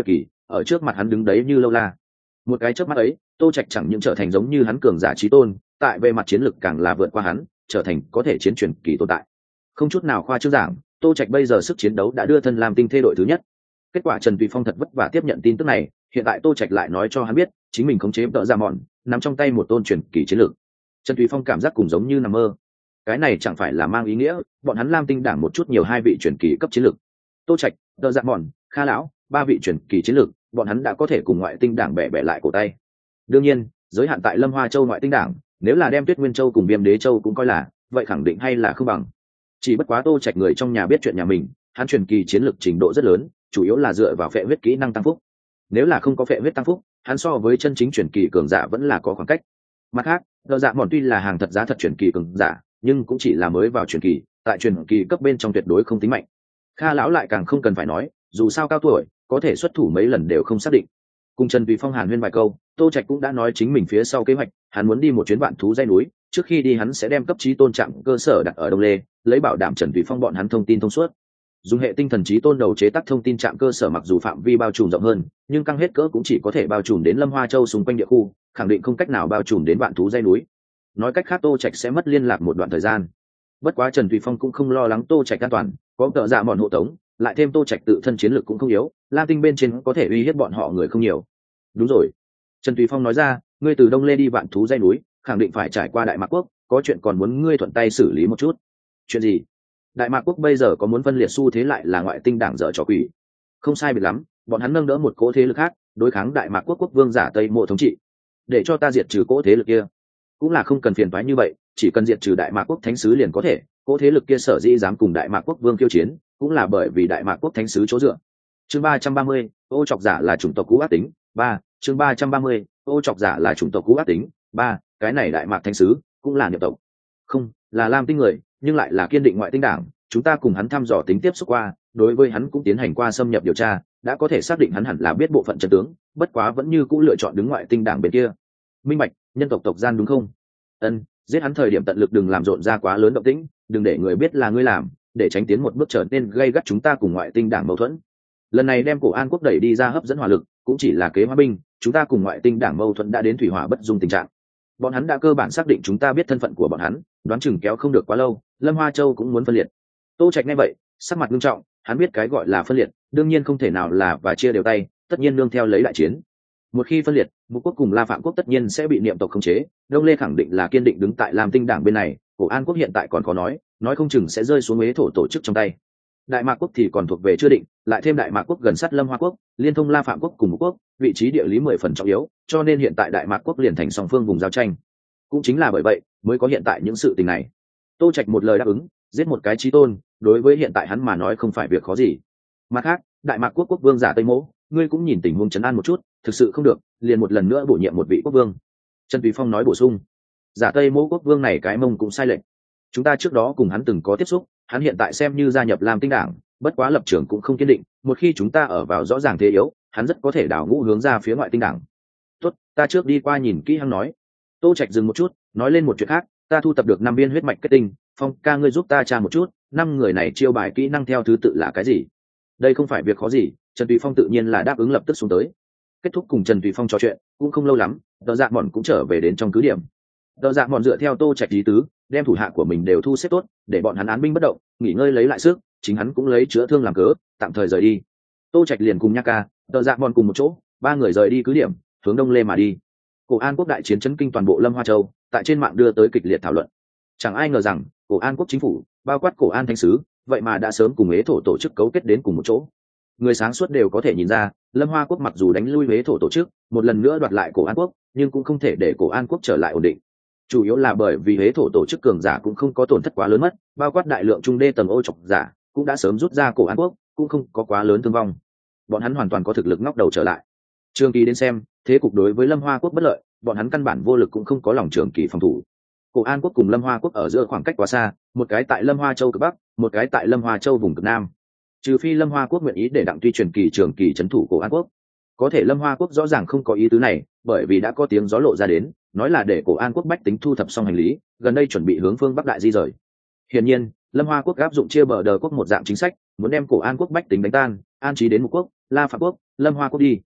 ở trước mặt hắn đứng đấy như lâu la. Một cái chớp mắt ấy, Tô Trạch chẳng những trở thành giống như hắn cường giả chí tôn, tại về mặt chiến lực càng là vượt qua hắn, trở thành có thể chiến truyền kỳ tồn tại. Không chút nào khoa trương giảng, Tô Trạch bây giờ sức chiến đấu đã đưa thân làm tinh thê đội thứ nhất. Kết quả Trần Tùy Phong thật vất vả tiếp nhận tin tức này, hiện tại Tô Trạch lại nói cho hắn biết, chính mình khống chế đỡ ra mòn, nắm trong tay một tôn truyền kỳ chiến lược. Trần Tùy Phong cảm giác cùng giống như nằm mơ. Cái này chẳng phải là mang ý nghĩa, bọn hắn Lam Tinh đảng một chút nhiều hai vị truyền kỳ cấp chiến lược. Tô Trạch, đỡ dạ mòn, Kha lão, ba vị truyền kỳ chiến lược, bọn hắn đã có thể cùng ngoại tinh đảng bẻ bẻ lại cổ tay. Đương nhiên, giới hạn tại Lâm Hoa Châu ngoại tinh đảng, nếu là đem Tuyết Nguyên Châu cùng Viêm Đế Châu cũng coi là, vậy khẳng định hay là không bằng. Chỉ bất quá Tô Trạch người trong nhà biết chuyện nhà mình, hắn truyền kỳ chiến lược trình độ rất lớn, chủ yếu là dựa vào phệ huyết kỹ năng tăng phúc. Nếu là không có phệ huyết tăng phúc, hắn so với chân chính truyền kỳ cường giả vẫn là có khoảng cách. Mặt khác, đỡ dạ mòn tuy là hàng thật giá thật truyền kỳ cường giả, nhưng cũng chỉ là mới vào truyền kỳ, tại truyền kỳ cấp bên trong tuyệt đối không tính mạnh. Kha lão lại càng không cần phải nói, dù sao cao tuổi, có thể xuất thủ mấy lần đều không xác định. Cùng Trần Tùy Phong hàn huyên vài câu, Tô Trạch cũng đã nói chính mình phía sau kế hoạch, hắn muốn đi một chuyến vạn thú dãy núi, trước khi đi hắn sẽ đem cấp chí tôn trạm cơ sở đặt ở Đông Lê, lấy bảo đảm Trần Tùy Phong bọn hắn thông tin thông suốt. Dùng hệ tinh thần chí tôn đầu chế tác thông tin trạm cơ sở mặc dù phạm vi bao trùm rộng hơn, nhưng căng hết cỡ cũng chỉ có thể bao trùm đến Lâm Hoa Châu xung quanh địa khu, khẳng định không cách nào bao trùm đến vạn thú dãy núi. Nói cách khác Tô Trạch sẽ mất liên lạc một đoạn thời gian. Bất quá Trần Tùy Phong cũng không lo lắng Tô Trạch an toàn, có tợ dạ bọn hộ tống, lại thêm Tô Trạch tự thân chiến lược cũng không yếu, Lam Tinh bên trên có thể uy hiếp bọn họ người không nhiều. Đúng rồi, Trần Tùy Phong nói ra, ngươi từ Đông Lê đi vạn thú dãy núi, khẳng định phải trải qua Đại Mạc Quốc, có chuyện còn muốn ngươi thuận tay xử lý một chút. Chuyện gì? Đại Mạc Quốc bây giờ có muốn phân liệt xu thế lại là ngoại tinh đảng dở trò quỷ. Không sai biệt lắm, bọn hắn nâng đỡ một cỗ thế lực khác, đối kháng Đại Mạc Quốc quốc vương giả Tây Mộ thống trị. Để cho ta diệt trừ cỗ thế lực kia, cũng là không cần phiền toái như vậy, chỉ cần diệt trừ Đại Mạc Quốc thánh sứ liền có thể. Cỗ thế lực kia sở dĩ dám cùng Đại Mạc Quốc vương kiêu chiến, cũng là bởi vì Đại Mạc Quốc thánh sứ chỗ dựa. Chương 330, ô chọc giả là chủng tộc cũ ác tính. 3, chương 330, ô chọc giả là chủng tộc cũ ác tính. 3, cái này Đại Mạc thánh sứ cũng là niệm tộc. Không, là Lam Tinh người, nhưng lại là kiên định ngoại tinh đảng, chúng ta cùng hắn thăm dò tính tiếp xúc qua, đối với hắn cũng tiến hành qua xâm nhập điều tra, đã có thể xác định hắn hẳn là biết bộ phận chân tướng, bất quá vẫn như cũ lựa chọn đứng ngoại tinh đảng bên kia. Minh bạch, nhân tộc tộc gian đúng không? Ân, giết hắn thời điểm tận lực đừng làm rộn ra quá lớn động tĩnh, đừng để người biết là ngươi làm, để tránh tiến một bước trở nên gây gắt chúng ta cùng ngoại tinh đảng mâu thuẫn. Lần này đem Cổ An Quốc đẩy đi ra hấp dẫn hỏa lực, cũng chỉ là kế hóa binh, chúng ta cùng ngoại tinh đảng mâu thuẫn đã đến thủy hỏa bất dung tình trạng. Bọn hắn đã cơ bản xác định chúng ta biết thân phận của bọn hắn, đoán chừng kéo không được quá lâu, Lâm Hoa Châu cũng muốn phân liệt. Tô Trạch nghe vậy, sắc mặt nghiêm trọng, hắn biết cái gọi là phân liệt, đương nhiên không thể nào là và chia đều tay, tất nhiên nương theo lấy đại chiến. Một khi phân liệt, Vũ quốc cùng La Phạm quốc tất nhiên sẽ bị niệm tộc khống chế, Đông Lê khẳng định là kiên định đứng tại Lam Tinh đảng bên này, Cổ An Quốc hiện tại còn có nói không chừng sẽ rơi xuống ế thổ tổ chức trong tay. Đại Mạc Quốc thì còn thuộc về chưa định, lại thêm Đại Mạc Quốc gần sát Lâm Hoa Quốc, liên thông La Phạm Quốc cùng Vũ quốc, vị trí địa lý 10 phần trọng yếu, cho nên hiện tại Đại Mạc Quốc liền thành song phương vùng giao tranh. Cũng chính là bởi vậy, mới có hiện tại những sự tình này. Tô Trạch một lời đáp ứng, giết một cái chí tôn, đối với hiện tại hắn mà nói không phải việc khó gì. Mặt khác, Đại Mạc Quốc quốc vương giả Tây Mỗ, ngươi cũng nhìn tình huống trấn an một chút, thực sự không được, liền một lần nữa bổ nhiệm một vị quốc vương. Trần Tùy Phong nói bổ sung, giả Tây Mỗ quốc vương này cái mông cũng sai lệch. Chúng ta trước đó cùng hắn từng có tiếp xúc, hắn hiện tại xem như gia nhập Lam Tinh đảng, bất quá lập trường cũng không kiên định, một khi chúng ta ở vào rõ ràng thế yếu, hắn rất có thể đảo ngũ hướng ra phía ngoại tinh đảng. Tốt, ta trước đi qua nhìn kỹ hắn nói. Tô Trạch dừng một chút, nói lên một chuyện khác, ta thu tập được 5 viên huyết mạch kết tinh, Phong ca ngươi giúp ta tra một chút, 5 người này chiêu bài kỹ năng theo thứ tự là cái gì? Đây không phải việc khó gì, Trần Tùy Phong tự nhiên là đáp ứng lập tức xuống tới. Kết thúc cùng Trần Tùy Phong trò chuyện, cũng không lâu lắm, Đợ Dạ Mọn cũng trở về đến trong cứ điểm. Đợ Dạ Mọn dựa theo Tô Trạch ý tứ, đem thủ hạ của mình đều thu xếp tốt, để bọn hắn án binh bất động, nghỉ ngơi lấy lại sức, chính hắn cũng lấy chữa thương làm cớ, tạm thời rời đi. Tô Trạch liền cùng Nha Ca, Đợ Dạ Mọn cùng một chỗ, 3 người rời đi cứ điểm, hướng Đông Lê mà đi. Cổ An Quốc đại chiến chấn kinh toàn bộ Lâm Hoa Châu, tại trên mạng đưa tới kịch liệt thảo luận. Chẳng ai ngờ rằng, Cổ An Quốc chính phủ, bao quát Cổ An thánh sứ, vậy mà đã sớm cùng Ế thổ tổ chức cấu kết đến cùng một chỗ. Người sáng suốt đều có thể nhìn ra, Lâm Hoa Quốc mặc dù đánh lui Ế thổ tổ chức, một lần nữa đoạt lại Cổ An Quốc, nhưng cũng không thể để Cổ An Quốc trở lại ổn định. Chủ yếu là bởi vì Ế thổ tổ chức cường giả cũng không có tổn thất quá lớn mất, bao quát đại lượng trung đê tầng ô trọc giả, cũng đã sớm rút ra Cổ An Quốc, cũng không có quá lớn thương vong. Bọn hắn hoàn toàn có thực lực ngóc đầu trở lại. Trường kỳ đến xem, thế cục đối với Lâm Hoa Quốc bất lợi, bọn hắn căn bản vô lực cũng không có lòng trường kỳ phòng thủ. Cổ An Quốc cùng Lâm Hoa Quốc ở giữa khoảng cách quá xa, một cái tại Lâm Hoa Châu cực bắc, một cái tại Lâm Hoa Châu vùng cực nam. Trừ phi Lâm Hoa Quốc nguyện ý để đặng tuy truyền kỳ trường kỳ trấn thủ Cổ An Quốc, có thể Lâm Hoa Quốc rõ ràng không có ý tứ này, bởi vì đã có tiếng gió lộ ra đến, nói là để Cổ An Quốc bách tính thu thập xong hành lý, gần đây chuẩn bị hướng phương bắc đại di rời. Hiển nhiên, Lâm Hoa Quốc áp dụng chia bờ đờ quốc một dạng chính sách, muốn đem Cổ An Quốc bách tính đánh tan, an trí đến một quốc, La Phạm Quốc, Lâm Hoa Quốc đi,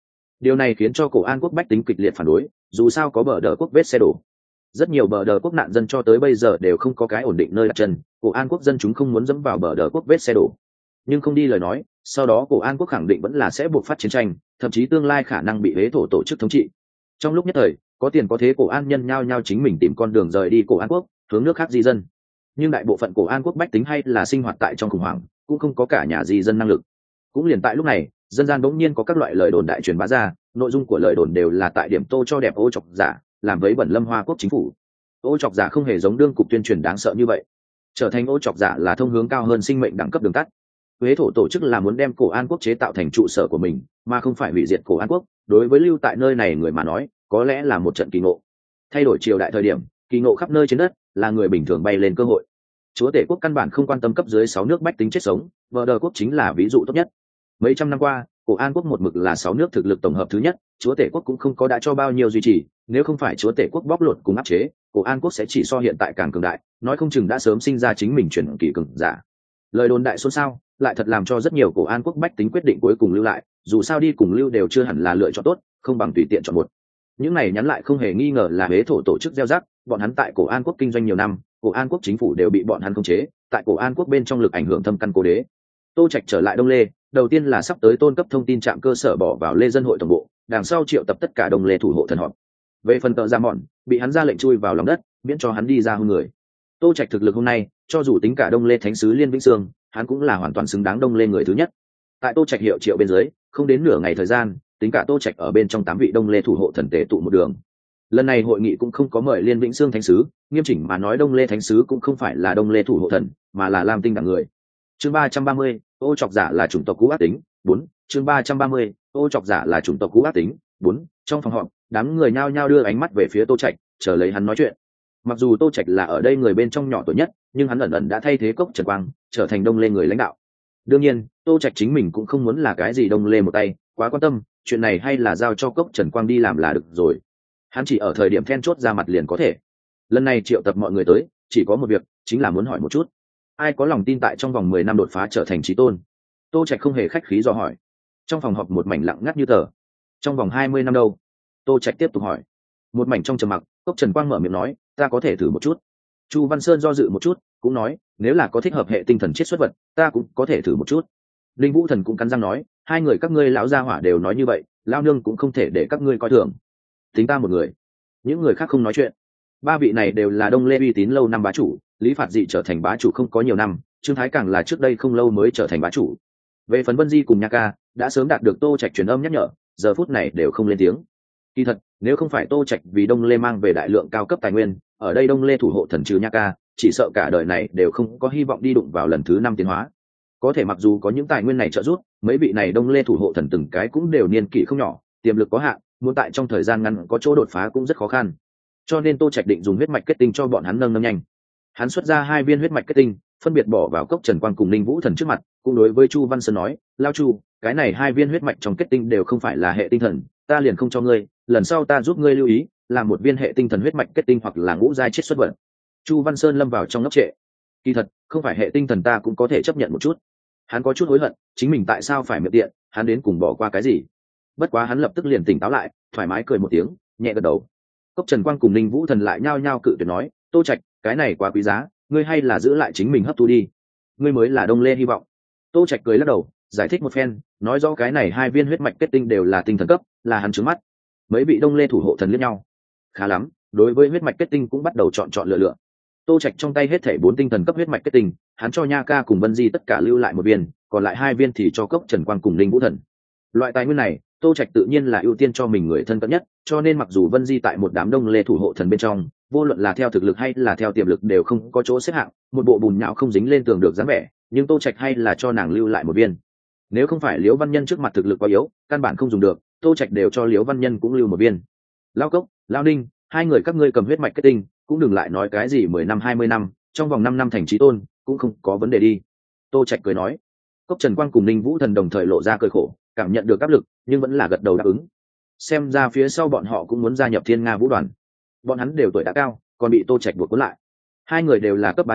Điều này khiến cho cổ An quốc bách tính kịch liệt phản đối, dù sao có bờ đờ quốc vết xe đổ. Rất nhiều bờ đờ quốc nạn dân cho tới bây giờ đều không có cái ổn định nơi đặt chân, cổ An quốc dân chúng không muốn dẫm vào bờ đờ quốc vết xe đổ. Nhưng không đi lời nói, sau đó cổ An quốc khẳng định vẫn là sẽ buộc phát chiến tranh, thậm chí tương lai khả năng bị Huế thổ tổ chức thống trị. Trong lúc nhất thời, có tiền có thế cổ An nhân nhao nhao chính mình tìm con đường rời đi cổ An quốc, hướng nước khác di dân. Nhưng đại bộ phận cổ An quốc bách tính hay là sinh hoạt tại trong khủng hoảng, cũng không có cả nhà di dân năng lực. Cũng liền tại lúc này, dân gian bỗng nhiên có các loại lời đồn đại truyền bá ra, nội dung của lời đồn đều là tại điểm tô cho đẹp ô chọc giả, làm vấy bẩn Lâm Hoa quốc chính phủ. Ô chọc giả không hề giống đương cục tuyên truyền đáng sợ như vậy, trở thành ô chọc giả là thông hướng cao hơn sinh mệnh đẳng cấp đường tắt. Huế thổ tổ chức là muốn đem cổ An quốc chế tạo thành trụ sở của mình, mà không phải hủy diệt cổ An quốc. Đối với lưu tại nơi này người mà nói, có lẽ là một trận kỳ ngộ. Thay đổi triều đại thời điểm, kỳ ngộ khắp nơi trên đất, là người bình thường bay lên cơ hội. Chúa tể quốc căn bản không quan tâm cấp dưới 6 nước bách tính chết sống, vợ đờ quốc chính là ví dụ tốt nhất. Mấy trăm năm qua, cổ An quốc một mực là 6 nước thực lực tổng hợp thứ nhất, chúa tể quốc cũng không có đã cho bao nhiêu duy trì, nếu không phải chúa tể quốc bóc lột cùng áp chế, cổ An quốc sẽ chỉ so hiện tại càng cường đại, nói không chừng đã sớm sinh ra chính mình chuyển kỳ cường giả. Lời đồn đại xôn xao, lại thật làm cho rất nhiều cổ An quốc bách tính quyết định cuối cùng lưu lại, dù sao đi cùng lưu đều chưa hẳn là lựa chọn tốt, không bằng tùy tiện chọn một. Những này nhắn lại không hề nghi ngờ là Huế thổ tổ chức gieo rắc, bọn hắn tại cổ An quốc kinh doanh nhiều năm, cổ An quốc chính phủ đều bị bọn hắn khống chế, tại cổ An quốc bên trong lực ảnh hưởng thâm căn cố đế. Tô Trạch trở lại Đông Lê, đầu tiên là sắp tới tôn cấp thông tin trạm cơ sở bỏ vào Lê dân hội tổng bộ, đằng sau triệu tập tất cả Đông Lê thủ hộ thần họp. Về phần Tợ Ra Mọn, bị hắn ra lệnh chui vào lòng đất, miễn cho hắn đi ra hung người. Tô Trạch thực lực hôm nay, cho dù tính cả Đông Lê thánh sứ Liên Vĩnh Sương, hắn cũng là hoàn toàn xứng đáng Đông Lê người thứ nhất. Tại Tô Trạch hiệu triệu bên dưới, không đến nửa ngày thời gian, tính cả Tô Trạch ở bên trong 8 vị Đông Lê thủ hộ thần tề tụ một đường. Lần này hội nghị cũng không có mời Liên Vĩnh Sương thánh sứ, nghiêm chỉnh mà nói Đông Lê thánh sứ cũng không phải là Đông Lê thủ hộ thần, mà là Lam Tinh đẳng người. Chương 330, ô chọc giả là chủng tộc cũ ác tính. 4. Chương 330, ô chọc giả là chủng tộc cũ ác tính. 4. Trong phòng họp, đám người nhao nhao đưa ánh mắt về phía Tô Trạch, chờ lấy hắn nói chuyện. Mặc dù Tô Trạch là ở đây người bên trong nhỏ tuổi nhất, nhưng hắn ẩn ẩn đã thay thế Cốc Trần Quang, trở thành Đông Lê người lãnh đạo. Đương nhiên, Tô Trạch chính mình cũng không muốn là cái gì Đông Lê một tay, quá quan tâm, chuyện này hay là giao cho Cốc Trần Quang đi làm là được rồi. Hắn chỉ ở thời điểm then chốt ra mặt liền có thể. Lần này triệu tập mọi người tới, chỉ có một việc, chính là muốn hỏi một chút, ai có lòng tin tại trong vòng 10 năm đột phá trở thành chí tôn? Tô Trạch không hề khách khí dò hỏi. Trong phòng họp một mảnh lặng ngắt như tờ. Trong vòng 20 năm đâu? Tô Trạch tiếp tục hỏi. Một mảnh trong trầm mặc, Cốc Trần Quang mở miệng nói, ta có thể thử một chút. Chu Văn Sơn do dự một chút, cũng nói, nếu là có thích hợp hệ tinh thần chiết xuất vật, ta cũng có thể thử một chút. Linh Vũ Thần cũng cắn răng nói, hai người các ngươi lão gia hỏa đều nói như vậy, lão nương cũng không thể để các ngươi coi thường. Tính ta một người. Những người khác không nói chuyện. Ba vị này đều là Đông Lê uy tín lâu năm bá chủ, Lý Phạt Dị trở thành bá chủ không có nhiều năm, Trương Thái càng là trước đây không lâu mới trở thành bá chủ. Về phần Vân Di cùng Nha Ca, đã sớm đạt được Tô Trạch truyền âm nhắc nhở, giờ phút này đều không lên tiếng. Kỳ thật, nếu không phải Tô Trạch vì Đông Lê mang về đại lượng cao cấp tài nguyên, ở đây Đông Lê thủ hộ thần trừ Nha Ca, chỉ sợ cả đời này đều không có hy vọng đi đụng vào lần thứ 5 tiến hóa. Có thể mặc dù có những tài nguyên này trợ giúp, mấy vị này Đông Lê thủ hộ thần từng cái cũng đều niên kỷ không nhỏ, tiềm lực có hạn, muốn tại trong thời gian ngắn có chỗ đột phá cũng rất khó khăn. Cho nên Tô Trạch định dùng huyết mạch kết tinh cho bọn hắn nâng nhanh. Hắn xuất ra 2 viên huyết mạch kết tinh, phân biệt bỏ vào Cốc Trần Quang cùng Linh Vũ Thần trước mặt, cũng đối với Chu Văn Sơn nói, lao Chu, cái này 2 viên huyết mạch trong kết tinh đều không phải là hệ tinh thần, ta liền không cho ngươi, lần sau ta giúp ngươi lưu ý, làm một viên hệ tinh thần huyết mạch kết tinh hoặc là ngũ giai chiết xuất vật. Chu Văn Sơn lâm vào trong ngốc trệ. Kỳ thật, không phải hệ tinh thần ta cũng có thể chấp nhận một chút. Hắn có chút hối hận, chính mình tại sao phải miệng tiện, hắn đến cùng bỏ qua cái gì? Bất quá hắn lập tức liền tỉnh táo lại, thoải mái cười một tiếng, nhẹ gật đầu. Cốc Trần Quang cùng Linh Vũ Thần lại nhao nhao cự tuyệt nói, Tô Trạch, cái này quá quý giá, ngươi hay là giữ lại chính mình hấp thu đi, ngươi mới là Đông Lê hy vọng. Tô Trạch cười lắc đầu, giải thích một phen, nói rõ cái này 2 viên huyết mạch kết tinh đều là tinh thần cấp, là hắn trướng mắt. Mấy vị Đông Lê thủ hộ thần liếc nhau, khá lắm, đối với huyết mạch kết tinh cũng bắt đầu chọn lựa. Tô Trạch trong tay hết thảy 4 tinh thần cấp huyết mạch kết tinh, hắn cho Nha Ca cùng Vân Di tất cả lưu lại 1 viên, còn lại 2 viên thì cho Cốc Trần Quang cùng Linh Vũ Thần. Loại tài nguyên này, Tô Trạch tự nhiên là ưu tiên cho mình người thân cận nhất, cho nên mặc dù Vân Di tại một đám Đông Lê thủ hộ thần bên trong, vô luận là theo thực lực hay là theo tiềm lực đều không có chỗ xếp hạng, một bộ bùn nhão không dính lên tường được dáng vẻ, nhưng Tô Trạch hay là cho nàng lưu lại 1 viên. Nếu không phải Liễu Văn Nhân trước mặt thực lực quá yếu, căn bản không dùng được, Tô Trạch đều cho Liễu Văn Nhân cũng lưu 1 viên. Lão Cốc, Lão Ninh, hai người các ngươi cầm huyết mạch kết tinh, cũng đừng lại nói cái gì 10 năm 20 năm, trong vòng 5 năm thành chí tôn, cũng không có vấn đề đi. Tô Trạch cười nói. Cốc Trần Quang cùng Linh Vũ Thần đồng thời lộ ra cười khổ, cảm nhận được áp lực, nhưng vẫn là gật đầu đáp ứng. Xem ra phía sau bọn họ cũng muốn gia nhập Thiên Nga Vũ đoàn. Bọn hắn đều tuổi đã cao, còn bị Tô Trạch buộc cuốn lại. Hai người đều là cấp bá chủ,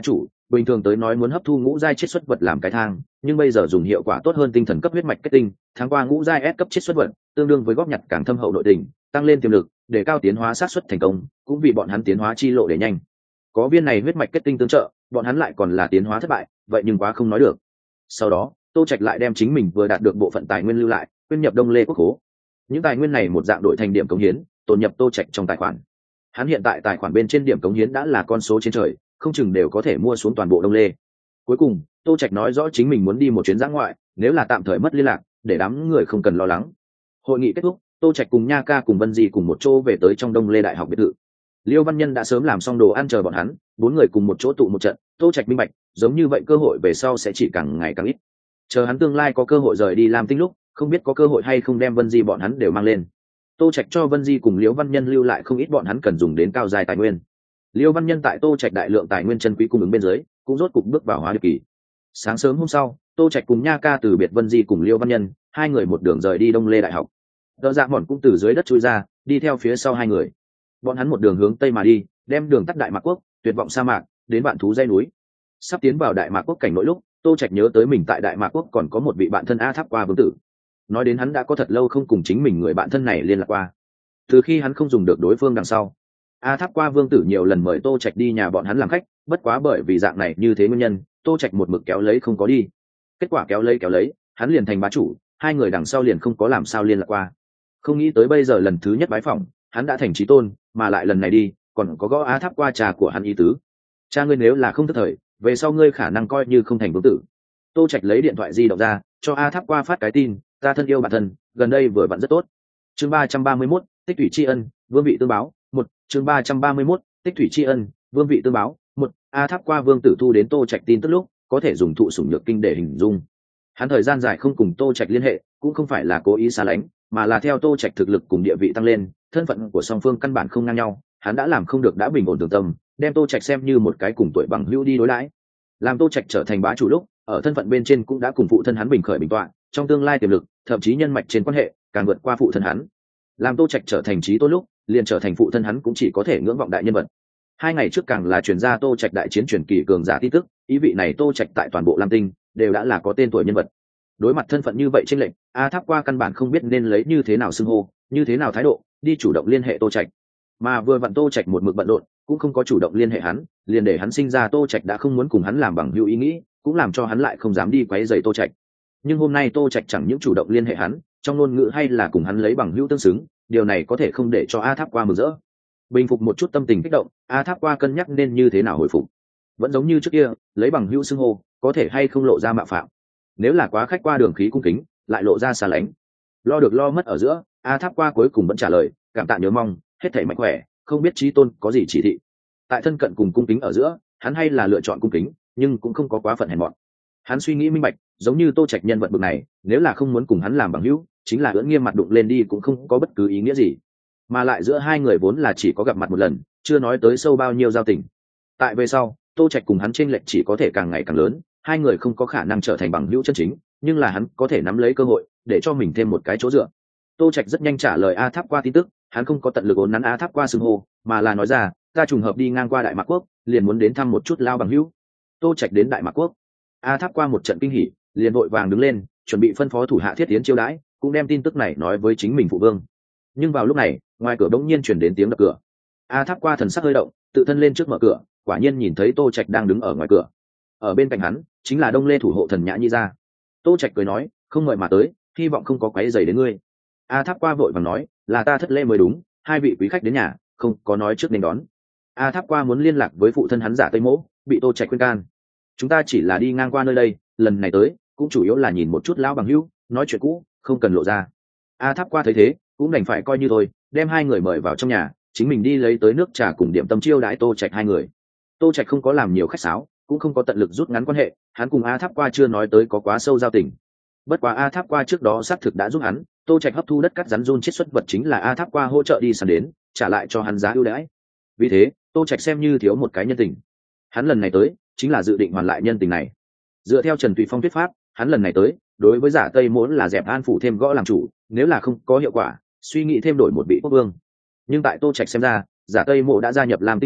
bình thường tới nói muốn hấp thu ngũ giai chiết xuất vật làm cái thang, nhưng bây giờ dùng hiệu quả tốt hơn tinh thần cấp huyết mạch kết tinh, tháng qua ngũ giai S cấp chiết xuất vật, tương đương với góp nhặt càng thâm hậu nội tình, tăng lên tiềm lực, để cao tiến hóa xác suất thành công, cũng vì bọn hắn tiến hóa chi lộ để nhanh. Có viên này huyết mạch kết tinh tương trợ, bọn hắn lại còn là tiến hóa thất bại, vậy nhưng quá không nói được. Sau đó, Tô Trạch lại đem chính mình vừa đạt được bộ phận tài nguyên lưu lại, quyên nhập Đông Lê quốc khố. Những tài nguyên này một dạng đổi thành điểm cống hiến, tồn nhập Tô Trạch trong tài khoản. Hắn hiện tại tài khoản bên trên điểm cống hiến đã là con số trên trời, không chừng đều có thể mua xuống toàn bộ Đông Lê. Cuối cùng, Tô Trạch nói rõ chính mình muốn đi một chuyến dã ngoại, nếu là tạm thời mất liên lạc, để đám người không cần lo lắng. Hội nghị kết thúc, Tô Trạch cùng Nha Ca cùng Vân Di cùng một chỗ về tới trong Đông Lê Đại học biệt thự. Liêu Văn Nhân đã sớm làm xong đồ ăn chờ bọn hắn, bốn người cùng một chỗ tụ một trận. Tô Trạch minh bạch, giống như vậy cơ hội về sau sẽ chỉ càng ngày càng ít. Chờ hắn tương lai có cơ hội rời đi Lam Tinh lúc, không biết có cơ hội hay không đem Vân Di bọn hắn đều mang lên. Tô Trạch cho Vân Di cùng Liêu Văn Nhân lưu lại không ít bọn hắn cần dùng đến cao giai tài nguyên. Liêu Văn Nhân tại Tô Trạch đại lượng tài nguyên chân quý cung ứng bên dưới, cũng rốt cục bước vào hóa điệp kỳ. Sáng sớm hôm sau, Tô Trạch cùng Nha Ca từ biệt Vân Di cùng Liêu Văn Nhân, hai người một đường rời đi Đông Lê Đại học. Đỡ Dạ Mòn cũng từ dưới đất chui ra, đi theo phía sau hai người. Bọn hắn một đường hướng tây mà đi, đem đường tắt Đại Mạc Quốc, tuyệt vọng sa mạc, đến Vạn Thú dãy núi. Sắp tiến vào Đại Mạc Quốc cảnh nội lúc, Tô Trạch nhớ tới mình tại Đại Mạc Quốc còn có một vị bạn thân A Tháp Qua Vương tử. Nói đến hắn đã có thật lâu không cùng chính mình người bạn thân này liên lạc qua. Từ khi hắn không dùng được đối phương đằng sau, A Tháp Qua Vương tử nhiều lần mời Tô Trạch đi nhà bọn hắn làm khách, bất quá bởi vì dạng này như thế nguyên nhân, Tô Trạch một mực kéo lấy không có đi. Kết quả kéo lấy, hắn liền thành bá chủ, hai người đằng sau liền không có làm sao liên lạc qua. Không nghĩ tới bây giờ lần thứ nhất bái phỏng, hắn đã thành chí tôn, mà lại lần này đi, còn có gõ A Tháp Qua trà của hắn ý tứ. Cha ngươi nếu là không thất thời, về sau ngươi khả năng coi như không thành vương tử. Tô Trạch lấy điện thoại di động ra, cho A Tháp Qua phát cái tin, ta thân yêu bạn thân, gần đây vừa vặn rất tốt. Chương 331, tích thủy tri ân, vương vị tương báo. Chương 331, tích thủy tri ân, vương vị tương báo. A Tháp Qua Vương tử thu đến Tô Trạch tin tức lúc, có thể dùng thụ sủng nhược kinh để hình dung. Hắn thời gian dài không cùng Tô Trạch liên hệ, cũng không phải là cố ý xa lánh, mà là theo Tô Trạch thực lực cùng địa vị tăng lên, thân phận của song phương căn bản không ngang nhau, hắn đã làm không được đã bình ổn tường tâm, đem Tô Trạch xem như một cái cùng tuổi bằng hữu đi đối đãi. Làm Tô Trạch trở thành bá chủ lúc, ở thân phận bên trên cũng đã cùng phụ thân hắn bình khởi bình tọa, trong tương lai tiềm lực, thậm chí nhân mạch trên quan hệ, càng vượt qua phụ thân hắn. Làm Tô Trạch trở thành chí tôn lúc, liền trở thành phụ thân hắn cũng chỉ có thể ngưỡng vọng đại nhân vật. 2 ngày trước càng là truyền ra Tô Trạch đại chiến truyền kỳ cường giả tin tức, ý vị này Tô Trạch tại toàn bộ Lam Tinh đều đã là có tên tuổi nhân vật. Đối mặt thân phận như vậy chênh lệch, A Tháp Qua căn bản không biết nên lấy như thế nào xưng hô, như thế nào thái độ, đi chủ động liên hệ Tô Trạch. Mà vừa vặn Tô Trạch một mực bận rộn, cũng không có chủ động liên hệ hắn, liền để hắn sinh ra Tô Trạch đã không muốn cùng hắn làm bằng hữu ý nghĩ, cũng làm cho hắn lại không dám đi quấy rầy Tô Trạch. Nhưng hôm nay Tô Trạch chẳng những chủ động liên hệ hắn, trong ngôn ngữ hay là cùng hắn lấy bằng hữu tương xứng, điều này có thể không để cho A Tháp Qua mừng rỡ. Bình phục một chút tâm tình kích động, A Tháp Qua cân nhắc nên như thế nào hồi phục. Vẫn giống như trước kia, lấy bằng hữu xưng hô, có thể hay không lộ ra mạo phạm. Nếu là quá khách qua đường khí cung kính, lại lộ ra xa lánh. Lo được lo mất ở giữa, A Tháp Qua cuối cùng vẫn trả lời, cảm tạ nhớ mong, hết thảy mạnh khỏe, không biết chí tôn có gì chỉ thị. Tại thân cận cùng cung kính ở giữa, hắn hay là lựa chọn cung kính, nhưng cũng không có quá phận hèn mọn. Hắn suy nghĩ minh bạch, giống như Tô Trạch nhân vật bậc này, nếu là không muốn cùng hắn làm bằng hữu, chính là ưỡn nghiêm mặt đụng lên đi cũng không có bất cứ ý nghĩa gì. Mà lại giữa hai người vốn là chỉ có gặp mặt một lần, chưa nói tới sâu bao nhiêu giao tình. Tại về sau, Tô Trạch cùng hắn chênh lệch chỉ có thể càng ngày càng lớn, hai người không có khả năng trở thành bằng hữu chân chính, nhưng là hắn có thể nắm lấy cơ hội để cho mình thêm một cái chỗ dựa. Tô Trạch rất nhanh trả lời A Tháp Qua tin tức, hắn không có tận lực ốn nắn A Tháp Qua xưng hô, mà là nói ra, ta trùng hợp đi ngang qua Đại Mạc Quốc, liền muốn đến thăm một chút lao bằng hữu. Tô Trạch đến Đại Mạc Quốc. A Tháp Qua một trận kinh hỉ, liền vội vàng đứng lên, chuẩn bị phân phó thủ hạ thiết tiến chiêu đãi, cũng đem tin tức này nói với chính mình phụ vương. Nhưng vào lúc này, ngoài cửa bỗng nhiên truyền đến tiếng đập cửa. A Tháp Qua thần sắc hơi động, tự thân lên trước mở cửa, quả nhiên nhìn thấy Tô Trạch đang đứng ở ngoài cửa. Ở bên cạnh hắn chính là Đông Lê thủ hộ thần Nhã Nhi gia. Tô Trạch cười nói, không mời mà tới, hy vọng không có quấy rầy đến ngươi. A Tháp Qua vội vàng nói, là ta thất lễ mới đúng, hai vị quý khách đến nhà, không có nói trước nên đón. A Tháp Qua muốn liên lạc với phụ thân hắn Giả Tây Mỗ, bị Tô Trạch khuyên can. Chúng ta chỉ là đi ngang qua nơi đây, lần này tới cũng chủ yếu là nhìn một chút lão bằng hữu, nói chuyện cũ, không cần lộ ra. A Tháp Qua thấy thế, cũng đành phải coi như thôi, đem hai người mời vào trong nhà, chính mình đi lấy tới nước trà cùng điểm tâm chiêu đãi Tô Trạch hai người. Tô Trạch không có làm nhiều khách sáo, cũng không có tận lực rút ngắn quan hệ, hắn cùng A Tháp Qua chưa nói tới có quá sâu giao tình. Bất quá A Tháp Qua trước đó xác thực đã giúp hắn, Tô Trạch hấp thu đất cát rắn run chiết xuất vật chính là A Tháp Qua hỗ trợ đi săn đến, trả lại cho hắn giá ưu đãi. Vì thế, Tô Trạch xem như thiếu một cái nhân tình. Hắn lần này tới, chính là dự định hoàn lại nhân tình này. Dựa theo Trần Tùy Phong thuyết pháp, hắn lần này tới, đối với Giả Tây Mỗ là dẹp an phủ thêm gõ làm chủ, nếu là không có hiệu quả, suy nghĩ thêm đổi một vị quốc vương. Nhưng tại Tô Trạch xem ra, Giả Tây Mỗ đã gia nhập Lam Tinh Đảng,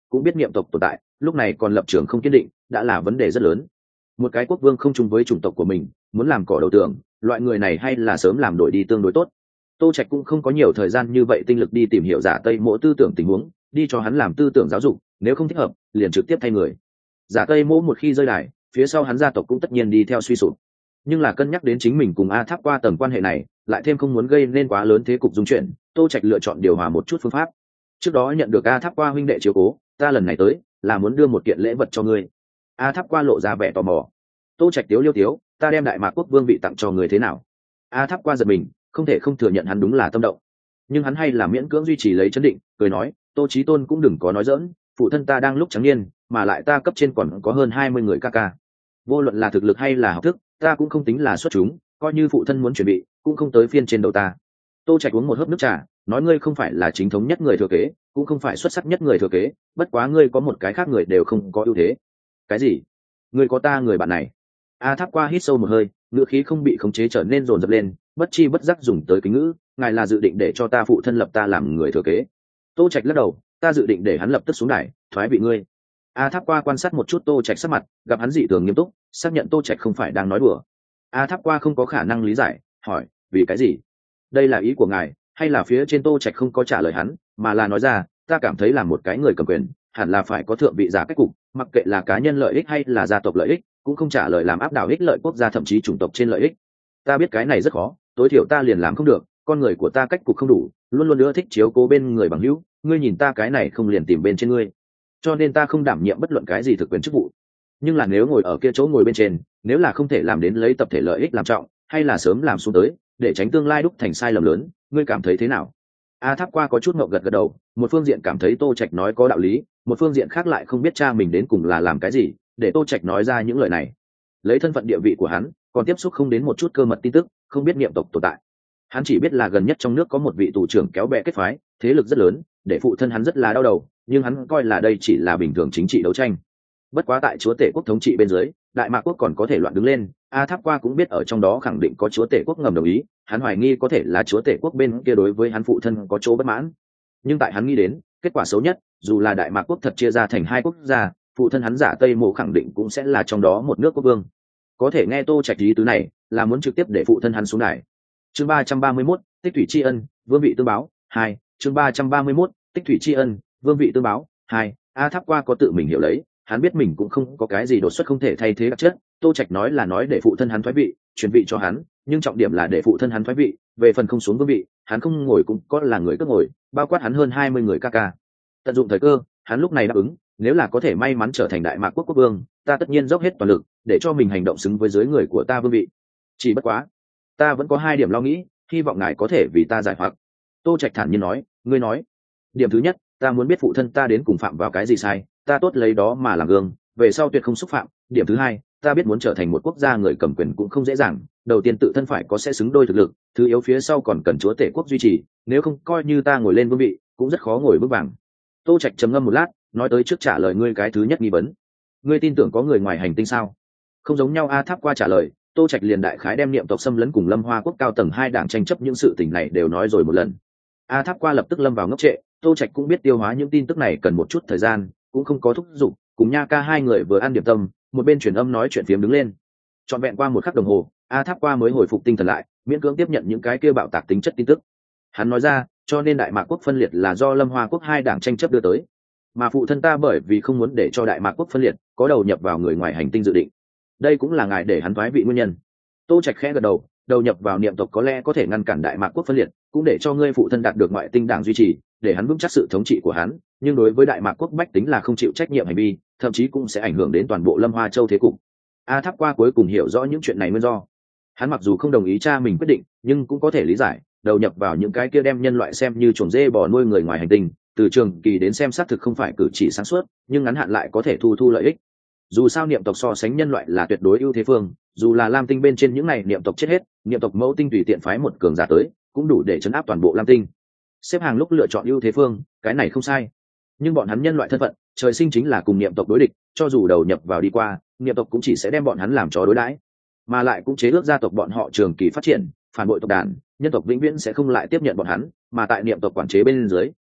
cũng biết niệm tộc tồn tại, lúc này còn lập trường không kiên định đã là vấn đề rất lớn. Một cái quốc vương không chung với chủng tộc của mình, muốn làm cỏ đầu tường, loại người này hay là sớm làm đổi đi tương đối tốt. Tô Trạch cũng không có nhiều thời gian như vậy tinh lực đi tìm hiểu Giả Tây Mỗ tư tưởng tình huống, đi cho hắn làm tư tưởng giáo dục, nếu không thích hợp liền trực tiếp thay người. Giả Tây Mỗ một khi rơi đài, phía sau hắn gia tộc cũng tất nhiên đi theo suy sụp. Nhưng là cân nhắc đến chính mình cùng A Tháp qua tầng quan hệ này, lại thêm không muốn gây nên quá lớn thế cục dung chuyển, Tô Trạch lựa chọn điều hòa một chút phương pháp. Trước đó nhận được A Tháp qua huynh đệ chiếu cố, ta lần này tới là muốn đưa một kiện lễ vật cho ngươi. A Tháp qua lộ ra vẻ tò mò. Tô Trạch tiếu liêu tiếu, ta đem Đại Mạc Quốc vương vị tặng cho người thế nào? A Tháp qua giật mình, không thể không thừa nhận hắn đúng là tâm động, nhưng hắn hay là miễn cưỡng duy trì lấy chấn định, cười nói, Tô Chí Tôn cũng đừng có nói dỡn, phụ thân ta đang lúc trắng niên, mà lại ta cấp trên còn có hơn 20 người ca ca. Vô luận là thực lực hay là học thức, ta cũng không tính là xuất chúng, coi như phụ thân muốn chuẩn bị, cũng không tới phiên trên đầu ta. Tô Trạch uống một hớp nước trà, nói, ngươi không phải là chính thống nhất người thừa kế, cũng không phải xuất sắc nhất người thừa kế, bất quá ngươi có một cái khác người đều không có ưu thế. Cái gì? Ngươi có ta người bạn này. A Tháp qua hít sâu một hơi, ngữ khí không bị khống chế trở nên dồn dập lên, bất chi bất giác dùng tới kính ngữ, ngài là dự định để cho ta phụ thân lập ta làm người thừa kế? Tô Trạch lắc đầu, ta dự định để hắn lập tức xuống đài, thoái vị ngươi. A Tháp qua quan sát một chút Tô Trạch sắc mặt, gặp hắn dị thường nghiêm túc, xác nhận Tô Trạch không phải đang nói đùa. A Tháp qua không có khả năng lý giải, hỏi, vì cái gì? Đây là ý của ngài, hay là phía trên? Tô Trạch không có trả lời hắn, mà là nói ra, ta cảm thấy là một cái người cầm quyền, hẳn là phải có thượng vị giả cách cục, mặc kệ là cá nhân lợi ích hay là gia tộc lợi ích, cũng không trả lời làm áp đảo ích lợi quốc gia thậm chí chủng tộc trên lợi ích. Ta biết cái này rất khó, tối thiểu ta liền làm không được, con người của ta cách cục không đủ, luôn luôn ưa thích chiếu cố bên người bằng hữu, ngươi nhìn ta cái này không liền tìm bên trên ngươi, cho nên ta không đảm nhiệm bất luận cái gì thực quyền chức vụ. Nhưng là nếu ngồi ở kia chỗ ngồi bên trên, nếu là không thể làm đến lấy tập thể lợi ích làm trọng, hay là sớm làm xuống tới để tránh tương lai đúc thành sai lầm lớn, ngươi cảm thấy thế nào? A Tháp qua có chút ngậu gật gật đầu, một phương diện cảm thấy Tô Trạch nói có đạo lý, một phương diện khác lại không biết cha mình đến cùng là làm cái gì để Tô Trạch nói ra những lời này. Lấy thân phận địa vị của hắn, còn tiếp xúc không đến một chút cơ mật tin tức, không biết niệm tộc tồn tại. Hắn chỉ biết là gần nhất trong nước có một vị tù trưởng kéo bè kết phái, thế lực rất lớn, để phụ thân hắn rất là đau đầu, nhưng hắn coi là đây chỉ là bình thường chính trị đấu tranh. Bất quá tại chúa tể quốc thống trị bên dưới, Đại Mạc quốc còn có thể loạn đứng lên, A Tháp qua cũng biết ở trong đó khẳng định có chúa tể quốc ngầm đồng ý, hắn hoài nghi có thể là chúa tể quốc bên kia đối với hắn phụ thân có chỗ bất mãn. Nhưng tại hắn nghĩ đến kết quả xấu nhất, dù là Đại Mạc quốc thật chia ra thành hai quốc gia, phụ thân hắn Giả Tây Mộ khẳng định cũng sẽ là trong đó một nước quốc vương. Có thể nghe Tô Trạch ý tứ này là muốn trực tiếp để phụ thân hắn xuống đài. Chương 331, tích thủy tri ân, vương vị tương báo 2. Chương 331, tích thủy tri ân, vương vị tương báo 2. A Tháp qua có tự mình hiểu lấy, hắn biết mình cũng không có cái gì đột xuất không thể thay thế đặc chất. Tô Trạch nói là nói để phụ thân hắn thoái vị, truyền vị cho hắn, nhưng trọng điểm là để phụ thân hắn thoái vị, về phần không xuống vương vị, hắn không ngồi cũng có là người cất ngồi, bao quát hắn hơn 20 người ca ca. Tận dụng thời cơ, hắn lúc này đáp ứng, nếu là có thể may mắn trở thành Đại Mạc quốc quốc vương, ta tất nhiên dốc hết toàn lực để cho mình hành động xứng với dưới người của ta vương vị. Chỉ bất quá, ta vẫn có hai điểm lo nghĩ, hy vọng ngài có thể vì ta giải hoặc. Tô Trạch thản nhiên nói, ngươi nói. Điểm thứ nhất, ta muốn biết phụ thân ta đến cùng phạm vào cái gì sai, ta tốt lấy đó mà làm gương, về sau tuyệt không xúc phạm. Điểm thứ hai, ta biết muốn trở thành một quốc gia người cầm quyền cũng không dễ dàng, đầu tiên tự thân phải có sẽ xứng đôi thực lực, thứ yếu phía sau còn cần chúa tể quốc duy trì, nếu không coi như ta ngồi lên vương vị cũng rất khó ngồi bước vàng. Tô Trạch trầm ngâm một lát, nói tới trước trả lời ngươi cái thứ nhất nghi vấn. Ngươi tin tưởng có người ngoài hành tinh sao? Không giống nhau. A Tháp qua trả lời. Tô Trạch liền đại khái đem niệm tộc xâm lấn cùng Lâm Hoa quốc cao tầng hai đảng tranh chấp những sự tình này đều nói rồi một lần. A Tháp qua lập tức lâm vào ngốc trệ, Tô Trạch cũng biết tiêu hóa những tin tức này cần một chút thời gian, cũng không có thúc giục, cùng Nha Ca hai người vừa ăn điểm tâm, một bên truyền âm nói chuyện phiếm đứng lên. Trọn vẹn qua một khắc đồng hồ, A Tháp qua mới hồi phục tinh thần lại, miễn cưỡng tiếp nhận những cái kia bạo tạc tính chất tin tức. Hắn nói ra, cho nên Đại Mạc quốc phân liệt là do Lâm Hoa quốc hai đảng tranh chấp đưa tới, mà phụ thân ta bởi vì không muốn để cho Đại Mạc quốc phân liệt, có đầu nhập vào người ngoài hành tinh dự định. Đây cũng là ngài để hắn thoái vị nguyên nhân. Tô Trạch khẽ gật đầu, đầu nhập vào niệm tộc có lẽ có thể ngăn cản Đại Mạc quốc phân liệt, cũng để cho ngươi phụ thân đạt được ngoại tinh đảng duy trì, để hắn vững chắc sự thống trị của hắn, nhưng đối với Đại Mạc quốc bách tính là không chịu trách nhiệm hành vi, thậm chí cũng sẽ ảnh hưởng đến toàn bộ Lâm Hoa châu thế cục. A Tháp qua cuối cùng hiểu rõ những chuyện này nguyên do. Hắn mặc dù không đồng ý cha mình quyết định, nhưng cũng có thể lý giải, đầu nhập vào những cái kia đem nhân loại xem như chuồng dê bò nuôi người ngoài hành tinh, từ trường kỳ đến xem xác thực không phải cử chỉ sáng suốt, nhưng ngắn hạn lại có thể thu lợi ích. Dù sao niệm tộc so sánh nhân loại là tuyệt đối ưu thế phương, dù là Lam tinh bên trên những này niệm tộc chết hết, niệm tộc mẫu tinh tùy tiện phái một cường giả tới, cũng đủ để chấn áp toàn bộ Lam tinh. Xếp hàng lúc lựa chọn ưu thế phương, cái này không sai. Nhưng bọn hắn nhân loại thân phận, trời sinh chính là cùng niệm tộc đối địch, cho dù đầu nhập vào đi qua, niệm tộc cũng chỉ sẽ đem bọn hắn làm chó đối đãi, mà lại cũng chế ước gia tộc bọn họ trường kỳ phát triển, phản bội tộc đàn, nhân tộc vĩnh viễn sẽ không lại tiếp nhận bọn hắn, mà tại niệm tộc quản chế bên dưới,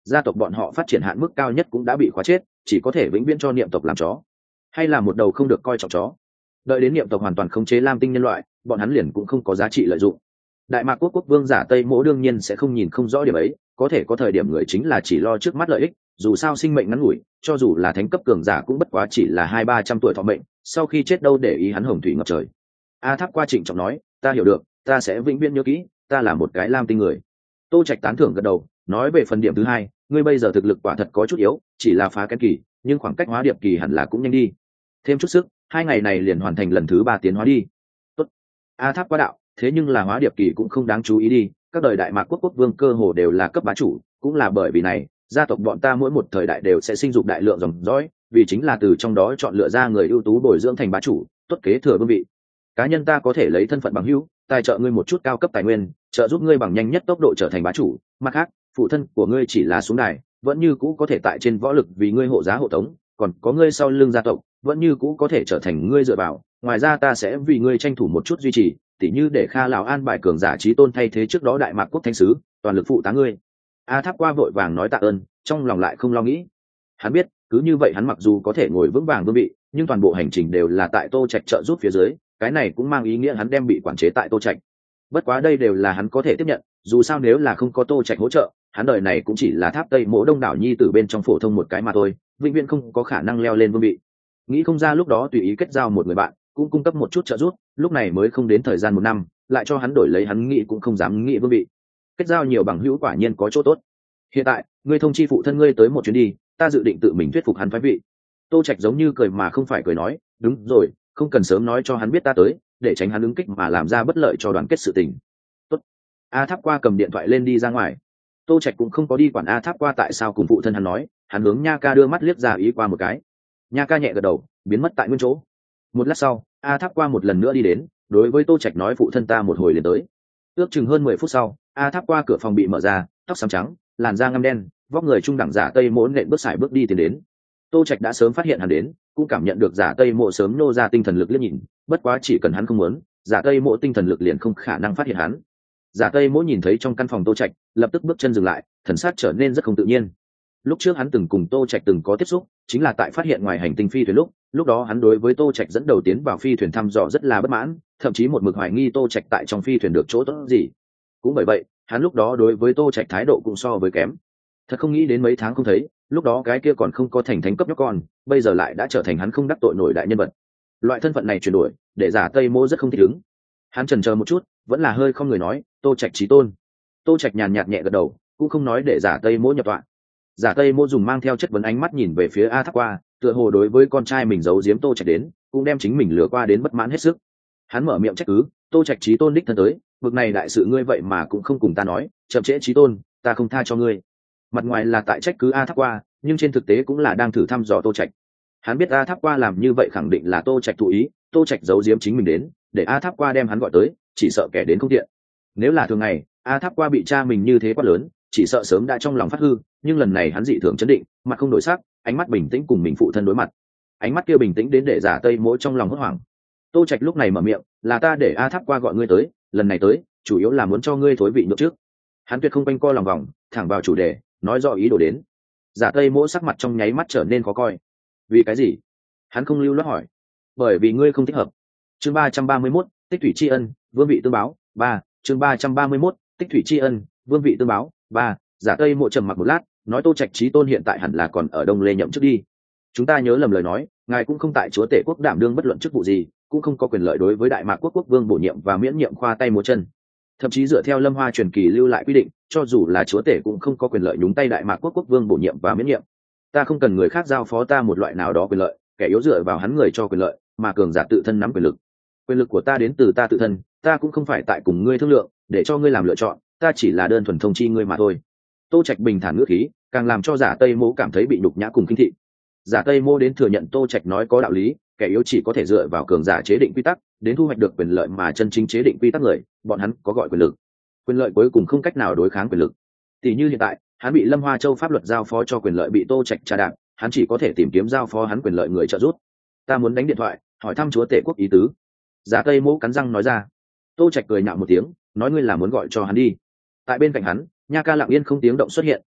gia tộc bọn họ phát triển hạn mức cao nhất cũng đã bị khóa chết, chỉ có thể vĩnh viễn cho niệm tộc làm chó, hay là một đầu không được coi trọng chó. Đợi đến niệm tộc hoàn toàn khống chế lam tinh nhân loại, bọn hắn liền cũng không có giá trị lợi dụng. Đại Mạc quốc quốc vương Giả Tây Mỗ đương nhiên sẽ không nhìn không rõ điểm ấy, có thể có thời điểm người chính là chỉ lo trước mắt lợi ích, dù sao sinh mệnh ngắn ngủi, cho dù là thánh cấp cường giả cũng bất quá chỉ là 200-300 tuổi thọ mệnh, sau khi chết đâu để ý hắn hồng thủy ngập trời. A Tháp qua trịnh trọng nói, ta hiểu được, ta sẽ vĩnh viễn nhớ kỹ, ta là một cái lam tinh người. Tô Trạch tán thưởng gật đầu, nói về phần điểm thứ hai, ngươi bây giờ thực lực quả thật có chút yếu, chỉ là phá kén kỳ, nhưng khoảng cách hóa điệp kỳ hẳn là cũng nhanh đi. Thêm chút sức, 2 ngày này liền hoàn thành lần thứ 3 tiến hóa đi. Tốt. A Tháp qua đạo, thế nhưng là hóa điệp kỳ cũng không đáng chú ý đi, các đời Đại Mạc quốc quốc vương cơ hồ đều là cấp bá chủ, cũng là bởi vì này, gia tộc bọn ta mỗi một thời đại đều sẽ sinh dục đại lượng dòng dõi, vì chính là từ trong đó chọn lựa ra người ưu tú bồi dưỡng thành bá chủ, tốt kế thừa vương vị. Cá nhân ta có thể lấy thân phận bằng hữu, tài trợ ngươi một chút cao cấp tài nguyên, trợ giúp ngươi bằng nhanh nhất tốc độ trở thành bá chủ. Mặt khác, phụ thân của ngươi chỉ là xuống đài, vẫn như cũ có thể tại trên võ lực vì ngươi hộ giá hộ tống, còn có ngươi sau lưng gia tộc, vẫn như cũ có thể trở thành ngươi dựa vào. Ngoài ra ta sẽ vì ngươi tranh thủ một chút duy trì, tỉ như để Kha Lào an bài cường giả chí tôn thay thế trước đó Đại Mạc quốc thánh sứ, toàn lực phụ tá ngươi. A Tháp qua vội vàng nói tạ ơn, trong lòng lại không lo nghĩ. Hắn biết, cứ như vậy hắn mặc dù có thể ngồi vững vàng vương vị, nhưng toàn bộ hành trình đều là tại Tô Trạch trợ giúp phía dưới, cái này cũng mang ý nghĩa hắn đem bị quản chế tại Tô Trạch. Bất quá đây đều là hắn có thể tiếp nhận, dù sao nếu là không có Tô Trạch hỗ trợ, hắn đời này cũng chỉ là Tháp Tây Mỗ Đông đảo nhi tử bên trong phổ thông một cái mà thôi, vĩnh viễn không có khả năng leo lên vương vị. Nghĩ không ra lúc đó tùy ý kết giao một người bạn, cũng cung cấp một chút trợ giúp, lúc này mới không đến thời gian 1 năm, lại cho hắn đổi lấy hắn nghĩ cũng không dám nghĩ vương vị. Kết giao nhiều bằng hữu quả nhiên có chỗ tốt. Hiện tại, ngươi thông chi phụ thân ngươi tới một chuyến đi, ta dự định tự mình thuyết phục hắn phái vị. Tô Trạch giống như cười mà không phải cười nói, đúng rồi, không cần sớm nói cho hắn biết ta tới, để tránh hắn ứng kích mà làm ra bất lợi cho đoàn kết sự tình. Tốt. A Tháp qua cầm điện thoại lên đi ra ngoài. Tô Trạch cũng không có đi quản A Tháp qua tại sao cùng phụ thân hắn nói, hắn hướng Nha Ca đưa mắt liếc ra ý qua một cái. Nha Ca nhẹ gật đầu, biến mất tại nguyên chỗ. Một lát sau, A Tháp qua một lần nữa đi đến, đối với Tô Trạch nói phụ thân ta một hồi liền tới. Ước chừng hơn 10 phút sau, A Tháp qua cửa phòng bị mở ra, tóc xám trắng, làn da ngăm đen, vóc người trung đẳng Giả Tây Mỗ nện bước sải bước đi tiến đến. Tô Trạch đã sớm phát hiện hắn đến, cũng cảm nhận được Giả Tây Mộ sớm nô ra tinh thần lực liếc nhìn, bất quá chỉ cần hắn không muốn, Giả Tây Mộ tinh thần lực liền không khả năng phát hiện hắn. Giả Tây Mỗ nhìn thấy trong căn phòng Tô Trạch, lập tức bước chân dừng lại, thần sắc trở nên rất không tự nhiên. Lúc trước hắn từng cùng Tô Trạch từng có tiếp xúc, chính là tại phát hiện ngoài hành tinh phi thuyền lúc đó hắn đối với Tô Trạch dẫn đầu tiến vào phi thuyền thăm dò rất là bất mãn, thậm chí một mực hoài nghi Tô Trạch tại trong phi thuyền được chỗ tốt gì. Cũng bởi vậy, hắn lúc đó đối với Tô Trạch thái độ cũng so với kém. Thật không nghĩ đến mấy tháng không thấy, lúc đó cái kia còn không có thành thánh cấp nhóc con, bây giờ lại đã trở thành hắn không đắc tội nổi đại nhân vật. Loại thân phận này chuyển đổi, để Giả Tây Mỗ rất không thích ứng. Hắn chần chờ một chút, vẫn là hơi không người nói, Tô Trạch chí tôn. Tô Trạch nhàn nhạt nhẹ gật đầu, cũng không nói để Giả Tây Mỗ nhập tọa. Giả Tây Mỗ dùng mang theo chất vấn ánh mắt nhìn về phía A Tháp qua, tựa hồ đối với con trai mình giấu giếm Tô Trạch đến, cũng đem chính mình lừa qua đến bất mãn hết sức. Hắn mở miệng trách cứ, Tô Trạch chí tôn đích thân tới, vực này đại sự ngươi vậy mà cũng không cùng ta nói, chậm trễ chí tôn, ta không tha cho ngươi. Mặt ngoài là tại trách cứ A Tháp qua, nhưng trên thực tế cũng là đang thử thăm dò Tô Trạch. Hắn biết A Tháp qua làm như vậy khẳng định là Tô Trạch thụ ý, Tô Trạch giấu giếm chính mình đến, để A Tháp qua đem hắn gọi tới, chỉ sợ kẻ đến không tiện. Nếu là thường ngày, A Tháp qua bị cha mình như thế quá lớn, chỉ sợ sớm đã trong lòng phát hư, nhưng lần này hắn dị thường chấn định, mặt không đổi sắc, ánh mắt bình tĩnh cùng mình phụ thân đối mặt. Ánh mắt kia bình tĩnh đến để Giả Tây Mỗ trong lòng hốt hoảng. Tô Trạch lúc này mở miệng, là ta để A Tháp qua gọi ngươi tới, lần này tới, chủ yếu là muốn cho ngươi thối vị nhượng trước. Hắn tuyệt không quanh co lòng vòng, thẳng vào chủ đề, nói rõ ý đồ đến. Giả Tây Mỗ sắc mặt trong nháy mắt trở nên khó coi. Vì cái gì? Hắn không lưu loát hỏi. Bởi vì ngươi không thích hợp. Chương 331, tích thủy tri ân, vương vị tương báo. 3. Chương 331, tích thủy tri ân, vương vị tương báo. 3. Giả Tây Mỗ trầm mặc một lát, nói Tô Trạch chí tôn hiện tại hẳn là còn ở Đông Lê nhậm chức đi. Chúng ta nhớ lầm lời nói, ngài cũng không tại chúa tể quốc đảm đương bất luận chức vụ gì, cũng không có quyền lợi đối với Đại Mạc quốc quốc vương bổ nhiệm và miễn nhiệm khoa tay múa chân. Thậm chí dựa theo Lâm Hoa truyền kỳ lưu lại quy định, cho dù là chúa tể cũng không có quyền lợi nhúng tay Đại Mạc quốc quốc vương bổ nhiệm và miễn nhiệm. Ta không cần người khác giao phó ta một loại nào đó quyền lợi, kẻ yếu dựa vào hắn người cho quyền lợi, mà cường giả tự thân nắm quyền lực. Quyền lực của ta đến từ ta tự thân, ta cũng không phải tại cùng ngươi thương lượng, để cho ngươi làm lựa chọn, ta chỉ là đơn thuần thông chi ngươi mà thôi. Tô Trạch bình thản ngữ khí, càng làm cho Giả Tây Mỗ cảm thấy bị nhục nhã cùng khinh thị. Giả Tây Mỗ đến thừa nhận Tô Trạch nói có đạo lý, kẻ yếu chỉ có thể dựa vào cường giả chế định quy tắc, đến thu hoạch được quyền lợi mà chân chính chế định quy tắc người, bọn hắn có gọi quyền lực. Quyền lợi cuối cùng không cách nào đối kháng quyền lực. Tỷ như hiện tại, hắn bị Lâm Hoa Châu pháp luật giao phó cho quyền lợi bị Tô Trạch trà đạp, hắn chỉ có thể tìm kiếm giao phó hắn quyền lợi người trợ giúp. Ta muốn đánh điện thoại, hỏi thăm chúa tể quốc ý tứ. Giả Tây Mỗ cắn răng nói ra. Tô Trạch cười nhạo một tiếng, nói ngươi là muốn gọi cho hắn đi. Tại bên cạnh hắn, Nha Ca lặng yên không tiếng động xuất hiện,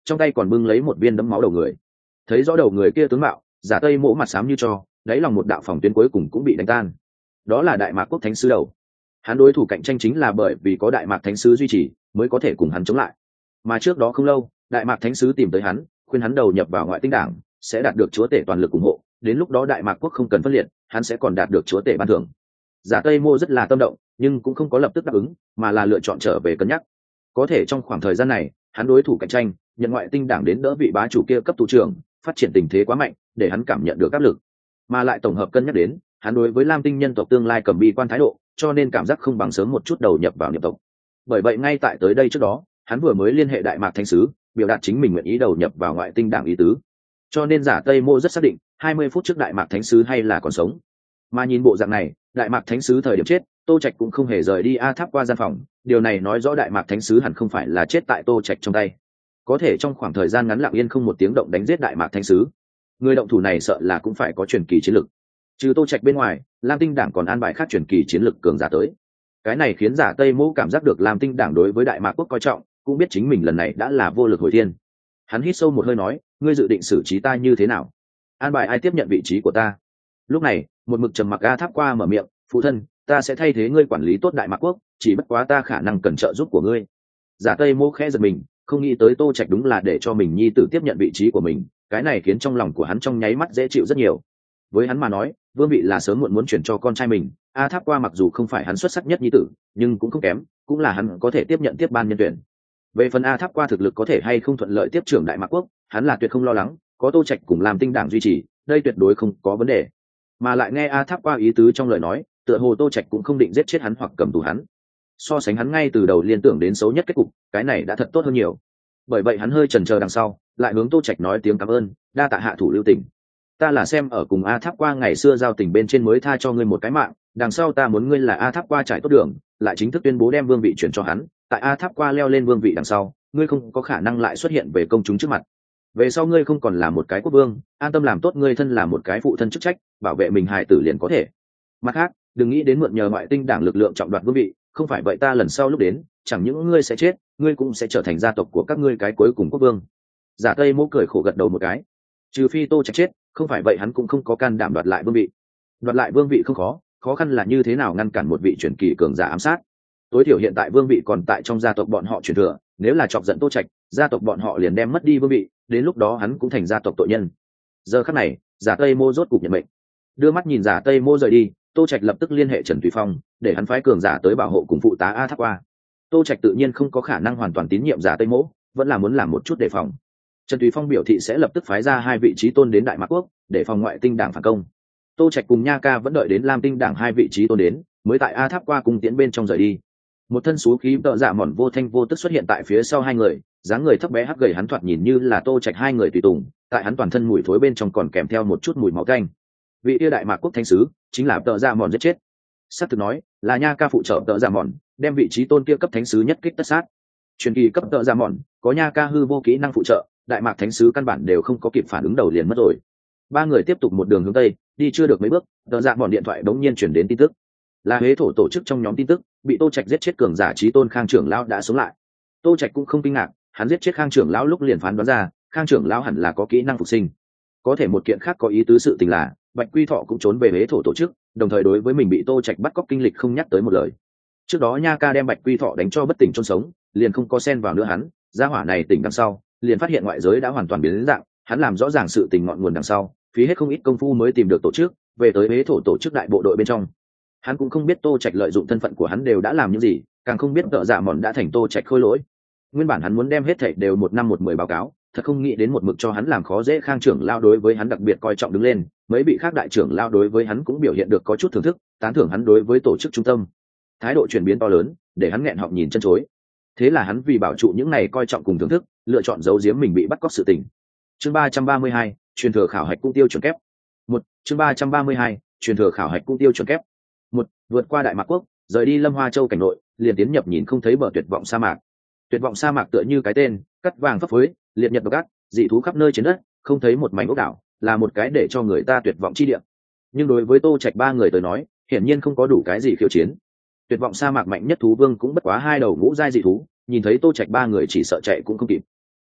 trong tay còn bưng lấy một viên đấm máu đầu người. Thấy rõ đầu người kia tướng mạo, Giả Tây Mỗ mặt xám như tro, đáy lòng một đạo phòng tuyến cuối cùng cũng bị đánh tan. Đó là Đại Mạc Quốc Thánh sứ đầu. Hắn đối thủ cạnh tranh chính là bởi vì có Đại Mạc Thánh sứ duy trì mới có thể cùng hắn chống lại. Mà trước đó không lâu, Đại Mạc Thánh sứ tìm tới hắn, khuyên hắn đầu nhập vào Ngoại Tinh Đảng, sẽ đạt được chúa tể toàn lực ủng hộ, đến lúc đó Đại Mạc Quốc không cần phân liệt, hắn sẽ còn đạt được chúa tể ban thưởng. Giả Tây Mô rất là tâm động, nhưng cũng không có lập tức đáp ứng, mà là lựa chọn trở về cân nhắc. Có thể trong khoảng thời gian này, hắn đối thủ cạnh tranh, nhận Ngoại Tinh Đảng đến đỡ vị bá chủ kia cấp thủ trưởng, phát triển tình thế quá mạnh, để hắn cảm nhận được áp lực. Mà lại tổng hợp cân nhắc đến, hắn đối với Lam Tinh nhân tộc tương lai cầm bi quan thái độ, cho nên cảm giác không bằng sớm một chút đầu nhập vào niệm tộc. Bởi vậy ngay tại tới đây trước đó, hắn vừa mới liên hệ Đại Mạc Thánh sứ, biểu đạt chính mình nguyện ý đầu nhập vào Ngoại Tinh Đảng ý tứ. Cho nên Giả Tây Mô rất xác định, 20 phút trước Đại Mạc Thánh sứ hay là còn sống. Mà nhìn bộ dạng này, Đại Mạc Thánh sứ thời điểm chết, Tô Trạch cũng không hề rời đi A Tháp qua gian phòng, điều này nói rõ Đại Mạc Thánh sứ hẳn không phải là chết tại Tô Trạch trong tay. Có thể trong khoảng thời gian ngắn lặng yên không một tiếng động đánh giết Đại Mạc Thánh sứ. Người động thủ này sợ là cũng phải có truyền kỳ chiến lực. Trừ Tô Trạch bên ngoài, Lam Tinh Đảng còn an bài khác truyền kỳ chiến lực cường giả tới. Cái này khiến Giả Tây Mỗ cảm giác được Lam Tinh Đảng đối với Đại Mạc Quốc coi trọng, cũng biết chính mình lần này đã là vô lực hồi thiên. Hắn hít sâu một hơi nói, ngươi dự định xử trí ta như thế nào? An bài ai tiếp nhận vị trí của ta? Lúc này, một mực trầm mặc A Tháp qua mở miệng, phụ thân, ta sẽ thay thế ngươi quản lý tốt Đại Mạc Quốc, chỉ bất quá ta khả năng cần trợ giúp của ngươi. Giả Tây Mỗ khẽ giật mình, không nghĩ tới Tô Trạch đúng là để cho mình nhi tử tiếp nhận vị trí của mình, cái này khiến trong lòng của hắn trong nháy mắt dễ chịu rất nhiều. Với hắn mà nói, vương vị là sớm muộn muốn chuyển cho con trai mình. A Tháp qua mặc dù không phải hắn xuất sắc nhất nhi tử, nhưng cũng không kém, cũng là hắn có thể tiếp nhận tiếp ban nhân tuyển. Về phần A Tháp qua thực lực có thể hay không thuận lợi tiếp trưởng Đại Mạc Quốc, hắn là tuyệt không lo lắng, có Tô Trạch cùng Lam Tinh Đảng duy trì, đây tuyệt đối không có vấn đề. Mà lại nghe A Tháp qua ý tứ trong lời nói, tựa hồ Tô Trạch cũng không định giết chết hắn hoặc cầm tù hắn. So sánh hắn ngay từ đầu liên tưởng đến xấu nhất kết cục, cái này đã thật tốt hơn nhiều. Bởi vậy hắn hơi chần chờ đằng sau, lại hướng Tô Trạch nói tiếng cảm ơn, đa tạ hạ thủ lưu tình. Ta là xem ở cùng A Tháp qua ngày xưa giao tình bên trên mới tha cho ngươi một cái mạng, đằng sau ta muốn ngươi là A Tháp qua trải tốt đường, lại chính thức tuyên bố đem vương vị chuyển cho hắn. Tại A Tháp qua leo lên vương vị đằng sau, ngươi không có khả năng lại xuất hiện về công chúng trước mặt. Về sau ngươi không còn là một cái quốc vương, an tâm làm tốt ngươi thân là một cái phụ thân chức trách, bảo vệ mình hài tử liền có thể. Mặt khác, đừng nghĩ đến mượn nhờ Ngoại Tinh Đảng lực lượng trọng đoạt vương vị, không phải vậy ta lần sau lúc đến, chẳng những ngươi sẽ chết, ngươi cũng sẽ trở thành gia tộc của các ngươi cái cuối cùng quốc vương. Giả Tây Mỗ cười khổ gật đầu một cái. Trừ phi Tô Trạch chết, không phải vậy hắn cũng không có can đảm đoạt lại vương vị. Đoạt lại vương vị không khó, khó khăn là như thế nào ngăn cản một vị truyền kỳ cường giả ám sát. Tối thiểu hiện tại vương vị còn tại trong gia tộc bọn họ truyền thừa, nếu là chọc giận Tô Trạch, gia tộc bọn họ liền đem mất đi vương vị, đến lúc đó hắn cũng thành gia tộc tội nhân. Giờ khắc này, Giả Tây Mô rốt cục nhận mệnh. Đưa mắt nhìn Giả Tây Mô rời đi, Tô Trạch lập tức liên hệ Trần Thủy Phong, để hắn phái cường giả tới bảo hộ cùng phụ tá A Tháp qua. Tô Trạch tự nhiên không có khả năng hoàn toàn tín nhiệm Giả Tây Mỗ, vẫn là muốn làm một chút đề phòng. Trần Thủy Phong biểu thị sẽ lập tức phái ra 2 vị trí tôn đến Đại Mạc Quốc, để phòng Ngoại Tinh Đảng phản công. Tô Trạch cùng Nha Ca vẫn đợi đến Lam Tinh Đảng 2 vị trí tôn đến, mới tại A Tháp qua cùng tiễn bên trong rời đi. Một thân xú khí tợ dạ mòn vô thanh vô tức xuất hiện tại phía sau hai người, dáng người thấp bé hắc gầy hắn thoạt nhìn như là Tô Trạch hai người tùy tùng, tại hắn toàn thân mùi thối bên trong còn kèm theo một chút mùi máu tanh. Vị yêu Đại Mạc Quốc thánh sứ chính là tợ dạ mòn giết chết. Sát thực nói là Nha Ca phụ trợ tợ dạ mòn, đem vị trí tôn kia cấp thánh sứ nhất kích tất sát. Truyền kỳ cấp tợ dạ mòn, có Nha Ca hư vô kỹ năng phụ trợ, Đại Mạc thánh sứ căn bản đều không có kịp phản ứng đầu liền mất rồi. Ba người tiếp tục một đường hướng tây, đi chưa được mấy bước, tợ dạ mòn điện thoại bỗng nhiên chuyển đến tin tức. Là Huế thổ tổ chức trong nhóm tin tức, bị Tô Trạch giết chết cường giả chí tôn Khang trưởng lão đã sống lại. Tô Trạch cũng không kinh ngạc, hắn giết chết Khang trưởng lão lúc liền phán đoán ra, Khang trưởng lão hẳn là có kỹ năng phục sinh. Có thể một kiện khác có ý tứ sự tình là, Bạch Quy Thọ cũng trốn về Huế thổ tổ chức, đồng thời đối với mình bị Tô Trạch bắt cóc kinh lịch không nhắc tới một lời. Trước đó Nha Ca đem Bạch Quy Thọ đánh cho bất tỉnh chôn sống, liền không có xen vào nữa hắn, gia hỏa này tỉnh đằng sau, liền phát hiện ngoại giới đã hoàn toàn biến dạng, hắn làm rõ ràng sự tình ngọn nguồn đằng sau, phí hết không ít công phu mới tìm được tổ chức, về tới Huế thổ tổ chức đại bộ đội bên trong. Hắn cũng không biết Tô Trạch lợi dụng thân phận của hắn đều đã làm những gì, càng không biết tợ dạ mòn đã thành Tô Trạch khôi lỗi. Nguyên bản hắn muốn đem hết thảy đều 1 năm 1 10 báo cáo, thật không nghĩ đến một mực cho hắn làm khó dễ. Khang trưởng lao đối với hắn đặc biệt coi trọng đứng lên, mấy vị khác đại trưởng lao đối với hắn cũng biểu hiện được có chút thưởng thức, tán thưởng hắn đối với tổ chức trung tâm. Thái độ chuyển biến to lớn, để hắn nghẹn họng nhìn chân chối. Thế là hắn vì bảo trụ những này coi trọng cùng thưởng thức, lựa chọn giấu giếm mình bị bắt cóc sự tình. Chương 332, truyền thừa khảo hạch cung tiêu chuẩn kép. Chương 332, truyền thừa khảo hạch cung tiêu chuẩn kép. Vượt qua Đại Mạc Quốc, rời đi Lâm Hoa Châu cảnh nội, liền tiến nhập nhìn không thấy bờ tuyệt vọng sa mạc. Tuyệt vọng sa mạc tựa như cái tên, cắt vàng phấp phới, liệt nhật độc ác, dị thú khắp nơi trên đất, không thấy một mảnh ốc đảo, là một cái để cho người ta tuyệt vọng chi địa. Nhưng đối với Tô Trạch ba người tới nói, hiển nhiên không có đủ cái gì khiêu chiến. Tuyệt vọng sa mạc mạnh nhất thú vương cũng bất quá 2 đầu ngũ giai dị thú, nhìn thấy Tô Trạch ba người chỉ sợ chạy cũng không kịp.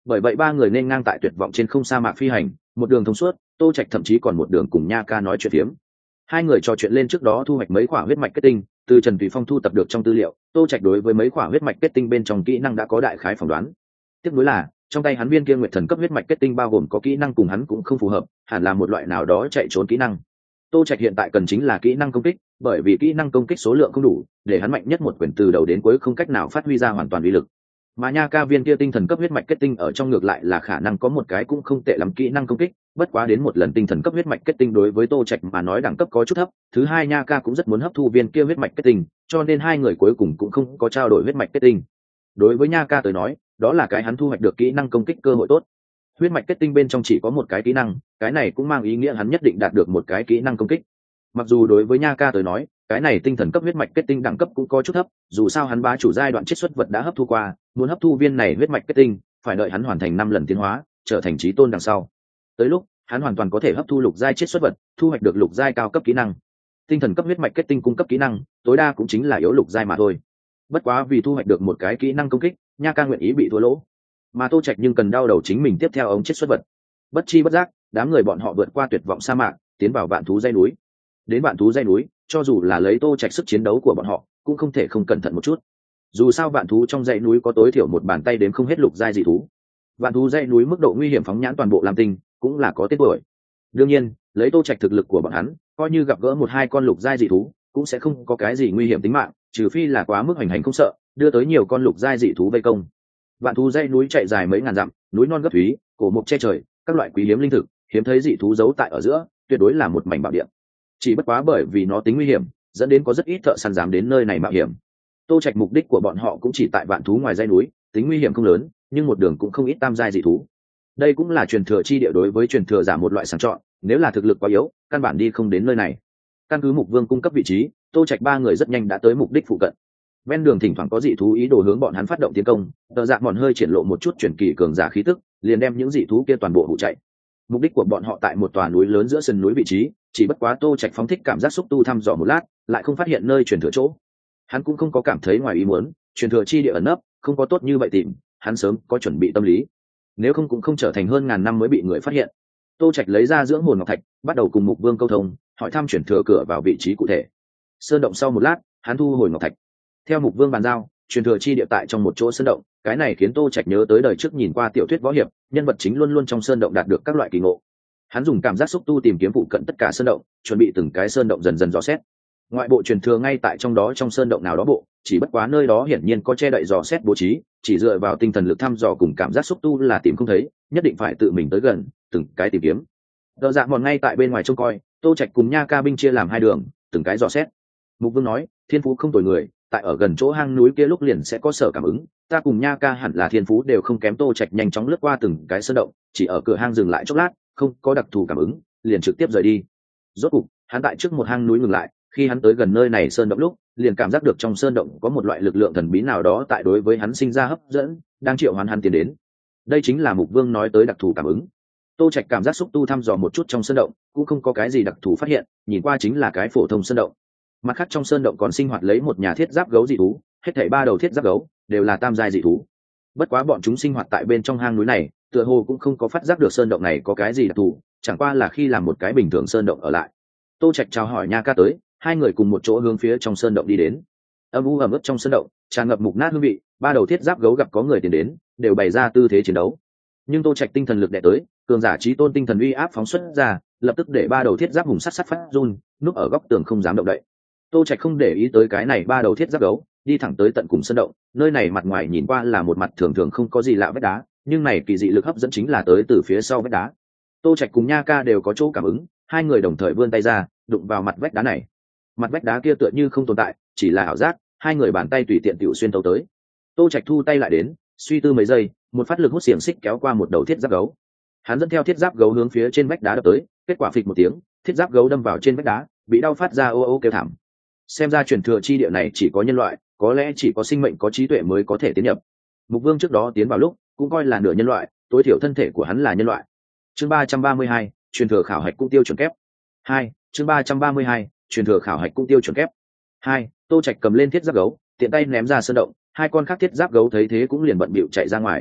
bởi vậy ba người nên ngang tại tuyệt vọng trên không sa mạc phi hành, một đường thông suốt. Tô Trạch thậm chí còn một đường cùng Nha Ca nói chuyện phiếm. Hai người trò chuyện lên trước đó thu hoạch mấy quả huyết mạch kết tinh, từ Trần Tùy Phong thu tập được trong tư liệu, Tô Trạch đối với mấy quả huyết mạch kết tinh bên trong kỹ năng đã có đại khái phỏng đoán. Tiếp nối là, trong tay hắn viên kia nguyệt thần cấp huyết mạch kết tinh bao gồm có kỹ năng cùng hắn cũng không phù hợp, hẳn là một loại nào đó chạy trốn kỹ năng. Tô Trạch hiện tại cần chính là kỹ năng công kích, bởi vì kỹ năng công kích số lượng không đủ, để hắn mạnh nhất một quyền từ đầu đến cuối không cách nào phát huy ra hoàn toàn uy lực. Mà Nha Ca viên kia tinh thần cấp huyết mạch kết tinh ở trong ngược lại là khả năng có một cái cũng không tệ lắm kỹ năng công kích, bất quá đến một lần tinh thần cấp huyết mạch kết tinh đối với Tô Trạch mà nói đẳng cấp có chút thấp, thứ hai Nha Ca cũng rất muốn hấp thu viên kia huyết mạch kết tinh, cho nên hai người cuối cùng cũng không có trao đổi huyết mạch kết tinh. Đối với Nha Ca tới nói, đó là cái hắn thu hoạch được kỹ năng công kích cơ hội tốt. Huyết mạch kết tinh bên trong chỉ có một cái kỹ năng, cái này cũng mang ý nghĩa hắn nhất định đạt được một cái kỹ năng công kích. Mặc dù đối với Nha Ca tới nói, cái này tinh thần cấp huyết mạch kết tinh đẳng cấp cũng có chút thấp, dù sao hắn bá chủ giai đoạn chiết xuất vật đã hấp thu qua, muốn hấp thu viên này huyết mạch kết tinh, phải đợi hắn hoàn thành 5 lần tiến hóa, trở thành chí tôn đằng sau. Tới lúc, hắn hoàn toàn có thể hấp thu lục giai chiết xuất vật, thu hoạch được lục giai cao cấp kỹ năng. Tinh thần cấp huyết mạch kết tinh cung cấp kỹ năng, tối đa cũng chính là yếu lục giai mà thôi. Bất quá vì thu hoạch được một cái kỹ năng công kích, Nha Ca nguyện ý bị thua lỗ. Mà Tô Trạch nhưng cần đau đầu chính mình tiếp theo ống chiết xuất vật. Bất chi bất giác, đám người bọn họ vượt qua tuyệt vọng sa mạc, tiến vào vạn thú dãy núi. Đến vạn thú dãy núi, cho dù là lấy Tô Trạch sức chiến đấu của bọn họ, cũng không thể không cẩn thận một chút. Dù sao vạn thú trong dãy núi có tối thiểu một bàn tay đếm không hết lục giai dị thú. Vạn thú dãy núi mức độ nguy hiểm phóng nhãn toàn bộ Lam Tinh, cũng là có tên tuổi. Đương nhiên, lấy Tô Trạch thực lực của bọn hắn, coi như gặp gỡ một hai con lục giai dị thú, cũng sẽ không có cái gì nguy hiểm tính mạng, trừ phi là quá mức hành hành không sợ, đưa tới nhiều con lục giai dị thú vây công. Vạn thú dãy núi chạy dài mấy ngàn dặm, núi non gấp thúy, cổ mục che trời, các loại quý hiếm linh thực, hiếm thấy dị thú giấu tại ở giữa, tuyệt đối là một mảnh bảo địa. Chỉ bất quá bởi vì nó tính nguy hiểm, dẫn đến có rất ít thợ săn dám đến nơi này mạo hiểm. Tô Trạch mục đích của bọn họ cũng chỉ tại vạn thú ngoài dãy núi, tính nguy hiểm không lớn, nhưng một đường cũng không ít tam giai dị thú. Đây cũng là truyền thừa chi địa đối với truyền thừa giả một loại sàng chọn, nếu là thực lực quá yếu, căn bản đi không đến nơi này. Căn cứ Mục Vương cung cấp vị trí, Tô Trạch ba người rất nhanh đã tới mục đích phụ cận. Ven đường thỉnh thoảng có dị thú ý đồ hướng bọn hắn phát động tiến công, Tờ Dạ bọn hơi triển lộ một chút truyền kỳ cường giả khí tức, liền đem những dị thú kia toàn bộ hụ chạy. Mục đích của bọn họ tại một tòa núi lớn giữa sườn núi vị trí, chỉ bất quá Tô Trạch phóng thích cảm giác xúc tu thăm dò một lát, lại không phát hiện nơi truyền thừa chỗ. Hắn cũng không có cảm thấy ngoài ý muốn, truyền thừa chi địa ẩn nấp, không có tốt như vậy tìm, hắn sớm có chuẩn bị tâm lý. Nếu không cũng không trở thành hơn ngàn năm mới bị người phát hiện. Tô Trạch lấy ra dưỡng hồn ngọc thạch, bắt đầu cùng Mục Vương câu thông, hỏi thăm truyền thừa cửa vào vị trí cụ thể. Sơn động sau một lát, hắn thu hồi ngọc thạch. Theo Mục Vương bàn giao, truyền thừa chi địa tại trong một chỗ sơn động, cái này khiến Tô Trạch nhớ tới đời trước nhìn qua tiểu thuyết võ hiệp, nhân vật chính luôn luôn trong sơn động đạt được các loại kỳ ngộ. Hắn dùng cảm giác xúc tu tìm kiếm phụ cận tất cả sơn động, chuẩn bị từng cái sơn động dần dần dò xét. Ngoại bộ truyền thừa ngay tại trong đó trong sơn động nào đó bộ, chỉ bất quá nơi đó hiển nhiên có che đậy dò xét bố trí, chỉ dựa vào tinh thần lực thăm dò cùng cảm giác xúc tu là tìm không thấy, nhất định phải tự mình tới gần, từng cái tìm kiếm. Đờ Dạ Mòn ngay tại bên ngoài trông coi, Tô Trạch cùng Nha Ca binh chia làm hai đường, từng cái dò xét. Mục Vương nói, thiên phú không tồi người, tại ở gần chỗ hang núi kia lúc liền sẽ có sở cảm ứng, ta cùng Nha Ca hẳn là thiên phú đều không kém. Tô Trạch nhanh chóng lướt qua từng cái sơn động, chỉ ở cửa hang dừng lại chốc lát, không có đặc thù cảm ứng, liền trực tiếp rời đi. Rốt cục, hắn tại trước một hang núi ngừng lại, khi hắn tới gần nơi này sơn động lúc, liền cảm giác được trong sơn động có một loại lực lượng thần bí nào đó tại đối với hắn sinh ra hấp dẫn, đang triệu hoán hắn tiến đến. Đây chính là Mục Vương nói tới đặc thù cảm ứng. Tô Trạch cảm giác xúc tu thăm dò một chút trong sơn động, cũng không có cái gì đặc thù phát hiện, nhìn qua chính là cái phổ thông sơn động. Mặt khác trong sơn động còn sinh hoạt lấy một nhà thiết giáp gấu dị thú, hết thảy 3 đầu thiết giáp gấu đều là tam giai dị thú. Bất quá bọn chúng sinh hoạt tại bên trong hang núi này, tựa hồ cũng không có phát giác được sơn động này có cái gì đặc thù, chẳng qua là khi làm một cái bình thường sơn động ở lại. Tô Trạch chào hỏi Nha Ca tới, hai người cùng một chỗ hướng phía trong sơn động đi đến. Âm u ẩm ướt trong sơn động, tràn ngập mục nát hương vị, 3 đầu thiết giáp gấu gặp có người tiến đến, đều bày ra tư thế chiến đấu. Nhưng Tô Trạch tinh thần lực đè tới, cường giả chí tôn tinh thần uy áp phóng xuất ra, lập tức để 3 đầu thiết giáp hùng sắt sắt phát run, núp ở góc tường không dám động đậy. Tô Trạch không để ý tới cái này 3 đầu thiết giáp gấu, đi thẳng tới tận cùng sơn động. Nơi này mặt ngoài nhìn qua là một mặt thường thường không có gì lạ vách đá, nhưng này kỳ dị lực hấp dẫn chính là tới từ phía sau vách đá. Tô Trạch cùng Nha Ca đều có chỗ cảm ứng, hai người đồng thời vươn tay ra, đụng vào mặt vách đá này. Mặt vách đá kia tựa như không tồn tại, chỉ là ảo giác, hai người bàn tay tùy tiện tiểu xuyên tấu tới. Tô Trạch thu tay lại đến, suy tư mấy giây, một phát lực hút xiềng xích kéo qua một đầu thiết giáp gấu. Hắn dẫn theo thiết giáp gấu hướng phía trên vách đá đập tới, kết quả phịch một tiếng, thiết giáp gấu đâm vào trên vách đá, bị đau phát ra ô ô kêu thảm. Xem ra truyền thừa chi địa này chỉ có nhân loại, có lẽ chỉ có sinh mệnh có trí tuệ mới có thể tiến nhập. Mục Vương trước đó tiến vào lúc cũng coi là nửa nhân loại, tối thiểu thân thể của hắn là nhân loại. Chương 332, truyền thừa khảo hạch cũng tiêu chuẩn kép. 2, chương 332, truyền thừa khảo hạch cũng tiêu chuẩn kép. 2, Tô Trạch cầm lên thiết giáp gấu, tiện tay ném ra sơn động, hai con khác thiết giáp gấu thấy thế cũng liền bận bịu chạy ra ngoài.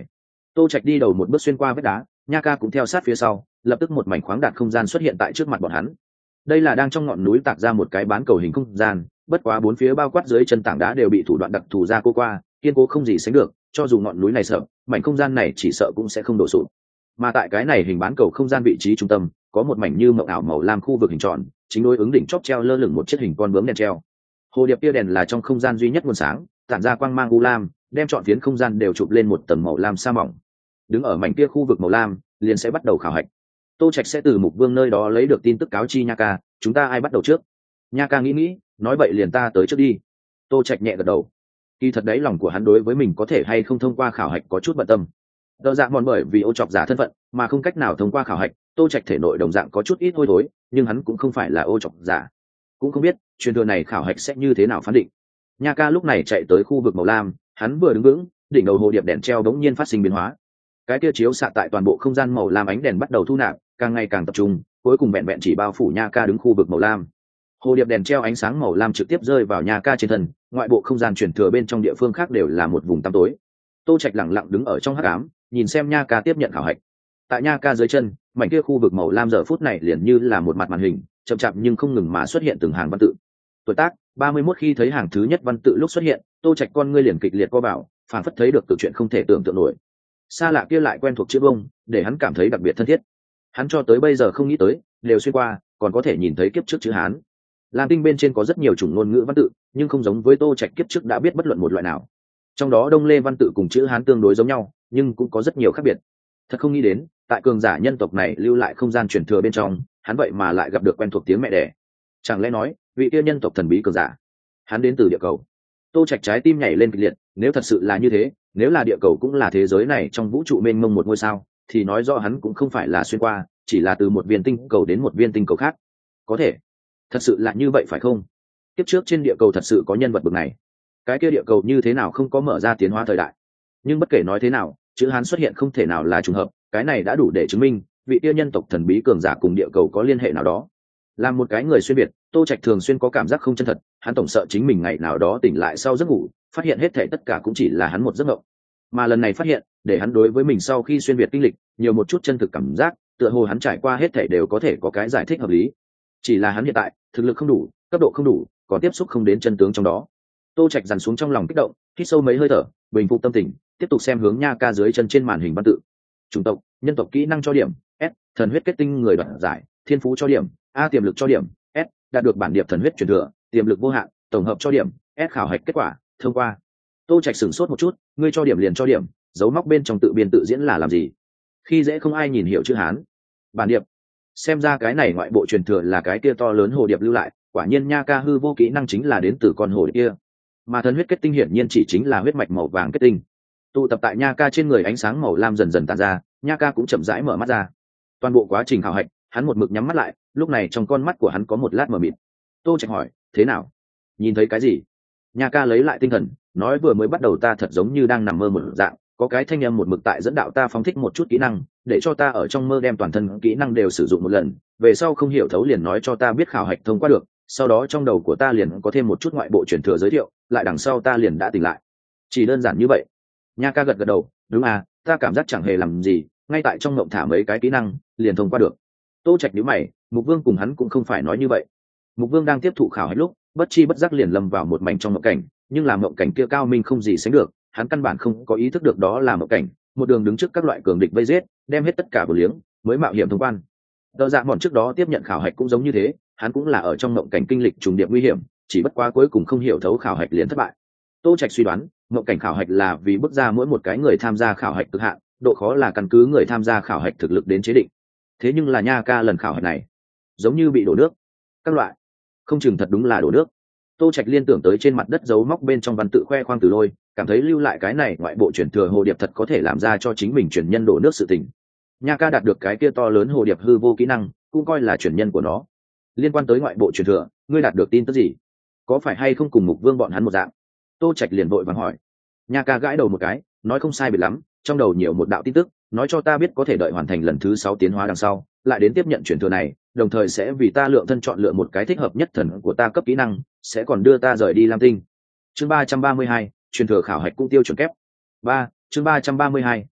Tô Trạch đi đầu một bước xuyên qua vách đá, Nha Ca cũng theo sát phía sau, lập tức một mảnh khoáng đạt không gian xuất hiện tại trước mặt bọn hắn. Đây là đang trong ngọn núi tạc ra một cái bán cầu hình không gian, bất quá bốn phía bao quát dưới chân tảng đá đều bị thủ đoạn đặc thù ra cô qua, kiên cố không gì sánh được, cho dù ngọn núi này sợ, mảnh không gian này chỉ sợ cũng sẽ không đổ sụp. Mà tại cái này hình bán cầu không gian vị trí trung tâm, có một mảnh như mộng ảo màu lam khu vực hình tròn, chính đối ứng đỉnh chóp treo lơ lửng một chiếc hình con bướm đèn treo. Hồ điệp kia đèn là trong không gian duy nhất nguồn sáng, tản ra quang mang u lam, đem trọn phiến không gian đều chụp lên một tầng màu lam sa mỏng. Đứng ở mảnh kia khu vực màu lam, liền sẽ bắt đầu khảo hạch. Tô Trạch sẽ từ Mục Vương nơi đó lấy được tin tức cáo chi Nha Ca, chúng ta ai bắt đầu trước? Nha Ca nghĩ, nói vậy liền ta tới trước đi. Tô Trạch nhẹ gật đầu. Kỳ thật đấy, lòng của hắn đối với mình có thể hay không thông qua khảo hạch có chút bận tâm. Đỡ dạng mòn bởi vì ô chọc giả thân phận mà không cách nào thông qua khảo hạch, Tô Trạch thể nội đồng dạng có chút ít hôi thối, nhưng hắn cũng không phải là ô chọc giả, cũng không biết truyền thừa này khảo hạch sẽ như thế nào phán định. Nha Ca lúc này chạy tới khu vực màu lam, hắn vừa đứng vững, đỉnh đầu hồ điệp đèn treo đống nhiên phát sinh biến hóa. Cái kia chiếu xạ tại toàn bộ không gian màu lam ánh đèn bắt đầu thu nạp, càng ngày càng tập trung, cuối cùng vẹn vẹn chỉ bao phủ Nha Ca đứng khu vực màu lam. Hồ điệp đèn treo ánh sáng màu lam trực tiếp rơi vào Nha Ca trên thân, ngoại bộ không gian truyền thừa bên trong địa phương khác đều là một vùng tăm tối. Tô Trạch lặng lặng đứng ở trong hắc ám, nhìn xem Nha Ca tiếp nhận khảo hạch. Tại Nha Ca dưới chân, mảnh kia khu vực màu lam giờ phút này liền như là một mặt màn hình, chậm chạp nhưng không ngừng mà xuất hiện từng hàng văn tự. Tuổi tác 31, khi thấy hàng thứ nhất văn tự lúc xuất hiện, Tô Trạch con ngươi liền kịch liệt co vào, phản phất thấy được tự chuyện không thể tưởng tượng nổi. Xa lạ kia lại quen thuộc chữ bông, để hắn cảm thấy đặc biệt thân thiết. Hắn cho tới bây giờ không nghĩ tới, đều xuyên qua, còn có thể nhìn thấy kiếp trước chữ Hán. Lam tinh bên trên có rất nhiều chủng ngôn ngữ văn tự, nhưng không giống với Tô Trạch kiếp trước đã biết bất luận một loại nào. Trong đó Đông Lê văn tự cùng chữ Hán tương đối giống nhau, nhưng cũng có rất nhiều khác biệt. Thật không nghĩ đến, tại cường giả nhân tộc này lưu lại không gian truyền thừa bên trong, hắn vậy mà lại gặp được quen thuộc tiếng mẹ đẻ. Chẳng lẽ nói, vị kia nhân tộc thần bí cường giả, hắn đến từ địa cầu? Tô Trạch trái tim nhảy lên kịch liệt, nếu thật sự là như thế, nếu là địa cầu cũng là thế giới này trong vũ trụ mênh mông một ngôi sao, thì nói rõ hắn cũng không phải là xuyên qua, chỉ là từ một viên tinh cầu đến một viên tinh cầu khác. Có thể, thật sự là như vậy phải không? Tiếp trước trên địa cầu thật sự có nhân vật bậc này, cái kia địa cầu như thế nào không có mở ra tiến hóa thời đại? Nhưng bất kể nói thế nào, chữ Hán xuất hiện không thể nào là trùng hợp, cái này đã đủ để chứng minh vị kia nhân tộc thần bí cường giả cùng địa cầu có liên hệ nào đó. Là một cái người xuyên việt, Tô Trạch thường xuyên có cảm giác không chân thật, hắn tổng sợ chính mình ngày nào đó tỉnh lại sau giấc ngủ, phát hiện hết thảy tất cả cũng chỉ là hắn một giấc mộng. Mà lần này phát hiện, để hắn đối với mình sau khi xuyên việt kinh lịch, nhiều một chút chân thực cảm giác, tựa hồ hắn trải qua hết thảy đều có thể có cái giải thích hợp lý. Chỉ là hắn hiện tại, thực lực không đủ, cấp độ không đủ, còn tiếp xúc không đến chân tướng trong đó. Tô Trạch dằn xuống trong lòng kích động, hít sâu mấy hơi thở, bình phục tâm tình, tiếp tục xem hướng Nha Ca dưới chân trên màn hình văn tự. Chủng tộc, nhân tộc, kỹ năng cho điểm S, thần huyết kết tinh người đoạt giải, thiên phú cho điểm A, tiềm lực cho điểm S, đạt được bản điệp thần huyết truyền thừa, tiềm lực vô hạn, tổng hợp cho điểm S, khảo hạch kết quả thông qua. Tô Trạch sửng sốt một chút, ngươi cho điểm liền cho điểm, dấu móc bên trong tự biên tự diễn là làm gì? Khi dễ không ai nhìn hiểu chữ Hán. Bản điệp, xem ra cái này ngoại bộ truyền thừa là cái kia to lớn hồ điệp lưu lại, quả nhiên Nha Ca hư vô kỹ năng chính là đến từ con hồ điệp kia. Mà thần huyết kết tinh hiển nhiên chỉ chính là huyết mạch màu vàng kết tinh. Tụ tập tại Nha Ca trên người ánh sáng màu lam dần dần tàn ra, Nha Ca cũng chậm rãi mở mắt ra. Toàn bộ quá trình khảo hạch, hắn một mực nhắm mắt lại, lúc này trong con mắt của hắn có một lát mờ mịt. Tô Trạch hỏi, thế nào? Nhìn thấy cái gì? Nha Ca lấy lại tinh thần, nói vừa mới bắt đầu ta thật giống như đang nằm mơ một dạng, có cái thanh âm một mực tại dẫn đạo ta phóng thích một chút kỹ năng, để cho ta ở trong mơ đem toàn thân kỹ năng đều sử dụng một lần, về sau không hiểu thấu liền nói cho ta biết khảo hạch thông qua được, sau đó trong đầu của ta liền có thêm một chút ngoại bộ truyền thừa giới thiệu, lại đằng sau ta liền đã tỉnh lại. Chỉ đơn giản như vậy. Nha Ca gật gật đầu, đúng à, ta cảm giác chẳng hề làm gì, ngay tại trong ngộng thả mấy cái kỹ năng, liền thông qua được. Tô Trạch nhíu mày, Mục Vương cùng hắn cũng không phải nói như vậy. Mục Vương đang tiếp thụ khảo hạch lúc, bất chi bất giác liền lâm vào một mảnh trong mộng cảnh, nhưng là mộng cảnh kia cao minh không gì sánh được, hắn căn bản không có ý thức được đó là mộng cảnh, một đường đứng trước các loại cường địch vây giết, đem hết tất cả bổ liếng, mới mạo hiểm thông quan. Đỡ dạ bọn trước đó tiếp nhận khảo hạch cũng giống như thế, hắn cũng là ở trong mộng cảnh kinh lịch trùng điệp nguy hiểm, chỉ bất quá cuối cùng không hiểu thấu khảo hạch liền thất bại. Tô Trạch suy đoán, mộng cảnh khảo hạch là vì bước ra mỗi một cái người tham gia khảo hạch cực hạn, độ khó là căn cứ người tham gia khảo hạch thực lực đến chế định. Thế nhưng là Nha Ca lần khảo hạch này, giống như bị đổ nước. Các loại, không chừng thật đúng là đổ nước. Tô Trạch liên tưởng tới trên mặt đất dấu móc bên trong văn tự khoe khoang từ lôi, cảm thấy lưu lại cái này ngoại bộ truyền thừa hồ điệp thật có thể làm ra cho chính mình truyền nhân đổ nước sự tình. Nha Ca đạt được cái kia to lớn hồ điệp hư vô kỹ năng, cũng coi là truyền nhân của nó. Liên quan tới ngoại bộ truyền thừa, ngươi đạt được tin tức gì? Có phải hay không cùng Mục Vương bọn hắn một dạng? Tô Trạch liền vội vàng hỏi. Nha Ca gãi đầu một cái, nói không sai biệt lắm, trong đầu nhiều một đạo tin tức, nói cho ta biết có thể đợi hoàn thành lần thứ 6 tiến hóa đằng sau, lại đến tiếp nhận truyền thừa này, đồng thời sẽ vì ta lượng thân chọn lựa một cái thích hợp nhất thần của ta cấp kỹ năng, sẽ còn đưa ta rời đi Lam Tinh. Chương 332, truyền thừa khảo hạch cũng tiêu chuẩn kép. Chương 332,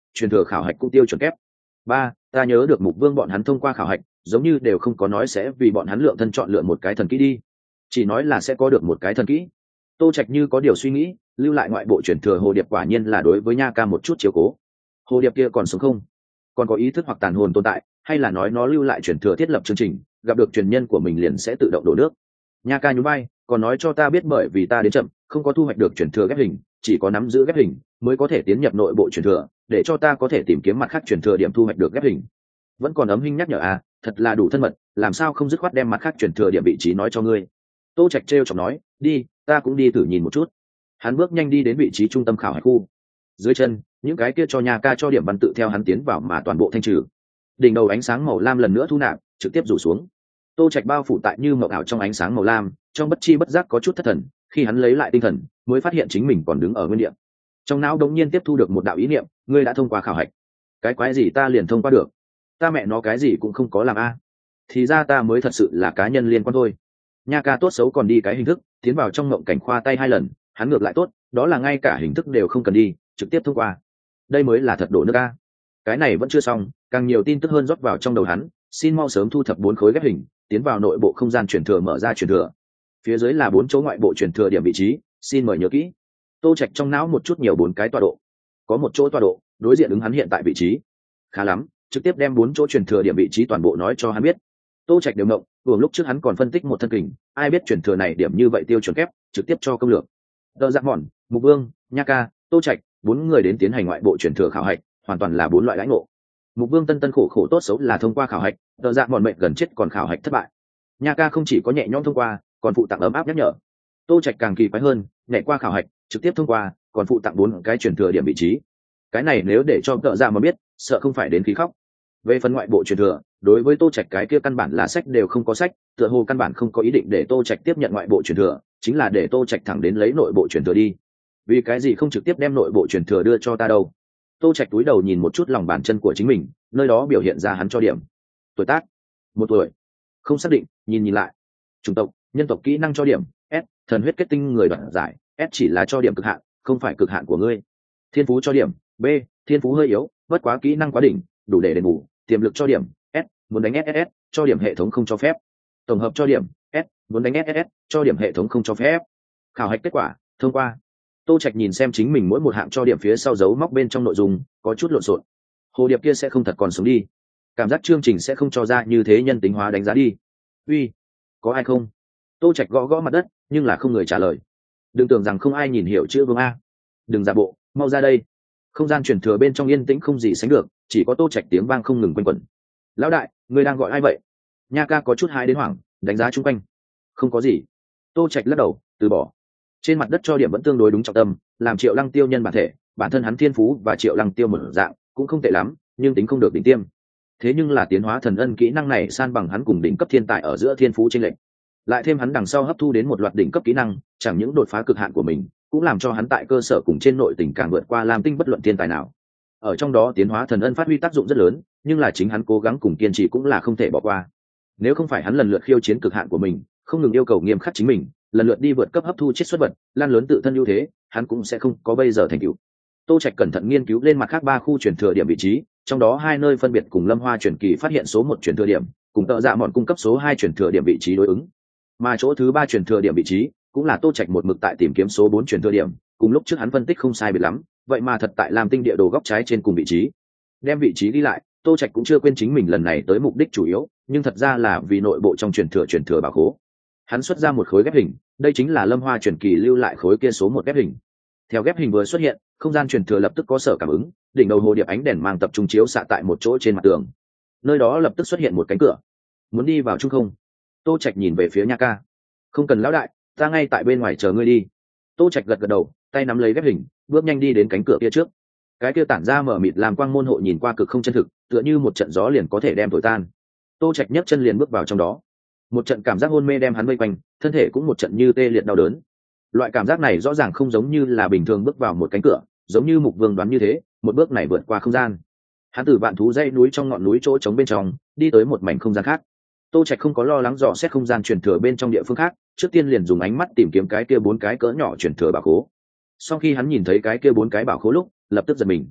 truyền thừa khảo hạch cũng tiêu chuẩn kép. 3. Ta nhớ được Mục Vương bọn hắn thông qua khảo hạch, giống như đều không có nói sẽ vì bọn hắn lượng thân chọn lựa một cái thần kỹ đi, chỉ nói là sẽ có được một cái thần kỹ. Tô Trạch như có điều suy nghĩ, lưu lại ngoại bộ truyền thừa hồ điệp quả nhiên là đối với Nha Ca một chút chiếu cố. Hồ điệp kia còn sống không? Còn có ý thức hoặc tàn hồn tồn tại, hay là nói nó lưu lại truyền thừa thiết lập chương trình, gặp được truyền nhân của mình liền sẽ tự động đổ nước? Nha Ca nhún vai, còn nói cho ta biết bởi vì ta đến chậm, không có thu hoạch được truyền thừa ghép hình, chỉ có nắm giữ ghép hình mới có thể tiến nhập nội bộ truyền thừa, để cho ta có thể tìm kiếm mặt khác truyền thừa điểm thu hoạch được ghép hình. Vẫn còn ấm hinh nhắc nhở à, thật là đủ thân mật, làm sao không dứt khoát đem mặt khác truyền thừa điểm vị trí nói cho ngươi. Tô Trạch trêu chọc nói, đi, ta cũng đi thử nhìn một chút. Hắn bước nhanh đi đến vị trí trung tâm khảo hạch khu. Dưới chân, những cái kia cho Nha Ca cho điểm văn tự theo hắn tiến vào mà toàn bộ thanh trừ. Đỉnh đầu ánh sáng màu lam lần nữa thu nạp, trực tiếp rủ xuống. Tô Trạch bao phủ tại như mộng ảo trong ánh sáng màu lam, trong bất chi bất giác có chút thất thần, khi hắn lấy lại tinh thần, mới phát hiện chính mình còn đứng ở nguyên địa. Trong não đột nhiên tiếp thu được một đạo ý niệm, ngươi đã thông qua khảo hạch. Cái quái gì ta liền thông qua được? Ta mẹ nó cái gì cũng không có làm a. Thì ra ta mới thật sự là cá nhân liên quan thôi. Nha Ca tốt xấu còn đi cái hình thức, tiến vào trong mộng cảnh khoa tay 2 lần, hắn ngược lại tốt, đó là ngay cả hình thức đều không cần đi, trực tiếp thông qua. Đây mới là thật đổ nước a. Cái này vẫn chưa xong, càng nhiều tin tức hơn rót vào trong đầu hắn, xin mau sớm thu thập 4 khối ghép hình, tiến vào nội bộ không gian truyền thừa mở ra truyền thừa. Phía dưới là 4 chỗ ngoại bộ truyền thừa điểm vị trí, xin mời nhớ kỹ. Tô Trạch trong não một chút nhiều 4 cái tọa độ. Có một chỗ tọa độ, đối diện ứng hắn hiện tại vị trí. Khá lắm, trực tiếp đem 4 chỗ truyền thừa điểm vị trí toàn bộ nói cho hắn biết. Tô Trạch đều ngộng, vừa lúc trước hắn còn phân tích một thân kình, ai biết truyền thừa này điểm như vậy tiêu chuẩn kép, trực tiếp cho công lược. Đờ Dạ Mòn, Mục Vương, Nha Ca, Tô Trạch, 4 người đến tiến hành ngoại bộ truyền thừa khảo hạch, hoàn toàn là 4 loại đãi ngộ. Mục Vương tân tân khổ khổ tốt xấu là thông qua khảo hạch, Đờ Dạ Mòn mệnh gần chết còn khảo hạch thất bại. Nha Ca không chỉ có nhẹ nhõm thông qua, còn phụ tặng ấm áp nhắc nhở. Tô Trạch càng kỳ quái hơn, nhảy qua khảo hạch, trực tiếp thông qua, còn phụ tặng 4 cái truyền thừa điểm vị trí. Cái này nếu để cho Đờ Dạ Mòn biết, sợ không phải đến khí khóc. Về phần ngoại bộ truyền thừa, đối với Tô Trạch cái kia căn bản là sách đều không có sách, tựa hồ căn bản không có ý định để Tô Trạch tiếp nhận ngoại bộ truyền thừa, chính là để Tô Trạch thẳng đến lấy nội bộ truyền thừa đi. Vì cái gì không trực tiếp đem nội bộ truyền thừa đưa cho ta đâu? Tô Trạch túi đầu nhìn một chút lòng bàn chân của chính mình, nơi đó biểu hiện ra hắn cho điểm. Tuổi tác: 1 tuổi. Không xác định, nhìn lại. Chủng tộc: nhân tộc, kỹ năng cho điểm S, thần huyết kết tinh người đoạt giải S, chỉ là cho điểm cực hạn, không phải cực hạn của ngươi. Thiên phú cho điểm B, thiên phú hơi yếu, bất quá kỹ năng quá đỉnh, đủ để đền bù. Tiềm lực cho điểm S, muốn đánh SSS, cho điểm hệ thống không cho phép. Tổng hợp cho điểm S, muốn đánh SSS, cho điểm hệ thống không cho phép. Khảo hạch kết quả: thông qua. Tô Trạch nhìn xem chính mình mỗi một hạng cho điểm phía sau dấu móc bên trong nội dung, có chút lộn xộn. Hồ điệp kia sẽ không thật còn sống đi, cảm giác chương trình sẽ không cho ra như thế nhân tính hóa đánh giá đi. Uy, có ai không? Tô Trạch gõ gõ mặt đất, nhưng là không người trả lời. Đừng tưởng rằng không ai nhìn hiểu chữ vương a. Đừng giả bộ, mau ra đây. Không gian truyền thừa bên trong yên tĩnh không gì sánh được, chỉ có Tô Trạch tiếng vang không ngừng quanh quẩn. Lão đại, ngươi đang gọi ai vậy? Nha Ca có chút hái đến hoảng, đánh giá chung quanh. Không có gì. Tô Trạch lắc đầu, từ bỏ. Trên mặt đất cho điểm vẫn tương đối đúng trọng tâm, làm Triệu Lăng Tiêu nhân bản thể, bản thân hắn thiên phú và Triệu Lăng Tiêu một dạng, cũng không tệ lắm, nhưng tính không được đỉnh tiêm. Thế nhưng là tiến hóa thần ân kỹ năng này san bằng hắn cùng đỉnh cấp thiên tài ở giữa thiên phú chênh lệch. Lại thêm hắn đằng sau hấp thu đến một loạt đỉnh cấp kỹ năng, chẳng những đột phá cực hạn của mình, cũng làm cho hắn tại cơ sở cùng trên nội tình càng vượt qua Lam Tinh bất luận thiên tài nào. Ở trong đó tiến hóa thần ân phát huy tác dụng rất lớn, nhưng là chính hắn cố gắng cùng kiên trì cũng là không thể bỏ qua. Nếu không phải hắn lần lượt khiêu chiến cực hạn của mình, không ngừng yêu cầu nghiêm khắc chính mình, lần lượt đi vượt cấp hấp thu chiết xuất vật, lan lớn tự thân ưu thế, hắn cũng sẽ không có bây giờ thành tựu. Tô Trạch cẩn thận nghiên cứu lên mặt khác 3 khu truyền thừa điểm vị trí, trong đó 2 nơi phân biệt cùng Lâm Hoa truyền kỳ phát hiện số 1 truyền thừa điểm, cùng Tợ Dạ Mọn cung cấp số 2 truyền thừa điểm vị trí đối ứng. Mà chỗ thứ 3 truyền thừa điểm vị trí, cũng là Tô Trạch một mực tại tìm kiếm số 4 truyền thừa điểm, cùng lúc trước hắn phân tích không sai biệt lắm, vậy mà thật tại Lam Tinh địa đồ góc trái trên cùng vị trí. Đem vị trí đi lại, Tô Trạch cũng chưa quên chính mình lần này tới mục đích chủ yếu, nhưng thật ra là vì nội bộ trong truyền thừa bảo khố. Hắn xuất ra một khối ghép hình, đây chính là Lâm Hoa truyền kỳ lưu lại khối kia số 1 ghép hình. Theo ghép hình vừa xuất hiện, không gian truyền thừa lập tức có sở cảm ứng, đỉnh đầu hồ điệp ánh đèn mang tập trung chiếu xạ tại một chỗ trên mặt tường. Nơi đó lập tức xuất hiện một cánh cửa. Muốn đi vào chung không? Tô Trạch nhìn về phía Nha Ca. Không cần lão đại, ta ngay tại bên ngoài chờ ngươi đi. Tô Trạch gật gật đầu, tay nắm lấy ghép hình, bước nhanh đi đến cánh cửa kia trước. Cái kia tản ra mở mịt làm quang môn hộ nhìn qua cực không chân thực, tựa như một trận gió liền có thể đem thổi tan. Tô Trạch nhấc chân liền bước vào trong đó. Một trận cảm giác hôn mê đem hắn vây quanh, thân thể cũng một trận như tê liệt đau đớn. Loại cảm giác này rõ ràng không giống như là bình thường bước vào một cánh cửa, giống như Mục Vương đoán như thế, một bước này vượt qua không gian. Hắn từ vạn thú dãy núi trong ngọn núi chỗ trống bên trong, đi tới một mảnh không gian khác. Tô Trạch không có lo lắng dò xét không gian truyền thừa bên trong địa phương khác, trước tiên liền dùng ánh mắt tìm kiếm cái kia 4 cái cỡ nhỏ truyền thừa bảo khố. Sau khi hắn nhìn thấy cái kia 4 cái bảo khố lúc, lập tức giật mình.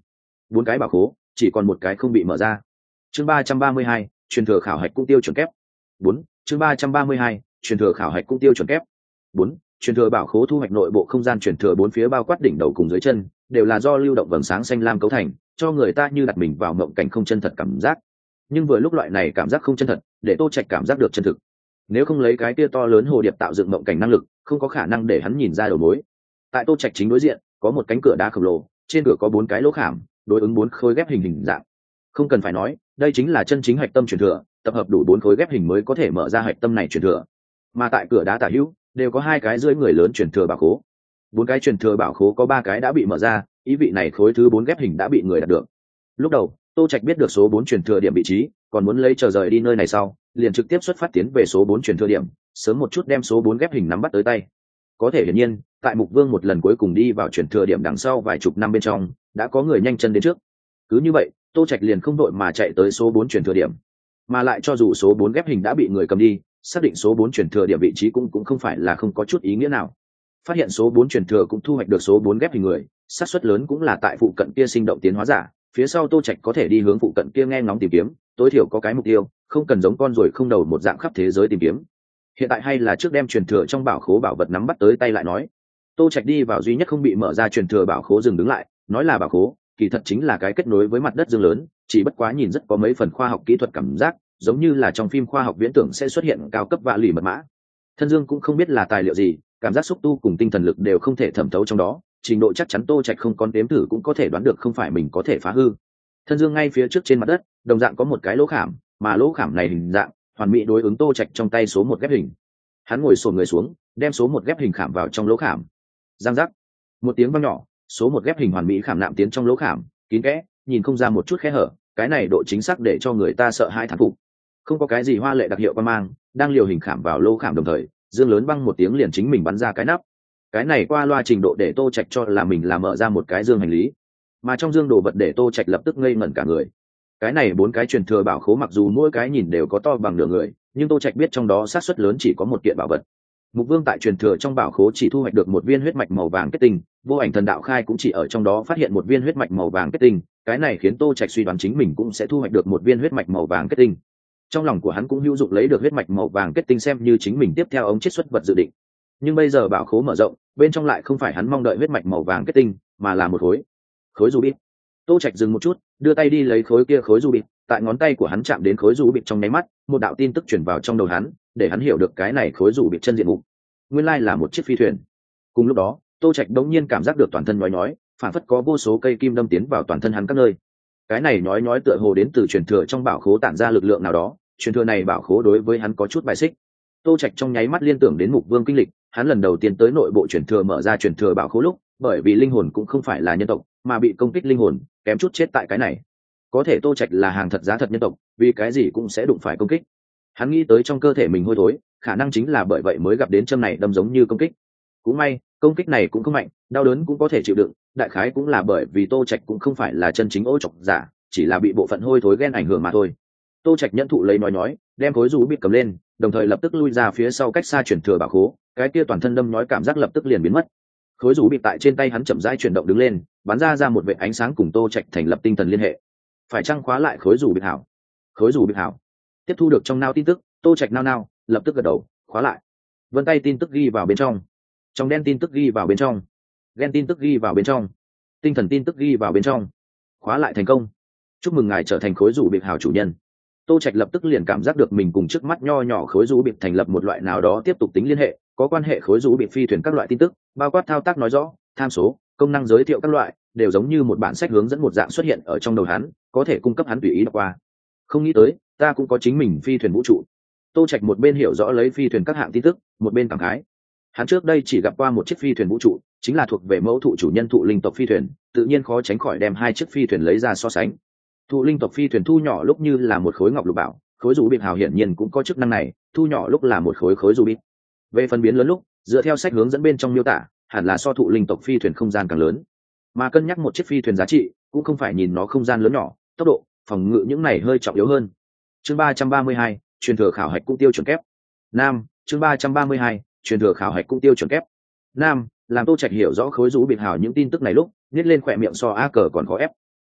4 cái bảo khố chỉ còn một cái không bị mở ra. Chương 332, truyền thừa khảo hạch cũng tiêu chuẩn kép. 4. Chương 332, truyền thừa khảo hạch cũng tiêu chuẩn kép. 4. Truyền thừa bảo khố thu hoạch nội bộ không gian truyền thừa 4 phía bao quát đỉnh đầu cùng dưới chân đều là do lưu động vầng sáng xanh lam cấu thành, cho người ta như đặt mình vào mộng cảnh không chân thật cảm giác. Nhưng vừa lúc loại này cảm giác không chân thật để Tô Trạch cảm giác được chân thực. Nếu không lấy cái kia to lớn hồ điệp tạo dựng mộng cảnh năng lực, không có khả năng để hắn nhìn ra đầu mối. Tại Tô Trạch chính đối diện có một cánh cửa đá khổng lồ, trên cửa có 4 cái lỗ khảm đối ứng 4 khối ghép hình dạng. Không cần phải nói, đây chính là chân chính hạch tâm truyền thừa, tập hợp đủ 4 khối ghép hình mới có thể mở ra hạch tâm này truyền thừa. Mà tại cửa đá tả hữu đều có 2 cái rưỡi người lớn truyền thừa bảo khố. 4 cái truyền thừa bảo khố có 3 cái đã bị mở ra, ý vị này khối thứ 4 ghép hình đã bị người đạt được. Lúc đầu Tô Trạch biết được số 4 truyền thừa điểm vị trí, còn muốn lấy chờ rời đi nơi này sau liền trực tiếp xuất phát tiến về số 4 truyền thừa điểm, sớm một chút đem số 4 ghép hình nắm bắt tới tay. Có thể hiển nhiên tại Mục Vương một lần cuối cùng đi vào truyền thừa điểm đằng sau vài chục năm bên trong đã có người nhanh chân đến trước. Cứ như vậy Tô Trạch liền không đội mà chạy tới số 4 truyền thừa điểm. Mà lại cho dù số 4 ghép hình đã bị người cầm đi, xác định số 4 truyền thừa điểm vị trí cũng không phải là không có chút ý nghĩa nào. Phát hiện số 4 truyền thừa cũng thu hoạch được số 4 ghép hình người, xác suất lớn cũng là tại phụ cận kia sinh động tiến hóa giả, phía sau Tô Trạch có thể đi hướng phụ cận kia nghe ngóng tìm kiếm, tối thiểu có cái mục tiêu, không cần giống con ruồi không đầu một dạng khắp thế giới tìm kiếm. Hiện tại hay là trước đem truyền thừa trong bảo khố bảo vật nắm bắt tới tay lại nói. Tô Trạch đi vào duy nhất không bị mở ra truyền thừa bảo khố dừng đứng lại, nói là bảo khố, kỳ thật chính là cái kết nối với mặt đất dương lớn, chỉ bất quá nhìn rất có mấy phần khoa học kỹ thuật cảm giác, giống như là trong phim khoa học viễn tưởng sẽ xuất hiện cao cấp vạ lì mật mã. Thân Dương cũng không biết là tài liệu gì, cảm giác xúc tu cùng tinh thần lực đều không thể thẩm thấu trong đó, trình độ chắc chắn Tô Trạch không còn đếm thử cũng có thể đoán được không phải mình có thể phá hư. Thân Dương ngay phía trước trên mặt đất, đồng dạng có một cái lỗ khảm, mà lỗ khảm này hình dạng hoàn mỹ đối ứng Tô Trạch trong tay số 1 ghép hình. Hắn ngồi xổm người xuống, đem số 1 ghép hình khảm vào trong lỗ khảm. Giang giác, một tiếng vang nhỏ, số 1 ghép hình hoàn mỹ khảm nạm tiến trong lỗ khảm, kín kẽ, nhìn không ra một chút khe hở, cái này độ chính xác để cho người ta sợ hãi thán phục. Không có cái gì hoa lệ đặc hiệu quan mang, đang liều hình khảm vào lỗ khảm đồng thời, dương lớn băng một tiếng liền chính mình bắn ra cái nắp. Cái này qua loa trình độ để Tô Trạch cho là mình là mở ra một cái dương hành lý, mà trong dương đồ vật để Tô Trạch lập tức ngây ngẩn cả người. Cái này 4 cái truyền thừa bảo khố mặc dù mỗi cái nhìn đều có to bằng nửa người, nhưng Tô Trạch biết trong đó xác suất lớn chỉ có một kiện bảo vật. Mục Vương tại truyền thừa trong bảo khố chỉ thu hoạch được một viên huyết mạch màu vàng kết tinh, Vô Ảnh Thần Đạo Khai cũng chỉ ở trong đó phát hiện một viên huyết mạch màu vàng kết tinh, cái này khiến Tô Trạch suy đoán chính mình cũng sẽ thu hoạch được một viên huyết mạch màu vàng kết tinh. Trong lòng của hắn cũng hữu dụng lấy được huyết mạch màu vàng kết tinh xem như chính mình tiếp theo ống chiết xuất vật dự định. Nhưng bây giờ bảo khố mở rộng, bên trong lại không phải hắn mong đợi huyết mạch màu vàng kết tinh, mà là một khối ruby. Tô Trạch dừng một chút, đưa tay đi lấy khối kia khối ruby, tại ngón tay của hắn chạm đến khối ruby trong nháy mắt, một đạo tin tức truyền vào trong đầu hắn, để hắn hiểu được cái này khối ruby chân diện mục. Nguyên lai là một chiếc phi thuyền. Cùng lúc đó, Tô Trạch đống nhiên cảm giác được toàn thân nhói nhói, phản phất có vô số cây kim đâm tiến vào toàn thân hắn các nơi. Cái này nhói nhói tựa hồ đến từ truyền thừa trong bảo khố tản ra lực lượng nào đó, truyền thừa này bảo khố đối với hắn có chút bài xích. Tô Trạch trong nháy mắt liên tưởng đến Mục Vương kinh lịch, hắn lần đầu tiên tới nội bộ truyền thừa mở ra truyền thừa bảo khố lúc, bởi vì linh hồn cũng không phải là nhân tộc, mà bị công kích linh hồn, kém chút chết tại cái này. Có thể Tô Trạch là hàng thật giá thật nhân tộc, vì cái gì cũng sẽ đụng phải công kích. Hắn nghĩ tới trong cơ thể mình hôi thối, khả năng chính là bởi vậy mới gặp đến châm này đâm giống như công kích. Cũng may, công kích này cũng không mạnh, đau đớn cũng có thể chịu đựng, đại khái cũng là bởi vì Tô Trạch cũng không phải là chân chính ô trọc giả, chỉ là bị bộ phận hôi thối ghen ảnh hưởng mà thôi. Tô Trạch nhận thụ lấy nói, đem khối rú bị cầm lên, đồng thời lập tức lui ra phía sau cách xa chuyển thừa bảo khố, cái kia toàn thân đâm nhói cảm giác lập tức liền biến mất. Khối rú bị tại trên tay hắn chậm rãi chuyển động đứng lên, bắn ra một vệt ánh sáng cùng Tô Trạch thành lập tinh thần liên hệ. Phải chăng khóa lại khối rú bị hảo? Khối rú bị hảo. Tiếp thu được trong nao tin tức, Tô Trạch nao, lập tức gật đầu, khóa lại. Vân tay tin tức ghi vào bên trong đen tin tức ghi vào bên trong, gen tin tức ghi vào bên trong, tinh thần tin tức ghi vào bên trong. Khóa lại thành công. Chúc mừng ngài trở thành khối rú bị hảo chủ nhân. Tô Trạch lập tức liền cảm giác được mình cùng trước mắt nho nhỏ khối rú bị thành lập một loại nào đó tiếp tục tính liên hệ, có quan hệ khối rú bị phi thuyền các loại tin tức, bao quát thao tác nói rõ, tham số, công năng giới thiệu các loại, đều giống như một bản sách hướng dẫn một dạng xuất hiện ở trong đầu hắn, có thể cung cấp hắn tùy ý đọc qua. Không nghĩ tới, ta cũng có chính mình phi thuyền vũ trụ. Tô Trạch một bên hiểu rõ lấy phi thuyền các hạng tin tức, một bên cảm khái. Hắn trước đây chỉ gặp qua một chiếc phi thuyền vũ trụ, chính là thuộc về mẫu thụ chủ nhân thụ linh tộc phi thuyền, tự nhiên khó tránh khỏi đem hai chiếc phi thuyền lấy ra so sánh. Thụ linh tộc phi thuyền thu nhỏ lúc như là một khối ngọc lục bảo, khối rú bịp hào hiển nhiên cũng có chức năng này, thu nhỏ lúc là một khối rú bịp. Về phân biến lớn lúc, dựa theo sách hướng dẫn bên trong miêu tả, hẳn là so thụ linh tộc phi thuyền không gian càng lớn. Mà cân nhắc một chiếc phi thuyền giá trị, cũng không phải nhìn nó không gian lớn nhỏ, tốc độ, phòng ngự những này hơi trọng yếu hơn. Chương 332, truyền thừa khảo hạch cũng tiêu chuẩn kép. Nam, chương 332, truyền thừa khảo hạch cũng tiêu chuẩn kép. Nam, làm Tô Trạch hiểu rõ khối rú bịp hào những tin tức này lúc, nhếch lên khỏe miệng so a cờ còn khó ép.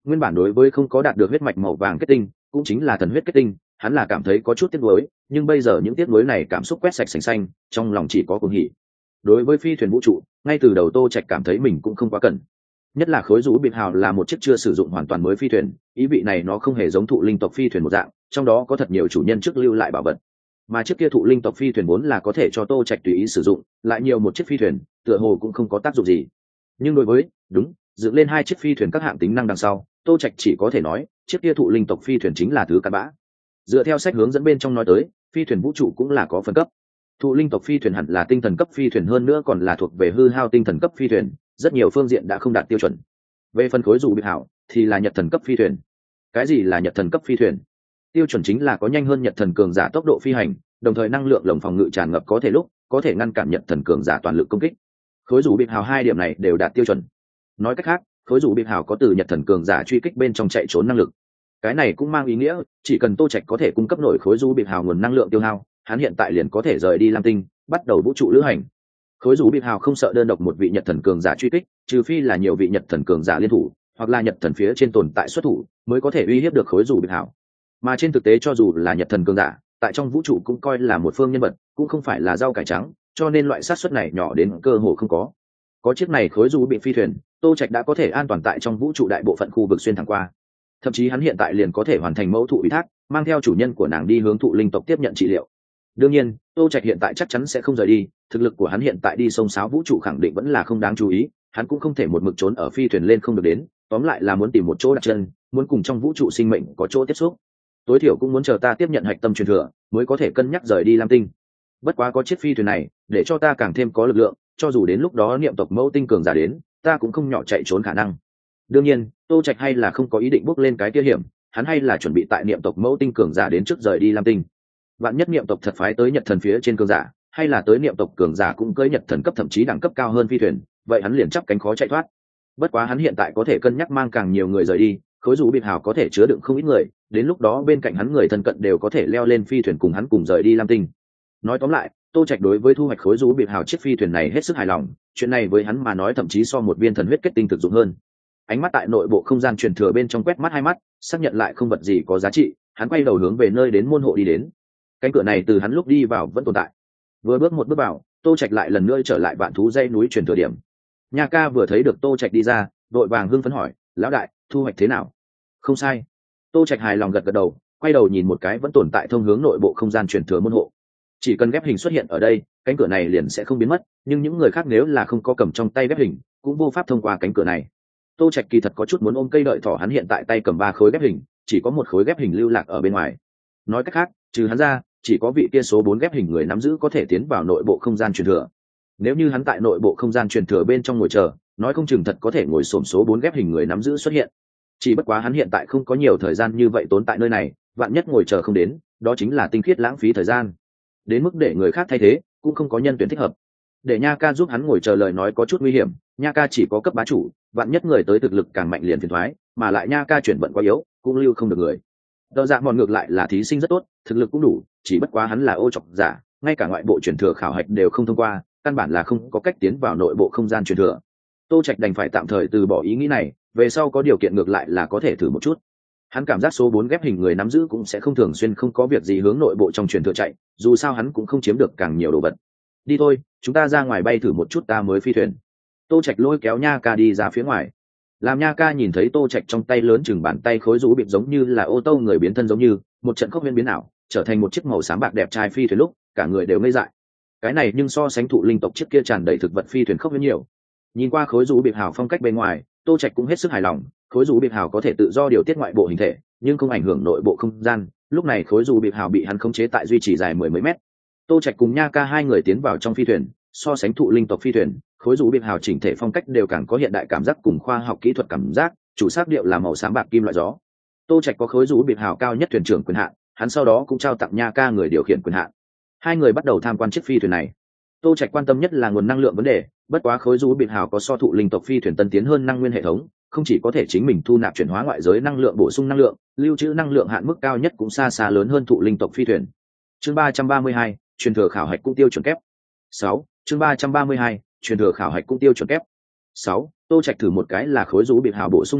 Nguyên bản đối với không có đạt được huyết mạch màu vàng kết tinh, cũng chính là thần huyết kết tinh, hắn là cảm thấy có chút tiếc nuối, nhưng bây giờ những tiếc nuối này cảm xúc quét sạch sành xanh, trong lòng chỉ có cuồng hỉ. Đối với phi thuyền vũ trụ, ngay từ đầu Tô Trạch cảm thấy mình cũng không quá cần. Nhất là khối rũ biệt hào là một chiếc chưa sử dụng hoàn toàn mới phi thuyền, ý vị này nó không hề giống thụ linh tộc phi thuyền một dạng, trong đó có thật nhiều chủ nhân trước lưu lại bảo vật. Mà chiếc kia thụ linh tộc phi thuyền vốn là có thể cho Tô Trạch tùy ý sử dụng, lại nhiều một chiếc phi thuyền, tựa hồ cũng không có tác dụng gì. Nhưng đối với, đúng, dựng lên hai chiếc phi thuyền các hạng tính năng đằng sau, Tô Trạch chỉ có thể nói, chiếc kia thụ linh tộc phi thuyền chính là thứ cặn bã. Dựa theo sách hướng dẫn bên trong nói tới, phi thuyền vũ trụ cũng là có phân cấp. Thụ linh tộc phi thuyền hẳn là tinh thần cấp phi thuyền, hơn nữa còn là thuộc về hư hao tinh thần cấp phi thuyền, rất nhiều phương diện đã không đạt tiêu chuẩn. Về phân khối dù bị hảo thì là nhật thần cấp phi thuyền. Cái gì là nhật thần cấp phi thuyền? Tiêu chuẩn chính là có nhanh hơn nhật thần cường giả tốc độ phi hành, đồng thời năng lượng lồng phòng ngự tràn ngập có thể ngăn cản nhật thần cường giả toàn lực công kích. Khối dù bị hào hai điểm này đều đạt tiêu chuẩn. Nói cách khác, khối dù bị hào có từ nhật thần cường giả truy kích bên trong chạy trốn năng lực. Cái này cũng mang ý nghĩa, chỉ cần Tô Trạch có thể cung cấp nổi khối dù bị hào nguồn năng lượng tiêu hao, hắn hiện tại liền có thể rời đi Lam Tinh, bắt đầu vũ trụ lữ hành. Khối dù bị hào không sợ đơn độc một vị nhật thần cường giả truy kích, trừ phi là nhiều vị nhật thần cường giả liên thủ, hoặc là nhật thần phía trên tồn tại xuất thủ, mới có thể uy hiếp được khối dù bị hào. Mà trên thực tế cho dù là nhật thần cường giả, tại trong vũ trụ cũng coi là một phương nhân vật, cũng không phải là rau cải trắng, cho nên loại sát suất này nhỏ đến cơ hồ không có. Có chiếc này khối dù bị phi thuyền, Tô Trạch đã có thể an toàn tại trong vũ trụ đại bộ phận khu vực xuyên thẳng qua. Thậm chí hắn hiện tại liền có thể hoàn thành mẫu thụ ủy thác, mang theo chủ nhân của nàng đi hướng thụ linh tộc tiếp nhận trị liệu. Đương nhiên, Tô Trạch hiện tại chắc chắn sẽ không rời đi, thực lực của hắn hiện tại đi sông sáo vũ trụ khẳng định vẫn là không đáng chú ý, hắn cũng không thể một mực trốn ở phi thuyền lên không được đến, tóm lại là muốn tìm một chỗ đặt chân, muốn cùng trong vũ trụ sinh mệnh có chỗ tiếp xúc. Tối thiểu cũng muốn chờ ta tiếp nhận hạch tâm truyền thừa, mới có thể cân nhắc rời đi Lam Tinh. Bất quá có chiếc phi thuyền này, để cho ta càng thêm có lực lượng, cho dù đến lúc đó niệm tộc mẫu tinh cường giả đến, ta cũng không nhỏ chạy trốn khả năng. Đương nhiên, Tô Trạch hay là không có ý định bước lên cái kia hiểm, hắn hay là chuẩn bị tại niệm tộc mẫu tinh cường giả đến trước rời đi Lam Tinh. Vạn nhất niệm tộc thật phái tới nhật thần phía trên cường giả, hay là tới niệm tộc cường giả cũng cưỡi nhật thần cấp thậm chí đẳng cấp cao hơn phi thuyền, vậy hắn liền chắp cánh khó chạy thoát. Bất quá hắn hiện tại có thể cân nhắc mang càng nhiều người rời đi, khối dù biệt hào có thể chứa đựng không ít người, đến lúc đó bên cạnh hắn người thân cận đều có thể leo lên phi thuyền cùng hắn cùng rời đi Lam Tinh. Nói tóm lại, Tô Trạch đối với thu hoạch khối dù biệt hào chiếc phi thuyền này hết sức hài lòng, chuyện này với hắn mà nói thậm chí so một viên thần huyết kết tinh thực dụng hơn. Ánh mắt tại nội bộ không gian truyền thừa bên trong quét mắt hai mắt, xác nhận lại không vật gì có giá trị, hắn quay đầu hướng về nơi đến môn hộ đi đến. Cánh cửa này từ hắn lúc đi vào vẫn tồn tại. Vừa bước một bước vào, Tô Trạch lại lần nữa trở lại vạn thú dãy núi truyền thừa điểm. Nha ca vừa thấy được Tô Trạch đi ra, đội vàng hưng phấn hỏi, lão đại, thu hoạch thế nào? Không sai. Tô Trạch hài lòng gật gật đầu, quay đầu nhìn một cái vẫn tồn tại thông hướng nội bộ không gian truyền thừa môn hộ. Chỉ cần ghép hình xuất hiện ở đây, cánh cửa này liền sẽ không biến mất, nhưng những người khác nếu là không có cầm trong tay ghép hình, cũng vô pháp thông qua cánh cửa này. Tô Trạch kỳ thật có chút muốn ôm cây đợi thỏ, hắn hiện tại tay cầm 3 khối ghép hình, chỉ có một khối ghép hình lưu lạc ở bên ngoài. Nói cách khác, trừ hắn ra, chỉ có vị kia số 4 ghép hình người nắm giữ có thể tiến vào nội bộ không gian truyền thừa. Nếu như hắn tại nội bộ không gian truyền thừa bên trong ngồi chờ, nói không chừng thật có thể ngồi xổm số 4 ghép hình người nắm giữ xuất hiện. Chỉ bất quá hắn hiện tại không có nhiều thời gian như vậy tốn tại nơi này, vạn nhất ngồi chờ không đến, đó chính là tinh khiết lãng phí thời gian. Đến mức để người khác thay thế, cũng không có nhân tuyển thích hợp. Để Nha ca giúp hắn ngồi chờ lời nói có chút nguy hiểm, Nha ca chỉ có cấp bá chủ, vạn nhất người tới thực lực càng mạnh liền phiền toái, mà lại Nha ca chuyển vận quá yếu, cũng lưu không được người. Đỡ Dạ Mòn ngược lại là thí sinh rất tốt, thực lực cũng đủ, chỉ bất quá hắn là ô trọc giả, ngay cả ngoại bộ truyền thừa khảo hạch đều không thông qua, căn bản là không có cách tiến vào nội bộ không gian truyền thừa. Tô Trạch đành phải tạm thời từ bỏ ý nghĩ này, về sau có điều kiện ngược lại là có thể thử một chút. Hắn cảm giác số 4 ghép hình người nắm giữ cũng sẽ không thường xuyên không có việc gì hướng nội bộ trong truyền thừa chạy, dù sao hắn cũng không chiếm được càng nhiều đồ vật. Đi thôi, chúng ta ra ngoài bay thử một chút ta mới phi thuyền. Tô Trạch lôi kéo Nha ca đi ra phía ngoài. Làm Nha ca nhìn thấy Tô Trạch trong tay lớn chừng bàn tay khối rũ bịp giống như là ô tô người biến thân giống như một trận khốc huyễn biến ảo, trở thành một chiếc màu xám bạc đẹp trai phi thuyền lúc, cả người đều ngây dại. Cái này nhưng so sánh thụ linh tộc chiếc kia tràn đầy thực vật phi thuyền khốc huyễn nhiều. Nhìn qua khối rũ bịp hào phong cách bên ngoài, Tô Trạch cũng hết sức hài lòng, khối rũ bịp hào có thể tự do điều tiết ngoại bộ hình thể, nhưng không ảnh hưởng nội bộ không gian. Lúc này khối rũ bịp hào bị hắn khống chế tại duy trì dài 10 mấy mét. Tô Trạch cùng Nha ca hai người tiến vào trong phi thuyền, so sánh thụ linh tộc phi thuyền, khối rũ bịp hào chỉnh thể phong cách đều càng có hiện đại cảm giác cùng khoa học kỹ thuật cảm giác, chủ sắc điệu là màu xám bạc kim loại gió. Tô Trạch có khối rũ bịp hào cao nhất thuyền trưởng quyền hạn, hắn sau đó cũng trao tặng Nha ca người điều khiển quyền hạn. Hai người bắt đầu tham quan chiếc phi thuyền này. Tô Trạch quan tâm nhất là nguồn năng lượng vấn đề, bất quá khối rũ bịp hào có so thụ linh tộc phi thuyền tân tiến hơn năng nguyên hệ thống, không chỉ có thể chính mình thu nạp chuyển hóa ngoại giới năng lượng bổ sung năng lượng, lưu trữ năng lượng hạn mức cao nhất cũng xa xa lớn hơn thụ linh tộc phi thuyền. Chương 332, truyền thừa khảo hạch cung tiêu chuẩn kép. 6. Chương 332, truyền thừa khảo hạch cung tiêu chuẩn kép. 6. Tô Trạch thử một cái là khối rũ bịp hào bổ sung năng lượng,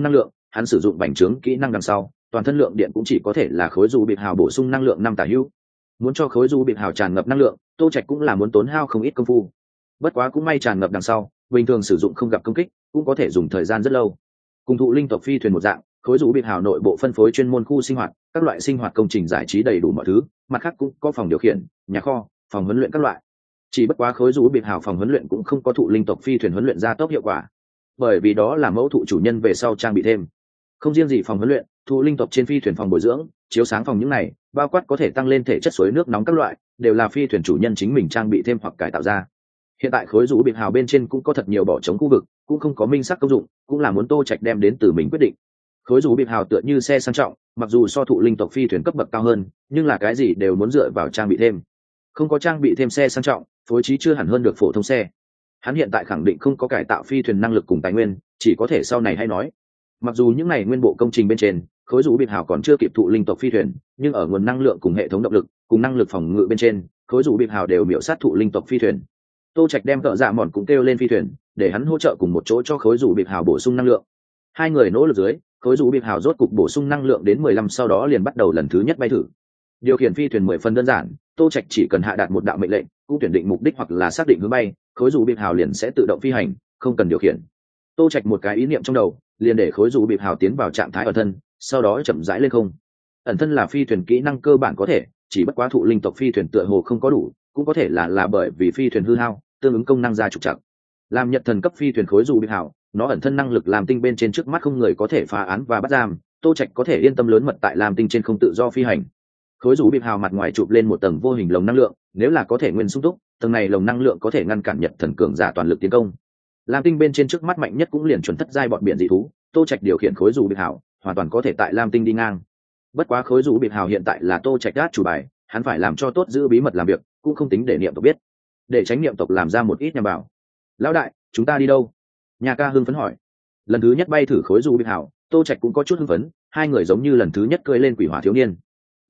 hắn sử dụng bành trướng kỹ năng đằng sau toàn thân lượng điện cũng chỉ có thể là khối dù bịp hào bổ sung năng lượng 5 tả hữu. Muốn cho khối dù bịp hào tràn ngập năng lượng, Tô Trạch cũng là muốn tốn hao không ít công phu. Bất quá cũng may tràn ngập đằng sau, bình thường sử dụng không gặp công kích, cũng có thể dùng thời gian rất lâu. Cùng thụ linh tộc phi thuyền một dạng, khối dù bịp hào nội bộ phân phối chuyên môn khu sinh hoạt, các loại sinh hoạt công trình giải trí đầy đủ mọi thứ, mặt khác cũng có phòng điều khiển, nhà kho, phòng huấn luyện các loại. Chỉ bất quá khối dù bịp hào phòng huấn luyện cũng không có thụ linh tộc phi thuyền huấn luyện ra tốc hiệu quả, bởi vì đó là mẫu thụ chủ nhân về sau trang bị thêm. Không riêng gì phòng huấn luyện, thụ linh tộc trên phi thuyền phòng bồi dưỡng, chiếu sáng phòng những này, bao quát có thể tăng lên thể chất suối nước nóng các loại, đều là phi thuyền chủ nhân chính mình trang bị thêm hoặc cải tạo ra. Hiện tại khối rũ bịp hào bên trên cũng có thật nhiều bỏ trống khu vực, cũng không có minh sắc công dụng, cũng là muốn Tô Trạch đem đến từ mình quyết định. Khối rũ bịp hào tựa như xe sang trọng, mặc dù so thụ linh tộc phi thuyền cấp bậc cao hơn, nhưng là cái gì đều muốn dựa vào trang bị thêm. Không có trang bị thêm xe sang trọng, phối trí chưa hẳn hơn được phổ thông xe. Hắn hiện tại khẳng định không có cải tạo phi thuyền năng lực cùng tài nguyên, chỉ có thể sau này hay nói. Mặc dù những này nguyên bộ công trình bên trên, khối rũ bịp hào còn chưa kịp thụ linh tộc phi thuyền, nhưng ở nguồn năng lượng cùng hệ thống động lực, cùng năng lực phòng ngự bên trên, khối rũ bịp hào đều miểu sát thụ linh tộc phi thuyền. Tô Trạch đem cỡ dạ mòn cũng kêu lên phi thuyền, để hắn hỗ trợ cùng một chỗ cho khối rũ bịp hào bổ sung năng lượng. Hai người nỗ lực dưới, khối rũ bịp hào rốt cục bổ sung năng lượng đến 15, sau đó liền bắt đầu lần thứ nhất bay thử. Điều khiển phi thuyền 10 phần đơn giản, Tô Trạch chỉ cần hạ đạt một đạo mệnh lệnh, cũng tuyển định mục đích hoặc là xác định hướng bay, khối rũ bịp hào liền sẽ tự động phi hành, không cần điều khiển. Tô Trạch một cái ý niệm trong đầu, liền để khối rũ bịp hào tiến vào trạng thái ẩn thân, sau đó chậm rãi lên không. Ẩn thân là phi thuyền kỹ năng cơ bản có thể, chỉ bất quá thụ linh tộc phi thuyền tựa hồ không có đủ, cũng có thể là bởi vì phi thuyền hư hao, tương ứng công năng ra trục trặc. Làm nhật thần cấp phi thuyền khối rũ bịp hào, nó ẩn thân năng lực làm tinh bên trên trước mắt không người có thể phá án và bắt giam, Tô Trạch có thể yên tâm lớn mật tại làm tinh trên không tự do phi hành. Khối rũ bịp hào mặt ngoài chụp lên một tầng vô hình lồng năng lượng, nếu là có thể nguyên sung túc, tầng này lồng năng lượng có thể ngăn cản nhật thần cường giả toàn lực tiến công. Lam tinh bên trên trước mắt mạnh nhất cũng liền chuẩn thất giai bọn biển dị thú, Tô Trạch điều khiển khối rũ bịp hào, hoàn toàn có thể tại Lam tinh đi ngang. Bất quá khối rũ bịp hào hiện tại là Tô Trạch đát chủ bài, hắn phải làm cho tốt giữ bí mật làm việc, cũng không tính để niệm tộc biết, để tránh niệm tộc làm ra một ít nhằm vào. Lão đại, chúng ta đi đâu? Nhà ca hưng phấn hỏi. Lần thứ nhất bay thử khối rũ bịp hào, Tô Trạch cũng có chút hưng phấn, hai người giống như lần thứ nhất cưỡi lên quỷ hỏa thiếu niên.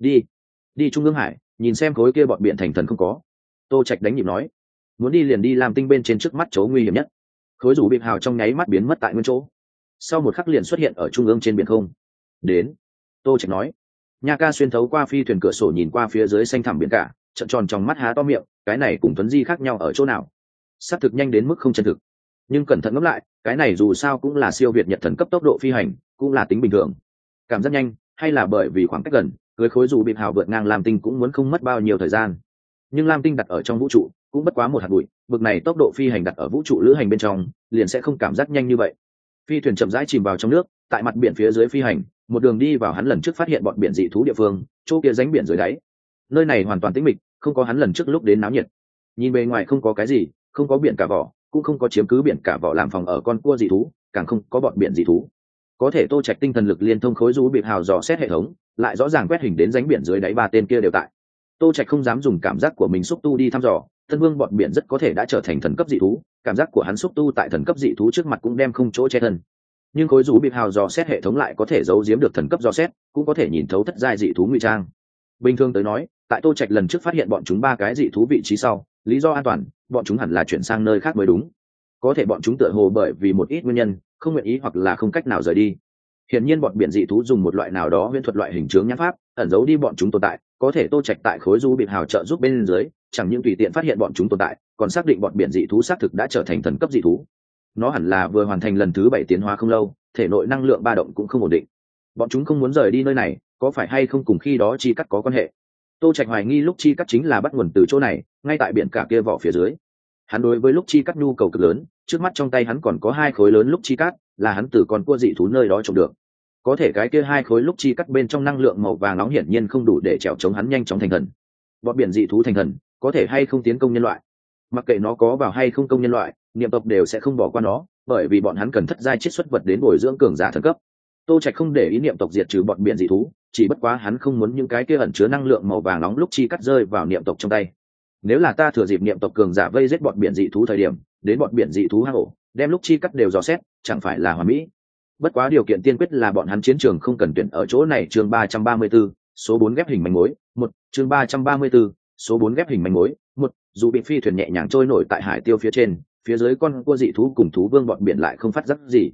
Đi Trung ương hải, nhìn xem khối kia bọn biển thành thần không có. Tô Trạch đánh nhịp nói, muốn đi liền đi làm tinh bên trên trước mắt chỗ nguy hiểm nhất. Khối rũ bịp hào trong nháy mắt biến mất tại nguyên chỗ, sau một khắc liền xuất hiện ở trung ương trên biển không. Đến, Tô Trạch nói. Nha ca xuyên thấu qua phi thuyền cửa sổ nhìn qua phía dưới xanh thẳm biển cả, trợn tròn trong mắt há to miệng, cái này cùng Tuấn Di khác nhau ở chỗ nào? Sắp thực nhanh đến mức không chân thực. Nhưng cẩn thận ngẫm lại, cái này dù sao cũng là siêu việt nhật thần cấp tốc độ phi hành, cũng là tính bình thường. Cảm giác nhanh, hay là bởi vì khoảng cách gần, cưới khối dù bịp hào vượt ngang Lam tinh cũng muốn không mất bao nhiêu thời gian. Nhưng Lam tinh đặt ở trong vũ trụ, cũng bất quá một hạt bụi, bực này tốc độ phi hành đặt ở vũ trụ lữ hành bên trong, liền sẽ không cảm giác nhanh như vậy. Phi thuyền chậm rãi chìm vào trong nước, tại mặt biển phía dưới phi hành, một đường đi vào hắn lần trước phát hiện bọn biển dị thú địa phương, chỗ kia rãnh biển dưới đáy. Nơi này hoàn toàn tĩnh mịch, không có hắn lần trước lúc đến náo nhiệt. Nhìn bề ngoài không có cái gì, không có biển cả vỏ, cũng không có chiếm cứ biển cả vỏ làm phòng ở con cua dị thú, càng không có bọn biển dị thú. Có thể Tô Trạch tinh thần lực liên thông khối rũ bịp hào dò xét hệ thống, lại rõ ràng quét hình đến rãnh biển dưới đáy ba tên kia đều tại. Tô Trạch không dám dùng cảm giác của mình xúc tu đi thăm dò, Tân Vương bọn biển rất có thể đã trở thành thần cấp dị thú, cảm giác của hắn xúc tu tại thần cấp dị thú trước mặt cũng đem không chỗ che thân. Nhưng khối rũ bịp hào dò xét hệ thống lại có thể giấu giếm được thần cấp dò xét, cũng có thể nhìn thấu thất giai dị thú ngụy trang. Bình thường tới nói, tại Tô Trạch lần trước phát hiện bọn chúng ba cái dị thú vị trí sau, lý do an toàn, bọn chúng hẳn là chuyển sang nơi khác mới đúng. Có thể bọn chúng tựa hồ bởi vì một ít nguyên nhân, không nguyện ý hoặc là không cách nào rời đi. Hiển nhiên bọn biển dị thú dùng một loại nào đó huyễn thuật loại hình chướng nhãn pháp, ẩn giấu đi bọn chúng tồn tại, có thể Tô Trạch tại khối rũ bịp hào trợ giúp bên dưới, chẳng những tùy tiện phát hiện bọn chúng tồn tại, còn xác định bọn biển dị thú xác thực đã trở thành thần cấp dị thú. Nó hẳn là vừa hoàn thành lần thứ 7 tiến hóa không lâu, thể nội năng lượng ba động cũng không ổn định. Bọn chúng không muốn rời đi nơi này, có phải hay không cùng khi đó chi cắt có quan hệ? Tô Trạch hoài nghi lúc chi cắt chính là bắt nguồn từ chỗ này, ngay tại biển cả kia vỏ phía dưới. Hắn đối với lúc chi cắt nhu cầu cực lớn, trước mắt trong tay hắn còn có 2 khối lớn lúc chi cắt, là hắn từ con cua dị thú nơi đó trộm được. Có thể cái kia 2 khối lúc chi cắt bên trong năng lượng màu vàng nóng hiển nhiên không đủ để chèo chống hắn nhanh chóng thành thần. Bọn biển dị thú thành thần, có thể hay không tiến công nhân loại? Mặc kệ nó có vào hay không công nhân loại, niệm tộc đều sẽ không bỏ qua nó, bởi vì bọn hắn cần thất giai chiết xuất vật đến bồi dưỡng cường giả thần cấp. Tô Trạch không để ý niệm tộc diệt trừ bọn biển dị thú, chỉ bất quá hắn không muốn những cái kia ẩn chứa năng lượng màu vàng nóng lúc chi cắt rơi vào niệm tộc trong tay. Nếu là ta thừa dịp niệm tộc cường giả vây giết bọn biển dị thú thời điểm, đến bọn biển dị thú hang ổ, đem lúc chi cắt đều dò xét, chẳng phải là hoàn mỹ. Bất quá điều kiện tiên quyết là bọn hắn chiến trường không cần tuyển ở chỗ này. Chương 334, số 4 ghép hình manh mối, 1, chương 334, số 4 ghép hình manh mối, 1, dù bị phi thuyền nhẹ nhàng trôi nổi tại hải tiêu phía trên, phía dưới con cua dị thú cùng thú vương bọn biển lại không phát giác gì.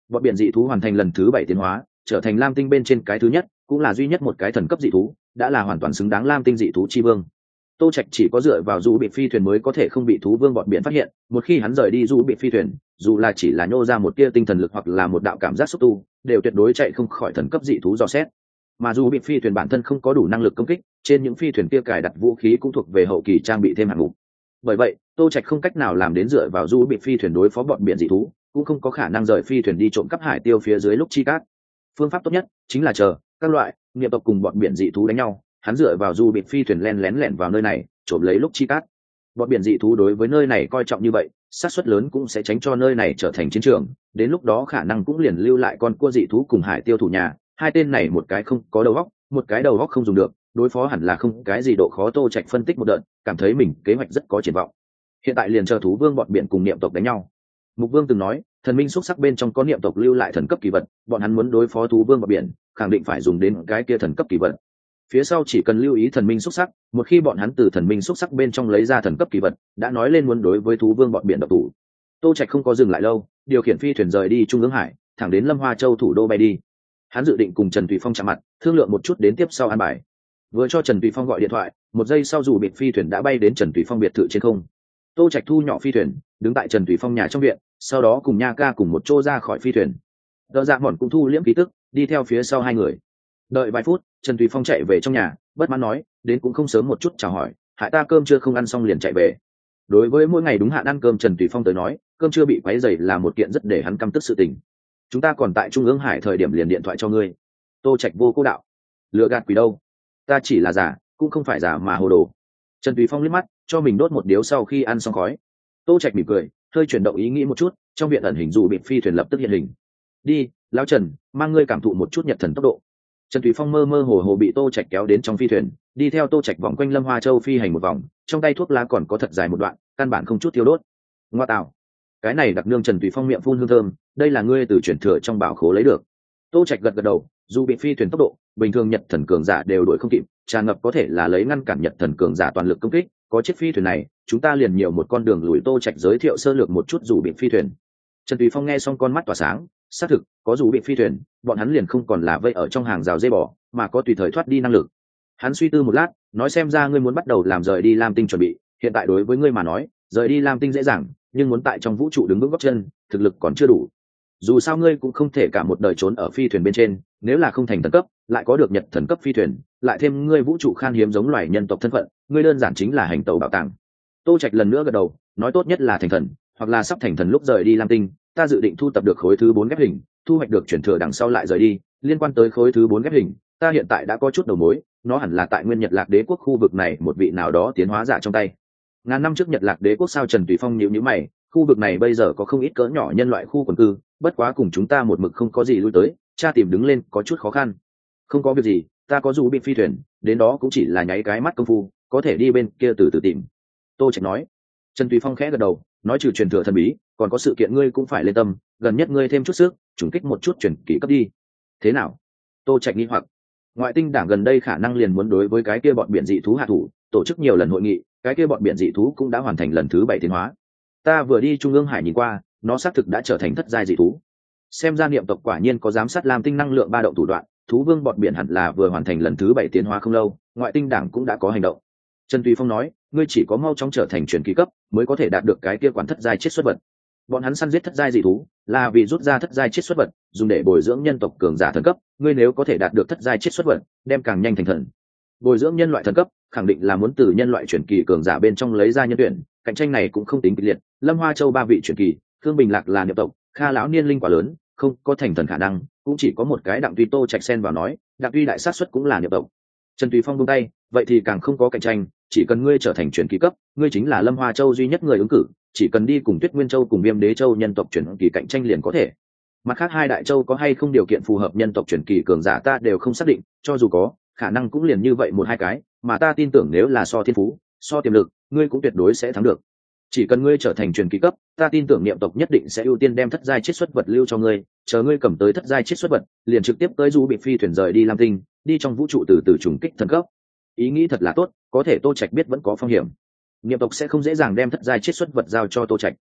Bọn biển dị thú hoàn thành lần thứ 7 tiến hóa, trở thành lam tinh bên trên cái thứ nhất, cũng là duy nhất một cái thần cấp dị thú, đã là hoàn toàn xứng đáng lam tinh dị thú chi vương. Tô Trạch chỉ có dựa vào dù bị phi thuyền mới có thể không bị thú vương bọn biển phát hiện, một khi hắn rời đi dù bị phi thuyền, dù là chỉ là nhô ra một tia tinh thần lực hoặc là một đạo cảm giác xúc tu, đều tuyệt đối chạy không khỏi thần cấp dị thú dò xét. Mà dù bị phi thuyền bản thân không có đủ năng lực công kích, trên những phi thuyền kia cài đặt vũ khí cũng thuộc về hậu kỳ trang bị thêm hạng mục. Bởi vậy, Tô Trạch không cách nào làm đến dựa vào dù bị phi thuyền đối phó bọn biển dị thú, cũng không có khả năng rời phi thuyền đi trộm cắp hải tiêu phía dưới lúc chi cát. Phương pháp tốt nhất chính là chờ các loại niệm tộc cùng bọn biển dị thú đánh nhau, hắn dựa vào dù bị phi thuyền lén lẻn vào nơi này, trộm lấy lúc chi cát. Bọn biển dị thú đối với nơi này coi trọng như vậy, xác suất lớn cũng sẽ tránh cho nơi này trở thành chiến trường, đến lúc đó khả năng cũng liền lưu lại con cua dị thú cùng hải tiêu thủ nhà, hai tên này một cái không có đầu óc, một cái đầu óc không dùng được, đối phó hẳn là không cái gì độ khó. Tô Trạch phân tích một đợt, cảm thấy mình kế hoạch rất có triển vọng. Hiện tại liền chờ thú vương bọn biển cùng niệm tộc đánh nhau. Mục Vương từng nói, thần minh xúc sắc bên trong có niệm tộc lưu lại thần cấp kỳ vật, bọn hắn muốn đối phó thú vương bọn biển, khẳng định phải dùng đến cái kia thần cấp kỳ vật. Phía sau chỉ cần lưu ý thần minh xúc sắc, một khi bọn hắn từ thần minh xúc sắc bên trong lấy ra thần cấp kỳ vật, đã nói lên muốn đối với thú vương bọn biển độc thủ. Tô Trạch không có dừng lại lâu, điều khiển phi thuyền rời đi Trung ương hải, thẳng đến Lâm Hoa Châu thủ đô bay đi. Hắn dự định cùng Trần Tùy Phong chạm mặt, thương lượng một chút đến tiếp sau an bài. Vừa cho Trần Tùy Phong gọi điện thoại, một giây sau dù biệt phi thuyền đã bay đến Trần Tùy Phong biệt thự trên không. Tô Trạch thu nhỏ phi thuyền, đứng tại Trần Tùy Phong nhà trong viện, sau đó cùng Nha Ca cùng một chỗ ra khỏi phi thuyền. Đỡ Dạ Mòn cũng thu liễm khí tức, đi theo phía sau hai người. Đợi vài phút, Trần Tùy Phong chạy về trong nhà, bất mãn nói, đến cũng không sớm một chút chào hỏi, hại ta cơm chưa không ăn xong liền chạy về. Đối với mỗi ngày đúng hạn ăn cơm Trần Tùy Phong tới nói, cơm chưa bị quấy rầy là một kiện rất để hắn căm tức sự tình. Chúng ta còn tại Trung ương hải thời điểm liền điện thoại cho ngươi. Tô Trạch vô cố đạo, lừa gạt quỷ đâu, ta chỉ là giả, cũng không phải giả mà hồ đồ. Trần Tùy Phong liếc mắt, cho mình đốt một điếu sau khi ăn xong khói. Tô Trạch mỉm cười, hơi chuyển động ý nghĩ một chút, trong viện ẩn hình dù bị phi thuyền lập tức hiện hình. Đi, lão Trần, mang ngươi cảm thụ một chút nhật thần tốc độ. Trần Thủy Phong mơ mơ hồ hồ bị Tô Trạch kéo đến trong phi thuyền, đi theo Tô Trạch vòng quanh Lâm Hoa Châu phi hành một vòng, trong tay thuốc lá còn có thật dài một đoạn, căn bản không chút tiêu đốt. Ngoa tạo, cái này đặc nương. Trần Thủy Phong miệng phun hương thơm, đây là ngươi từ truyền thừa trong bảo khố lấy được. Tô Trạch gật gật đầu, dù bị phi thuyền tốc độ, bình thường Nhật thần cường giả đều đuổi không kịp, tràn ngập có thể là lấy ngăn cản Nhật thần cường giả toàn lực công kích, có chiếc phi thuyền này, chúng ta liền nhiều một con đường lùi. Tô Trạch giới thiệu sơ lược một chút dù bị phi thuyền. Trần Thủy Phong nghe xong con mắt tỏa sáng, xác thực, có dù bị phi thuyền, bọn hắn liền không còn là vây ở trong hàng rào dây bò, mà có tùy thời thoát đi năng lực. Hắn suy tư một lát, nói xem ra ngươi muốn bắt đầu làm rời đi Lam Tinh chuẩn bị, hiện tại đối với ngươi mà nói, rời đi Lam Tinh dễ dàng, nhưng muốn tại trong vũ trụ đứng vững gót chân, thực lực còn chưa đủ. Dù sao ngươi cũng không thể cả một đời trốn ở phi thuyền bên trên, nếu là không thành thần cấp, lại có được Nhật thần cấp phi thuyền, lại thêm ngươi vũ trụ khan hiếm giống loài nhân tộc thân phận, ngươi đơn giản chính là hành tẩu bảo tàng. Tô Trạch lần nữa gật đầu, nói tốt nhất là thành thần, hoặc là sắp thành thần lúc rời đi Lam Tinh, ta dự định thu tập được khối thứ 4 ghép hình, thu hoạch được chuyển thừa đằng sau lại rời đi. Liên quan tới khối thứ 4 ghép hình, ta hiện tại đã có chút đầu mối, nó hẳn là tại nguyên Nhật Lạc Đế quốc khu vực này một vị nào đó tiến hóa giả trong tay. Ngàn năm trước Nhật Lạc Đế quốc sao? Trần Tùy Phong nhíu mày, khu vực này bây giờ có không ít cỡ nhỏ nhân loại khu quần cư, bất quá cùng chúng ta một mực không có gì lui tới, tra tìm đứng lên có chút khó khăn. Không có việc gì, ta có dù bị phi thuyền, đến đó cũng chỉ là nháy cái mắt công phu, có thể đi bên kia từ từ tìm. Tô Trạch nói. Trần Tùy Phong khẽ gật đầu, nói trừ truyền thừa thần bí, còn có sự kiện ngươi cũng phải lên tâm, gần nhất ngươi thêm chút sức, trùng kích một chút truyền kỳ cấp đi. Thế nào? Tô Trạch nghi hoặc. Ngoại tinh đảng gần đây khả năng liền muốn đối với cái kia bọn biển dị thú hạ thủ, tổ chức nhiều lần hội nghị, cái kia bọn biển dị thú cũng đã hoàn thành lần thứ 7 tiến hóa. Ta vừa đi Trung ương hải nhìn qua, nó xác thực đã trở thành thất giai dị thú. Xem ra niệm tộc quả nhiên có giám sát Lam Tinh năng lượng ba động thủ đoạn, thú vương bọn biển hẳn là vừa hoàn thành lần thứ 7 tiến hóa không lâu, ngoại tinh đảng cũng đã có hành động. Trần Tùy Phong nói, ngươi chỉ có mau chóng trở thành truyền kỳ cấp mới có thể đạt được cái kia quản thất giai chiết xuất vật. Bọn hắn săn giết thất giai dị thú là vì rút ra thất giai chiết xuất vật, dùng để bồi dưỡng nhân tộc cường giả thần cấp. Ngươi nếu có thể đạt được thất giai chiết xuất vật, đem càng nhanh thành thần. Bồi dưỡng nhân loại thần cấp, khẳng định là muốn từ nhân loại truyền kỳ cường giả bên trong lấy ra nhân tuyển. Cạnh tranh này cũng không tính kịch liệt. Lâm Hoa Châu 3 vị truyền kỳ, Thương Bình Lạc là niệm tộc, Kha lão niên linh quá lớn, không có thành thần khả năng, cũng chỉ có một cái Đặng Tuy. Tô Trạch xen vào nói, Đặng Tuy đại sát suất cũng là niệm tộc. Trần Tùy Phong buông tay, vậy thì càng không có cạnh tranh, chỉ cần ngươi trở thành truyền kỳ cấp, ngươi chính là Lâm Hoa Châu duy nhất người ứng cử, chỉ cần đi cùng Tuyết Nguyên Châu cùng Viêm Đế Châu nhân tộc truyền kỳ cạnh tranh liền có thể. Mặt khác hai đại châu có hay không điều kiện phù hợp nhân tộc truyền kỳ cường giả ta đều không xác định, cho dù có, khả năng cũng liền như vậy một hai cái, mà ta tin tưởng nếu là so thiên phú, so tiềm lực, ngươi cũng tuyệt đối sẽ thắng được. Chỉ cần ngươi trở thành truyền kỳ cấp, ta tin tưởng niệm tộc nhất định sẽ ưu tiên đem thất giai chiết xuất vật lưu cho ngươi, chờ ngươi cầm tới thất giai chiết xuất vật, liền trực tiếp tới du bị phi thuyền rời đi Lam Tinh, đi trong vũ trụ từ từ trùng kích thần cấp. Ý nghĩ thật là tốt, có thể Tô Trạch biết vẫn có phong hiểm. Niệm tộc sẽ không dễ dàng đem thất giai chiết xuất vật giao cho Tô Trạch.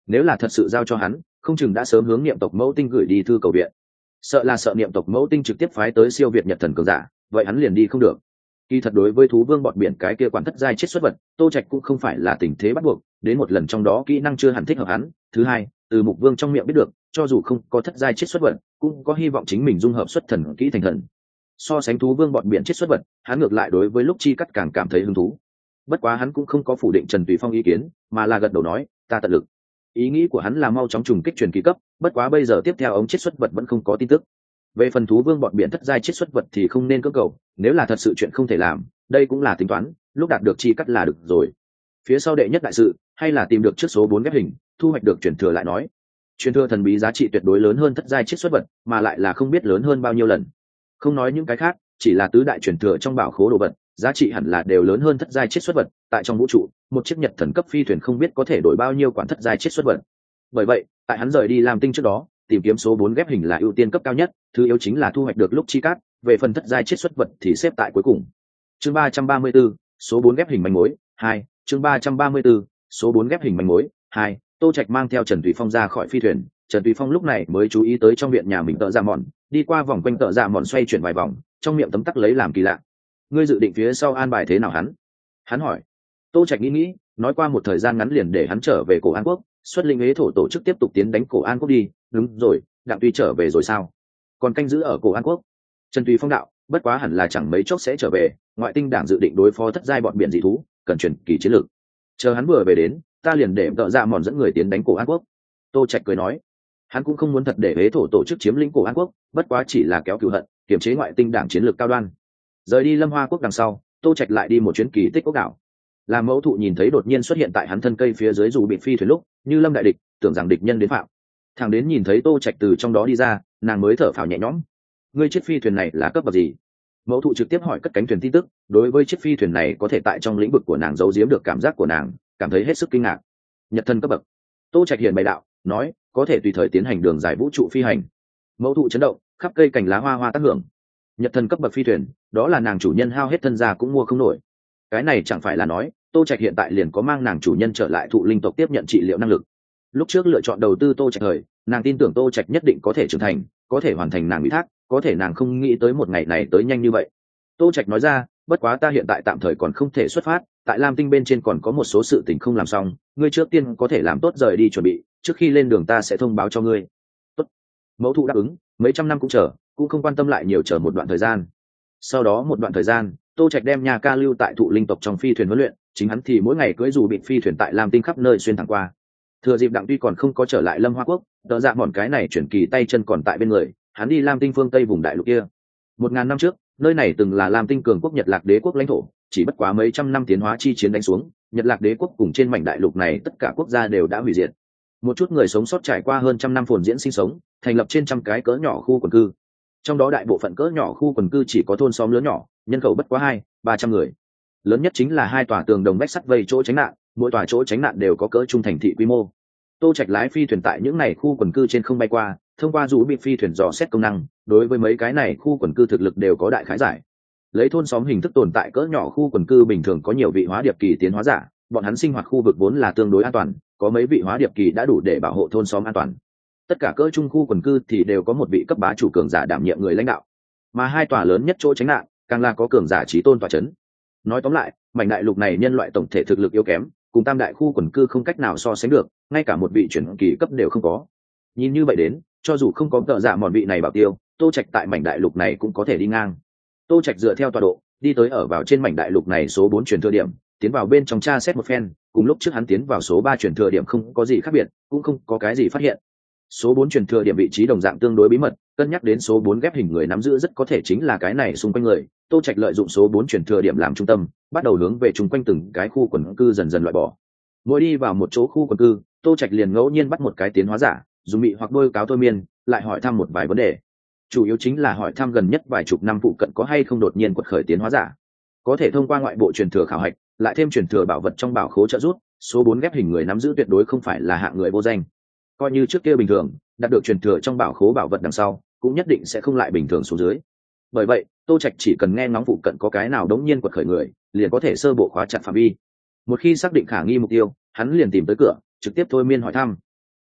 nếu là thật sự giao cho hắn, không chừng đã sớm hướng niệm tộc mẫu tinh gửi đi thư cầu viện. Sợ là sợ niệm tộc mẫu tinh trực tiếp phái tới siêu việt nhật thần cường giả, vậy hắn liền đi không được. Kỳ thật đối với thú vương bọn biển cái kia quản thất giai chết xuất vật, Tô Trạch cũng không phải là tình thế bắt buộc, đến một lần trong đó kỹ năng chưa hẳn thích hợp hắn. Thứ hai, từ Mục Vương trong miệng biết được, cho dù không có thất giai chết xuất vật, cũng có hy vọng chính mình dung hợp xuất thần kỹ thành thần. So sánh thú vương bọn biển chết xuất vật, hắn ngược lại đối với lúc chi cắt càng cảm thấy hứng thú. Bất quá hắn cũng không có phủ định Trần Tùy Phong ý kiến, mà là gật đầu nói, ta tận lực. Ý nghĩ của hắn là mau chóng trùng kích truyền kỳ cấp, bất quá bây giờ tiếp theo ống chết xuất vật vẫn không có tin tức. Về phần thú vương bọn biển thất giai chết xuất vật thì không nên cưỡng cầu, nếu là thật sự chuyện không thể làm, đây cũng là tính toán, lúc đạt được chi cắt là được rồi. Phía sau đệ nhất đại sự, hay là tìm được trước số 4 ghép hình, thu hoạch được truyền thừa lại nói. Truyền thừa thần bí giá trị tuyệt đối lớn hơn thất giai chết xuất vật, mà lại là không biết lớn hơn bao nhiêu lần. Không nói những cái khác, chỉ là tứ đại truyền thừa trong bảo khố đồ vật, giá trị hẳn là đều lớn hơn thất giai chết xuất vật. Tại trong vũ trụ, một chiếc nhật thần cấp phi thuyền không biết có thể đổi bao nhiêu quản thất giai chết xuất vật. Bởi vậy, tại hắn rời đi làm tinh trước đó, tìm kiếm số 4 ghép hình là ưu tiên cấp cao nhất, thứ yếu chính là thu hoạch được lúc chi cát, về phần thất giai chết xuất vật thì xếp tại cuối cùng. Chương 334, số 4 ghép hình manh mối 2, chương 334, số 4 ghép hình manh mối 2. Tô Trạch mang theo Trần Tùy Phong ra khỏi phi thuyền, Trần Tùy Phong lúc này mới chú ý tới trong viện nhà mình tợ dạ mòn, đi qua vòng quanh tợ dạ mòn xoay chuyển vài vòng, trong miệng tấm tắc lấy làm kỳ lạ. Ngươi dự định phía sau an bài thế nào hắn? Hắn hỏi. Tô Trạch nghĩ, nói qua một thời gian ngắn liền để hắn trở về Cổ An Quốc, xuất linh ế thổ tổ chức tiếp tục tiến đánh Cổ An Quốc đi. Đúng rồi, Đặng Tuy trở về rồi sao? Còn canh giữ ở Cổ An Quốc. Trần Tùy Phong đạo, bất quá hẳn là chẳng mấy chốc sẽ trở về, ngoại tinh đảng dự định đối phó thất giai bọn biển dị thú, cần truyền kỳ chiến lược. Chờ hắn vừa về đến, ta liền để tợ dạ mòn dẫn người tiến đánh Cổ An Quốc. Tô Trạch cười nói, hắn cũng không muốn thật để ế thổ tổ chức chiếm lĩnh Cổ An Quốc, bất quá chỉ là kéo cừu hận, kiềm chế ngoại tinh đảng chiến lược cao đoan. Rời đi Lâm Hoa Quốc đằng sau, Tô Trạch lại đi một chuyến kỳ tích ốc đảo. Làm mẫu thụ nhìn thấy đột nhiên xuất hiện tại hắn thân cây phía dưới dù bị phi thuyền lúc, như lâm đại địch, tưởng rằng địch nhân đến phạm. Thằng đến nhìn thấy Tô Trạch từ trong đó đi ra, nàng mới thở phào nhẹ nhõm. Ngươi chiếc phi thuyền này là cấp bậc gì? Mẫu thụ trực tiếp hỏi cất cánh thuyền tin tức, đối với chiếc phi thuyền này có thể tại trong lĩnh vực của nàng giấu giếm được cảm giác của nàng, cảm thấy hết sức kinh ngạc. Nhật thân cấp bậc. Tô Trạch hiền bày đạo, nói, có thể tùy thời tiến hành đường dài vũ trụ phi hành. Mẫu thụ chấn động, khắp cây cành lá hoa hoa tác hưởng. Nhật thân cấp bậc phi thuyền, đó là nàng chủ nhân hao hết thân gia cũng mua không nổi. Cái này chẳng phải là nói, Tô Trạch hiện tại liền có mang nàng chủ nhân trở lại thụ linh tộc tiếp nhận trị liệu năng lực. Lúc trước lựa chọn đầu tư Tô Trạch thời, nàng tin tưởng Tô Trạch nhất định có thể trưởng thành, có thể hoàn thành nàng ủy thác, có thể nàng không nghĩ tới một ngày này tới nhanh như vậy. Tô Trạch nói ra, bất quá ta hiện tại tạm thời còn không thể xuất phát, tại Lam Tinh bên trên còn có một số sự tình không làm xong, ngươi trước tiên có thể làm tốt rời đi chuẩn bị, trước khi lên đường ta sẽ thông báo cho ngươi. Tốt. Mẫu thụ đáp ứng, mấy trăm năm cũng chờ, cũng không quan tâm lại nhiều chờ một đoạn thời gian. Sau đó một đoạn thời gian, Tô Trạch đem nhà ca lưu tại thụ linh tộc trong phi thuyền huấn luyện, chính hắn thì mỗi ngày cưỡi dù bị phi thuyền tại Lam Tinh khắp nơi xuyên thẳng qua. Thừa dịp Đặng Tuy còn không có trở lại Lâm Hoa Quốc, tợ dạ mòn cái này chuyển kỳ tay chân còn tại bên người, hắn đi Lam Tinh phương Tây vùng đại lục kia. 1000 năm trước, nơi này từng là Lam Tinh cường quốc Nhật Lạc Đế quốc lãnh thổ, chỉ bất quá mấy trăm năm tiến hóa chi chiến đánh xuống, Nhật Lạc Đế quốc cùng trên mảnh đại lục này tất cả quốc gia đều đã hủy diệt. Một chút người sống sót trải qua hơn trăm năm phồn diễn sinh sống, thành lập trên trăm cái cỡ nhỏ khu quần cư. Trong đó đại bộ phận cỡ nhỏ khu quần cư chỉ có thôn xóm lớn nhỏ, nhân khẩu bất quá 200-300 người. Lớn nhất chính là 2 tòa tường đồng vách sắt vây chỗ tránh nạn, mỗi tòa chỗ tránh nạn đều có cỡ trung thành thị quy mô. Tô Trạch lái phi thuyền tại những này khu quần cư trên không bay qua, thông qua dù bị phi thuyền dò xét công năng, đối với mấy cái này khu quần cư thực lực đều có đại khái giải. Lấy thôn xóm hình thức tồn tại cỡ nhỏ khu quần cư bình thường có nhiều vị hóa điệp kỳ tiến hóa giả, bọn hắn sinh hoạt khu vực vốn là tương đối an toàn, có mấy vị hóa điệp kỳ đã đủ để bảo hộ thôn xóm an toàn. Tất cả cỡ trung khu quần cư thì đều có một vị cấp bá chủ cường giả đảm nhiệm người lãnh đạo, mà 2 tòa lớn nhất chỗ tránh nạn càng là có cường giả chí tôn tọa chấn. Nói tóm lại, mảnh đại lục này nhân loại tổng thể thực lực yếu kém, cùng tam đại khu quần cư không cách nào so sánh được, ngay cả một vị chuyển kỳ cấp đều không có. Nhìn như vậy đến, cho dù không có tợ dạ mòn vị này bảo tiêu, Tô Trạch tại mảnh đại lục này cũng có thể đi ngang. Tô Trạch dựa theo tọa độ, đi tới ở vào trên mảnh đại lục này số 4 truyền thừa điểm, tiến vào bên trong tra xét một phen, cùng lúc trước hắn tiến vào số 3 truyền thừa điểm không có gì khác biệt, cũng không có cái gì phát hiện. Số 4 truyền thừa điểm vị trí đồng dạng tương đối bí mật, cân nhắc đến số 4 ghép hình người nắm giữ rất có thể chính là cái này xung quanh người, Tô Trạch lợi dụng số 4 truyền thừa điểm làm trung tâm, bắt đầu hướng về chung quanh từng cái khu quần cư dần dần loại bỏ. Mỗi đi vào một chỗ khu quần cư, Tô Trạch liền ngẫu nhiên bắt một cái tiến hóa giả, dùng mị hoặc đôi cáo thôi miên, lại hỏi thăm một vài vấn đề. Chủ yếu chính là hỏi thăm gần nhất vài chục năm phụ cận có hay không đột nhiên quật khởi tiến hóa giả. Có thể thông qua ngoại bộ truyền thừa khảo hạch, lại thêm truyền thừa bảo vật trong bảo khố trợ giúp, số 4 ghép hình người nắm giữ tuyệt đối không phải là hạng người vô danh. Coi như trước kia bình thường, đạt được truyền thừa trong bảo khố bảo vật đằng sau, cũng nhất định sẽ không lại bình thường xuống dưới. Bởi vậy, Tô Trạch chỉ cần nghe ngóng phụ cận có cái nào đống nhiên quật khởi người, liền có thể sơ bộ khóa chặt phạm vi. Một khi xác định khả nghi mục tiêu, hắn liền tìm tới cửa, trực tiếp thôi miên hỏi thăm.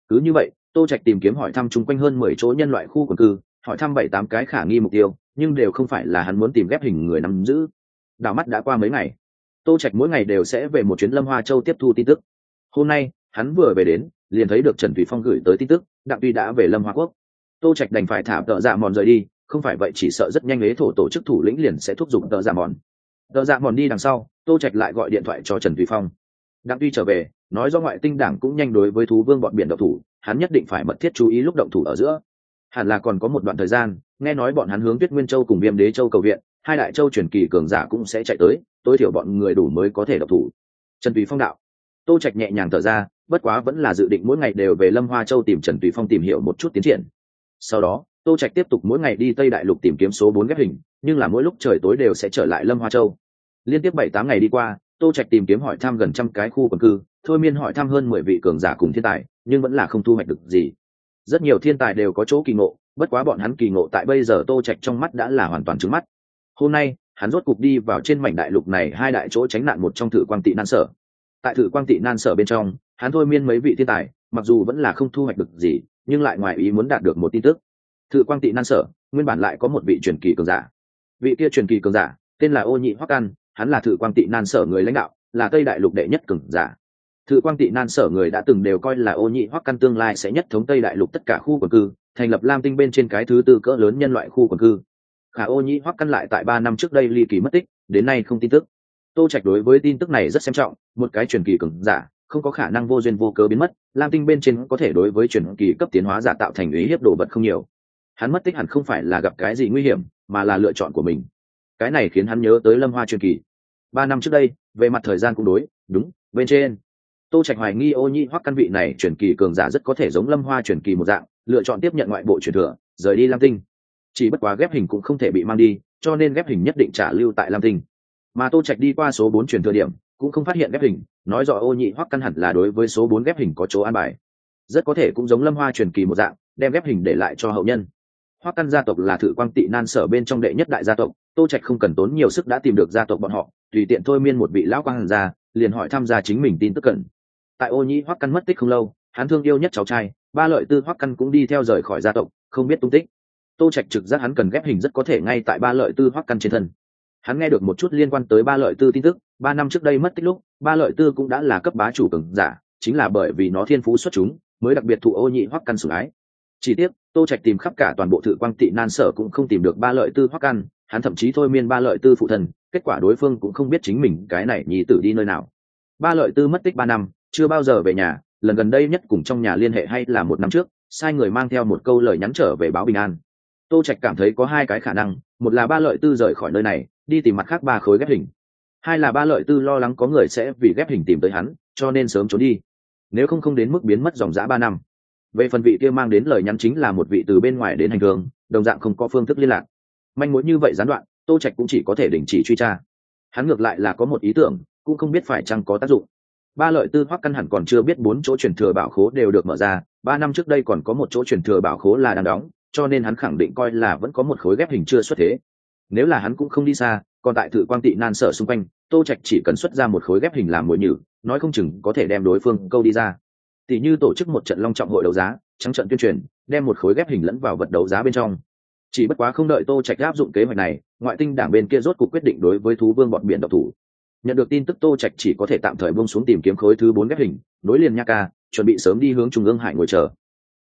Cứ như vậy, Tô Trạch tìm kiếm hỏi thăm chung quanh hơn 10 chỗ nhân loại khu quần cư, hỏi thăm 7-8 cái khả nghi mục tiêu, nhưng đều không phải là hắn muốn tìm ghép hình người nắm giữ. Đảo mắt đã qua mấy ngày, Tô Trạch mỗi ngày đều sẽ về một chuyến Lâm Hoa Châu tiếp thu tin tức. Hôm nay, hắn vừa về đến, liền thấy được Trần Thủy Phong gửi tới tin tức, Đặng Tuy đã về Lâm Hoa Quốc. Tô Trạch đành phải thả Tợ Dạ Mòn rời đi, không phải vậy chỉ sợ rất nhanh ế thổ tổ chức thủ lĩnh liền sẽ thúc giục Tợ Dạ Mòn. Tợ Dạ Mòn đi đằng sau, Tô Trạch lại gọi điện thoại cho Trần Thủy Phong. Đặng Tuy trở về, nói do ngoại tinh đảng cũng nhanh đối với thú vương bọn biển động thủ, hắn nhất định phải mật thiết chú ý lúc động thủ ở giữa. Hẳn là còn có một đoạn thời gian, nghe nói bọn hắn hướng Tuyết Nguyên Châu cùng Viêm Đế Châu cầu viện, hai đại châu truyền kỳ cường giả cũng sẽ chạy tới, tối thiểu bọn người đủ mới có thể động thủ. Trần Thủy Phong đạo. Tô Trạch nhẹ nhàng thở ra, bất quá vẫn là dự định mỗi ngày đều về Lâm Hoa Châu tìm Trần Thủy Phong tìm hiểu một chút tiến triển. Sau đó, Tô Trạch tiếp tục mỗi ngày đi Tây Đại Lục tìm kiếm số 4 ghép hình, nhưng là mỗi lúc trời tối đều sẽ trở lại Lâm Hoa Châu. Liên tiếp 7-8 ngày đi qua, Tô Trạch tìm kiếm hỏi thăm gần trăm cái khu quần cư, thôi miên hỏi thăm hơn 10 vị cường giả cùng thiên tài, nhưng vẫn là không thu hoạch được gì. Rất nhiều thiên tài đều có chỗ kỳ ngộ, bất quá bọn hắn kỳ ngộ tại bây giờ Tô Trạch trong mắt đã là hoàn toàn trứng mắt. Hôm nay, hắn rốt cục đi vào trên mảnh đại lục này hai đại chỗ tránh nạn một trong Thử Quang Tị Nan Sở. Tại Thử Quang Tị Nan Sở bên trong, hắn thôi miên mấy vị thiên tài, mặc dù vẫn là không thu hoạch được gì, nhưng lại ngoài ý muốn đạt được một tin tức. Thử Quang Tị Nan Sở, nguyên bản lại có một vị truyền kỳ cường giả. Vị kia truyền kỳ cường giả, tên là Ô Nhị Hoắc Căn, hắn là Thử Quang Tị Nan Sở người lãnh đạo, là Tây Đại Lục đệ nhất cường giả. Thử Quang Tị Nan Sở người đã từng đều coi là Ô Nhị Hoắc Căn tương lai sẽ nhất thống Tây Đại Lục tất cả khu quần cư, thành lập Lam Tinh bên trên cái thứ tư cỡ lớn nhân loại khu quần cư. Khả Ô Nhị Hoắc Căn lại tại 3 năm trước đây ly kỳ mất tích, đến nay không tin tức. Tô Trạch đối với tin tức này rất xem trọng, một cái truyền kỳ cường giả không có khả năng vô duyên vô cớ biến mất, Lam Tinh bên trên có thể đối với truyền kỳ cấp tiến hóa giả tạo thành uy hiếp đồ vật không nhiều. Hắn mất tích hẳn không phải là gặp cái gì nguy hiểm, mà là lựa chọn của mình. Cái này khiến hắn nhớ tới Lâm Hoa truyền kỳ. 3 năm trước đây, về mặt thời gian cũng đối, đúng, bên trên. Tô Trạch hoài nghi Ô Nhị Hoắc Căn vị này truyền kỳ cường giả rất có thể giống Lâm Hoa truyền kỳ một dạng, lựa chọn tiếp nhận ngoại bộ truyền thừa, rời đi Lam Tinh. Chỉ bất quá ghép hình cũng không thể bị mang đi, cho nên ghép hình nhất định trả lưu tại Lam Tinh. Mà Tô Trạch đi qua số 4 truyền thừa điểm, cũng không phát hiện ghép hình, nói rõ Ô Nhị Hoắc Căn hẳn là đối với số 4 ghép hình có chỗ an bài. Rất có thể cũng giống Lâm Hoa truyền kỳ một dạng, đem ghép hình để lại cho hậu nhân. Hoắc Căn gia tộc là Thử Quang Tị Nan Sở bên trong đệ nhất đại gia tộc, Tô Trạch không cần tốn nhiều sức đã tìm được gia tộc bọn họ, tùy tiện thôi miên một vị lão quang gia, liền hỏi thăm gia chính mình tin tức cần. Tại Ô Nhị Hoắc Căn mất tích không lâu, hắn thương yêu nhất cháu trai, Ba Lợi Tư Hoắc Căn cũng đi theo rời khỏi gia tộc, không biết tung tích. Tô Trạch trực giác hắn cần ghép hình rất có thể ngay tại Ba Lợi Tư Hoắc Căn trên thân. Hắn nghe được một chút liên quan tới Ba Lợi Tư tin tức, 3 năm trước đây mất tích lúc, Ba Lợi Tư cũng đã là cấp bá chủ cường giả, chính là bởi vì nó thiên phú xuất chúng, mới đặc biệt thụ Ô Nhị Hoắc Căn sủng ái. Chỉ tiếc, Tô Trạch tìm khắp cả toàn bộ Thử Quang Tị Nan Sở cũng không tìm được Ba Lợi Tư Hoắc Căn, hắn thậm chí thôi miên Ba Lợi Tư phụ thân, kết quả đối phương cũng không biết chính mình cái này nhi tử đi nơi nào. Ba Lợi Tư mất tích 3 năm, chưa bao giờ về nhà, lần gần đây nhất cùng trong nhà liên hệ hay là 1 năm trước, sai người mang theo một câu lời nhắn trở về báo bình an. Tô Trạch cảm thấy có 2 cái khả năng, một là Ba Lợi Tư rời khỏi nơi này, đi tìm mặt khác 3 khối ghép hình. 2 là Ba Lợi Tư lo lắng có người sẽ vì ghép hình tìm tới hắn, cho nên sớm trốn đi. Nếu không đến mức biến mất dòng dã 3 năm. Về phần vị kia mang đến lời nhắn chính là một vị từ bên ngoài đến hành hương, đồng dạng không có phương thức liên lạc. Manh mối như vậy gián đoạn, Tô Trạch cũng chỉ có thể đình chỉ truy tra. Hắn ngược lại là có một ý tưởng, cũng không biết phải chăng có tác dụng. Ba Lợi Tư Hoắc Căn hẳn còn chưa biết 4 chỗ truyền thừa bảo khố đều được mở ra, 3 năm trước đây còn có một chỗ truyền thừa bảo khố là đang đóng, cho nên hắn khẳng định coi là vẫn có một khối ghép hình chưa xuất thế. Nếu là hắn cũng không đi xa, còn tại Thử Quang Tị Nan Sở xung quanh, Tô Trạch chỉ cần xuất ra một khối ghép hình làm mồi nhử, nói không chừng có thể đem đối phương câu đi ra. Tỷ như tổ chức một trận long trọng hội đấu giá, trắng trận tuyên truyền, đem một khối ghép hình lẫn vào vật đấu giá bên trong. Chỉ bất quá không đợi Tô Trạch áp dụng kế hoạch này, ngoại tinh đảng bên kia rốt cuộc quyết định đối với thú vương bọn biển độc thủ. Nhận được tin tức, Tô Trạch chỉ có thể tạm thời buông xuống tìm kiếm khối thứ 4 ghép hình, nối liền Nha Ca, chuẩn bị sớm đi hướng Trung ương Hải ngồi chờ.